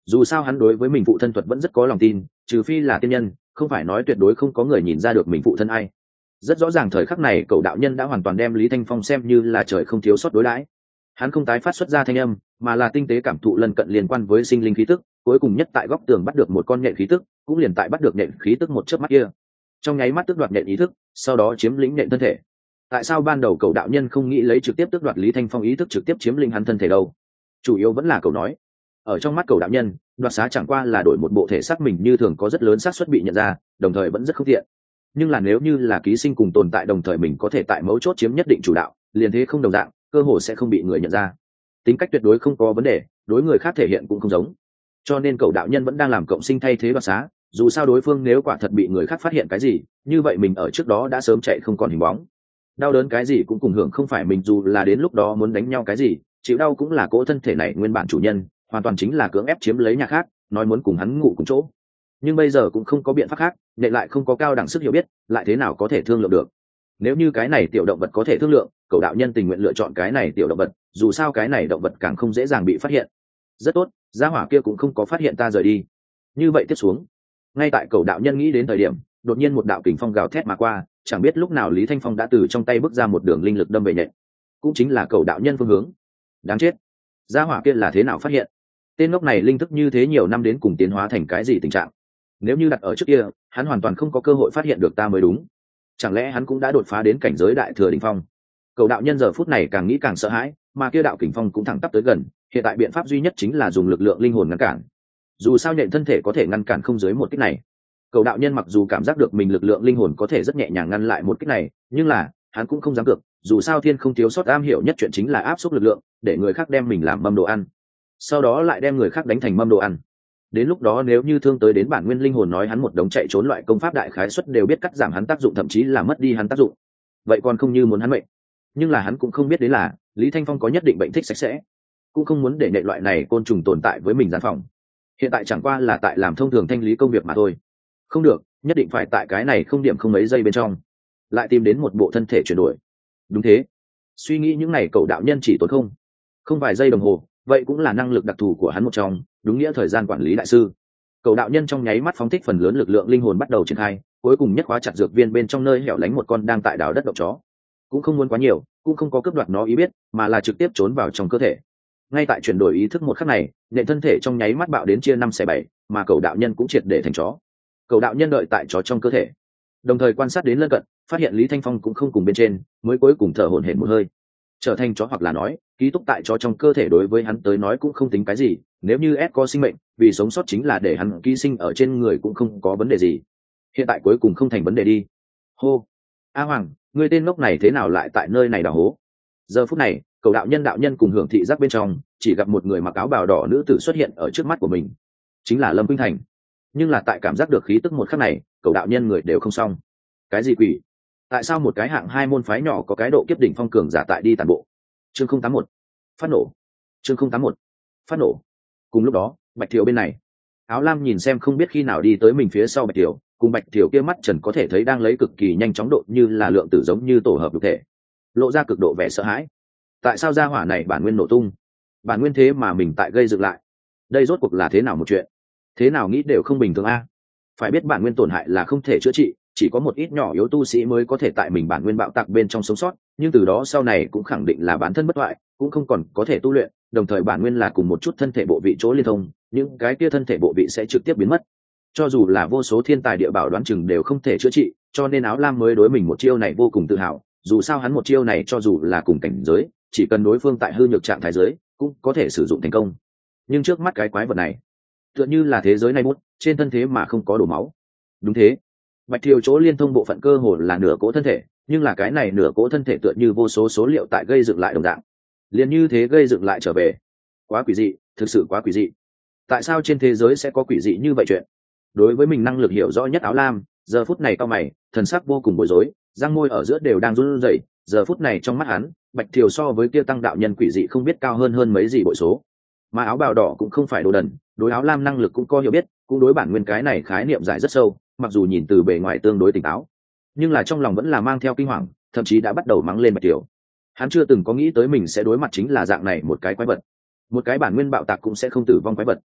dù sao hắn đối với mình phụ thân thuật vẫn rất có lòng tin, trừ phi là tiên nhân, không phải nói tuyệt đối không có người nhìn ra được mình phụ thân ai. Rất rõ ràng thời khắc này cậu đạo nhân đã hoàn toàn đem Lý Thanh Phong xem như là trời không thiếu sót đối đãi. Hắn không tái phát xuất ra thanh âm, mà là tinh tế cảm thụ lân cận liên quan với sinh linh khí tức, cuối cùng nhất tại góc tường bắt được một con nhện khí tức, cũng liền tại bắt được nhện khí tức một chớp mắt kia, trong nháy mắt tước đoạt nhện ý thức, sau đó chiếm lĩnh nhện thân thể. Tại sao ban đầu cậu đạo nhân không nghĩ lấy trực tiếp tước đoạt Lý Thanh Phong ý thức trực tiếp chiếm lĩnh hắn thân thể đâu? Chủ yếu vẫn là cậu nói, ở trong mắt cậu đạo nhân, đoạt xá chẳng qua là đổi một bộ thể xác mình như thường có rất lớn xác suất bị nhận ra, đồng thời vẫn rất không tiện. Nhưng là nếu như là ký sinh cùng tồn tại đồng thời mình có thể tại mấu chốt chiếm nhất định chủ đạo, liền thế không đồng dạng, cơ hồ sẽ không bị người nhận ra. Tính cách tuyệt đối không có vấn đề, đối người khác thể hiện cũng không giống. Cho nên cậu đạo nhân vẫn đang làm cộng sinh thay thế đoạt xá, dù sao đối phương nếu quả thật bị người khác phát hiện cái gì, như vậy mình ở trước đó đã sớm chạy không còn hình bóng. Đau đớn cái gì cũng cùng hưởng không phải mình, dù là đến lúc đó muốn đánh nhau cái gì, chịu đau cũng là cỗ thân thể này nguyên bản chủ nhân, hoàn toàn chính là cưỡng ép chiếm lấy nhà khác, nói muốn cùng hắn ngủ cùng chỗ. Nhưng bây giờ cũng không có biện pháp khác, nệ lại không có cao đẳng sức hiểu biết, lại thế nào có thể thương lượng được. Nếu như cái này tiểu động vật có thể thương lượng, cậu đạo nhân tình nguyện lựa chọn cái này tiểu động vật, dù sao cái này động vật càng không dễ dàng bị phát hiện. Rất tốt, gia hỏa kia cũng không có phát hiện ta rời đi. Như vậy tiếp xuống, ngay tại cậu đạo nhân nghĩ đến thời điểm, đột nhiên một đạo kình phong gào thét mà qua, chẳng biết lúc nào Lý Thanh Phong đã từ trong tay bước ra một đường linh lực đâm về nhện, cũng chính là cậu đạo nhân phương hướng. Đáng chết, gia hỏa kia là thế nào phát hiện? Tên ngốc này linh thức như thế nhiều năm đến cùng tiến hóa thành cái gì tình trạng? Nếu như đặt ở trước kia, hắn hoàn toàn không có cơ hội phát hiện được ta mới đúng. Chẳng lẽ hắn cũng đã đột phá đến cảnh giới đại thừa đỉnh phong? Cậu đạo nhân giờ phút này càng nghĩ càng sợ hãi, mà kia đạo kình phong cũng thẳng tắp tới gần, hiện tại biện pháp duy nhất chính là dùng lực lượng linh hồn ngăn cản. Dù sao nhện thân thể có thể ngăn cản không dưới một kích này. Cậu đạo nhân mặc dù cảm giác được mình lực lượng linh hồn có thể rất nhẹ nhàng ngăn lại một kích này, nhưng là hắn cũng không dám cược, dù sao thiên không thiếu sót am hiểu nhất chuyện chính là áp suất lực lượng, để người khác đem mình làm mâm đồ ăn, sau đó lại đem người khác đánh thành mâm đồ ăn. Đến lúc đó nếu như thương tới đến bản nguyên linh hồn, nói hắn một đống chạy trốn loại công pháp đại khái suất đều biết cắt giảm hắn tác dụng, thậm chí là mất đi hắn tác dụng. Vậy còn không như muốn hắn mệnh. Nhưng là hắn cũng không biết đến là Lý Thanh Phong có nhất định bệnh thích sạch sẽ, cũng không muốn để nệ loại này côn trùng tồn tại với mình gian phòng. Hiện tại chẳng qua là tại làm thông thường thanh lý công việc mà thôi. Không được, nhất định phải tại cái này không điểm không mấy giây bên trong lại tìm đến một bộ thân thể chuyển đổi. Đúng thế, suy nghĩ những này cậu đạo nhân chỉ tốn không vài giây đồng hồ, vậy cũng là năng lực đặc thù của hắn một trong, đúng nghĩa thời gian quản lý đại sư. Cậu đạo nhân trong nháy mắt phóng thích phần lớn lực lượng linh hồn bắt đầu triển khai, cuối cùng nhất khóa chặt dược viên bên trong nơi hẻo lánh một con đang tại đào đất động chó. Cũng không muốn quá nhiều, cũng không có cướp đoạt nó ý biết, mà là trực tiếp trốn vào trong cơ thể. Ngay tại chuyển đổi ý thức một khắc này, nện thân thể trong nháy mắt bạo đến chia 5/7, mà cậu đạo nhân cũng triệt để thành chó. Cậu đạo nhân đợi tại chó trong cơ thể, đồng thời quan sát đến lân cận, phát hiện Lý Thanh Phong cũng không cùng bên trên, mới cuối cùng thở hổn hển một hơi. Trở thành chó, hoặc là nói ký túc tại chó trong cơ thể, đối với hắn tới nói cũng không tính cái gì, nếu như S có sinh mệnh, vì sống sót chính là để hắn ký sinh ở trên người cũng không có vấn đề gì. Hiện tại cuối cùng không thành vấn đề đi. Hô, A Hoàng, người tên ngốc này thế nào lại tại nơi này đào hố? Giờ phút này, cậu đạo nhân cùng hưởng thị giác bên trong, chỉ gặp một người mặc áo bào đỏ nữ tử xuất hiện ở trước mắt của mình, chính là Lâm Khuynh Thành. Nhưng là tại cảm giác được khí tức một khắc này, cậu đạo nhân người đều không xong. Cái gì quỷ? Tại sao một cái hạng 2 môn phái nhỏ có cái độ kiếp đỉnh phong cường giả tại đi tàn bộ? Chương 081 phát nổ. Chương 081 phát nổ. Cùng lúc đó, Bạch Thiều bên này, áo lam nhìn xem không biết khi nào đi tới mình phía sau Bạch Thiều, cùng Bạch Thiều kia mắt trần có thể thấy đang lấy cực kỳ nhanh chóng độ như là lượng tử giống như tổ hợp thực thể, lộ ra cực độ vẻ sợ hãi. Tại sao gia hỏa này bản nguyên nổ tung? Bản nguyên thế mà mình tại gây dựng lại, đây rốt cuộc là thế nào một chuyện? Thế nào nghĩ đều không bình thường a. Phải biết bản nguyên tổn hại là không thể chữa trị, chỉ có một ít nhỏ yếu tu sĩ mới có thể tại mình bản nguyên bạo tạc bên trong sống sót, nhưng từ đó sau này cũng khẳng định là bản thân bất hoại, cũng không còn có thể tu luyện, đồng thời bản nguyên là cùng một chút thân thể bộ vị chỗ liên thông, những cái kia thân thể bộ vị sẽ trực tiếp biến mất. Cho dù là vô số thiên tài địa bảo đoán chừng đều không thể chữa trị, cho nên áo lam mới đối mình một chiêu này vô cùng tự hào, dù sao hắn một chiêu này cho dù là cùng cảnh giới, chỉ cần đối phương tại hư nhược trạng thái giới, cũng có thể sử dụng thành công. Nhưng trước mắt cái quái vật này, tựa như là thế giới này bút, trên thân thế mà không có đổ máu. Đúng thế, Bạch Thiều chỗ liên thông bộ phận cơ hồ là nửa cỗ thân thể, nhưng là cái này nửa cỗ thân thể tựa như vô số số liệu tại gây dựng lại đồng dạng, liền như thế gây dựng lại trở về. Quá quỷ dị, thực sự quá quỷ dị. Tại sao trên thế giới sẽ có quỷ dị như vậy chuyện? Đối với mình năng lực hiểu rõ nhất áo lam, giờ phút này cau mày, thần sắc vô cùng bối rối, răng môi ở giữa đều đang run rẩy. Giờ phút này trong mắt hắn, Bạch Thiều so với kia tăng đạo nhân quỷ dị không biết cao hơn mấy gì bội số. Mà áo bào đỏ cũng không phải đồ đần, đối áo lam năng lực cũng có hiểu biết, cũng đối bản nguyên cái này khái niệm giải rất sâu, mặc dù nhìn từ bề ngoài tương đối tỉnh táo, nhưng là trong lòng vẫn là mang theo kinh hoàng, thậm chí đã bắt đầu mắng lên Bạch Thiều. Hắn chưa từng có nghĩ tới mình sẽ đối mặt chính là dạng này một cái quái vật, một cái bản nguyên bạo tạc cũng sẽ không tử vong quái vật.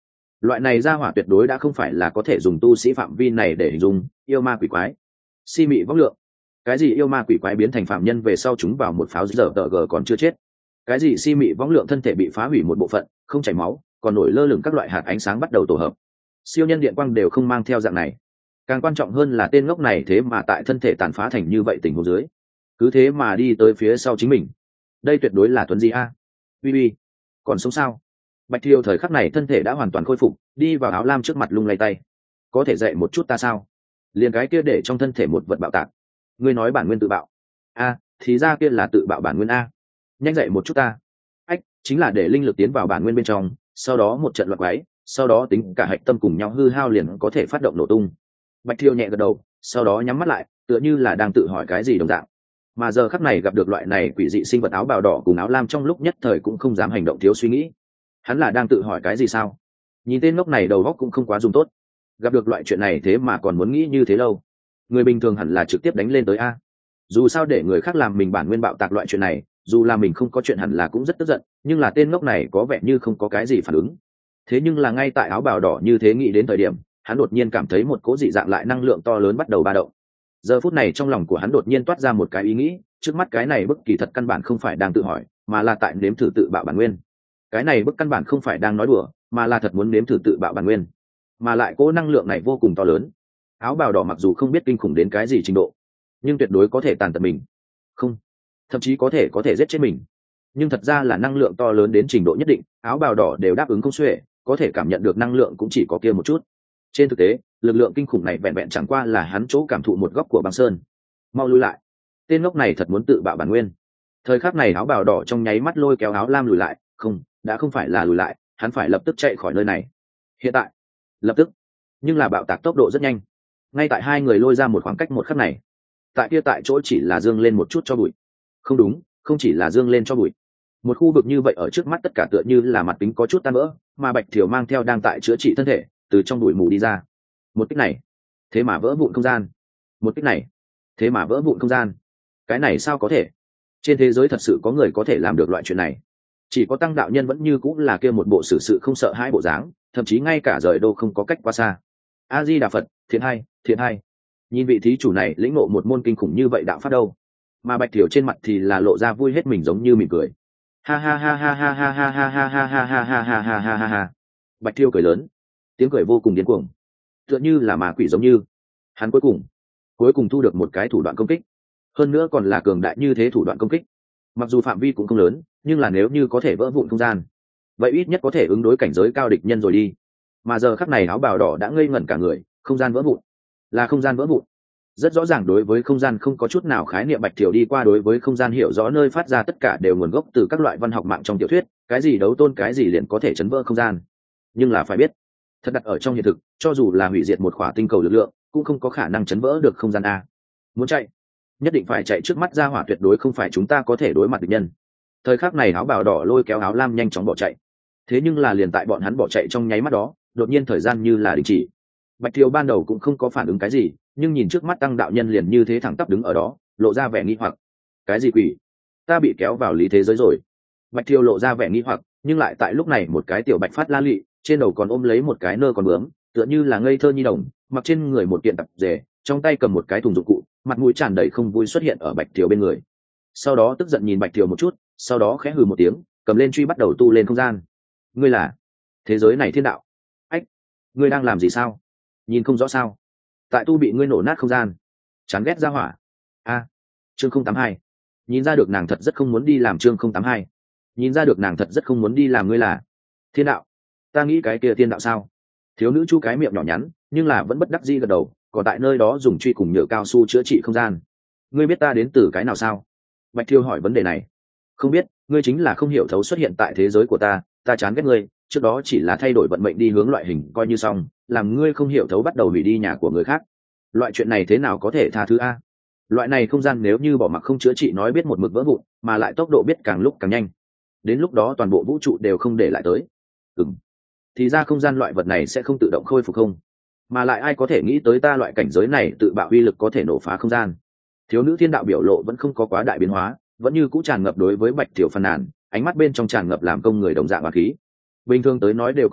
loại này ra hỏa tuyệt đối đã không phải là có thể dùng tu sĩ phạm vi này để hình dung yêu ma quỷ quái. Si mị vong lượng, cái gì yêu ma quỷ quái biến thành phạm nhân về sau chúng vào một pháo giờ tờ g còn chưa chết, cái gì si mị vong lượng thân thể bị phá hủy một bộ phận không chảy máu còn nổi lơ lửng các loại hạt ánh sáng bắt đầu tổ hợp, siêu nhân điện quang đều không mang theo dạng này. Càng quan trọng hơn là tên ngốc này thế mà tại thân thể tàn phá thành như vậy tình huống dưới cứ thế mà đi tới phía sau chính mình, đây tuyệt đối là tuấn di a. Uy uy, còn sống sao? Bạch Thiều thời khắc này thân thể đã hoàn toàn khôi phục, đi vào áo lam trước mặt lung lay tay. Có thể dạy một chút ta sao? Liền cái kia để trong thân thể một vật bạo tạc. Ngươi nói bản nguyên tự bạo. A, thì ra kia là tự bạo bản nguyên a. Nhanh dạy một chút ta. Ách, chính là để linh lực tiến vào bản nguyên bên trong, sau đó một trận loạn quái, sau đó tính cả hạch tâm cùng nhau hư hao liền có thể phát động nổ tung. Bạch Thiều nhẹ gật đầu, sau đó nhắm mắt lại, tựa như là đang tự hỏi cái gì đồng dạng. Mà giờ khắc này gặp được loại này quỷ dị sinh vật áo bào đỏ cùng áo lam trong lúc nhất thời cũng không dám hành động thiếu suy nghĩ. Hắn là đang tự hỏi cái gì sao? Nhìn tên ngốc này đầu óc cũng không quá dùng tốt, gặp được loại chuyện này thế mà còn muốn nghĩ như thế lâu. Người bình thường hẳn là trực tiếp đánh lên tới a. Dù sao để người khác làm mình bản nguyên bạo tạc loại chuyện này, dù là mình không có chuyện hẳn là cũng rất tức giận, nhưng là tên ngốc này có vẻ như không có cái gì phản ứng. Thế nhưng là ngay tại áo bào đỏ như thế nghĩ đến thời điểm, hắn đột nhiên cảm thấy một cỗ dị dạng lại năng lượng to lớn bắt đầu ba động. Giờ phút này trong lòng của hắn đột nhiên toát ra một cái ý nghĩ, trước mắt cái này bức kỳ thật căn bản không phải đang tự hỏi, mà là tại nếm thử tự bạo bản nguyên. Cái này bức căn bản không phải đang nói đùa, mà là thật muốn nếm thử tự bạo bản nguyên, mà lại cỗ năng lượng này vô cùng to lớn. Áo bào đỏ mặc dù không biết kinh khủng đến cái gì trình độ, nhưng tuyệt đối có thể tàn tật mình, không, thậm chí có thể giết chết mình. Nhưng thật ra là năng lượng to lớn đến trình độ nhất định, áo bào đỏ đều đáp ứng không xuể, có thể cảm nhận được năng lượng cũng chỉ có kia một chút. Trên thực tế, lực lượng kinh khủng này vẹn vẹn chẳng qua là hắn chỗ cảm thụ một góc của băng sơn. Mau lui lại, tên ngốc này thật muốn tự bạo bản nguyên. Thời khắc này áo bào đỏ trong nháy mắt lôi kéo áo lam lùi lại, không, đã không phải là lùi lại, hắn phải lập tức chạy khỏi nơi này. Hiện tại, lập tức. Nhưng là bạo tạc tốc độ rất nhanh. Ngay tại hai người lôi ra một khoảng cách một khắc này, tại kia tại chỗ chỉ là dương lên một chút cho bụi. Không đúng, không chỉ là dương lên cho bụi. Một khu vực như vậy ở trước mắt tất cả tựa như là mặt kính có chút tan vỡ, mà Bạch Thiều mang theo đang tại chữa trị thân thể, từ trong bụi mù đi ra. Một kích này, thế mà vỡ vụn không gian. Một kích này, thế mà vỡ vụn không gian. Cái này sao có thể? Trên thế giới thật sự có người có thể làm được loại chuyện này. Chỉ có Tăng đạo nhân vẫn như cũng là kia một bộ xử sự không sợ hãi bộ dáng, thậm chí ngay cả rời đô không có cách qua xa. A Di Đà Phật, thiện hay, thiện hay. Nhìn vị thí chủ này lĩnh ngộ một môn kinh khủng như vậy đạo pháp đâu. Mà Bạch Thiều trên mặt thì là lộ ra vui hết mình giống như mỉm cười. Ha ha ha ha ha ha ha ha ha ha ha ha ha ha ha ha ha ha. Bạch Thiều cười lớn, tiếng cười vô cùng điên cuồng, tựa như là ma quỷ giống như. Hắn cuối cùng thu được một cái thủ đoạn công kích, hơn nữa còn là cường đại như thế thủ đoạn công kích. Mặc dù phạm vi cũng không lớn, nhưng là nếu như có thể vỡ vụn không gian, vậy ít nhất có thể ứng đối cảnh giới cao địch nhân rồi đi. Mà giờ khắc này áo bào đỏ đã ngây ngẩn cả người, không gian vỡ vụn, là không gian vỡ vụn. Rất rõ ràng đối với không gian không có chút nào khái niệm Bạch Thiều đi qua đối với không gian hiểu rõ nơi phát ra tất cả đều nguồn gốc từ các loại văn học mạng trong tiểu thuyết, cái gì đấu tôn cái gì liền có thể chấn vỡ không gian. Nhưng là phải biết, thật đặt ở trong hiện thực, cho dù là hủy diệt một khỏa tinh cầu lực lượng, cũng không có khả năng chấn vỡ được không gian a. Muốn chạy, nhất định phải chạy trước mắt ra hỏa tuyệt đối không phải chúng ta có thể đối mặt địch nhân. Thời khắc này áo bào đỏ lôi kéo áo lam nhanh chóng bỏ chạy. Thế nhưng là liền tại bọn hắn bỏ chạy trong nháy mắt đó, đột nhiên thời gian như là đình chỉ. Bạch Thiều ban đầu cũng không có phản ứng cái gì, nhưng nhìn trước mắt Tăng đạo nhân liền như thế thẳng tắp đứng ở đó, lộ ra vẻ nghi hoặc. Cái gì quỷ? Ta bị kéo vào lý thế giới rồi. Bạch Thiều lộ ra vẻ nghi hoặc, nhưng lại tại lúc này một cái tiểu bạch phát la lị, trên đầu còn ôm lấy một cái nơ còn bướm, tựa như là ngây thơ nhi đồng, mặc trên người một kiện tạp dề, trong tay cầm một cái thùng dụng cụ, mặt mũi tràn đầy không vui xuất hiện ở Bạch Thiều bên người. Sau đó tức giận nhìn Bạch Thiều một chút, sau đó khẽ hừ một tiếng, cầm lên truy bắt đầu tu lên không gian. Ngươi là thế giới này thiên đạo? Ách, ngươi đang làm gì sao? Nhìn không rõ sao? Tại tu bị ngươi nổ nát không gian, chán ghét ra hỏa. A, chương 082. Nhìn ra được nàng thật rất không muốn đi làm chương 082. Nhìn ra được nàng thật rất không muốn đi làm. Ngươi là thiên đạo? Ta nghĩ cái kia thiên đạo sao? Thiếu nữ chu cái miệng nhỏ nhắn, nhưng là vẫn bất đắc dĩ gật đầu, còn tại nơi đó dùng truy cùng nhựa cao su chữa trị không gian. Ngươi biết ta đến từ cái nào sao? Bạch Thiêu hỏi vấn đề này. Không biết, ngươi chính là không hiểu thấu xuất hiện tại thế giới của ta, ta chán ghét ngươi, trước đó chỉ là thay đổi vận mệnh đi hướng loại hình coi như xong, làm ngươi không hiểu thấu bắt đầu hủy đi nhà của người khác. Loại chuyện này thế nào có thể tha thứ a? Loại này không gian nếu như bỏ mặc không chữa trị nói biết một mực vỡ vụn, mà lại tốc độ biết càng lúc càng nhanh. Đến lúc đó toàn bộ vũ trụ đều không để lại tới. Thì ra không gian loại vật này sẽ không tự động khôi phục không? Mà lại ai có thể nghĩ tới ta loại cảnh giới này tự bạo uy lực có thể nổ phá không gian? Thiếu nữ thiên đạo biểu lộ vẫn không có quá đại biến hóa, vẫn như cũ tràn ngập đối với Bạch Thiểu phàn nàn, ánh mắt bên trong tràn ngập làm công người đồng dạng và khí. Bình thường tới nói đều có thể,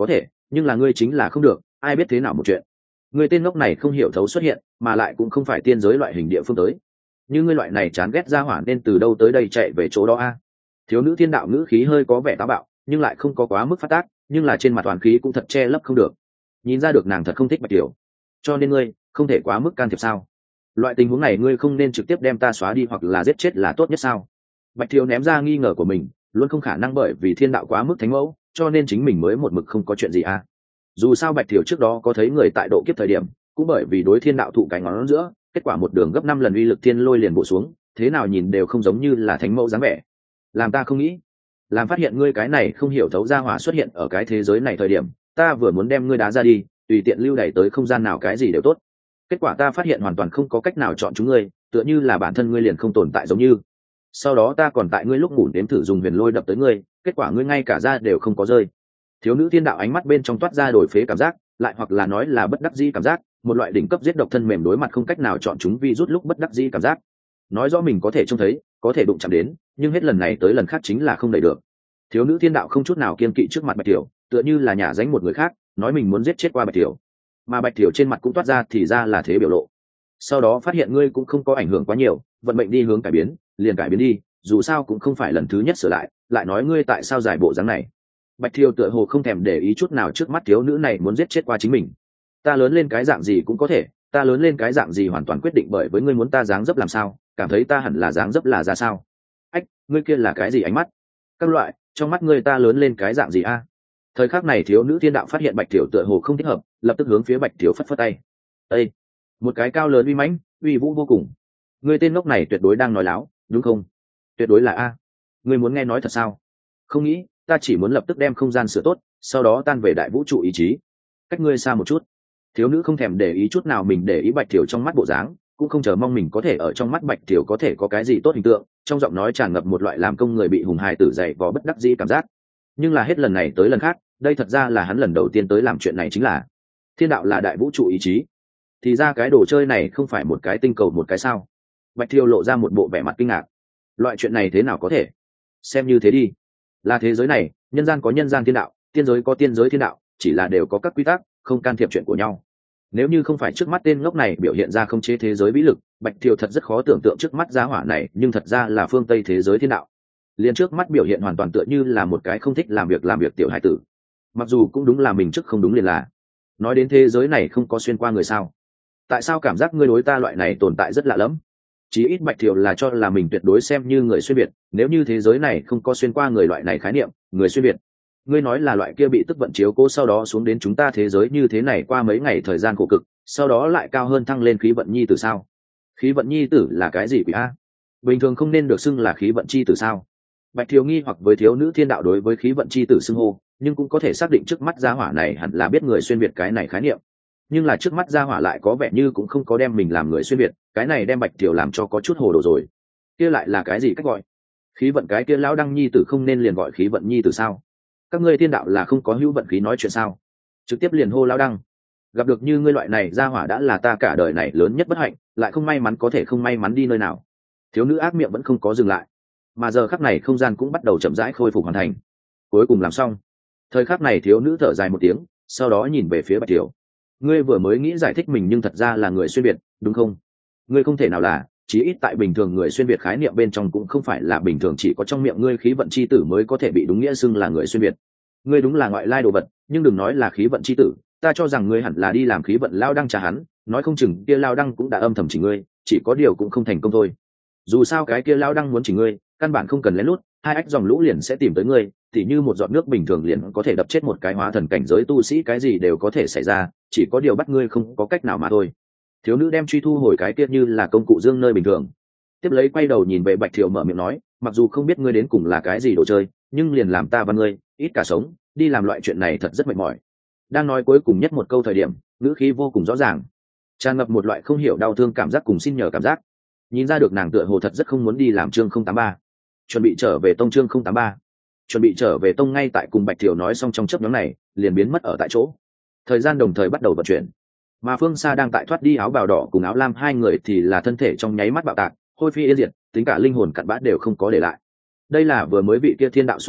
nhưng là ngươi chính là không được, ai biết thế nào một chuyện. Ngươi tên ngốc này không hiểu thấu xuất hiện, mà lại cũng không phải tiên giới loại hình địa phương tới. Như ngươi loại này chán ghét ra hỏa nên từ đâu tới đây chạy về chỗ đó a? Thiếu nữ thiên đạo ngữ khí hơi có vẻ táo bạo, nhưng lại không có quá mức phát tác, nhưng là trên mặt toàn khí cũng thật che lấp không được. Nhìn ra được nàng thật không thích Bạch Tiểu, cho nên ngươi không thể quá mức can thiệp sao? Loại tình huống này ngươi không nên trực tiếp đem ta xóa đi hoặc là giết chết là tốt nhất sao? Bạch Tiểu ném ra nghi ngờ của mình, luôn không khả năng bởi vì thiên đạo quá mức thánh mẫu, cho nên chính mình mới một mực không có chuyện gì a. Dù sao Bạch Tiểu trước đó có thấy người tại độ kiếp thời điểm, cũng bởi vì đối thiên đạo thụ cái ngón giữa, kết quả một đường gấp 5 lần uy lực thiên lôi liền bổ xuống, thế nào nhìn đều không giống như là thánh mẫu dáng vẻ. Làm ta không nghĩ, làm phát hiện ngươi cái này không hiểu thấu ra hỏa xuất hiện ở cái thế giới này thời điểm, ta vừa muốn đem ngươi đá ra đi, tùy tiện lưu đày tới không gian nào cái gì đều tốt. Kết quả ta phát hiện hoàn toàn không có cách nào chọn chúng ngươi, tựa như là bản thân ngươi liền không tồn tại giống như. Sau đó ta còn tại ngươi lúc ngủ đếm thử dùng huyền lôi đập tới ngươi, kết quả ngươi ngay cả ra đều không có rơi. Thiếu nữ thiên đạo ánh mắt bên trong toát ra đổi phế cảm giác, lại hoặc là nói là bất đắc dĩ cảm giác, một loại đỉnh cấp giết độc thân mềm đối mặt không cách nào chọn chúng vi rút lúc bất đắc dĩ cảm giác. Nói rõ mình có thể trông thấy, có thể đụng chạm đến, nhưng hết lần này tới lần khác chính là không đẩy được. Thiếu nữ thiên đạo không chút nào kiên kỵ trước mặt Bạch Tiểu, tựa như là nhả dánh một người khác, nói mình muốn giết chết qua Bạch Tiểu. Mà Bạch Tiểu trên mặt cũng toát ra thì ra là thế biểu lộ. Sau đó phát hiện ngươi cũng không có ảnh hưởng quá nhiều, vận mệnh đi hướng cải biến, liền cải biến đi, dù sao cũng không phải lần thứ nhất sửa lại nói ngươi tại sao giải bộ dáng này. Bạch Thiều tựa hồ không thèm để ý chút nào trước mắt thiếu nữ này muốn giết chết qua chính mình. Ta lớn lên cái dạng gì cũng có thể, ta lớn lên cái dạng gì hoàn toàn quyết định bởi với ngươi muốn ta dáng dấp làm sao, cảm thấy ta hẳn là dáng dấp là ra sao. Ách, ngươi kia là cái gì ánh mắt? Các loại, trong mắt ngươi ta lớn lên cái dạng gì a? Thời khắc này thiếu nữ thiên đạo phát hiện Bạch Thiều tựa hồ không thích hợp, lập tức hướng phía Bạch Thiều phất phất tay. Ê, một cái cao lớn uy mãnh, uy vũ vô cùng. Ngươi tên ngốc này tuyệt đối đang nói láo, đúng không? Tuyệt đối là a. Ngươi muốn nghe nói thật sao? Không nghĩ, ta chỉ muốn lập tức đem không gian sửa tốt, sau đó tan về đại vũ trụ ý chí. Cách ngươi xa một chút. Thiếu nữ không thèm để ý chút nào mình để ý Bạch Thiều trong mắt bộ dáng, cũng không chờ mong mình có thể ở trong mắt Bạch Thiều có thể có cái gì tốt hình tượng, trong giọng nói tràn ngập một loại làm công người bị hùng hài tử dày vò bất đắc dĩ cảm giác. Nhưng là hết lần này tới lần khác, đây thật ra là hắn lần đầu tiên tới làm chuyện này chính là thiên đạo là đại vũ trụ ý chí. Thì ra cái đồ chơi này không phải một cái tinh cầu một cái sao? Bạch Thiều lộ ra một bộ vẻ mặt kinh ngạc. Loại chuyện này thế nào có thể? Xem như thế đi, là thế giới này, nhân gian có nhân gian thiên đạo, tiên giới có tiên giới thiên đạo, chỉ là đều có các quy tắc, không can thiệp chuyện của nhau. Nếu như không phải trước mắt tên ngốc này biểu hiện ra không chế thế giới vĩ lực, Bạch Thiều thật rất khó tưởng tượng trước mắt gia hỏa này, nhưng thật ra là phương Tây thế giới thiên đạo. Liền trước mắt biểu hiện hoàn toàn tựa như là một cái không thích làm việc tiểu hải tử. Mặc dù cũng đúng là mình trước không đúng liền là. Nói đến thế giới này không có xuyên qua người sao? Tại sao cảm giác ngươi đối ta loại này tồn tại rất lạ lẫm? Chí ít Bạch Thiều là cho là mình tuyệt đối xem như người xuyên biệt, nếu như thế giới này không có xuyên qua người loại này khái niệm, người xuyên biệt. Ngươi nói là loại kia bị tức vận chiếu cố sau đó xuống đến chúng ta thế giới như thế này qua mấy ngày thời gian khổ cực, sau đó lại cao hơn thăng lên khí vận nhi tử sao? Khí vận nhi tử là cái gì quỷ a? Bình thường không nên được xưng là khí vận chi tử sao? Bạch Thiều nghi hoặc với thiếu nữ thiên đạo đối với khí vận chi tử xưng hô, nhưng cũng có thể xác định trước mắt gia hỏa này hẳn là biết người xuyên biệt cái này khái niệm. Nhưng là trước mắt gia hỏa lại có vẻ như cũng không có đem mình làm người xuyên biệt, cái này đem Bạch Thiều làm cho có chút hồ đồ rồi. Kia lại là cái gì cách gọi? Khí vận cái kia lão đăng nhi tử không nên liền gọi khí vận nhi tử sao? Các ngươi thiên đạo là không có hữu vận khí nói chuyện sao? Trực tiếp liền hô lão đăng. Gặp được như ngươi loại này gia hỏa đã là ta cả đời này lớn nhất bất hạnh, lại không may mắn có thể không may mắn đi nơi nào. Thiếu nữ ác miệng vẫn không có dừng lại, mà giờ khắc này không gian cũng bắt đầu chậm rãi khôi phục hoàn thành. Cuối cùng làm xong. Thời khắc này thiếu nữ thở dài một tiếng, sau đó nhìn về phía Bạch Thiều. Ngươi vừa mới nghĩ giải thích mình nhưng thật ra là người xuyên việt, đúng không? Ngươi không thể nào là, chí ít tại bình thường người xuyên việt khái niệm bên trong cũng không phải là bình thường chỉ có trong miệng ngươi khí vận chi tử mới có thể bị đúng nghĩa xưng là người xuyên việt. Ngươi đúng là ngoại lai đồ vật, nhưng đừng nói là khí vận chi tử, ta cho rằng ngươi hẳn là đi làm khí vận lao đăng trả hắn, nói không chừng kia lao đăng cũng đã âm thầm chỉ ngươi, chỉ có điều cũng không thành công thôi. Dù sao cái kia lao đăng muốn chỉ ngươi, căn bản không cần lén lút, hai ách dòng lũ liền sẽ tìm tới ngươi, thì như một giọt nước bình thường liền có thể đập chết một cái hóa thần cảnh giới tu sĩ, cái gì đều có thể xảy ra, chỉ có điều bắt ngươi không có cách nào mà thôi. Thiếu nữ đem truy thu hồi cái kia như là công cụ dương nơi bình thường, tiếp lấy quay đầu nhìn về Bạch Thiều mở miệng nói, mặc dù không biết ngươi đến cùng là cái gì đồ chơi, nhưng liền làm ta và ngươi ít cả sống, đi làm loại chuyện này thật rất mệt mỏi. Đang nói cuối cùng nhất một câu thời điểm, ngữ khí vô cùng rõ ràng, tràn ngập một loại không hiểu đau thương cảm giác cùng xin nhờ cảm giác. Nhìn ra được nàng tựa hồ thật rất không muốn đi làm chương 083. Chuẩn bị trở về tông chương 083. Chuẩn bị trở về tông ngay tại cùng Bạch Thiều nói xong trong chớp nhoáng này, liền biến mất ở tại chỗ. Thời gian đồng thời bắt đầu vận chuyển, mà Phương Sa đang tại thoát đi áo bào đỏ cùng áo lam hai người thì là thân thể trong nháy mắt bạo tạc, hôi phi yên diệt, tính cả linh hồn cặn bã đều không có để lại. Đây là vừa mới bị kia thiên đạo xuất thủ,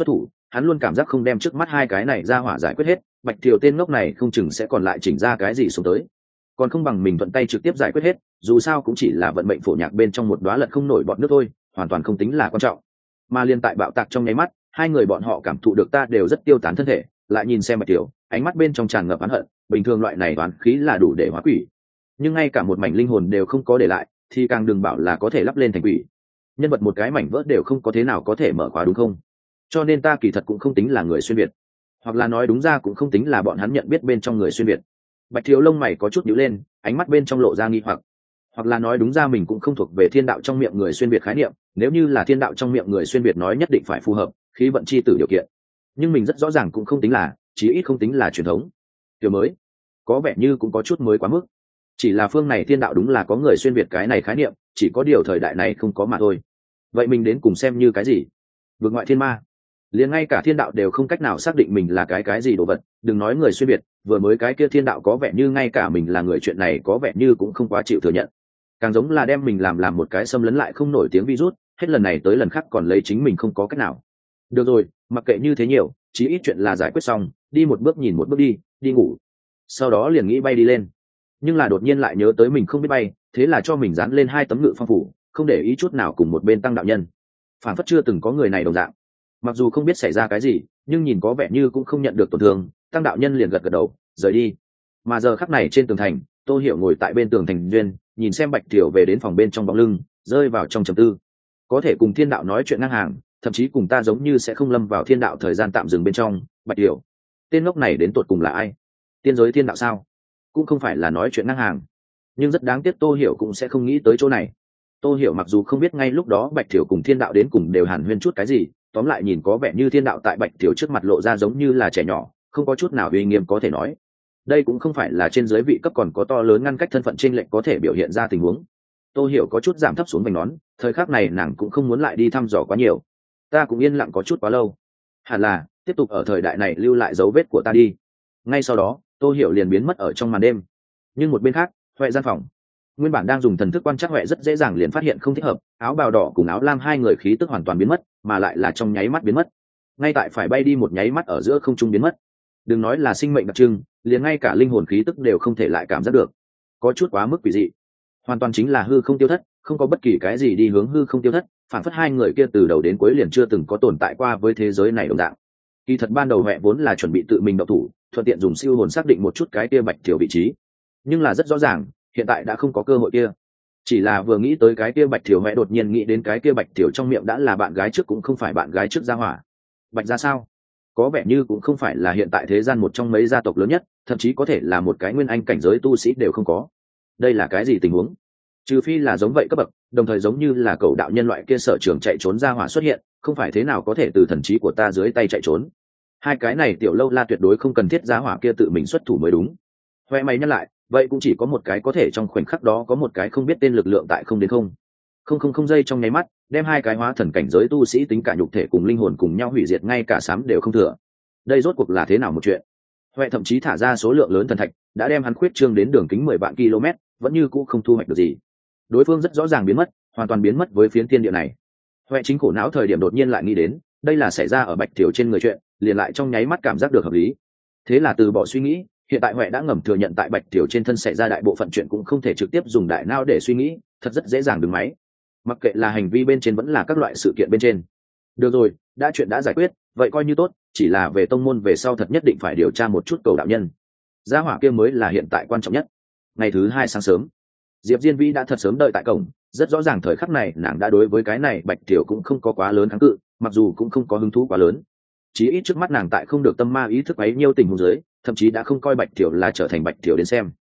hắn luôn cảm giác không đem trước mắt hai cái này ra hỏa giải quyết hết, Bạch Thiều tên ngốc này không chừng sẽ còn lại chỉnh ra cái gì xuống tới, còn không bằng mình thuận tay trực tiếp giải quyết hết, dù sao cũng chỉ là vận mệnh phổ nhạc bên trong một đóa lật không nổi bọt nước thôi, hoàn toàn không tính là quan trọng. Mà liên tại bạo tạc trong nháy mắt, hai người bọn họ cảm thụ được ta đều rất tiêu tán thân thể, lại nhìn xem Bạch Thiều, ánh mắt bên trong tràn ngập oán hận, bình thường loại này oán khí là đủ để hóa quỷ, nhưng ngay cả một mảnh linh hồn đều không có để lại thì càng đừng bảo là có thể lắp lên thành quỷ. Nhân vật một cái mảnh vỡ đều không có thế nào có thể mở khóa, đúng không? Cho nên ta kỳ thật cũng không tính là người xuyên việt, hoặc là nói đúng ra cũng không tính là bọn hắn nhận biết bên trong người xuyên việt. Bạch Thiếu lông mày có chút nhíu lên, ánh mắt bên trong lộ ra nghi hoặc là nói đúng ra mình cũng không thuộc về thiên đạo trong miệng người xuyên việt khái niệm, nếu như là thiên đạo trong miệng người xuyên việt nói nhất định phải phù hợp khí vận chi tử điều kiện, nhưng mình rất rõ ràng cũng không tính là, chí ít không tính là truyền thống kiểu mới, có vẻ như cũng có chút mới quá mức. Chỉ là phương này thiên đạo đúng là có người xuyên việt cái này khái niệm, chỉ có điều thời đại này không có mà thôi. Vậy mình đến cùng xem như cái gì? Vượt ngoại thiên ma? Liền ngay cả thiên đạo đều không cách nào xác định mình là cái gì đồ vật, đừng nói người xuyên việt, vừa mới cái kia thiên đạo có vẻ như ngay cả mình là người chuyện này có vẻ như cũng không quá chịu thừa nhận, càng giống là đem mình làm một cái xâm lấn lại không nổi tiếng virus, hết lần này tới lần khác còn lấy chính mình không có cách nào. Được rồi, mặc kệ như thế nhiều, chí ít chuyện là giải quyết xong, đi một bước nhìn một bước đi ngủ. Sau đó liền nghĩ bay đi lên, nhưng là đột nhiên lại nhớ tới mình không biết bay, thế là cho mình dán lên 2 tấm ngự phong phủ, không để ý chút nào cùng một bên tăng đạo nhân, phản phất chưa từng có người này đồng dạng. Mặc dù không biết xảy ra cái gì, nhưng nhìn có vẻ như cũng không nhận được tổn thương, tăng đạo nhân liền gật đầu rời đi. Mà giờ khắc này trên tường thành, Tô Hiểu ngồi tại bên tường thành duyên, nhìn xem Bạch Thiểu về đến phòng bên trong bóng lưng, rơi vào trong trầm tư. Có thể cùng thiên đạo nói chuyện ngang hàng, thậm chí cùng ta giống như sẽ không lâm vào thiên đạo thời gian tạm dừng bên trong. Bạch Thiểu, tên ngốc này đến tột cùng là ai? Tiên giới thiên đạo sao? Cũng không phải là nói chuyện ngang hàng, nhưng rất đáng tiếc Tô Hiểu cũng sẽ không nghĩ tới chỗ này. Tô Hiểu mặc dù không biết ngay lúc đó Bạch Thiểu cùng thiên đạo đến cùng đều hàn huyên chút cái gì, tóm lại nhìn có vẻ như thiên đạo tại Bạch Thiểu trước mặt lộ ra giống như là trẻ nhỏ, không có chút nào uy nghiêm có thể nói. Đây cũng không phải là trên dưới vị cấp còn có to lớn ngăn cách thân phận chênh lệch có thể biểu hiện ra tình huống. Tô Hiểu có chút giảm thấp xuống vành nón, thời khắc này nàng cũng không muốn lại đi thăm dò quá nhiều. Ta cũng yên lặng có chút quá lâu, hẳn là tiếp tục ở thời đại này lưu lại dấu vết của ta đi. Ngay sau đó, Tô Hiểu liền biến mất ở trong màn đêm. Nhưng một bên khác, Huệ gian phòng, nguyên bản đang dùng thần thức quan trắc Huệ rất dễ dàng liền phát hiện không thích hợp, áo bào đỏ cùng áo lam hai người khí tức hoàn toàn biến mất, mà lại là trong nháy mắt biến mất, ngay tại phải bay đi một nháy mắt ở giữa không trung biến mất. Đừng nói là sinh mệnh đặc trưng, liền ngay cả linh hồn khí tức đều không thể lại cảm giác được, có chút quá mức quỷ dị. Hoàn toàn chính là hư không tiêu thất, không có bất kỳ cái gì đi hướng hư không tiêu thất, phản phất hai người kia từ đầu đến cuối liền chưa từng có tồn tại qua với thế giới này đồng dạng. Kỳ thật ban đầu Huệ vốn là chuẩn bị tự mình động thủ, thuận tiện dùng siêu hồn xác định một chút cái kia Bạch Thiểu vị trí, nhưng là rất rõ ràng hiện tại đã không có cơ hội kia. Chỉ là vừa nghĩ tới cái kia Bạch Thiểu, Huệ đột nhiên nghĩ đến cái kia Bạch Thiểu trong miệng đã là bạn gái trước cũng không phải bạn gái trước gia hỏa. Bạch gia sao? Có vẻ như cũng không phải là hiện tại thế gian một trong mấy gia tộc lớn nhất, thậm chí có thể là một cái nguyên anh cảnh giới tu sĩ đều không có. Đây là cái gì tình huống? Trừ phi là giống vậy cấp bậc, đồng thời giống như là cầu đạo nhân loại kia sở trường chạy trốn gia hỏa xuất hiện, không phải thế nào có thể từ thần trí của ta dưới tay chạy trốn. Hai cái này Tiểu Lâu La tuyệt đối không cần thiết gia hỏa kia tự mình xuất thủ mới đúng. Huệ mày nhắc lại, vậy cũng chỉ có một cái có thể trong khoảnh khắc đó có một cái không biết tên lực lượng tại không đến không giây trong nháy mắt đem hai cái hóa thần cảnh giới tu sĩ tính cả nhục thể cùng linh hồn cùng nhau hủy diệt, ngay cả sám đều không thừa. Đây rốt cuộc là thế nào một chuyện? Huệ thậm chí thả ra số lượng lớn thần thạch, đã đem hắn khuyết trương đến đường kính 10 vạn km, vẫn như cũ không thu hoạch được gì. Đối phương rất rõ ràng biến mất, hoàn toàn biến mất với phiến thiên địa này. Huệ chính khổ não thời điểm đột nhiên lại nghĩ đến, đây là xảy ra ở Bạch Thiểu trên người chuyện, liền lại trong nháy mắt cảm giác được hợp lý. Thế là từ bỏ suy nghĩ, hiện tại Huệ đã ngầm thừa nhận tại Bạch Thiểu trên thân xảy ra đại bộ phận chuyện cũng không thể trực tiếp dùng đại não để suy nghĩ, thật rất dễ dàng đứng máy. Mặc kệ là hành vi bên trên vẫn là các loại sự kiện bên trên. Được rồi, đã chuyện đã giải quyết, vậy coi như tốt, chỉ là về tông môn về sau thật nhất định phải điều tra một chút cầu đạo nhân. Gia hỏa kia mới là hiện tại quan trọng nhất. Ngày thứ 2 sáng sớm, Diệp Diên Vĩ đã thật sớm đợi tại cổng, rất rõ ràng thời khắc này nàng đã đối với cái này Bạch Thiểu cũng không có quá lớn kháng cự, mặc dù cũng không có hứng thú quá lớn. Chí ít trước mắt nàng tại không được tâm ma ý thức ấy nhiêu tình huống dưới, thậm chí đã không coi Bạch Thiểu là trở thành Bạch Thiểu đến xem.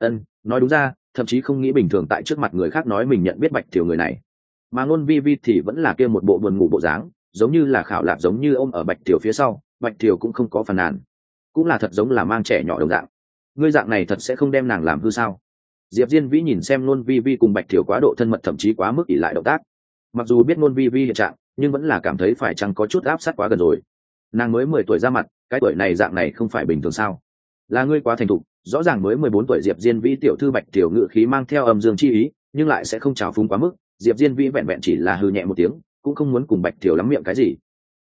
Nói đúng ra, thậm chí không nghĩ bình thường tại trước mặt người khác nói mình nhận biết Bạch Thiểu người này. Mà Ngôn Vi Vi thì vẫn là kia một bộ buồn ngủ bộ dáng, giống như là khảo lạc, giống như ôm ở Bạch Thiểu phía sau, Bạch Thiểu cũng không có phàn nàn, cũng là thật giống là mang trẻ nhỏ đồng dạng. Ngươi dạng này thật sẽ không đem nàng làm hư sao? Diệp Diên Vĩ nhìn xem Ngôn Vi Vi cùng Bạch Thiểu quá độ thân mật, thậm chí quá mức ỷ lại động tác. Mặc dù biết Ngôn Vi Vi hiện trạng, nhưng vẫn là cảm thấy phải chăng có chút áp sát quá gần rồi. Nàng mới 10 tuổi ra mặt, cái tuổi này dạng này không phải bình thường sao? Là ngươi quá thành thục, rõ ràng mới 14 tuổi. Diệp Diên Vĩ tiểu thư Bạch Thiểu ngự khí mang theo âm dương chi ý, nhưng lại sẽ không trào phúng quá mức. Diệp Diên Vĩ vẹn vẹn chỉ là hừ nhẹ một tiếng, cũng không muốn cùng Bạch Thiểu lắm miệng cái gì.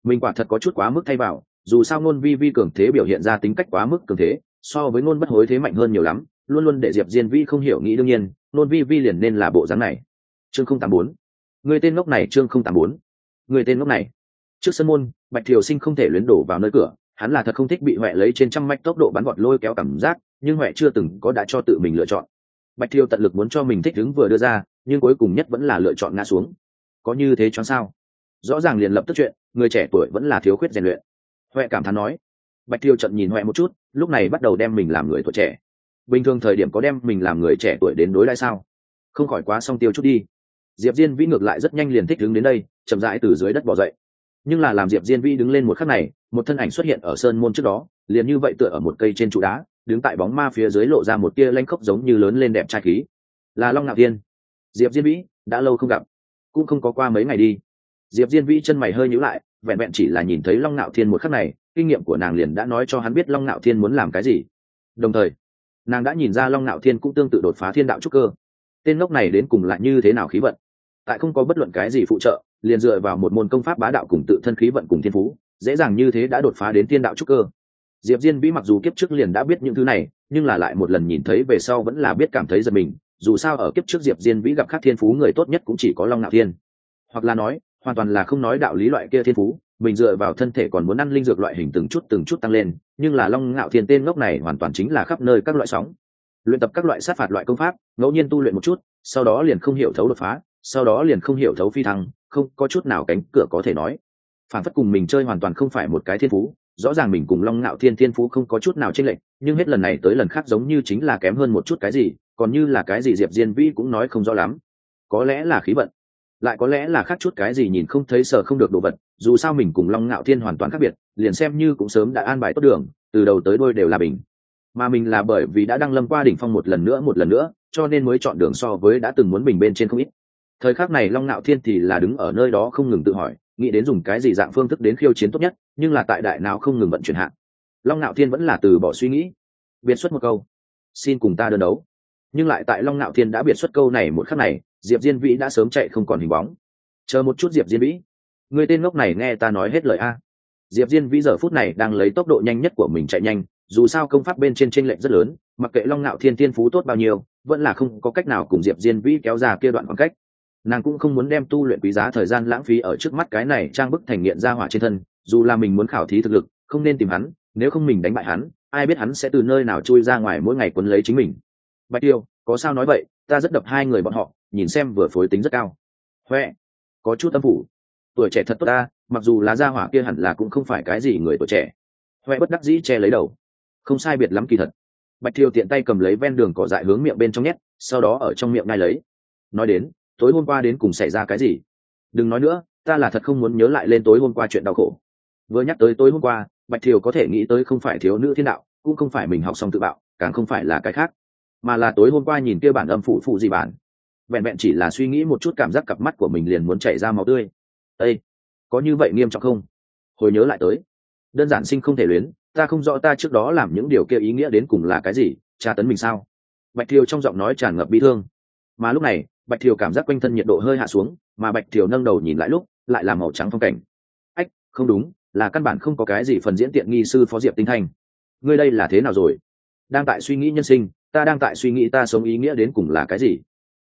mình quả thật có chút quá mức thay vào, dù sao ngôn vi vi cường thế biểu hiện ra tính cách quá mức cường thế, so với ngôn bất hối thế mạnh hơn nhiều lắm, luôn luôn để Diệp Diên Vi không hiểu nghĩ đương nhiên ngôn vi vi liền nên là bộ dáng này. Chương 084, người tên ngốc này. Chương 084, người tên ngốc này. Trước sân môn, Bạch Thiều Sinh không thể luyến đổ vào nơi cửa, hắn là thật không thích bị Huệ lấy trên trăm mạch tốc độ bắn vọt lôi kéo cảm giác, nhưng Huệ chưa từng có đã cho tự mình lựa chọn. Bạch Thiều tận lực muốn cho mình thích ứng vừa đưa ra, nhưng cuối cùng nhất vẫn là lựa chọn ngã xuống. Có như thế cho sao? Rõ ràng liền lập tức chuyện, người trẻ tuổi vẫn là thiếu khuyết rèn luyện. Huệ cảm thán nói. Bạch Thiều trận nhìn Huệ một chút, lúc này bắt đầu đem mình làm người tuổi trẻ. Bình thường thời điểm có đem mình làm người trẻ tuổi đến đối đãi sao? Không khỏi quá song tiêu chút đi. Diệp Diên Vĩ ngược lại rất nhanh liền thích đứng đến đây, chậm rãi từ dưới đất bò dậy. Nhưng là làm Diệp Diên Vĩ đứng lên một khắc này, một thân ảnh xuất hiện ở sơn môn trước đó, liền như vậy tựa ở một cây trên trụ đá, đứng tại bóng ma phía dưới lộ ra một tia lanh khốc giống như lớn lên đẹp trai khí. Là Long Nạo Thiên. Diệp Diên Vĩ, đã lâu không gặp, cũng không có qua mấy ngày đi. Diệp Diên Vĩ chân mày hơi nhíu lại, vẹn vẹn chỉ là nhìn thấy Long Nạo Thiên một khắc này, kinh nghiệm của nàng liền đã nói cho hắn biết Long Nạo Thiên muốn làm cái gì. Đồng thời, nàng đã nhìn ra Long Nạo Thiên cũng tương tự đột phá thiên đạo trúc cơ. Tên ngốc này đến cùng lại như thế nào khí vận? Tại không có bất luận cái gì phụ trợ, liền dựa vào một môn công pháp bá đạo cùng tự thân khí vận cùng thiên phú, dễ dàng như thế đã đột phá đến thiên đạo trúc cơ. Diệp Diên Vĩ mặc dù kiếp trước liền đã biết những thứ này, nhưng là lại một lần nhìn thấy về sau vẫn là biết cảm thấy giật mình. Dù sao ở kiếp trước Diệp Diên Vĩ gặp khác thiên phú người tốt nhất cũng chỉ có Long Nạo Thiên, hoặc là nói hoàn toàn là không nói đạo lý loại kia thiên phú, mình dựa vào thân thể còn muốn ăn linh dược loại hình từng chút tăng lên, nhưng là Long Nạo Thiên tên ngốc này hoàn toàn chính là khắp nơi các loại sóng, luyện tập các loại sát phạt loại công pháp, ngẫu nhiên tu luyện một chút, sau đó liền không hiểu thấu đột phá, sau đó liền không hiểu thấu phi thăng, không có chút nào cánh cửa có thể nói. Phản phất cùng mình chơi hoàn toàn không phải một cái thiên phú, rõ ràng mình cùng Long Nạo Thiên thiên phú không có chút nào chênh lệch, nhưng hết lần này tới lần khác giống như chính là kém hơn một chút cái gì, còn như là cái gì Diệp Diên Vĩ cũng nói không rõ lắm. Có lẽ là khí vận, lại có lẽ là khác chút cái gì nhìn không thấy sợ không được đồ vật, dù sao mình cùng Long Nạo Thiên hoàn toàn khác biệt, liền xem như cũng sớm đã an bài tốt đường, từ đầu tới đuôi đều là bình. Mà mình là bởi vì đã đăng lâm qua đỉnh phong một lần nữa, cho nên mới chọn đường so với đã từng muốn bình bên trên không ít. Thời khắc này Long Nạo Thiên thì là đứng ở nơi đó không ngừng tự hỏi, nghĩ đến dùng cái gì dạng phương thức đến khiêu chiến tốt nhất, nhưng là tại đại nào không ngừng vận chuyển hạn. Long Nạo Thiên vẫn là từ bỏ suy nghĩ, biệt xuất một câu: "Xin cùng ta đơn đấu." Nhưng lại tại Long Nạo Thiên đã biệt xuất câu này một khắc này, Diệp Diên Vĩ đã sớm chạy không còn hình bóng. Chờ một chút Diệp Diên Vĩ, người tên ngốc này nghe ta nói hết lời a. Diệp Diên Vĩ giờ phút này đang lấy tốc độ nhanh nhất của mình chạy nhanh, dù sao công pháp bên trên chênh lệch rất lớn, mặc kệ Long Nạo Thiên tiên phú tốt bao nhiêu, vẫn là không có cách nào cùng Diệp Diên Vĩ kéo ra kia đoạn khoảng cách. Nàng cũng không muốn đem tu luyện quý giá thời gian lãng phí ở trước mắt cái này trang bức thành nghiện ra hỏa trên thân, dù là mình muốn khảo thí thực lực, không nên tìm hắn, nếu không mình đánh bại hắn, ai biết hắn sẽ từ nơi nào chui ra ngoài mỗi ngày quấn lấy chính mình. Bạch Tiêu, có sao nói vậy, ta rất đập hai người bọn họ, nhìn xem vừa phối tính rất cao. Huệ, có chút âm phủ, tuổi trẻ thật tốt ta, mặc dù là gia hỏa kia hẳn là cũng không phải cái gì người tuổi trẻ. Huệ bất đắc dĩ che lấy đầu, không sai biệt lắm kỳ thật. Bạch Tiêu tiện tay cầm lấy ven đường cỏ dại hướng miệng bên trong nhét, sau đó ở trong miệng ngai lấy. Nói đến, tối hôm qua đến cùng xảy ra cái gì? Đừng nói nữa, ta là thật không muốn nhớ lại lên tối hôm qua chuyện đau khổ. Vừa nhắc tới tối hôm qua, Bạch Thiều có thể nghĩ tới không phải thiếu nữ thiên đạo, cũng không phải mình học xong tự bạo, càng không phải là cái khác, mà là tối hôm qua nhìn kia bản âm phụ gì bản, vẹn vẹn chỉ là suy nghĩ một chút cảm giác cặp mắt của mình liền muốn chảy ra máu tươi. Ê, có như vậy nghiêm trọng không? Hồi nhớ lại tới, đơn giản sinh không thể luyến, ta không rõ ta trước đó làm những điều kia ý nghĩa đến cùng là cái gì, tra tấn mình sao? Bạch Thiều trong giọng nói tràn ngập bi thương. Mà lúc này, Bạch Thiều cảm giác quanh thân nhiệt độ hơi hạ xuống, mà Bạch Thiều nâng đầu nhìn lại lúc, lại là màu trắng phong cảnh. Ách, không đúng, là căn bản không có cái gì phần diễn tiện nghi sư phó Diệp Tinh Thanh. Ngươi đây là thế nào rồi? Đang tại suy nghĩ nhân sinh, ta đang tại suy nghĩ ta sống ý nghĩa đến cùng là cái gì?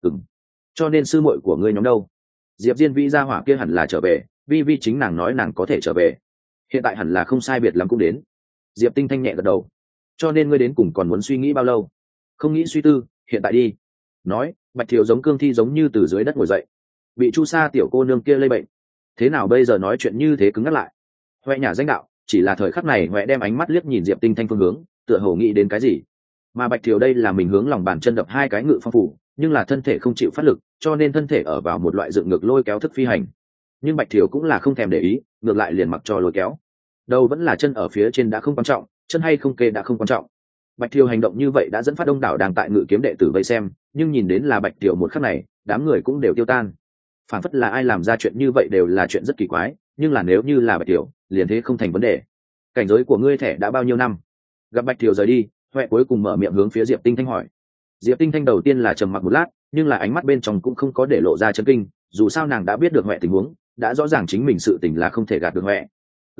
Cho nên sư muội của ngươi nhóm đâu? Diệp Diên Vĩ gia hỏa kia hẳn là trở về, vi chính nàng nói nàng có thể trở về. Hiện tại hẳn là không sai biệt lắm cũng đến. Diệp Tinh Thanh nhẹ gật đầu. Cho nên ngươi đến cùng còn muốn suy nghĩ bao lâu? Không nghĩ suy tư, hiện tại đi. Nói, Bạch Thiều giống cương thi giống như từ dưới đất ngồi dậy. Bị Chu Sa tiểu cô nương kia lây bệnh, thế nào bây giờ nói chuyện như thế cứng ngắt lại? Huệ nhà danh đạo, chỉ là thời khắc này Huệ đem ánh mắt liếc nhìn Diệp Tinh Thanh phương hướng, tựa hồ nghĩ đến cái gì. Mà Bạch Thiều đây là mình hướng lòng bàn chân đập hai cái ngự phong phủ, nhưng là thân thể không chịu phát lực, cho nên thân thể ở vào một loại dựng ngược lôi kéo thức phi hành. Nhưng Bạch Thiều cũng là không thèm để ý, ngược lại liền mặc cho lôi kéo. Đầu vẫn là chân ở phía trên đã không quan trọng, chân hay không kê đã không quan trọng. Bạch Thiều hành động như vậy đã dẫn phát đông đảo đang tại ngự kiếm đệ tử vây xem, nhưng nhìn đến là Bạch Thiều một khắc này, đám người cũng đều tiêu tan. Phản phất là ai làm ra chuyện như vậy đều là chuyện rất kỳ quái, nhưng là nếu như là Bạch Thiều, liền thế không thành vấn đề. Cảnh giới của ngươi thẻ đã bao nhiêu năm? Gặp Bạch Thiều rời đi, Huệ cuối cùng mở miệng hướng phía Diệp Tinh Thanh hỏi. Diệp Tinh Thanh đầu tiên là trầm mặc một lát, nhưng là ánh mắt bên trong cũng không có để lộ ra chấn kinh, dù sao nàng đã biết được Huệ tình huống, đã rõ ràng chính mình sự tình là không thể gạt được Huệ,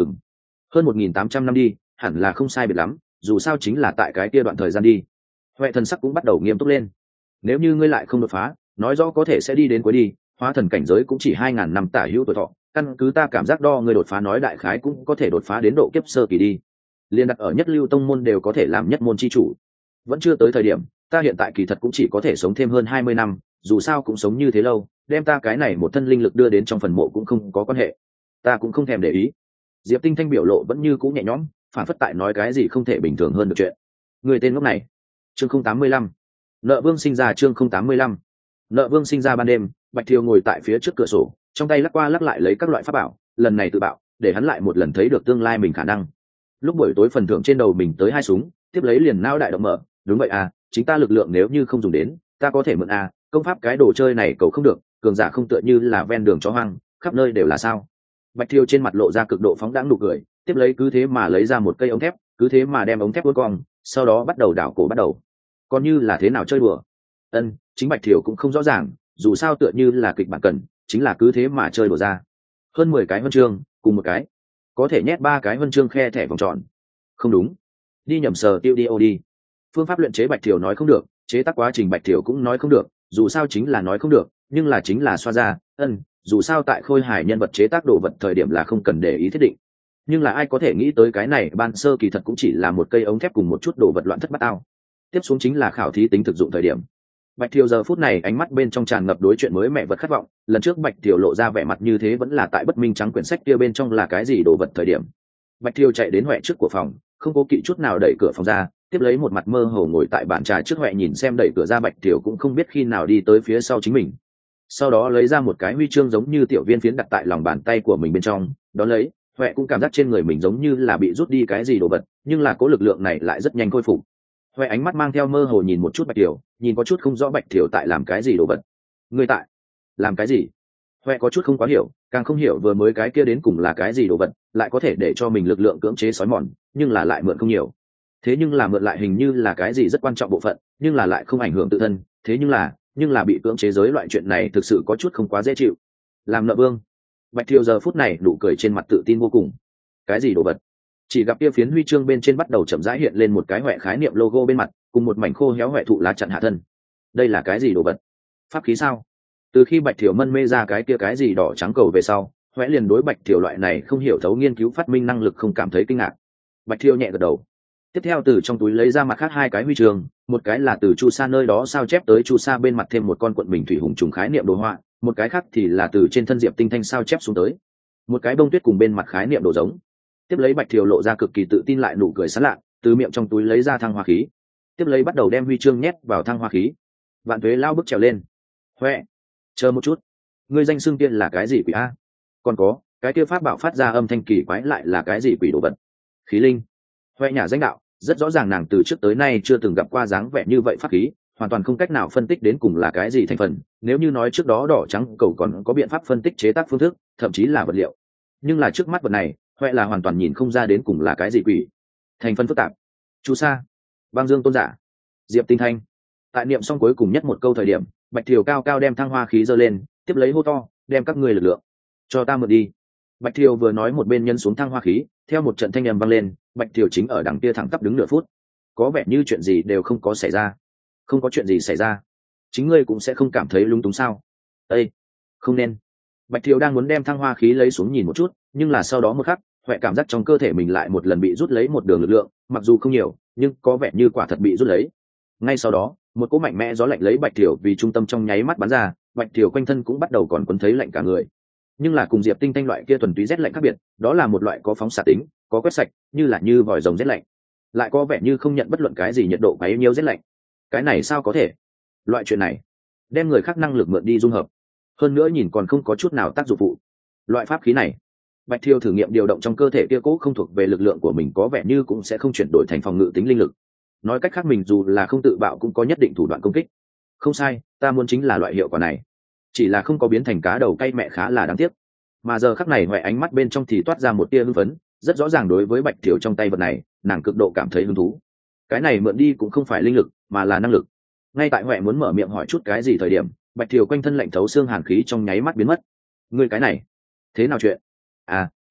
Ừm, hơn 1.800 năm đi, hẳn là không sai biệt lắm, dù sao chính là tại cái kia đoạn thời gian đi. Huệ thần sắc cũng bắt đầu nghiêm túc lên. Nếu như ngươi lại không đột phá, nói rõ có thể sẽ đi đến cuối đi, hóa thần cảnh giới cũng chỉ 2.000 năm tả hữu tuổi thọ, căn cứ ta cảm giác đo ngươi đột phá nói đại khái cũng có thể đột phá đến độ kiếp sơ kỳ đi. Liên đặt ở nhất lưu tông môn đều có thể làm nhất môn chi chủ. Vẫn chưa tới thời điểm, ta hiện tại kỳ thật cũng chỉ có thể sống thêm hơn 20 năm, dù sao cũng sống như thế lâu, đem ta cái này một thân linh lực đưa đến trong phần mộ cũng không có quan hệ. Ta cũng không thèm để ý. Diệp Tinh Thanh biểu lộ vẫn như cũ nhẹ nhõm, phản phất tại nói cái gì không thể bình thường hơn được chuyện. Người tên ngốc này. Chương 085. Nợ Vương sinh ra. Chương 085. Nợ Vương sinh ra ban đêm, Bạch Thiều ngồi tại phía trước cửa sổ, trong tay lắc qua lắc lại lấy các loại pháp bảo, lần này tự bạo, để hắn lại một lần thấy được tương lai mình khả năng. Lúc buổi tối phần thưởng trên đầu mình tới 2 súng, tiếp lấy liền não đại động mở, đúng vậy à, chính ta lực lượng nếu như không dùng đến, ta có thể mượn à, công pháp cái đồ chơi này cầu không được, cường giả không tựa như là ven đường chó hoang, khắp nơi đều là sao. Bạch Thiều trên mặt lộ ra cực độ phóng đãng nụ cười, tiếp lấy cứ thế mà lấy ra một cây ống thép, cứ thế mà đem ống thép uốn cong, sau đó bắt đầu đảo cổ bắt đầu. Còn như là thế nào chơi đùa? Chính Bạch Thiều cũng không rõ ràng, dù sao tựa như là kịch bản cần, chính là cứ thế mà chơi đùa ra. Hơn 10 cái huân chương, cùng một cái, có thể nhét 3 cái huân chương khe thẻ vòng tròn. Không đúng, đi nhầm sờ tiêu đi ô đi. Phương pháp luyện chế Bạch Thiều nói không được, chế tác quá trình Bạch Thiều cũng nói không được, dù sao chính là nói không được, nhưng là chính là xoa ra. Dù sao tại khôi hài nhân vật chế tác đồ vật thời điểm là không cần để ý thiết định, nhưng là ai có thể nghĩ tới cái này ban sơ kỳ thật cũng chỉ là một cây ống thép cùng một chút đồ vật loạn thất bát ao. Tiếp xuống chính là khảo thí tính thực dụng thời điểm. Bạch Thiều giờ phút này ánh mắt bên trong tràn ngập đối chuyện mới mẹ vật khát vọng, lần trước Bạch Thiều lộ ra vẻ mặt như thế vẫn là tại bất minh trắng quyển sách kia bên trong là cái gì đồ vật thời điểm. Bạch Thiều chạy đến Huệ trước của phòng, không cố kỵ chút nào đẩy cửa phòng ra, tiếp lấy một mặt mơ hồ ngồi tại bàn trà trước Huệ nhìn xem đẩy cửa ra Bạch Thiều cũng không biết khi nào đi tới phía sau chính mình. Sau đó lấy ra một cái huy chương giống như tiểu viên phiến đặt tại lòng bàn tay của mình bên trong, đó lấy, Huệ cũng cảm giác trên người mình giống như là bị rút đi cái gì đồ vật, nhưng là cố lực lượng này lại rất nhanh khôi phục. Huệ ánh mắt mang theo mơ hồ nhìn một chút Bạch Thiều, nhìn có chút không rõ Bạch Thiều tại làm cái gì đồ vật. Người tại làm cái gì? Huệ có chút không quá hiểu, càng không hiểu vừa mới cái kia đến cùng là cái gì đồ vật, lại có thể để cho mình lực lượng cưỡng chế sói mòn, nhưng là lại mượn không nhiều. Thế nhưng là mượn lại hình như là cái gì rất quan trọng bộ phận, nhưng là lại không ảnh hưởng tự thân, thế nhưng là bị cưỡng chế giới loại chuyện này thực sự có chút không quá dễ chịu. Làm nợ vương. Bạch Thiều giờ phút này nụ cười trên mặt tự tin vô cùng. Cái gì đồ vật? Chỉ gặp kia phiến huy chương bên trên bắt đầu chậm rãi hiện lên một cái Huệ khái niệm logo bên mặt, cùng một mảnh khô héo Huệ thụ lá chặn hạ thân. Đây là cái gì đồ vật? Pháp khí sao? Từ khi Bạch Thiều mân mê ra cái kia cái gì đỏ trắng cầu về sau, Huệ liền đối Bạch Thiều loại này không hiểu thấu nghiên cứu phát minh năng lực không cảm thấy kinh ngạc. Bạch Thiều nhẹ gật đầu. Tiếp theo từ trong túi lấy ra mặt khác 2 cái huy chương, một cái là từ Chu Sa nơi đó sao chép tới Chu Sa bên mặt thêm một con quận mình thủy hùng trùng khái niệm đồ họa, một cái khác thì là từ trên thân Diệp Tinh Thanh sao chép xuống tới, một cái bông tuyết cùng bên mặt khái niệm đồ giống. Tiếp lấy Bạch Thiều lộ ra cực kỳ tự tin lại nụ cười sán lạ, từ miệng trong túi lấy ra thăng hoa khí, tiếp lấy bắt đầu đem huy chương nhét vào thăng hoa khí. Vạn Tuế lao bước trèo lên. Huệ, chờ một chút, ngươi danh xưng tiên là cái gì quỷ a? Còn có cái kia pháp bảo phát ra âm thanh kỳ quái lại là cái gì quỷ đồ vật? Khí linh. Huệ nhà danh đạo, rất rõ ràng nàng từ trước tới nay chưa từng gặp qua dáng vẻ như vậy pháp khí, hoàn toàn không cách nào phân tích đến cùng là cái gì thành phần. Nếu như nói trước đó đỏ trắng cầu còn có biện pháp phân tích chế tác phương thức, thậm chí là vật liệu, nhưng là trước mắt vật này, Huệ là hoàn toàn nhìn không ra đến cùng là cái gì quỷ. Thành phần phức tạp. Chu Sa, Băng Dương tôn giả, Diệp Tinh Thanh. Tại niệm xong cuối cùng nhất một câu thời điểm, Bạch Thiều cao cao đem thăng hoa khí giơ lên, tiếp lấy hô to, đem các ngươi lực lượng cho ta mượn đi. Bạch Thiều vừa nói một bên nhân xuống thăng hoa khí, theo một trận thanh âm vang lên, Bạch Thiều chính ở đằng kia thẳng tắp đứng nửa phút, có vẻ như chuyện gì đều không có xảy ra. Không có chuyện gì xảy ra, chính ngươi cũng sẽ không cảm thấy lung túng sao? Ê, không nên. Bạch Thiều đang muốn đem thăng hoa khí lấy xuống nhìn một chút, nhưng là sau đó một khắc, Huệ cảm giác trong cơ thể mình lại một lần bị rút lấy một đường lực lượng, mặc dù không nhiều, nhưng có vẻ như quả thật bị rút lấy. Ngay sau đó, một cỗ mạnh mẽ gió lạnh lấy Bạch Thiều vì trung tâm trong nháy mắt bắn ra, Bạch Thiều quanh thân cũng bắt đầu còn quấn thấy lạnh cả người. Nhưng là cùng Diệp Tinh Thanh loại kia thuần túy rét lạnh khác biệt, đó là một loại có phóng xạ tính, có quét sạch, như vòi rồng rét lạnh, lại có vẻ như không nhận bất luận cái gì nhiệt độ bấy nhiêu rét lạnh. Cái này sao có thể? Loại chuyện này, đem người khác năng lực mượn đi dung hợp, hơn nữa nhìn còn không có chút nào tác dụng phụ. Loại pháp khí này, Bạch Thiều thử nghiệm điều động trong cơ thể kia cố không thuộc về lực lượng của mình có vẻ như cũng sẽ không chuyển đổi thành phòng ngự tính linh lực. Nói cách khác mình dù là không tự bạo cũng có nhất định thủ đoạn công kích. Không sai, ta muốn chính là loại hiệu quả này. Chỉ là không có biến thành cá đầu cay mẹ khá là đáng tiếc. Mà giờ khắc này Huệ ánh mắt bên trong thì toát ra một tia hưng phấn, rất rõ ràng đối với Bạch Thiều trong tay vật này, nàng cực độ cảm thấy hứng thú. Cái này mượn đi cũng không phải linh lực, mà là năng lực. Ngay tại Huệ muốn mở miệng hỏi chút cái gì thời điểm, Bạch Thiều quanh thân lạnh thấu xương hàn khí trong nháy mắt biến mất. Ngươi cái này, thế nào chuyện? À,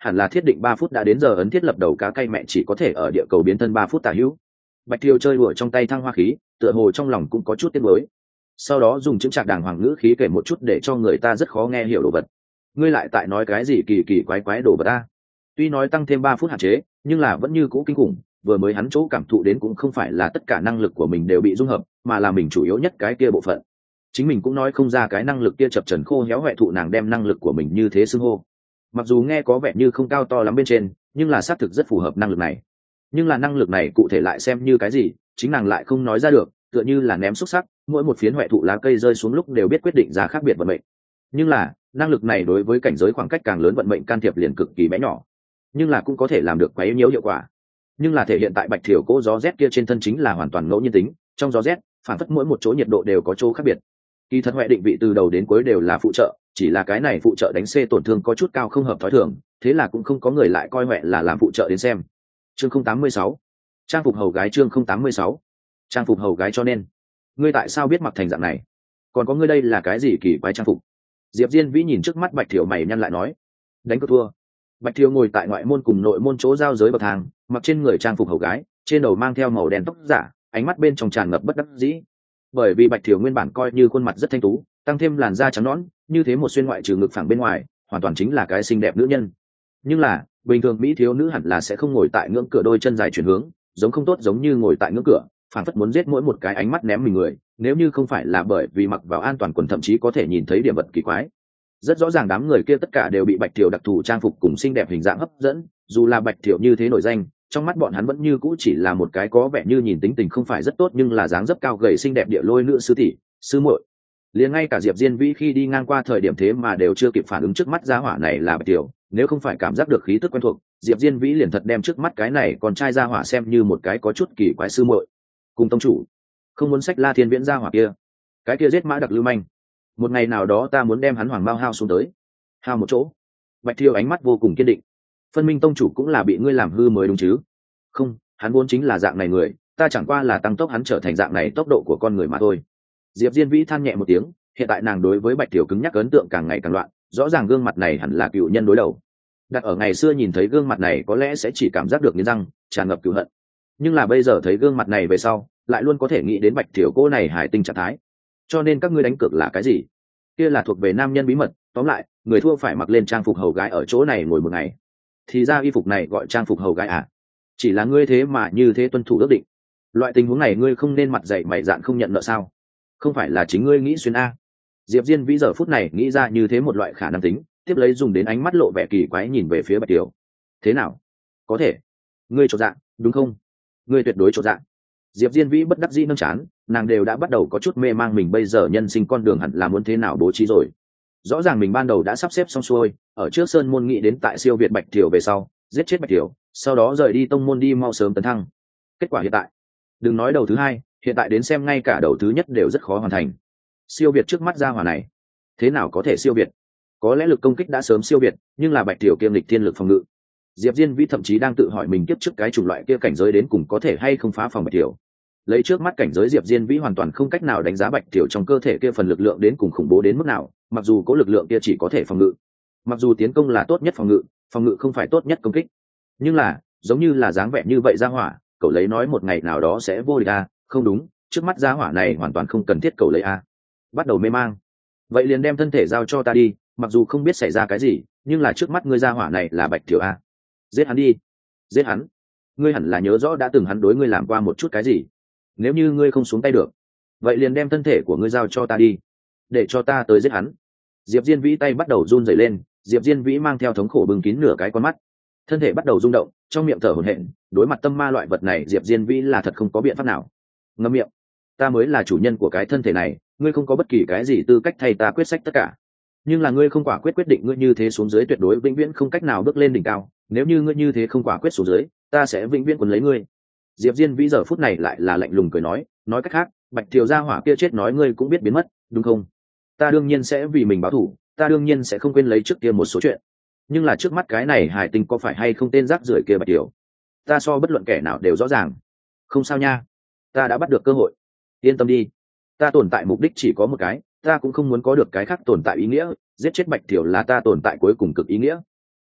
hẳn là thiết định 3 phút đã đến giờ ấn thiết lập đầu cá cay mẹ chỉ có thể ở địa cầu biến thân 3 phút tả hữu. Bạch Thiều chơi đùa trong tay thăng hoa khí, tựa hồ trong lòng cũng có chút tiếc nuối. Sau đó dùng chững chạc đàng hoàng ngữ khí kể một chút để cho người ta rất khó nghe hiểu đồ vật. Ngươi lại tại nói cái gì kỳ kỳ quái quái đồ vật ta? Tuy nói tăng thêm 3 phút hạn chế, nhưng là vẫn như cũ kinh khủng. Vừa mới hắn chỗ cảm thụ đến cũng không phải là tất cả năng lực của mình đều bị dung hợp, mà là mình chủ yếu nhất cái kia bộ phận. Chính mình cũng nói không ra cái năng lực kia chập trần khô héo hoại thụ nàng đem năng lực của mình như thế xưng hô. Mặc dù nghe có vẻ như không cao to lắm bên trên, nhưng là xác thực rất phù hợp năng lực này. Nhưng là năng lực này cụ thể lại xem như cái gì, chính nàng lại không nói ra được, tựa như là ném xúc sắc, mỗi một phiến hoại thụ lá cây rơi xuống lúc đều biết quyết định ra khác biệt vận mệnh. Nhưng là năng lực này đối với cảnh giới khoảng cách càng lớn vận mệnh can thiệp liền cực kỳ bé nhỏ, nhưng là cũng có thể làm được quấy nhiễu hiệu quả. Nhưng là thể hiện tại Bạch Thiểu cỗ gió rét kia trên thân chính là hoàn toàn ngẫu nhiên tính, trong gió rét phản phất mỗi một chỗ nhiệt độ đều có chỗ khác biệt. Kỳ thật huệ định vị từ đầu đến cuối đều là phụ trợ, chỉ là cái này phụ trợ đánh C tổn thương có chút cao không hợp thói thường, thế là cũng không có người lại coi huệ là làm phụ trợ đến xem. Chương 086, trang phục hầu gái. Chương 086, trang phục hầu gái. Cho nên ngươi tại sao biết mặc thành dạng này? Còn có ngươi đây là cái gì kỳ quái trang phục? Diệp Diên Vĩ nhìn trước mắt Bạch Thiểu mày nhăn lại nói, đánh cược thua. Bạch Thiểu ngồi tại ngoại môn cùng nội môn chỗ giao giới bậc thang, mặc trên người trang phục hầu gái, trên đầu mang theo màu đen tóc giả, ánh mắt bên trong tràn ngập bất đắc dĩ. Bởi vì Bạch Thiểu nguyên bản coi như khuôn mặt rất thanh tú, tăng thêm làn da trắng nõn, như thế một xuyên ngoại trừ ngực phẳng bên ngoài, hoàn toàn chính là cái xinh đẹp nữ nhân. Nhưng là bình thường mỹ thiếu nữ hẳn là sẽ không ngồi tại ngưỡng cửa đôi chân dài chuyển hướng, giống không tốt giống như ngồi tại ngưỡng cửa, phản phất muốn giết mỗi một cái ánh mắt ném mình người, nếu như không phải là bởi vì mặc vào an toàn quần thậm chí có thể nhìn thấy điểm vật kỳ quái. Rất rõ ràng đám người kia tất cả đều bị Bạch Thiểu đặc thù trang phục cùng xinh đẹp hình dạng hấp dẫn, dù là Bạch Thiểu như thế nổi danh, trong mắt bọn hắn vẫn như cũ chỉ là một cái có vẻ như nhìn tính tình không phải rất tốt nhưng là dáng dấp cao gầy xinh đẹp địa lôi nữ sư tỷ, sư muội. Liền ngay cả Diệp Diên Vĩ khi đi ngang qua thời điểm thế mà đều chưa kịp phản ứng trước mắt gia hỏa này là Bạch Thiểu, nếu không phải cảm giác được khí tức quen thuộc, Diệp Diên Vĩ liền thật đem trước mắt cái này con trai gia hỏa xem như một cái có chút kỳ quái sư muội. Cùng tông chủ, không muốn sách La Thiên Viễn gia hỏa kia, cái kia giết mã đặc lưu manh. Một ngày nào đó ta muốn đem hắn hoàng bao hao xuống tới, hao một chỗ. Bạch Thiểu ánh mắt vô cùng kiên định. Phân minh tông chủ cũng là bị ngươi làm hư mới đúng chứ? Không, hắn vốn chính là dạng này người, ta chẳng qua là tăng tốc hắn trở thành dạng này tốc độ của con người mà thôi. Diệp Diên Vĩ than nhẹ một tiếng, hiện tại nàng đối với Bạch Thiểu cứng nhắc ấn tượng càng ngày càng loạn, rõ ràng gương mặt này hẳn là cựu nhân đối đầu. Đặt ở ngày xưa nhìn thấy gương mặt này có lẽ sẽ chỉ cảm giác được nghiến răng, tràn ngập cựu hận. Nhưng là bây giờ thấy gương mặt này về sau, lại luôn có thể nghĩ đến Bạch Thiểu cô này hải tinh trạng thái. Cho nên các ngươi đánh cược là cái gì? Kia là thuộc về nam nhân bí mật, tóm lại, người thua phải mặc lên trang phục hầu gái ở chỗ này ngồi một ngày. Thì ra y phục này gọi trang phục hầu gái à? Chỉ là ngươi thế mà như thế tuân thủ ước định. Loại tình huống này ngươi không nên mặt dày mày dạn không nhận nợ sao? Không phải là chính ngươi nghĩ xuyên a? Diệp Diên Vĩ giờ phút này nghĩ ra như thế một loại khả năng tính, tiếp lấy dùng đến ánh mắt lộ vẻ kỳ quái nhìn về phía Bạch Thiểu. Thế nào? Có thể. Ngươi chột dạ, đúng không? Ngươi tuyệt đối chột dạ. Diệp Diên Vĩ bất đắc dĩ nâng chán, nàng đều đã bắt đầu có chút mê mang mình bây giờ nhân sinh con đường hẳn là muốn thế nào bố trí rồi. Rõ ràng mình ban đầu đã sắp xếp xong xuôi, ở trước sơn môn nghĩ đến tại siêu việt Bạch Thiểu về sau, giết chết Bạch Thiểu, sau đó rời đi tông môn đi mau sớm tấn thăng. Kết quả hiện tại, đừng nói đầu thứ hai, hiện tại đến xem ngay cả đầu thứ nhất đều rất khó hoàn thành. Siêu việt trước mắt gia hỏa này, thế nào có thể siêu việt? Có lẽ lực công kích đã sớm siêu việt, nhưng là Bạch Thiểu kiêm lịch thiên lực phòng ngự. Diệp Diên Vĩ thậm chí đang tự hỏi mình kiếp trước cái chủng loại kia cảnh giới đến cùng có thể hay không phá phòng Bạch Thiểu. Lấy trước mắt cảnh giới Diệp Diên Vĩ hoàn toàn không cách nào đánh giá Bạch Thiểu trong cơ thể kia phần lực lượng đến cùng khủng bố đến mức nào, mặc dù có lực lượng kia chỉ có thể phòng ngự. Mặc dù tiến công là tốt nhất phòng ngự không phải tốt nhất công kích. Nhưng là, giống như là dáng vẻ như vậy gia hỏa, cậu lấy nói một ngày nào đó sẽ vô địch a, không đúng, trước mắt gia hỏa này hoàn toàn không cần thiết cậu lấy a. Bắt đầu mê mang. Vậy liền đem thân thể giao cho ta đi, mặc dù không biết xảy ra cái gì, nhưng là trước mắt ngươi gia hỏa này là Bạch Thiểu a. Giết hắn đi. Giết hắn. Ngươi hẳn là nhớ rõ đã từng hắn đối ngươi làm qua một chút cái gì. Nếu như ngươi không xuống tay được, vậy liền đem thân thể của ngươi giao cho ta đi, để cho ta tới giết hắn. Diệp Diên Vĩ tay bắt đầu run rẩy lên, Diệp Diên Vĩ mang theo thống khổ bưng kín nửa cái con mắt, thân thể bắt đầu rung động, trong miệng thở hổn hển. Đối mặt tâm ma loại vật này Diệp Diên Vĩ là thật không có biện pháp nào. Ngậm miệng. Ta mới là chủ nhân của cái thân thể này, ngươi không có bất kỳ cái gì tư cách thay ta quyết sách tất cả. Nhưng là ngươi không quả quyết quyết định ngươi như thế xuống dưới tuyệt đối vĩnh viễn không cách nào bước lên đỉnh cao, nếu như ngươi như thế không quả quyết xuống dưới, ta sẽ vĩnh viễn quấn lấy ngươi. Diệp Diên Vĩ giờ phút này lại là lạnh lùng cười nói cách khác, Bạch Thiểu gia hỏa kia chết nói ngươi cũng biết biến mất, đúng không? Ta đương nhiên sẽ vì mình báo thù, ta đương nhiên sẽ không quên lấy trước kia một số chuyện. Nhưng là trước mắt cái này hải tinh có phải hay không tên rác rưởi kia Bạch Thiểu, ta so bất luận kẻ nào đều rõ ràng. Không sao nha, ta đã bắt được cơ hội. Yên tâm đi, ta tồn tại mục đích chỉ có một cái, ta cũng không muốn có được cái khác tồn tại ý nghĩa, giết chết Bạch Thiểu là ta tồn tại cuối cùng cực ý nghĩa.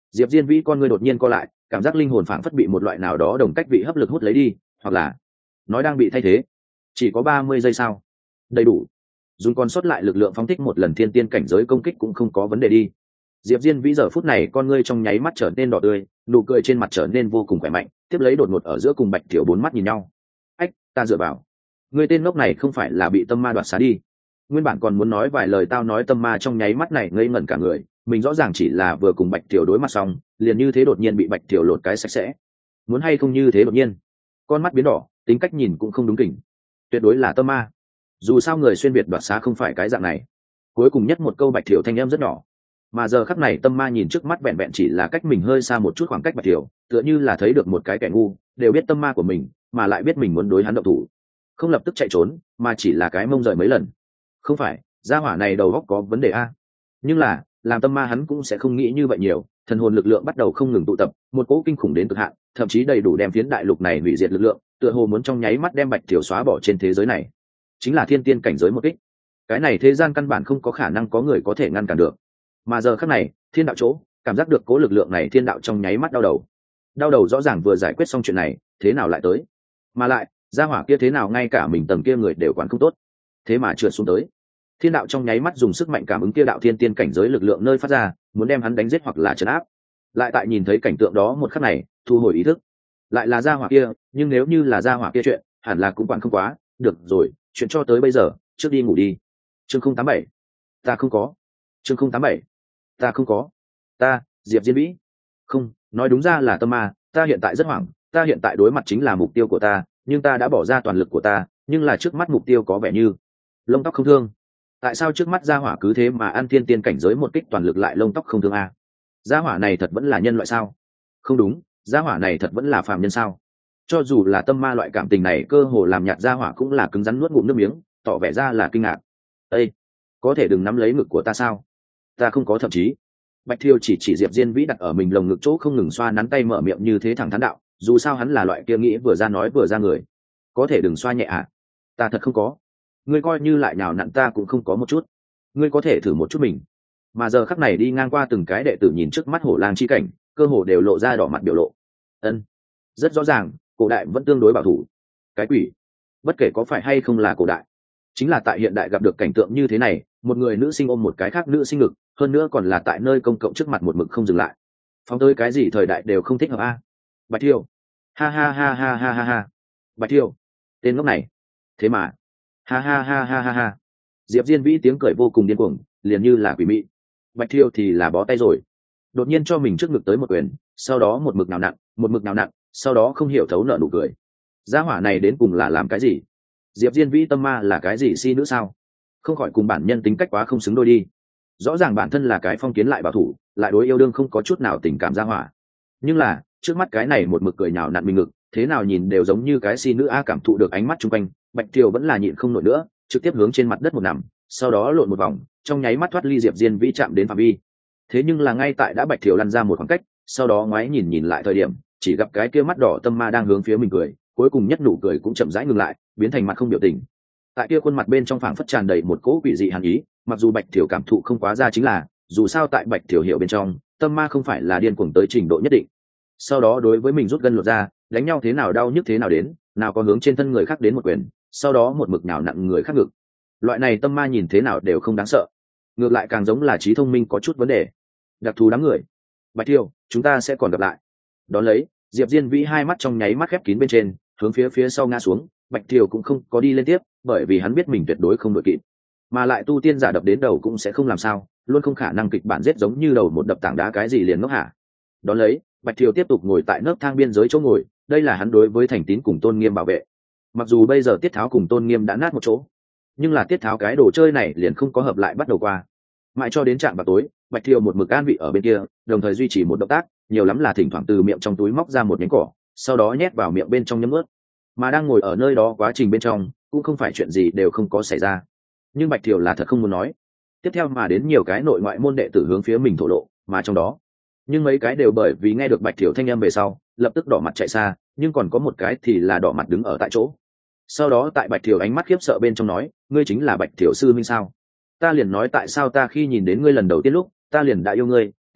Diệp Diên Vĩ con người đột nhiên co lại, cảm giác linh hồn phảng phất bị một loại nào đó đồng cách vị hấp lực hút lấy đi, hoặc là nói đang bị thay thế. Chỉ có 30 giây sao? Đầy đủ. Dùng còn sót lại lực lượng phóng thích một lần thiên tiên cảnh giới công kích cũng không có vấn đề đi. Diệp Diên Vĩ giờ phút này con ngươi trong nháy mắt trở nên đỏ tươi, nụ cười trên mặt trở nên vô cùng khỏe mạnh, tiếp lấy đột ngột ở giữa cùng Bạch Thiểu bốn mắt nhìn nhau. Ách, ta dựa vào. Người tên ngốc này không phải là bị tâm ma đoạt xá đi. Nguyên bản còn muốn nói vài lời tao nói tâm ma trong nháy mắt này ngây ngẩn cả người, mình rõ ràng chỉ là vừa cùng Bạch Thiểu đối mặt xong, liền như thế đột nhiên bị Bạch Thiểu lột cái sạch sẽ. Muốn hay không như thế đột nhiên. Con mắt biến đỏ, tính cách nhìn cũng không đúng kỉnh. Tuyệt đối là tâm ma. Dù sao người xuyên việt đoạt xá không phải cái dạng này. Cuối cùng nhất một câu Bạch Thiểu thanh em rất nhỏ. Mà giờ khắc này tâm ma nhìn trước mắt vẹn vẹn chỉ là cách mình hơi xa một chút khoảng cách Bạch Thiểu, tựa như là thấy được một cái kẻ ngu, đều biết tâm ma của mình, mà lại biết mình muốn đối hắn động thủ. Không lập tức chạy trốn, mà chỉ là cái mông rời mấy lần. Không phải, gia hỏa này đầu óc có vấn đề a. Nhưng là, làm tâm ma hắn cũng sẽ không nghĩ như vậy nhiều, thần hồn lực lượng bắt đầu không ngừng tụ tập, một cỗ kinh khủng đến cực hạn, thậm chí đầy đủ đem phiến đại lục này hủy diệt lực lượng, tựa hồ muốn trong nháy mắt đem Bạch Thiểu xóa bỏ trên thế giới này. Chính là thiên tiên cảnh giới một kích. Cái này thế gian căn bản không có khả năng có người có thể ngăn cản được. Mà giờ khắc này, thiên đạo chỗ, cảm giác được cỗ lực lượng này thiên đạo trong nháy mắt đau đầu. Đau đầu rõ ràng vừa giải quyết xong chuyện này, thế nào lại tới? Mà lại, gia hỏa kia thế nào ngay cả mình tầng kia người đều quản không tốt, thế mà trượt xuống tới. Thiên đạo trong nháy mắt dùng sức mạnh cảm ứng kia đạo thiên tiên cảnh giới lực lượng nơi phát ra, muốn đem hắn đánh giết hoặc là trấn áp. Lại tại nhìn thấy cảnh tượng đó một khắc này, thu hồi ý thức. Lại là gia hỏa kia, nhưng nếu như là gia hỏa kia chuyện, hẳn là cũng quản không quá, được rồi, chuyện cho tới bây giờ, trước đi ngủ đi. Chương 087. Ta không có. Chương 087. Ta không có. Ta, Diệp Diên Vĩ. Không, nói đúng ra là tâm ma, ta hiện tại rất hoảng, ta hiện tại đối mặt chính là mục tiêu của ta, nhưng ta đã bỏ ra toàn lực của ta, nhưng là trước mắt mục tiêu có vẻ như lông tóc không thương. Tại sao trước mắt gia hỏa cứ thế mà ăn thiên tiên cảnh giới một kích toàn lực lại lông tóc không thương a? Gia hỏa này thật vẫn là nhân loại sao? Không đúng, gia hỏa này thật vẫn là phàm nhân sao? Cho dù là tâm ma loại cảm tình này cơ hồ làm nhạt gia hỏa cũng là cứng rắn nuốt ngụm nước miếng, tỏ vẻ ra là kinh ngạc. Ê, có thể đừng nắm lấy ngực của ta sao? Ta không có thậm chí. Bạch Thiêu chỉ Diệp Diên Vĩ đặt ở mình lồng ngực chỗ không ngừng xoa nắn tay mở miệng như thế thẳng thắn đạo, dù sao hắn là loại kia nghĩ vừa ra nói vừa ra người. Có thể đừng xoa nhẹ à? Ta thật không có. Ngươi coi như lại nhào nặn ta cũng không có một chút. Ngươi có thể thử một chút mình. Mà giờ khắc này đi ngang qua từng cái đệ tử nhìn trước mắt hổ lang chi cảnh, cơ hồ đều lộ ra đỏ mặt biểu lộ. Ân, rất rõ ràng, cổ đại vẫn tương đối bảo thủ. Cái quỷ, bất kể có phải hay không là cổ đại, chính là tại hiện đại gặp được cảnh tượng như thế này, một người nữ sinh ôm một cái khác nữ sinh ngực, hơn nữa còn là tại nơi công cộng trước mặt một mực không dừng lại. Phóng tới cái gì thời đại đều không thích hợp a. Bạch Thiêu, ha ha ha ha ha ha ha. Bạch Thiêu, tên ngốc này, thế mà, ha ha ha ha ha ha. Diệp Diên Vĩ tiếng cười vô cùng điên cuồng, liền như là quỷ mị. Bạch Thiêu thì là bó tay rồi, đột nhiên cho mình trước ngực tới một quyền, sau đó một mực nào nặng, một mực nào nặng, sau đó không hiểu thấu nợ nụ cười. Gia hỏa này đến cùng là làm cái gì? Diệp Diên Vĩ tâm ma là cái gì si nữ sao? Không khỏi cùng bản nhân tính cách quá không xứng đôi đi. Rõ ràng bản thân là cái phong kiến lại bảo thủ, lại đối yêu đương không có chút nào tình cảm gia hỏa, nhưng là trước mắt cái này một mực cười nhào nặn mình ngực, thế nào nhìn đều giống như cái si nữ a. Cảm thụ được ánh mắt chung quanh, Bạch Thiều vẫn là nhịn không nổi nữa, trực tiếp hướng trên mặt đất một nằm, sau đó lộn một vòng, trong nháy mắt thoát ly Diệp Diên Vĩ chạm đến phạm vi. Thế nhưng là ngay tại đã Bạch Thiều lăn ra một khoảng cách, sau đó ngoái nhìn lại thời điểm, chỉ gặp cái kia mắt đỏ tâm ma đang hướng phía mình cười, cuối cùng nhất nụ cười cũng chậm rãi ngừng lại, biến thành mặt không biểu tình. Tại kia khuôn mặt bên trong phảng phất tràn đầy một cỗ quỷ dị hàn ý, mặc dù Bạch Thiều cảm thụ không quá ra, chính là dù sao tại Bạch Thiều hiểu bên trong, tâm ma không phải là điên cuồng tới trình độ nhất định. Sau đó đối với mình rút gân lột ra, đánh nhau thế nào đau nhức thế nào đến, nào có hướng trên thân người khác đến một quyền, sau đó một mực nào nặn người khác ngực. Loại này tâm ma nhìn thế nào đều không đáng sợ, ngược lại càng giống là trí thông minh có chút vấn đề. Đặc thù đám người. Bạch Thiều, chúng ta sẽ còn gặp lại. Đón lấy, Diệp Diên Vĩ hai mắt trong nháy mắt khép kín bên trên, hướng phía sau ngã xuống. Bạch Thiều cũng không có đi lên tiếp, bởi vì hắn biết mình tuyệt đối không đội kịp, mà lại tu tiên giả đập đến đầu cũng sẽ không làm sao, luôn không khả năng kịch bản giết giống như đầu một đập tảng đá cái gì liền ngốc hả. Đón lấy, Bạch Thiều tiếp tục ngồi tại nấc thang biên giới chỗ ngồi, đây là hắn đối với thành tín cùng tôn nghiêm bảo vệ. Mặc dù bây giờ Tiết Tháo cùng tôn nghiêm đã nát một chỗ, nhưng là Tiết Tháo cái đồ chơi này liền không có hợp lại bắt đầu qua. Mãi cho đến trạm vào tối, Bạch Thiều một mực an vị ở bên kia, đồng thời duy trì một động tác, nhiều lắm là thỉnh thoảng từ miệng trong túi móc ra một nhánh cỏ, sau đó nhét vào miệng bên trong nhấm ướt. Mà đang ngồi ở nơi đó quá trình bên trong, cũng không phải chuyện gì đều không có xảy ra. Nhưng Bạch Thiều là thật không muốn nói. Tiếp theo mà đến nhiều cái nội ngoại môn đệ tử hướng phía mình thổ lộ, mà trong đó, nhưng mấy cái đều bởi vì nghe được Bạch Thiều thanh âm về sau, lập tức đỏ mặt chạy xa, nhưng còn có một cái thì là đỏ mặt đứng ở tại chỗ. Sau đó tại Bạch Thiều ánh mắt khiếp sợ bên trong nói, ngươi chính là Bạch Thiều sư minh sao? Ta liền nói tại sao ta khi nhìn đến ngươi lần đầu tiên lúc, ta liền đã yêu ngươi,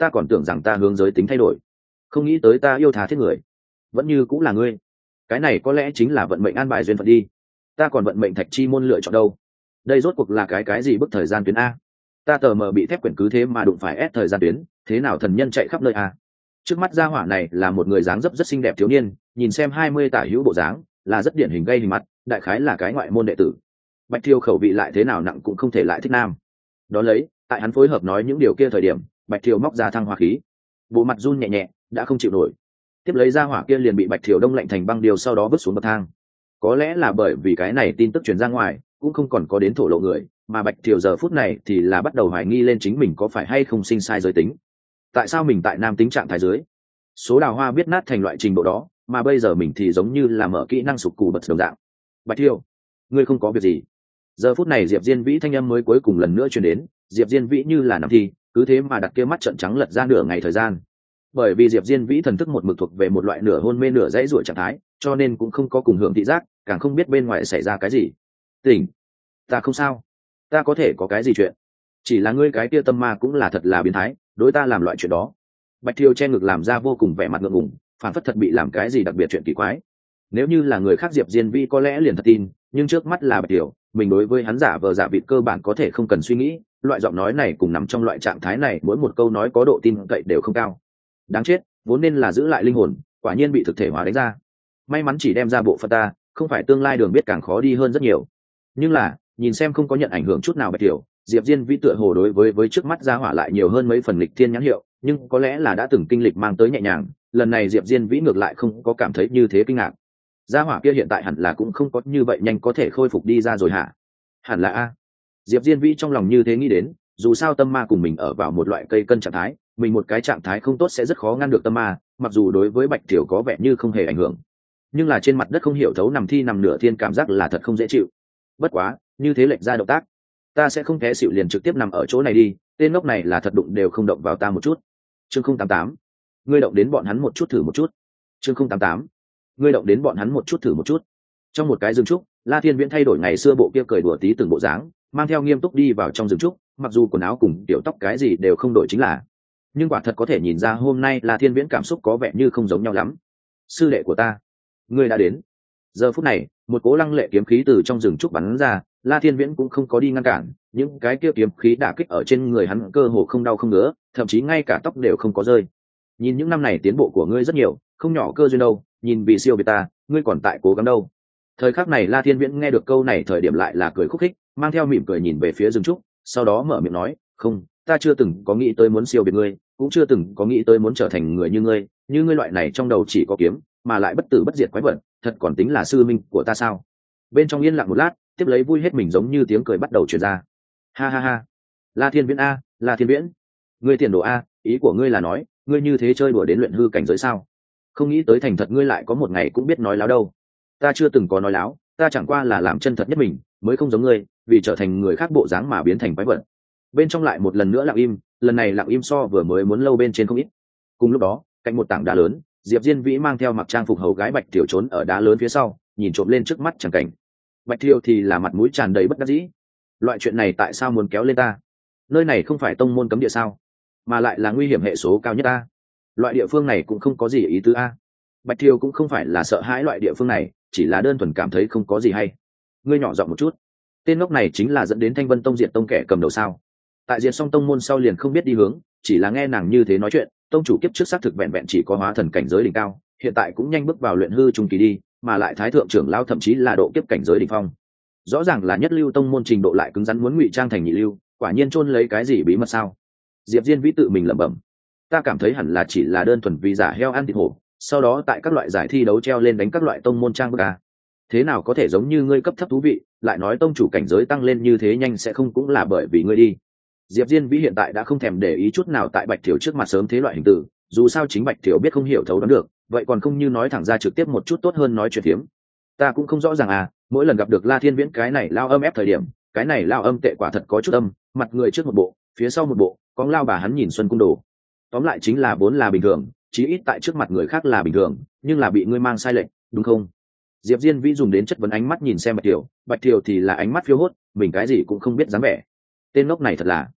ta còn tưởng rằng ta hướng giới tính thay đổi, không nghĩ tới ta yêu thà thiết người vẫn như cũng là ngươi. Cái này có lẽ chính là vận mệnh an bài duyên phận đi. Ta còn vận mệnh thạch chi môn lựa chọn đâu. Đây rốt cuộc là cái gì bức thời gian tuyến a? Ta tờ mờ bị thép quyển cứ thế mà đụng phải ép thời gian tuyến, thế nào thần nhân chạy khắp nơi a? Trước mắt gia hỏa này là một người dáng dấp rất xinh đẹp thiếu niên, nhìn xem 20 tả hữu bộ dáng, là rất điển hình gây hình mặt, đại khái là cái ngoại môn đệ tử. Bạch Thiều khẩu vị lại thế nào nặng cũng không thể lại thích nam. Đó lấy, tại hắn phối hợp nói những điều kia thời điểm, Bạch Thiều móc ra thăng hoa khí, bộ mặt run nhẹ nhẹ, đã không chịu nổi. Tiếp lấy gia hỏa kia liền bị Bạch Thiều đông lạnh thành băng điều, sau đó vứt xuống bậc thang. Có lẽ là bởi vì cái này tin tức truyền ra ngoài, cũng không còn có đến thổ lộ người, mà Bạch Thiều giờ phút này thì là bắt đầu hoài nghi lên chính mình có phải hay không sinh sai giới tính. Tại sao mình tại nam tính trạng thái dưới số đào hoa biết nát thành loại trình độ đó, mà bây giờ mình thì giống như là mở kỹ năng sụp cù bật đồng dạng. Bạch Thiều, ngươi không có việc gì? Giờ phút này Diệp Diên Vĩ thanh âm mới cuối cùng lần nữa truyền đến. Diệp Diên Vĩ như là nằm thi, cứ thế mà đặt kia mắt trợn trắng lật ra nửa ngày thời gian. Bởi vì Diệp Diên Vĩ thần thức một mực thuộc về một loại nửa hôn mê nửa dãy ruổi trạng thái, cho nên cũng không có cùng hưởng thị giác, càng không biết bên ngoài xảy ra cái gì. Tỉnh, ta không sao, ta có thể có cái gì chuyện, chỉ là ngươi cái kia tâm ma cũng là thật là biến thái, đối ta làm loại chuyện đó. Bạch Thiều che ngực làm ra vô cùng vẻ mặt ngượng ngùng, phản phất thật bị làm cái gì đặc biệt chuyện kỳ quái. Nếu như là người khác Diệp Diên Vĩ có lẽ liền thật tin, nhưng trước mắt là Bạch Thiều, mình đối với hắn giả vờ giả vịt cơ bản có thể không cần suy nghĩ, loại giọng nói này cùng nằm trong loại trạng thái này, mỗi một câu nói có độ tin cậy đều không cao. Đáng chết, vốn nên là giữ lại linh hồn, quả nhiên bị thực thể hóa đánh ra. May mắn chỉ đem ra bộ phận ta, không phải tương lai đường biết càng khó đi hơn rất nhiều. Nhưng là, nhìn xem không có nhận ảnh hưởng chút nào Bạch Thiều, Diệp Diên Vĩ tựa hồ đối với trước mắt gia hỏa lại nhiều hơn mấy phần lịch thiên nhãn hiệu, nhưng có lẽ là đã từng kinh lịch mang tới nhẹ nhàng, lần này Diệp Diên Vĩ ngược lại không có cảm thấy như thế kinh ngạc. Gia hỏa kia hiện tại hẳn là cũng không có như vậy nhanh có thể khôi phục đi ra rồi hả? Hẳn là a. Diệp Diên Vĩ trong lòng như thế nghĩ đến, dù sao tâm ma cùng mình ở vào một loại cây cân trạng thái, mình một cái trạng thái không tốt sẽ rất khó ngăn được tâm ma, mặc dù đối với Bạch Thiều có vẻ như không hề ảnh hưởng, nhưng là trên mặt đất không hiểu thấu nằm thi nằm nửa thiên cảm giác là thật không dễ chịu. Bất quá, như thế lệch ra động tác, ta sẽ không té xịu liền trực tiếp nằm ở chỗ này đi, tên ngốc này là thật đụng đều không động vào ta một chút. Chương 088, ngươi động đến bọn hắn một chút thử một chút. Chương 088, ngươi động đến bọn hắn một chút thử một chút. Trong một cái rừng trúc, La Thiên Viễn thay đổi ngày xưa bộ kia cười đùa tí từng bộ dáng, mang theo nghiêm túc đi vào trong rừng trúc, mặc dù quần áo cùng tiểu tóc cái gì đều không đổi chính là, nhưng quả thật có thể nhìn ra hôm nay La Thiên Viễn cảm xúc có vẻ như không giống nhau lắm. Sư đệ của ta, ngươi đã đến. Giờ phút này, một cố lăng lệ kiếm khí từ trong rừng trúc bắn ra, La Thiên Viễn cũng không có đi ngăn cản, những cái kia kiếm khí đả kích ở trên người hắn cơ hồ không đau không ngứa, thậm chí ngay cả tóc đều không có rơi. Nhìn những năm này tiến bộ của ngươi rất nhiều, không nhỏ cơ duyên đâu, nhìn vì siêu việt ta, ngươi còn tại cố gắng đâu. Thời khắc này La Thiên Viễn nghe được câu này thời điểm lại là cười khúc khích, mang theo mỉm cười nhìn về phía rừng trúc, sau đó mở miệng nói, không, ta chưa từng có nghĩ tới muốn siêu việt ngươi, cũng chưa từng có nghĩ tới muốn trở thành người như ngươi loại này trong đầu chỉ có kiếm, mà lại bất tử bất diệt quái vật, thật còn tính là sư minh của ta sao? Bên trong yên lặng một lát, tiếp lấy vui hết mình giống như tiếng cười bắt đầu truyền ra. Ha ha ha, La Thiên Viễn a, La Thiên Viễn, ngươi tiền đồ a, ý của ngươi là nói, ngươi như thế chơi đùa đến luyện hư cảnh giới sao? Không nghĩ tới thành thật ngươi lại có một ngày cũng biết nói láo đâu. Ta chưa từng có nói láo, ta chẳng qua là làm chân thật nhất mình, mới không giống ngươi, vì trở thành người khác bộ dáng mà biến thành quái vật. Bên trong lại một lần nữa lặng im, lần này lặng im so vừa mới muốn lâu bên trên không ít. Cùng lúc đó, cạnh một tảng đá lớn, Diệp Diên Vĩ mang theo mặc trang phục hầu gái Bạch Thiều trốn ở đá lớn phía sau, nhìn trộm lên trước mắt chẳng cảnh. Bạch Thiều thì là mặt mũi tràn đầy bất đắc dĩ. Loại chuyện này tại sao muốn kéo lên ta? Nơi này không phải tông môn cấm địa sao, mà lại là nguy hiểm hệ số cao nhất ta. Loại địa phương này cũng không có gì ý tứ a. Bạch Thiều cũng không phải là sợ hãi loại địa phương này, chỉ là đơn thuần cảm thấy không có gì hay. Ngươi nhỏ giọng một chút. Tên ngốc này chính là dẫn đến Thanh Vân Tông diệt tông kẻ cầm đầu sao? Tại diệt xong tông môn sau liền không biết đi hướng, chỉ là nghe nàng như thế nói chuyện, tông chủ kiếp trước xác thực vẹn vẹn chỉ có hóa thần cảnh giới đỉnh cao, hiện tại cũng nhanh bước vào luyện hư trung kỳ đi, mà lại thái thượng trưởng lao thậm chí là độ kiếp cảnh giới đỉnh phong. Rõ ràng là nhất lưu tông môn trình độ lại cứng rắn muốn ngụy trang thành nhị lưu, quả nhiên chôn lấy cái gì bí mật sao? Diệp Diên Vĩ tự mình lẩm bẩm. Ta cảm thấy hẳn là chỉ là đơn thuần vì giả heo ăn thịt hổ, sau đó tại các loại giải thi đấu treo lên đánh các loại tông môn trang bức à. Thế nào có thể giống như ngươi cấp thấp thú vị, lại nói tông chủ cảnh giới tăng lên như thế nhanh sẽ không cũng là bởi vì ngươi đi. Diệp Diên Vĩ hiện tại đã không thèm để ý chút nào tại Bạch Thiều trước mặt sớm thế loại hình tử, dù sao chính Bạch Thiều biết không hiểu thấu đoán được, vậy còn không như nói thẳng ra trực tiếp một chút tốt hơn nói chuyện phiếm. Ta cũng không rõ ràng à, mỗi lần gặp được La Thiên Viễn cái này lao âm ép thời điểm, cái này lao âm tệ quả thật có chút âm, mặt người trước một bộ, phía sau một bộ, có lao bà hắn nhìn xuân cung đồ. Tóm lại chính là vốn là bình thường, chí ít tại trước mặt người khác là bình thường, nhưng là bị ngươi mang sai lệch, đúng không? Diệp Diên Vĩ dùng đến chất vấn ánh mắt nhìn xem Bạch Thiều thì là ánh mắt phiêu hốt, mình cái gì cũng không biết dáng vẻ. Tên ngốc này thật là.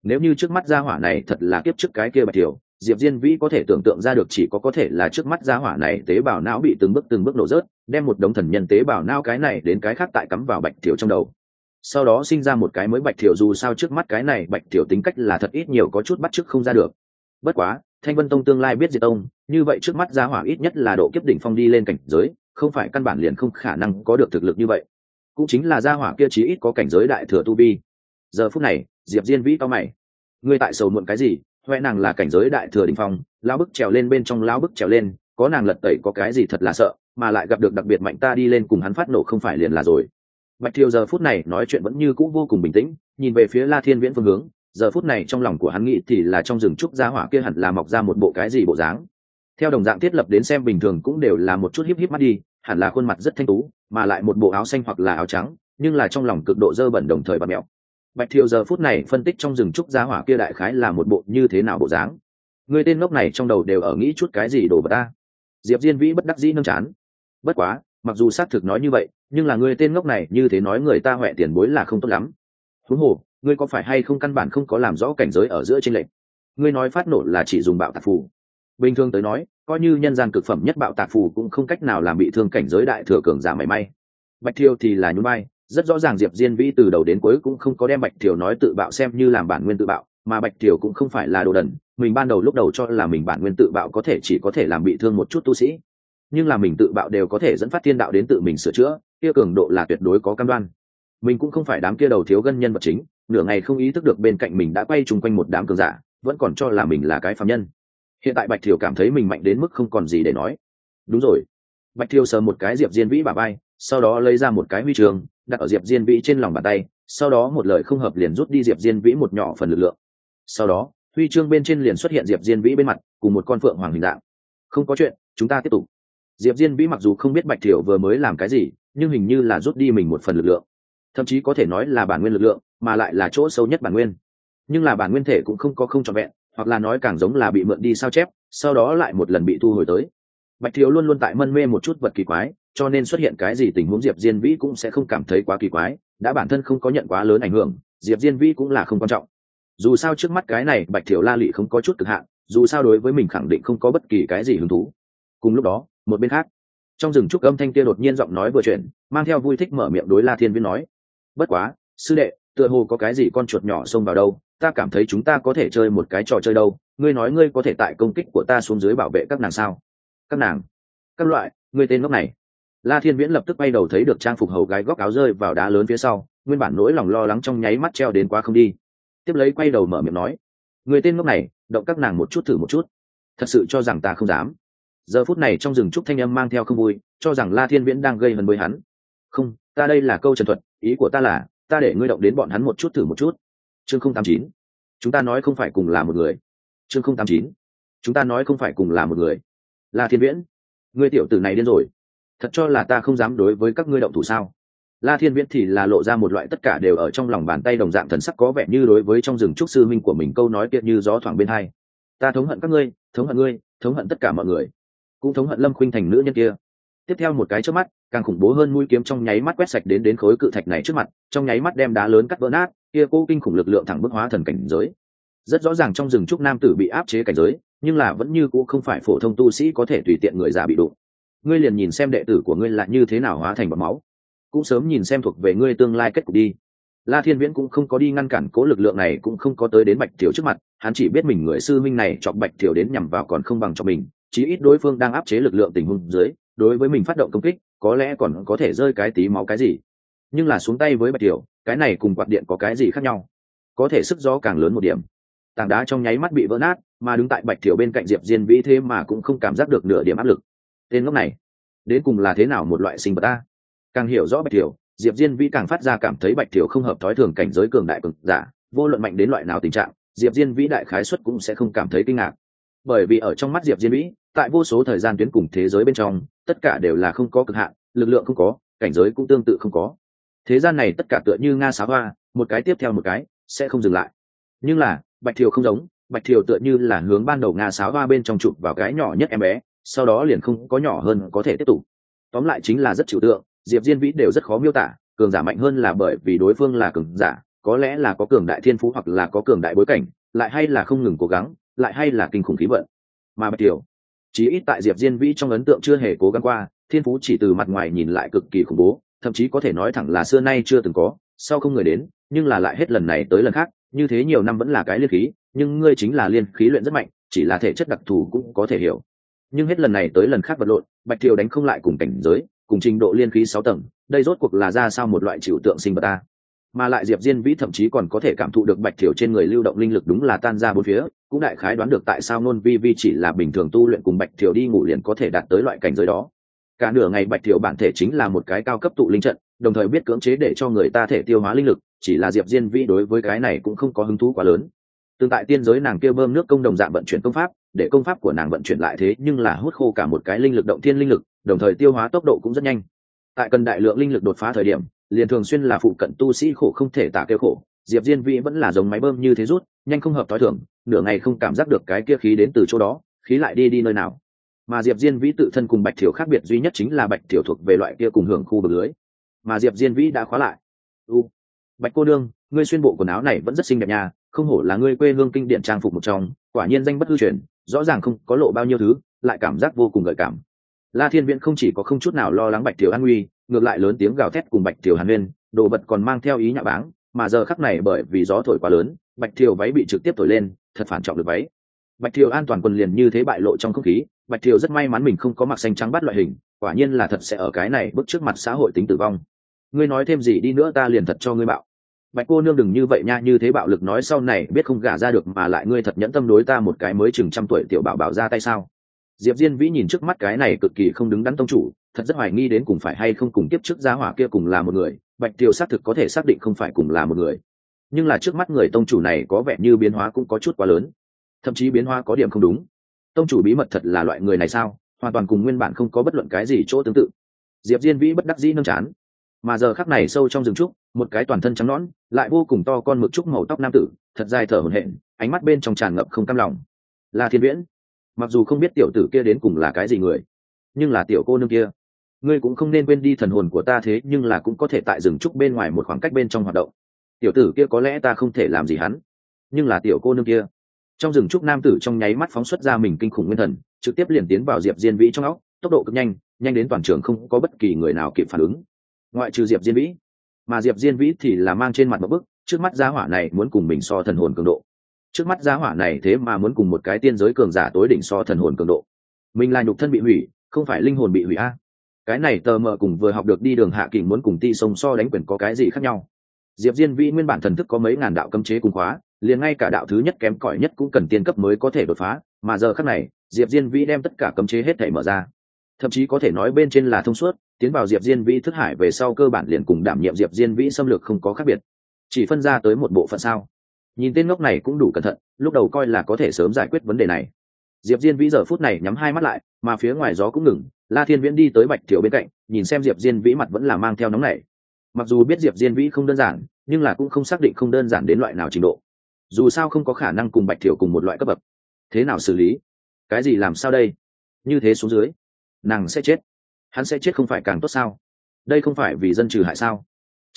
Nếu như trước mắt gia hỏa này thật là kiếp trước cái kia Bạch Thiều, Diệp Diên Vĩ có thể tưởng tượng ra được chỉ có thể là trước mắt gia hỏa này tế bào não bị từng bước nổ rớt, đem một đống thần nhân tế bào não cái này đến cái khác tại cắm vào Bạch Thiều trong đầu. Sau đó sinh ra một cái mới Bạch Thiều, dù sao trước mắt cái này Bạch Thiều tính cách là thật ít nhiều có chút bắt chước không ra được. Bất quá, Thanh Vân Tông tương lai biết diệt tông, như vậy trước mắt gia hỏa ít nhất là độ kiếp đỉnh phong đi lên cảnh giới, không phải căn bản liền không khả năng có được thực lực như vậy. Cũng chính là gia hỏa kia chí ít có cảnh giới đại thừa tu vi. Giờ phút này, Diệp Diên Vĩ cau mày. Ngươi tại sầu muộn cái gì? Hoẹ nàng là cảnh giới đại thừa đỉnh phong, lão bức trèo lên bên trong lão bức trèo lên, có nàng lật tẩy có cái gì thật là sợ, mà lại gặp được đặc biệt mạnh ta đi lên cùng hắn phát nổ không phải liền là rồi. Bạch Thiều giờ phút này nói chuyện vẫn như cũ vô cùng bình tĩnh, nhìn về phía La Thiên Viễn phương hướng, giờ phút này trong lòng của hắn nghĩ thì là trong rừng trúc gia hỏa kia hẳn là mọc ra một bộ cái gì bộ dáng. Theo đồng dạng thiết lập đến xem bình thường cũng đều là một chút híp híp mắt đi, hẳn là khuôn mặt rất thanh tú, mà lại một bộ áo xanh hoặc là áo trắng, nhưng là trong lòng cực độ dơ bẩn đồng thời bặm mẹo. Bạch Thiều giờ phút này phân tích trong rừng trúc gia hỏa kia đại khái là một bộ như thế nào bộ dáng. Người tên ngốc này trong đầu đều ở nghĩ chút cái gì đồ vật ta. Diệp Diên Vĩ bất đắc dĩ nâng chán. Bất quá, mặc dù xác thực nói như vậy, nhưng là người tên ngốc này như thế nói người ta huệ tiền bối là không tốt lắm. Huống hồ, ngươi có phải hay không căn bản không có làm rõ cảnh giới ở giữa chênh lệch. Ngươi nói phát nổ là chỉ dùng bạo tạc phù. Bình thường tới nói, coi như nhân gian cực phẩm nhất bạo tạc phù cũng không cách nào làm bị thương cảnh giới đại thừa cường giả mảy may. Bạch Thiều thì là nhún vai, rất rõ ràng Diệp Diên Vĩ từ đầu đến cuối cũng không có đem Bạch Thiều nói tự bạo xem như làm bản nguyên tự bạo, mà Bạch Thiều cũng không phải là đồ đần, mình ban đầu lúc đầu cho là mình bản nguyên tự bạo chỉ có thể làm bị thương một chút tu sĩ, nhưng là mình tự bạo đều có thể dẫn phát thiên đạo đến tự mình sửa chữa, kia cường độ là tuyệt đối có cam đoan. Mình cũng không phải đám kia đầu thiếu gân nhân vật chính, nửa ngày không ý thức được bên cạnh mình đã quay chung quanh một đám cường giả, vẫn còn cho là mình là cái phàm nhân. Hiện tại Bạch Thiều cảm thấy mình mạnh đến mức không còn gì để nói. Đúng rồi. Bạch Thiều sờ một cái Diệp Diên Vĩ bả vai, sau đó lấy ra một cái huy chương đặt ở Diệp Diên Vĩ trên lòng bàn tay, sau đó một lời không hợp liền rút đi Diệp Diên Vĩ một nhỏ phần lực lượng. Sau đó huy chương bên trên liền xuất hiện Diệp Diên Vĩ bên mặt cùng một con phượng hoàng hình dạng. Không có chuyện, chúng ta tiếp tục. Diệp Diên Vĩ mặc dù không biết Bạch Thiều vừa mới làm cái gì, nhưng hình như là rút đi mình một phần lực lượng, thậm chí có thể nói là bản nguyên lực lượng, mà lại là chỗ sâu nhất bản nguyên. Nhưng là bản nguyên thể cũng không có không trọn vẹn, hoặc là nói càng giống là bị mượn đi sao chép, sau đó lại một lần bị thu hồi tới. Bạch Thiều luôn luôn tại mân mê một chút vật kỳ quái, cho nên xuất hiện cái gì tình huống Diệp Diên Vĩ cũng sẽ không cảm thấy quá kỳ quái, đã bản thân không có nhận quá lớn ảnh hưởng, Diệp Diên Vĩ cũng là không quan trọng. Dù sao trước mắt cái này Bạch Thiều la lị không có chút cực hạn, dù sao đối với mình khẳng định không có bất kỳ cái gì hứng thú. Cùng lúc đó, một bên khác, trong rừng trúc âm thanh kia đột nhiên giọng nói vừa chuyển, mang theo vui thích mở miệng đối La Thiên Viễn nói: bất quá, sư đệ, tựa hồ có cái gì con chuột nhỏ xông vào đâu, ta cảm thấy chúng ta có thể chơi một cái trò chơi đâu, ngươi nói ngươi có thể tại công kích của ta xuống dưới bảo vệ các nàng sao? Các nàng? Các loại, ngươi tên ngốc này. La Thiên Viễn lập tức bay đầu thấy được trang phục hầu gái góc áo rơi vào đá lớn phía sau, nguyên bản nỗi lòng lo lắng trong nháy mắt treo đến quá không đi. Tiếp lấy quay đầu mở miệng nói: ngươi tên ngốc này, động các nàng một chút thử một chút. Thật sự cho rằng ta không dám? Giờ phút này trong rừng trúc thanh âm mang theo không vui, cho rằng La Thiên Viễn đang gây hấn với hắn. Không, ta đây là câu trần thuật, ý của ta là ta để ngươi động đến bọn hắn một chút thử một chút. Chương 089, chúng ta nói không phải cùng là một người. Chương 089, chúng ta nói không phải cùng là một người. La Thiên Viễn, ngươi tiểu tử này điên rồi, thật cho là ta không dám đối với các ngươi động thủ sao? La Thiên Viễn thì là lộ ra một loại tất cả đều ở trong lòng bàn tay đồng dạng thần sắc, có vẻ như đối với trong rừng trúc sư minh của mình câu nói kia như gió thoảng bên hai. Ta thống hận các ngươi, thống hận ngươi, thống hận tất cả mọi người, cũng thống hận Lâm Khuynh Thành nữ nhân kia. Tiếp theo một cái chớp mắt, càng khủng bố hơn mũi kiếm trong nháy mắt quét sạch đến khối cự thạch này trước mặt, trong nháy mắt đem đá lớn cắt vỡ nát, kia cố kinh khủng lực lượng thẳng bức hóa thần cảnh giới. Rất rõ ràng trong rừng trúc nam tử bị áp chế cảnh giới, nhưng là vẫn như cũ không phải phổ thông tu sĩ có thể tùy tiện người già bị đụng. Ngươi liền nhìn xem đệ tử của ngươi là như thế nào hóa thành bọt máu, cũng sớm nhìn xem thuộc về ngươi tương lai kết cục đi. La Thiên Viễn cũng không có đi ngăn cản cố lực lượng này, cũng không có tới đến Bạch Thiều trước mặt, hắn chỉ biết mình người sư minh này chọc Bạch Thiều đến nhằm vào còn không bằng cho mình, chí ít đối phương đang áp chế lực lượng tình huống dưới, đối với mình phát động công kích, có lẽ còn có thể rơi cái tí máu cái gì. Nhưng là xuống tay với Bạch Thiều, cái này cùng quạt điện có cái gì khác nhau? Có thể sức gió càng lớn một điểm. Tảng đá trong nháy mắt bị vỡ nát, mà đứng tại Bạch Thiều bên cạnh Diệp Diên Vĩ thế mà cũng không cảm giác được nửa điểm áp lực. Tên ngốc này, đến cùng là thế nào một loại sinh vật ta? Càng hiểu rõ Bạch Thiều, Diệp Diên Vĩ càng phát ra cảm thấy Bạch Thiều không hợp thói thường cảnh giới cường đại cường giả, vô luận mạnh đến loại nào tình trạng, Diệp Diên Vĩ đại khái suất cũng sẽ không cảm thấy kinh ngạc. Bởi vì ở trong mắt Diệp Diên Vĩ, tại vô số thời gian tuyến cùng thế giới bên trong, tất cả đều là không có cực hạn, lực lượng không có, cảnh giới cũng tương tự không có. Thế gian này tất cả tựa như nga sáo hoa, một cái tiếp theo một cái, sẽ không dừng lại. Nhưng là, Bạch Thiều không giống, Bạch Thiều tựa như là hướng ban đầu nga sáo hoa bên trong chụp vào cái nhỏ nhất em bé, sau đó liền không có nhỏ hơn có thể tiếp tục. Tóm lại chính là rất trừu tượng, Diệp Diên Vĩ đều rất khó miêu tả, cường giả mạnh hơn là bởi vì đối phương là cường giả, có lẽ là có cường đại thiên phú hoặc là có cường đại bối cảnh, lại hay là không ngừng cố gắng, lại hay là kinh khủng khí vận. Mà Bạch Tiểu, chí ít tại Diệp Diên Vĩ trong ấn tượng chưa hề cố gắng qua, thiên phú chỉ từ mặt ngoài nhìn lại cực kỳ khủng bố, thậm chí có thể nói thẳng là xưa nay chưa từng có, sau không người đến, nhưng là lại hết lần này tới lần khác, như thế nhiều năm vẫn là cái liên khí, nhưng ngươi chính là liên khí luyện rất mạnh, chỉ là thể chất đặc thù cũng có thể hiểu. Nhưng hết lần này tới lần khác vật lộn, Bạch Tiểu đánh không lại cùng cảnh giới, cùng trình độ liên khí 6 tầng, đây rốt cuộc là ra sao một loại chịu tượng sinh vật ta. Mà lại Diệp Diên Vĩ thậm chí còn có thể cảm thụ được Bạch Tiểu trên người lưu động linh lực đúng là tan ra bốn phía, cũng đại khái đoán được tại sao Nôn Vi Vi chỉ là bình thường tu luyện cùng Bạch Tiểu đi ngủ liền có thể đạt tới loại cảnh giới đó. Cả nửa ngày Bạch Tiểu bản thể chính là một cái cao cấp tụ linh trận, đồng thời biết cưỡng chế để cho người ta thể tiêu hóa linh lực, chỉ là Diệp Diên Vĩ đối với cái này cũng không có hứng thú quá lớn. Tương tại tiên giới nàng kêu bơm nước công đồng dạng vận chuyển công pháp, để công pháp của nàng vận chuyển lại thế nhưng là hút khô cả một cái linh lực động thiên linh lực, đồng thời tiêu hóa tốc độ cũng rất nhanh. Tại cần đại lượng linh lực đột phá thời điểm, liền thường xuyên là phụ cận tu sĩ khổ không thể tả kêu khổ, Diệp Diên Vĩ vẫn là giống máy bơm như thế rút, nhanh không hợp thói thường, nửa ngày không cảm giác được cái kia khí đến từ chỗ đó, khí lại đi nơi nào. Mà Diệp Diên Vĩ tự thân cùng Bạch Thiểu khác biệt duy nhất chính là Bạch Thiểu thuộc về loại kia cùng hưởng khu vực lưới, mà Diệp Diên Vĩ đã khóa lại. Bạch cô nương, ngươi xuyên bộ quần áo này vẫn rất xinh đẹp nha, không hổ là ngươi quê hương kinh điển trang phục một trong, quả nhiên danh bất hư truyền, rõ ràng không có lộ bao nhiêu thứ, lại cảm giác vô cùng gợi cảm. La Thiên Viễn không chỉ có không chút nào lo lắng Bạch Thiểu an nguy, ngược lại lớn tiếng gào thét cùng Bạch Thiểu hàn huyên, đồ vật còn mang theo ý nhạ báng, mà giờ khắc này bởi vì gió thổi quá lớn, Bạch Thiểu váy bị trực tiếp thổi lên, thật phản trọng được váy. Bạch Thiểu an toàn quần liền như thế bại lộ trong không khí, Bạch Thiểu rất may mắn mình không có mặc xanh trắng bắt loại hình, quả nhiên là thật sẽ ở cái này bước trước mặt xã hội tính tử vong. Ngươi nói thêm gì đi nữa ta liền thật cho ngươi bạo. Bạch cô nương đừng như vậy nha, như thế bạo lực nói sau này biết không gả ra được, mà lại ngươi thật nhẫn tâm đối ta một cái mới chừng 100 tuổi tiểu bảo bảo ra tay sao? Diệp Diên Vĩ nhìn trước mắt cái này cực kỳ không đứng đắn tông chủ, thật rất hoài nghi đến cùng phải hay không cùng tiếp trước gia hỏa kia cùng là một người. Bạch Tiêu xác thực có thể xác định không phải cùng là một người, nhưng là trước mắt người tông chủ này có vẻ như biến hóa cũng có chút quá lớn, thậm chí biến hóa có điểm không đúng. Tông chủ bí mật thật là loại người này sao? Hoàn toàn cùng nguyên bản không có bất luận cái gì chỗ tương tự. Diệp Diên Vĩ bất đắc dĩ nâng chán. Mà giờ khắc này sâu trong rừng trúc, một cái toàn thân trắng nõn, lại vô cùng to con mực trúc màu tóc nam tử, thật dài thở hổn hển, ánh mắt bên trong tràn ngập không cam lòng. Là Thiên Viễn. Mặc dù không biết tiểu tử kia đến cùng là cái gì người, nhưng là tiểu cô nương kia, ngươi cũng không nên quên đi thần hồn của ta thế nhưng là cũng có thể tại rừng trúc bên ngoài một khoảng cách bên trong hoạt động. Tiểu tử kia có lẽ ta không thể làm gì hắn, nhưng là tiểu cô nương kia. Trong rừng trúc nam tử trong nháy mắt phóng xuất ra mình kinh khủng nguyên thần, trực tiếp liền tiến vào Diệp Diên Vĩ trong óc, tốc độ cực nhanh, nhanh đến toàn trường không có bất kỳ người nào kịp phản ứng, ngoại trừ Diệp Diên Vĩ. Mà Diệp Diên Vĩ thì là mang trên mặt một bức, trước mắt gia hỏa này muốn cùng mình so thần hồn cường độ. Trước mắt gia hỏa này thế mà muốn cùng một cái tiên giới cường giả tối đỉnh so thần hồn cường độ. Mình là nhục thân bị hủy, không phải linh hồn bị hủy a. Cái này tờ mờ cùng vừa học được đi đường hạ kình muốn cùng ti sông so đánh quyền có cái gì khác nhau. Diệp Diên Vĩ nguyên bản thần thức có mấy ngàn đạo cấm chế cùng khóa, liền ngay cả đạo thứ nhất kém cỏi nhất cũng cần tiên cấp mới có thể đột phá, mà giờ khắc này, Diệp Diên Vĩ đem tất cả cấm chế hết thảy mở ra. Thậm chí có thể nói bên trên là thông suốt, tiến vào Diệp Diên Vĩ thức hải về sau cơ bản liền cùng đảm nhiệm Diệp Diên Vĩ xâm lược không có khác biệt, chỉ phân ra tới một bộ phận sao. Nhìn tên ngốc này cũng đủ cẩn thận, lúc đầu coi là có thể sớm giải quyết vấn đề này. Diệp Diên Vĩ giờ phút này nhắm hai mắt lại, mà phía ngoài gió cũng ngừng, La Thiên Viễn đi tới Bạch Thiểu bên cạnh, nhìn xem Diệp Diên Vĩ mặt vẫn là mang theo nóng nảy. Mặc dù biết Diệp Diên Vĩ không đơn giản, nhưng là cũng không xác định không đơn giản đến loại nào trình độ. Dù sao không có khả năng cùng Bạch Thiểu cùng một loại cấp bậc. Thế nào xử lý? Cái gì làm sao đây? Như thế xuống dưới, nàng sẽ chết. Hắn sẽ chết không phải càng tốt sao? Đây không phải vì dân trừ hại sao?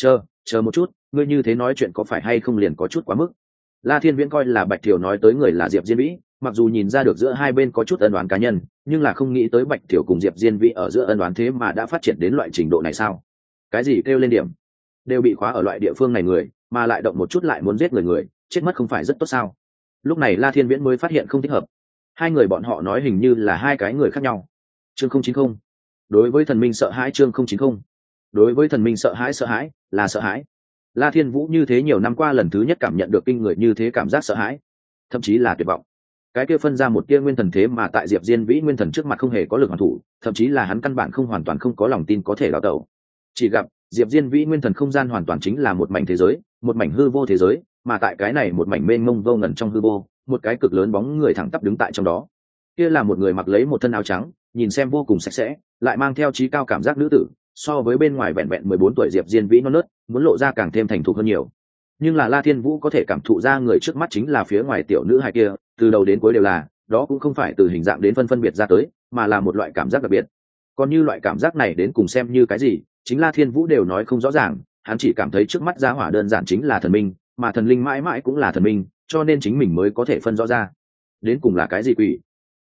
Chờ một chút, ngươi như thế nói chuyện có phải hay không liền có chút quá mức. La Thiên Viễn coi là Bạch Thiểu nói tới người là Diệp Diên Vĩ, mặc dù nhìn ra được giữa hai bên có chút ân oán cá nhân, nhưng là không nghĩ tới Bạch Thiểu cùng Diệp Diên Vĩ ở giữa ân oán thế mà đã phát triển đến loại trình độ này sao? Cái gì kêu lên điểm, đều bị khóa ở loại địa phương này người, mà lại động một chút lại muốn giết người, chết mất không phải rất tốt sao? Lúc này La Thiên Viễn mới phát hiện không thích hợp. Hai người bọn họ nói hình như là hai cái người khác nhau. Chương 090. Đối với thần minh sợ hãi. Chương 090. Đối với thần minh sợ hãi là sợ hãi. La Thiên Vũ như thế nhiều năm qua lần thứ nhất cảm nhận được kinh người như thế cảm giác sợ hãi, thậm chí là tuyệt vọng. Cái kia phân ra một tia nguyên thần thế mà tại Diệp Diên Vĩ nguyên thần trước mặt không hề có lực hoàn thủ, thậm chí là hắn căn bản không hoàn toàn không có lòng tin có thể đào tẩu. Chỉ gặp Diệp Diên Vĩ nguyên thần không gian hoàn toàn chính là một mảnh thế giới, một mảnh hư vô thế giới, mà tại cái này một mảnh mênh mông vô ngần trong hư vô, một cái cực lớn bóng người thẳng tắp đứng tại trong đó. Kia là một người mặc lấy một thân áo trắng, nhìn xem vô cùng sạch sẽ, lại mang theo trí cao cảm giác nữ tử, so với bên ngoài vẹn vẹn 14 tuổi Diệp Diên Vĩ non nớt, muốn lộ ra càng thêm thành thục hơn nhiều. Nhưng là La Thiên Vũ có thể cảm thụ ra người trước mắt chính là phía ngoài tiểu nữ hài kia, từ đầu đến cuối đều là, đó cũng không phải từ hình dạng đến phân biệt ra tới, mà là một loại cảm giác đặc biệt. Còn như loại cảm giác này đến cùng xem như cái gì, chính La Thiên Vũ đều nói không rõ ràng, hắn chỉ cảm thấy trước mắt gia hỏa đơn giản chính là thần minh, mà thần linh mãi mãi cũng là thần minh, cho nên chính mình mới có thể phân rõ ra đến cùng là cái gì quỷ.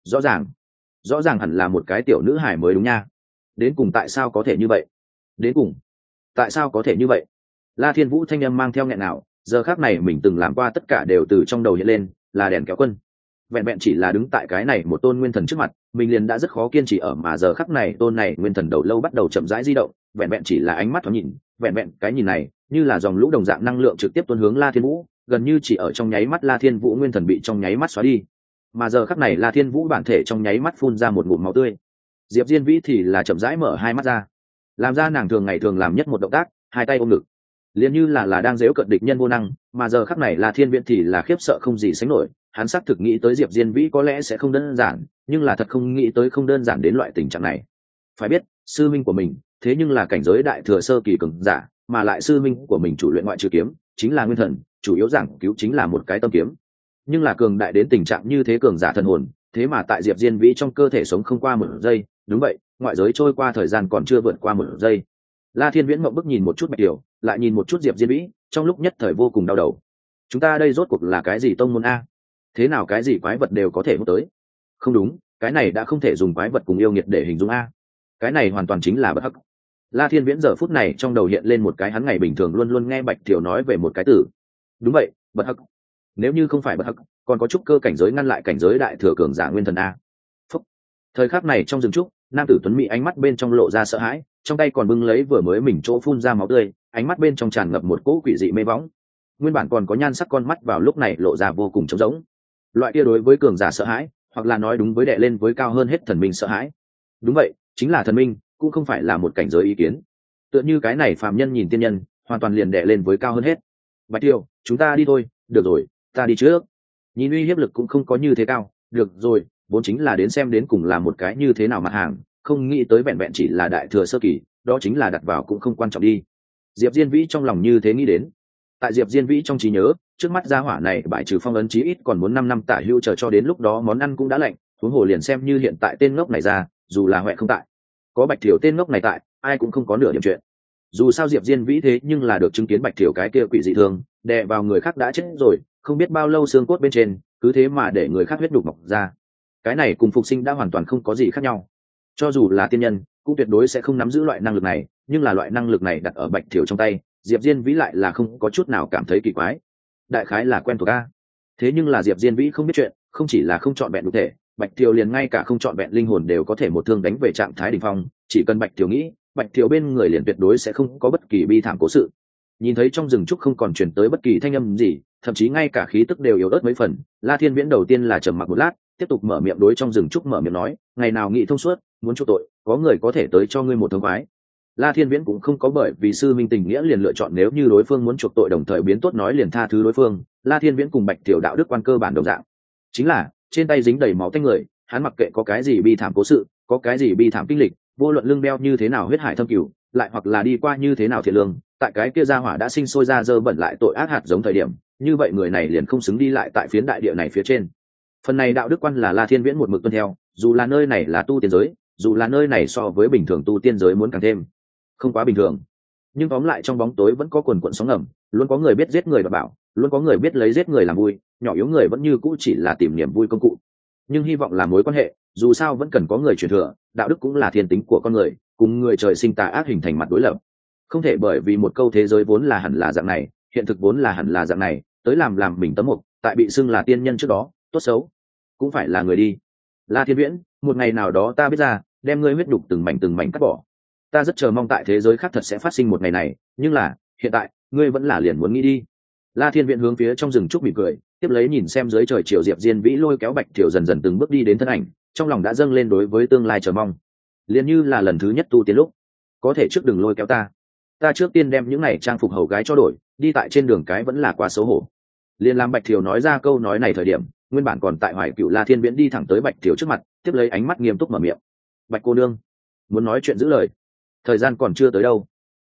Rõ ràng hẳn là một cái tiểu nữ hải mới đúng nha. Đến cùng tại sao có thể như vậy? Đến cùng tại sao có thể như vậy? La Thiên Vũ thanh âm mang theo nghẹn nào, giờ khác này mình từng làm qua tất cả đều từ trong đầu hiện lên, là đèn kéo quân. Vẹn vẹn chỉ là đứng tại cái này một tôn nguyên thần trước mặt, mình liền đã rất khó kiên trì ở, mà giờ khắc này tôn này nguyên thần đầu lâu bắt đầu chậm rãi di động, vẹn vẹn chỉ là ánh mắt thoáng nhìn, vẹn vẹn cái nhìn này như là dòng lũ đồng dạng năng lượng trực tiếp tuôn hướng La Thiên Vũ, gần như chỉ ở trong nháy mắt La Thiên Vũ nguyên thần bị trong nháy mắt xóa đi. Mà giờ khắc này La Thiên Vũ bản thể trong nháy mắt phun ra một ngụm máu tươi. Diệp Diên Vĩ thì là chậm rãi mở hai mắt ra, làm ra nàng thường ngày thường làm nhất một động tác, hai tay ôm ngực, liền như là đang giễu cợt địch nhân vô năng. Mà giờ khắc này La Thiên Viễn thì là khiếp sợ không gì sánh nổi, hắn xác thực nghĩ tới Diệp Diên Vĩ có lẽ sẽ không đơn giản, nhưng là thật không nghĩ tới không đơn giản đến loại tình trạng này. Phải biết sư minh của mình thế nhưng là cảnh giới đại thừa sơ kỳ cường giả, mà lại sư minh của mình chủ luyện ngoại trừ kiếm chính là nguyên thần, chủ yếu giảng cứu chính là một cái tâm kiếm, nhưng là cường đại đến tình trạng như thế cường giả thần hồn thế mà tại Diệp Diên Vĩ trong cơ thể sống không qua một giây. Đúng vậy, ngoại giới trôi qua thời gian còn chưa vượt qua một giây. La Thiên Viễn mộng bức nhìn một chút Bạch Kiều, lại nhìn một chút Diệp Diên Vĩ, trong lúc nhất thời vô cùng đau đầu. Chúng ta đây rốt cuộc là cái gì tông môn a? Thế nào cái gì quái vật đều có thể hút tới? Không đúng, cái này đã không thể dùng quái vật cùng yêu nghiệt để hình dung a. Cái này hoàn toàn chính là bất hắc. La Thiên Viễn giờ phút này trong đầu hiện lên một cái hắn ngày bình thường luôn luôn nghe Bạch Kiều nói về một cái từ. Đúng vậy, bất hắc. Nếu như không phải bất hắc, còn có chút cơ cảnh giới ngăn lại cảnh giới đại thừa cường giả nguyên thần a. Phúc. Thời khắc này trong rừng trúc, nam tử tuấn mỹ ánh mắt bên trong lộ ra sợ hãi, trong tay còn bưng lấy vừa mới mình chỗ phun ra máu tươi, ánh mắt bên trong tràn ngập một cỗ quỷ dị mê võng. Nguyên bản còn có nhan sắc con mắt vào lúc này lộ ra vô cùng trống rỗng. Loại kia đối với cường giả sợ hãi, hoặc là nói đúng với đệ lên với cao hơn hết thần minh sợ hãi. Đúng vậy, chính là thần minh, cũng không phải là một cảnh giới ý kiến. Tựa như cái này phàm nhân nhìn tiên nhân, hoàn toàn liền đệ lên với cao hơn hết. Bạch Tiêu, chúng ta đi thôi. Được rồi, ta đi trước. Nhìn uy hiếp lực cũng không có như thế cao. Được rồi, vốn chính là đến xem đến cùng là một cái như thế nào mặt hàng, không nghĩ tới vẹn vẹn chỉ là đại thừa sơ kỳ, đó chính là đặt vào cũng không quan trọng đi. Diệp Diên Vĩ trong lòng như thế nghĩ đến. Tại Diệp Diên Vĩ trong trí nhớ, trước mắt gia hỏa này bại trừ phong ấn chí ít còn muốn 5 năm tả hưu, chờ cho đến lúc đó món ăn cũng đã lạnh, huống hồ liền xem như hiện tại tên ngốc này ra, dù là huệ không tại, có Bạch Thiểu tên ngốc này tại, ai cũng không có nửa điểm chuyện. Dù sao Diệp Diên Vĩ thế nhưng là được chứng kiến Bạch Thiểu cái kia quỷ dị thường, đè vào người khác đã chết rồi, không biết bao lâu xương cốt bên trên, cứ thế mà để người khác huyết đục mọc ra. Cái này cùng phục sinh đã hoàn toàn không có gì khác nhau. Cho dù là tiên nhân, cũng tuyệt đối sẽ không nắm giữ loại năng lực này, nhưng là loại năng lực này đặt ở Bạch Thiểu trong tay, Diệp Diên Vĩ lại là không có chút nào cảm thấy kỳ quái. Đại khái là quen thuộc a. Thế nhưng là Diệp Diên Vĩ không biết chuyện, không chỉ là không chọn vẹn đủ thể, Bạch Thiểu liền ngay cả không chọn vẹn linh hồn đều có thể một thương đánh về trạng thái đỉnh phong, chỉ cần Bạch Thiểu nghĩ, Bạch Thiểu bên người liền tuyệt đối sẽ không có bất kỳ bi thảm cố sự. Nhìn thấy trong rừng trúc không còn truyền tới bất kỳ thanh âm gì, thậm chí ngay cả khí tức đều yếu ớt mấy phần, La Thiên Viễn đầu tiên là trầm mặc một lát, tiếp tục mở miệng đối trong rừng trúc mở miệng nói, ngày nào nghị thông suốt, muốn chuộc tội, có người có thể tới cho ngươi một thông khoái. La Thiên Viễn cũng không có bởi vì sư minh tình nghĩa liền lựa chọn nếu như đối phương muốn chuộc tội đồng thời biến tốt nói liền tha thứ đối phương. La Thiên Viễn cùng Bạch Tiểu đạo đức quan cơ bản đồng dạng, chính là trên tay dính đầy máu tanh người, hắn mặc kệ có cái gì bi thảm cố sự, có cái gì bi thảm kinh lịch, vô luận lưng beo như thế nào huyết hải thâm cửu, lại hoặc là đi qua như thế nào thiệt lương, tại cái kia gia hỏa đã sinh sôi ra dơ bẩn lại tội ác hạt giống thời điểm, như vậy người này liền không xứng đi lại tại phiến đại địa này phía trên. Phần này đạo đức quan là La Thiên Viễn một mực tuân theo, dù là nơi này là tu tiên giới, dù là nơi này so với bình thường tu tiên giới muốn càng thêm không quá bình thường, nhưng tóm lại trong bóng tối vẫn có quần quần sóng ngầm, luôn có người biết giết người và bảo, luôn có người biết lấy giết người làm vui, nhỏ yếu người vẫn như cũ chỉ là tìm niềm vui công cụ. Nhưng hy vọng là mối quan hệ, dù sao vẫn cần có người truyền thừa, đạo đức cũng là thiên tính của con người, cùng người trời sinh tà ác hình thành mặt đối lập. Không thể bởi vì một câu thế giới vốn là hẳn là dạng này, hiện thực vốn là hẳn là dạng này, tới làm mình tấm mục, tại bị xưng là tiên nhân trước đó, tốt xấu cũng phải là người đi. La Thiên Viễn, một ngày nào đó ta biết ra, đem ngươi huyết đục từng mảnh cắt bỏ. Ta rất chờ mong tại thế giới khác thật sẽ phát sinh một ngày này, nhưng là hiện tại ngươi vẫn là liền muốn nghĩ đi. La Thiên Viễn hướng phía trong rừng trúc mỉm cười, tiếp lấy nhìn xem dưới trời chiều Diệp Diên Vĩ lôi kéo Bạch Thiểu dần dần từng bước đi đến thân ảnh, trong lòng đã dâng lên đối với tương lai chờ mong. Liền như là lần thứ nhất tu tiên lúc, có thể trước đừng lôi kéo ta trước tiên đem những này trang phục hầu gái cho đổi, đi tại trên đường cái vẫn là quá xấu hổ. Liền làm Bạch Thiểu nói ra câu nói này thời điểm, nguyên bản còn tại Hoài Cựu La Thiên Viễn đi thẳng tới Bạch Thiểu trước mặt, tiếp lấy ánh mắt nghiêm túc mở miệng. Bạch cô nương, muốn nói chuyện giữ lời, thời gian còn chưa tới đâu.